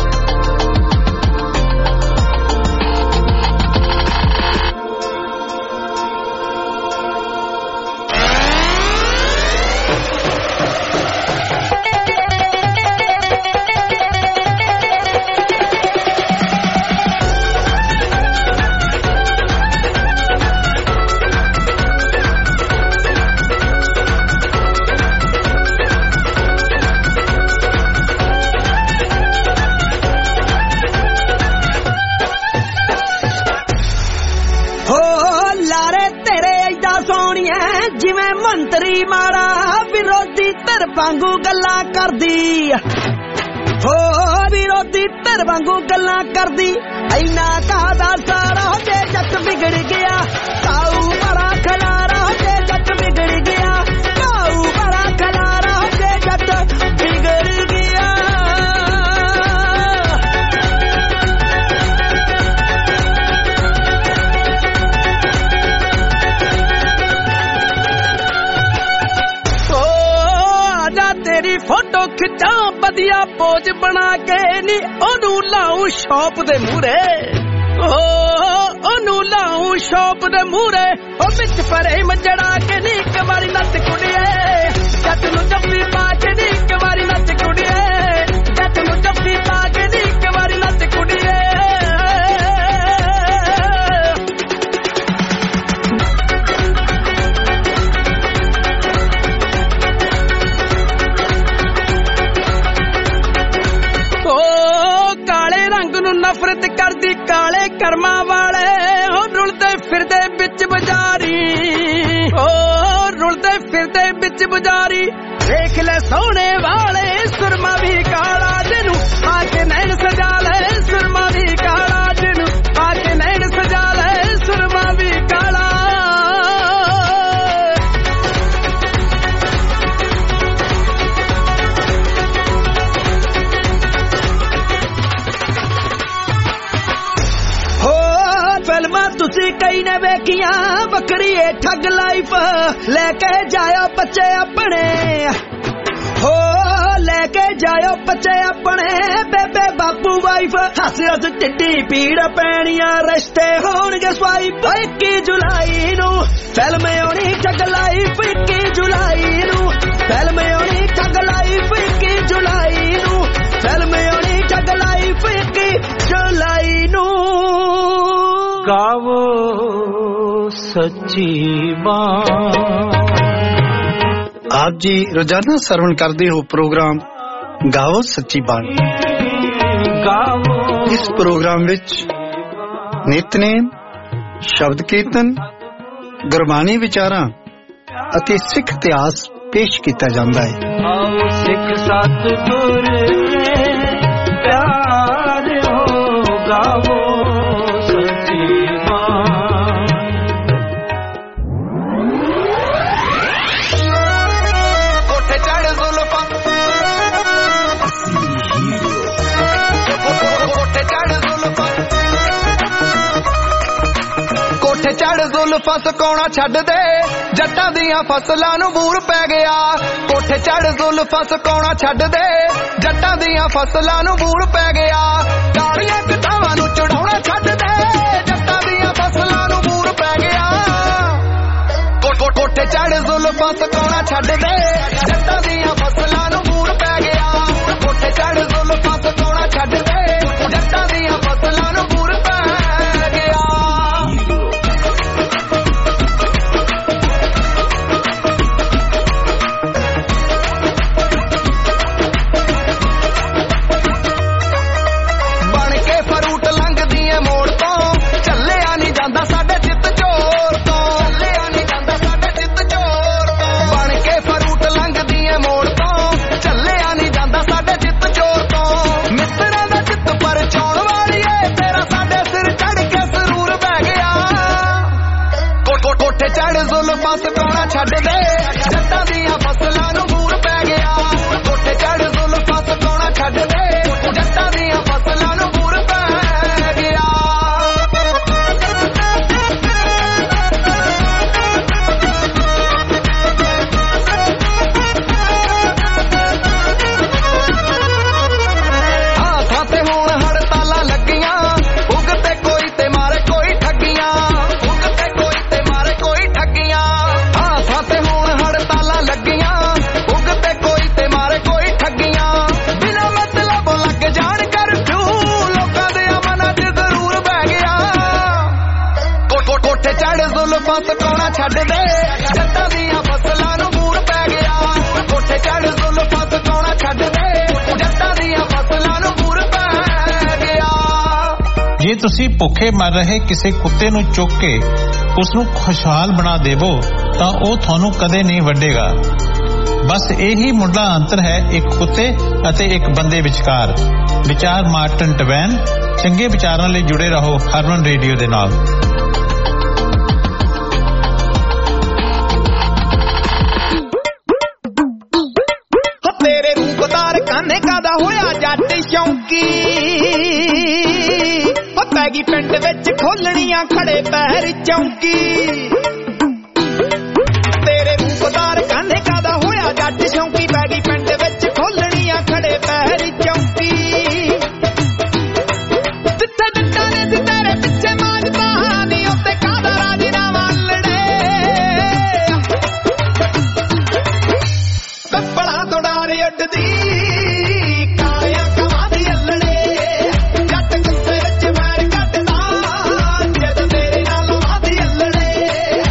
ਵਾਂਗੂ ਗੱਲਾਂ ਕਰਦੀ ਹੋ ਵਿਰੋਧੀ ਧਿਰ ਵਾਂਗੂ ਗੱਲਾਂ ਕਰਦੀ ਐਨਾ ਕਾਹਦਾ ਸਾਰਾ ਜੇ ਜੱਟ ਵਿਗੜ ਗਿਆ ਕਾਊ ਬੜਾ ਖਲਾਰਾ ਜੇ ਜੱਟ ਵਿਗੜ ਗਿਆ ਕਾਊ ਬੜਾ ਖਲਾਰਾ ਜੇ ਜੱਟ ਵਿਗੜ ਗਿਆ ਤੇਰੀ ਫੋਟੋ ਖਿੱਚਾਂ ਵਧੀਆ ਪੋਜ ਬਣਾ ਕੇ ਨੀ ਉਹਨੂੰ ਲਾਉ ਸ਼ੌਪ ਦੇ ਮੂਹਰੇ ਉਹਨੂੰ ਲਾਉ ਸ਼ੌਪ ਦੇ ਮੂਹਰੇ ਉਹ ਵਿੱਚ ਪਰੇ ਮਜੜਾ ਕੇ ਨੀ ਇੱਕ ਵਾਰੀ ਨੱਚ ਕੁੜੀਏ ਜੱਟ ਨੂੰ ਜੱਫੀ ਪਾ ਕੇ ਨੀ ਇੱਕ ਵਾਰੀ ਨੱਚ ਕੁੜੀਏ ਜੱਟ ਨੂੰ ਜੱਫੀ ਪਾ ਕੇ ਨੀ ਇੱਕ ਵਾਰੀ ਨੱਚ ਕੁੜੀਏ ਨਫ਼ਰਤ ਕਰਦੀ ਕਾਲੇ ਕਰਮਾਂ ਵਾਲੇ ਹੋ ਰੁਲਦੇ ਫਿਰਦੇ ਵਿੱਚ ਬਾਜ਼ਾਰੀ ਹੋ ਰੁਲਦੇ ਫਿਰਦੇ ਵਿੱਚ ਬਾਜ਼ਾਰੀ ਦੇਖ ਲੈ ਸੋਹਣੇ ਵਾਲੇ ਸੁਰਮਾ ਵੀ ਕਾਲਾ ਜਿਹਨੂੰ ਆ ਕੇ ਨੈਣ ਸਜਾ ਲੈ ਸੁਰਮਾ ਵੀ ਕਾਲਾ ਜਿਹਨੂੰ ਆ ਕੇ ਨੈਣ ਸਜਾ ਲੈ ਸੁਰਮਾ ਵੀ ਕਾਲਾ ਤੁਸੀਂ ਕਈ ਨੇ ਵੇਖੀਆਂ ਬੱਕਰੀ ਏ ਠੱਗ ਲਾਈਫ ਲੈ ਕੇ ਜਾਇਓ ਬੱਚੇ ਆਪਣੇ ਹੋ ਲੈ ਕੇ ਜਾਇਓ ਬੱਚੇ ਆਪਣੇ ਬੇਬੇ ਬਾਪੂ ਵਾਈਫ ਹੱਸ ਹੱਸ ਟਿੱਡੀ ਪੀੜ ਪੈਣੀਆਂ ਰਿਸ਼ਤੇ ਹੋਣਗੇ ਸਵਾਈਪ 21 ਜੁਲਾਈ ਨੂੰ ਫਿਲਮ ਆਉਣੀ ਠੱਗ ਲਾਈਫ 21 ਜੁਲਾਈ ਨੂੰ ਫਿਲਮ ਆਉਣੀ ਠੱਗ ਲਾਈਫ 21 ਜੁਲਾਈ ਨੂੰ ਫਿਲਮ ਆਉਣੀ ਠੱਗ ਲਾਈਫ 21 ਜੁਲਾਈ ਨੂੰ गावो सच्ची बात आप जी रोजाना श्रवण करते हो प्रोग्राम गाओ सच्ची बाणी। इस प्रोग्राम विच नितनेम, शब्द कीर्तन, गुरबाणी विचारां ਅਤੇ सिख इतिहास पेश किया जाता है। आओ सिख सतगुर प्यार हो गावो सच्ची बाणी। कोठे चढ़ जुल्फां, कोठे चढ़ जुल्फां, कोठे चढ़ जुल्फां सुकाउणा छड्ड दे, जट्टां दियां फसलां नूं बूर पै गया। कोठे चढ़ जुल्फां सुकाउणा छड्ड दे, जट्टां दियां फसलां नूं बूर पै गया। कालियां कटावां नूं चढ़ाउणा छड्ड दे, जट्टां दियां फसलां नूं बूर पै गया। कोठे चढ़ जुल्फां सुकाउणा छड्ड दे, जट्टां दियां फसलां नूं बूर पै गया। कोठे चढ़ जुल्फां सुकाउणा छड्ड दे, जट्टां दियां फसलां नूं बूर पै गया। चढ़ जुल्फां सुकाउणा छड्ड दे, जट्टां दियां फसलां नूं बूर पै गया। कोठे चढ़ जुल्फां सुकाउणा छड्ड दे, जट्टां दियां फसलां नूं बूर पै गया। हाथां ते हुण हड़तालां लगियां, उगते कोई ते मारे कोई ठगियां। हाथां ते हुण हड़तालां लगियां, उगते कोई ते मारे कोई ठगियां। बिना मतलब लग जाण करफ्यू, लोकां दे मनां च जरूर बह गया। कोठे चढ़ जुल्फां सुकाउणा छड्ड दे, जट्टां दियां फसलां नूं बूर पै गया। कोठे चढ़ जुल्फां सुकाउणा छड्ड दे, जट्टां दियां फसलां नूं बूर पै गया। जे तुसीं भुखे मर रहे किसी कुत्ते नूं चुक के उसनूं खुशहाल बना देवो ਤਾਂ ਉਹ ਤੁਹਾਨੂੰ ਕਦੇ ਨਹੀਂ ਵੱਢੇਗਾ। ਬਸ ਇਹੀ ਮੁੱਢਲਾ ਅੰਤਰ ਹੈ ਇੱਕ ਕੁੱਤੇ ਅਤੇ ਇੱਕ ਬੰਦੇ ਵਿਚਕਾਰ। ਵਿਚਾਰ ਮਾਰਟਨ ਟਵੈਨ। ਚੰਗੇ ਵਿਚਾਰਾਂ ਲਈ ਜੁੜੇ ਰਹੋ ਹਰਮਨ ਰੇਡੀਓ ਦੇ ਨਾਲ। ਤੇਰੇ ਰੂਪਦਾਰ ਕਾਨੇ ਕਾਦਾ ਹੋਇਆ ਜੱਟ ਸ਼ੌਂਕੀ, ਪੈ ਗਈ ਪਿੰਡ ਵਿੱਚ ਖੋਲਣੀਆਂ ਖੜੇ ਪੈਰ ਚੌਂਕੀ। ਤੇਰੇ ਰੂਪਦਾਰ ਕਾਨੇ ਕਾਦਾ ਹੋਇਆ ਜੱਟ ਸ਼ੌਂਕੀ, ਪੈ ਗਈ ਪਿੰਡ ਵਿੱਚ ਖੋਲਣੀਆਂ ਖੜੇ ਪੈਰ ਚੌਂਕੀ। ਜਿੱਥੇ ਜੱਟਾਂ ਨੇ ਸੀ ਤੇਰੇ ਪਿੱਛੇ ਮਾਜਦਾ, ਨੀ ਉੱਤੇ ਕਾਦਾ ਰਾਜੀਨਾਮਾ ਲੜੇ। ਕੱਪੜਾ ਤੋਂ ਡਾਰ ਉੱਡਦੀ, ਕਾਲਿਆਂ ਕਮਾਂ ਦੀ ਅੱਲੜੇ। ਜੱਟ ਗੁੱਸੇ ਵਿੱਚ ਵੈਰ ਕੱਢਦਾ, ਜਦ ਤੇਰੇ ਨਾਲ ਵਾਦੀ ਅੱਲੜੇ।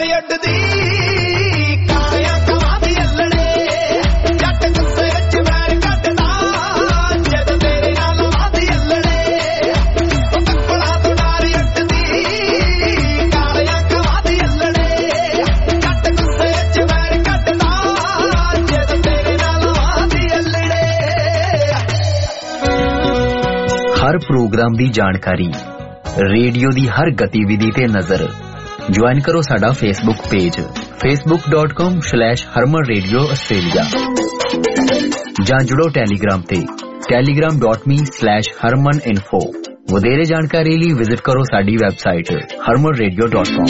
ਡਾਰੀ ਉੱਡਦੀ ਕਾਲਿਆਂ ਕਵਾਂ ਦੀ ਅੱਲੜੇ ਜੱਟ ਗੁੱਸੇ ਵਿੱਚ ਵੈਰ ਕੱਢਦਾ ਜਦ ਤੇਰੇ ਨਾਲ ਵਾਦੀ ਅੱਲੜੇ ਉਹ ਕੱਪੜਾ ਤੋਂ ਡਾਰੀ ਉੱਡਦੀ ਕਾਲਿਆਂ ਕਵਾਂ ਦੀ ਅੱਲੜੇ ਜੱਟ ਗੁੱਸੇ ਵਿੱਚ ਵੈਰ ਕੱਢਦਾ ਜਦ ਤੇਰੇ ਨਾਲ ਵਾਦੀ ਅੱਲੜੇ। हर प्रोग्राम दी जानकारी, रेडियो दी हर गतिविधि ते नजर। ज्वाइन करो साडा फेसबुक पेज facebook.com/harmanradio Australia जां जुड़ो टेलीग्राम ते telegram.me/harmaninfo। वधेरे जानकारी लई विजिट करो साडी वेबसाइट harmanradio.com।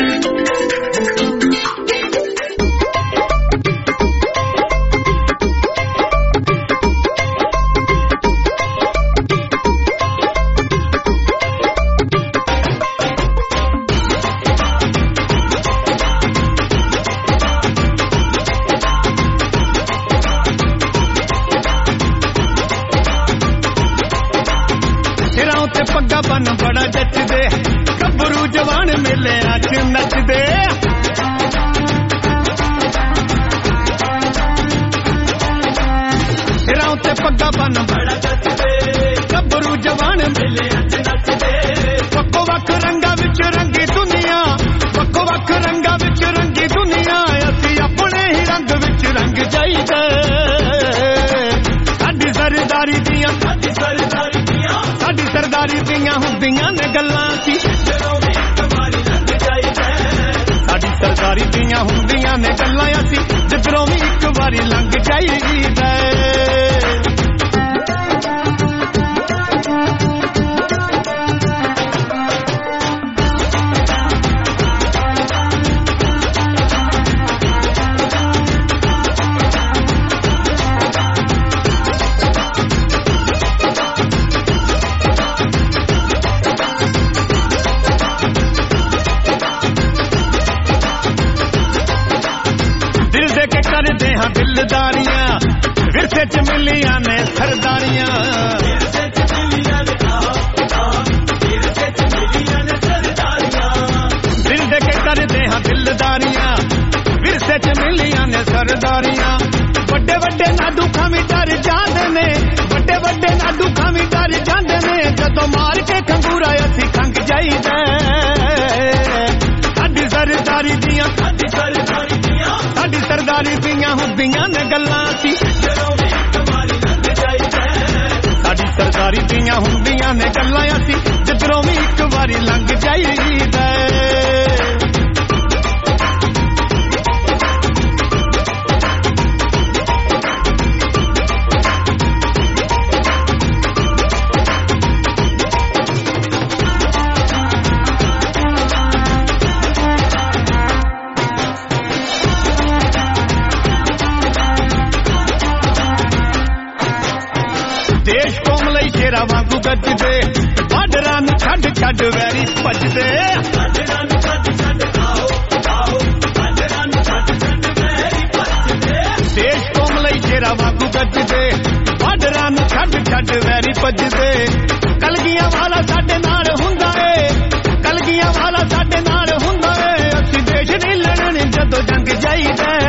ਪੱਗਾ ਬੰਨ ਬੜਾ ਜੱਚਦੇ ਗੱਭਰੂ ਜਵਾਨ ਮੇਲਿਆਂ 'ਚ ਨੱਚਦੇ ਸਿਰਾਂ ਉੱਤੇ ਪੱਗਾ ਬੰਨ ਬੜਾ ਜੱਚਦੇ ਗੱਭਰੂ ਜਵਾਨ ਮੇਲਿਆਂ 'ਚ ਨੱਚਦੇ ਵੱਖੋ ਵੱਖ ਰੰਗਾਂ ਵਿੱਚ ਰੰਗੀ ਦੁਨੀਆ ਵੱਖੋ ਵੱਖ ਰੰਗਾਂ ਵਿੱਚ ਰੰਗੀ ਦੁਨੀਆ ਅਸੀਂ ਆਪਣੇ ਹੀ ਰੰਗ ਵਿੱਚ ਰੰਗ ਜਾਈਦਾ ਸਾਡੀ ਸਰਦਾਰੀ ਦੀਆਂ ਸਾਡੀ ਸਰਦਾਰੀ ਦੀਆਂ ਹੁੰਦੀਆਂ ਨੇ ਗੱਲਾਂ ਸੀ ਜਦੋਂ ਵੀ ਇੱਕ ਵਾਰੀ ਲੰਘ ਜਾਈਦਾ ਸਾਡੀ ਸਰਦਾਰੀ ਦੀਆਂ ਹੁੰਦੀਆਂ ਨੇ ਗੱਲਾਂ ਅਸੀਂ ਜਦੋਂ ਵੀ ਇੱਕ ਵਾਰੀ ਲੰਘ ਜਾਈਦਾ। ਕਰਦੇ ਹਾਂ ਦਿਲਦਾਰੀਆਂ ਵਿਰਸੇ 'ਚ ਮਿਲੀਆਂ ਨੇ ਸਰਦਾਰੀਆਂ ਵਿਰਸੇ 'ਚ ਮਿਲੀਆਂ ਨੇ ਵਿਰਸੇ 'ਚ ਮਿਲੀਆਂ ਨੇ ਸਰਦਾਰੀਆਂ ਦਿਲ ਦੇ ਕੇ ਕਰਦੇ ਹਾਂ ਦਿਲਦਾਰੀਆਂ ਵਿਰਸੇ 'ਚ ਮਿਲੀਆਂ ਨੇ ਸਰਦਾਰੀਆਂ ਵੱਡੇ ਵੱਡੇ ਨਾਡੂ ਖਾਵੀ ਡਰ ਜਾਂਦੇ ਨੇ ਵੱਡੇ ਵੱਡੇ ਨਾਡੂ ਖਾਵੀ ਡਰ ਜਾਂਦੇ ਨੇ ਜਦੋਂ ਮਾਰ ਕੇ ਖੰਗੂਰਾ ਅਸੀਂ ਖੰਗ ਜਾਈਦਾ ਸਾਡੀ ਸਰਦਾਰੀ ਦੀਆਂ ਸਾਡੀ ਸਰਦਾਰੀ ਦੀਆਂ ਹੁੰਦੀਆਂ ਨੇ ਗੱਲਾਂ ਸੀ ਜਦੋਂ ਵੀ ਇੱਕ ਵਾਰੀ ਲੰਘ ਜਾਈਦਾ ਸਾਡੀ ਸਰਦਾਰੀ ਦੀਆਂ ਹੁੰਦੀਆਂ ਨੇ ਗੱਲਾਂ ਅਸੀਂ ਜਦੋਂ ਵੀ ਇੱਕ ਵਾਰੀ ਲੰਘ ਜਾਈਦਾ। ਦੇਸ਼ ਕੌਮ ਲਈ ਸ਼ੇਰਾਂ ਵਾਂਗੂ ਗੱਜਦੇ ਬਾਰਡਰਾਂ ਨੂੰ ਛੱਡ ਛੱਡ ਵੈਰੀ ਭੱਜਦੇ ਬਾਰਡਰਾਂ ਨੂੰ ਛੱਡ ਛੱਡ ਆਓ ਬਾਰਡਰਾਂ ਨੂੰ ਛੱਡ ਛੱਡ ਵੈਰੀ ਭੱਜਦੇ ਦੇਸ਼ ਕੌਮ ਲਈ ਸ਼ੇਰਾਂ ਵਾਂਗੂ ਗੱਜਦੇ ਬਾਰਡਰਾਂ ਨੂੰ ਛੱਡ ਛੱਡ ਵੈਰੀ ਭੱਜਦੇ ਕਲਗੀਆਂ ਵਾਲਾ ਸਾਡੇ ਨਾਲ ਹੁੰਦਾ ਏ ਕਲਗੀਆਂ ਵਾਲਾ ਸਾਡੇ ਨਾਲ ਹੁੰਦਾ ਏ ਅਸੀਂ ਦੇਸ਼ ਨਹੀਂ ਲੜਨ ਜਦੋਂ ਜੰਗ ਜਾਈਦਾ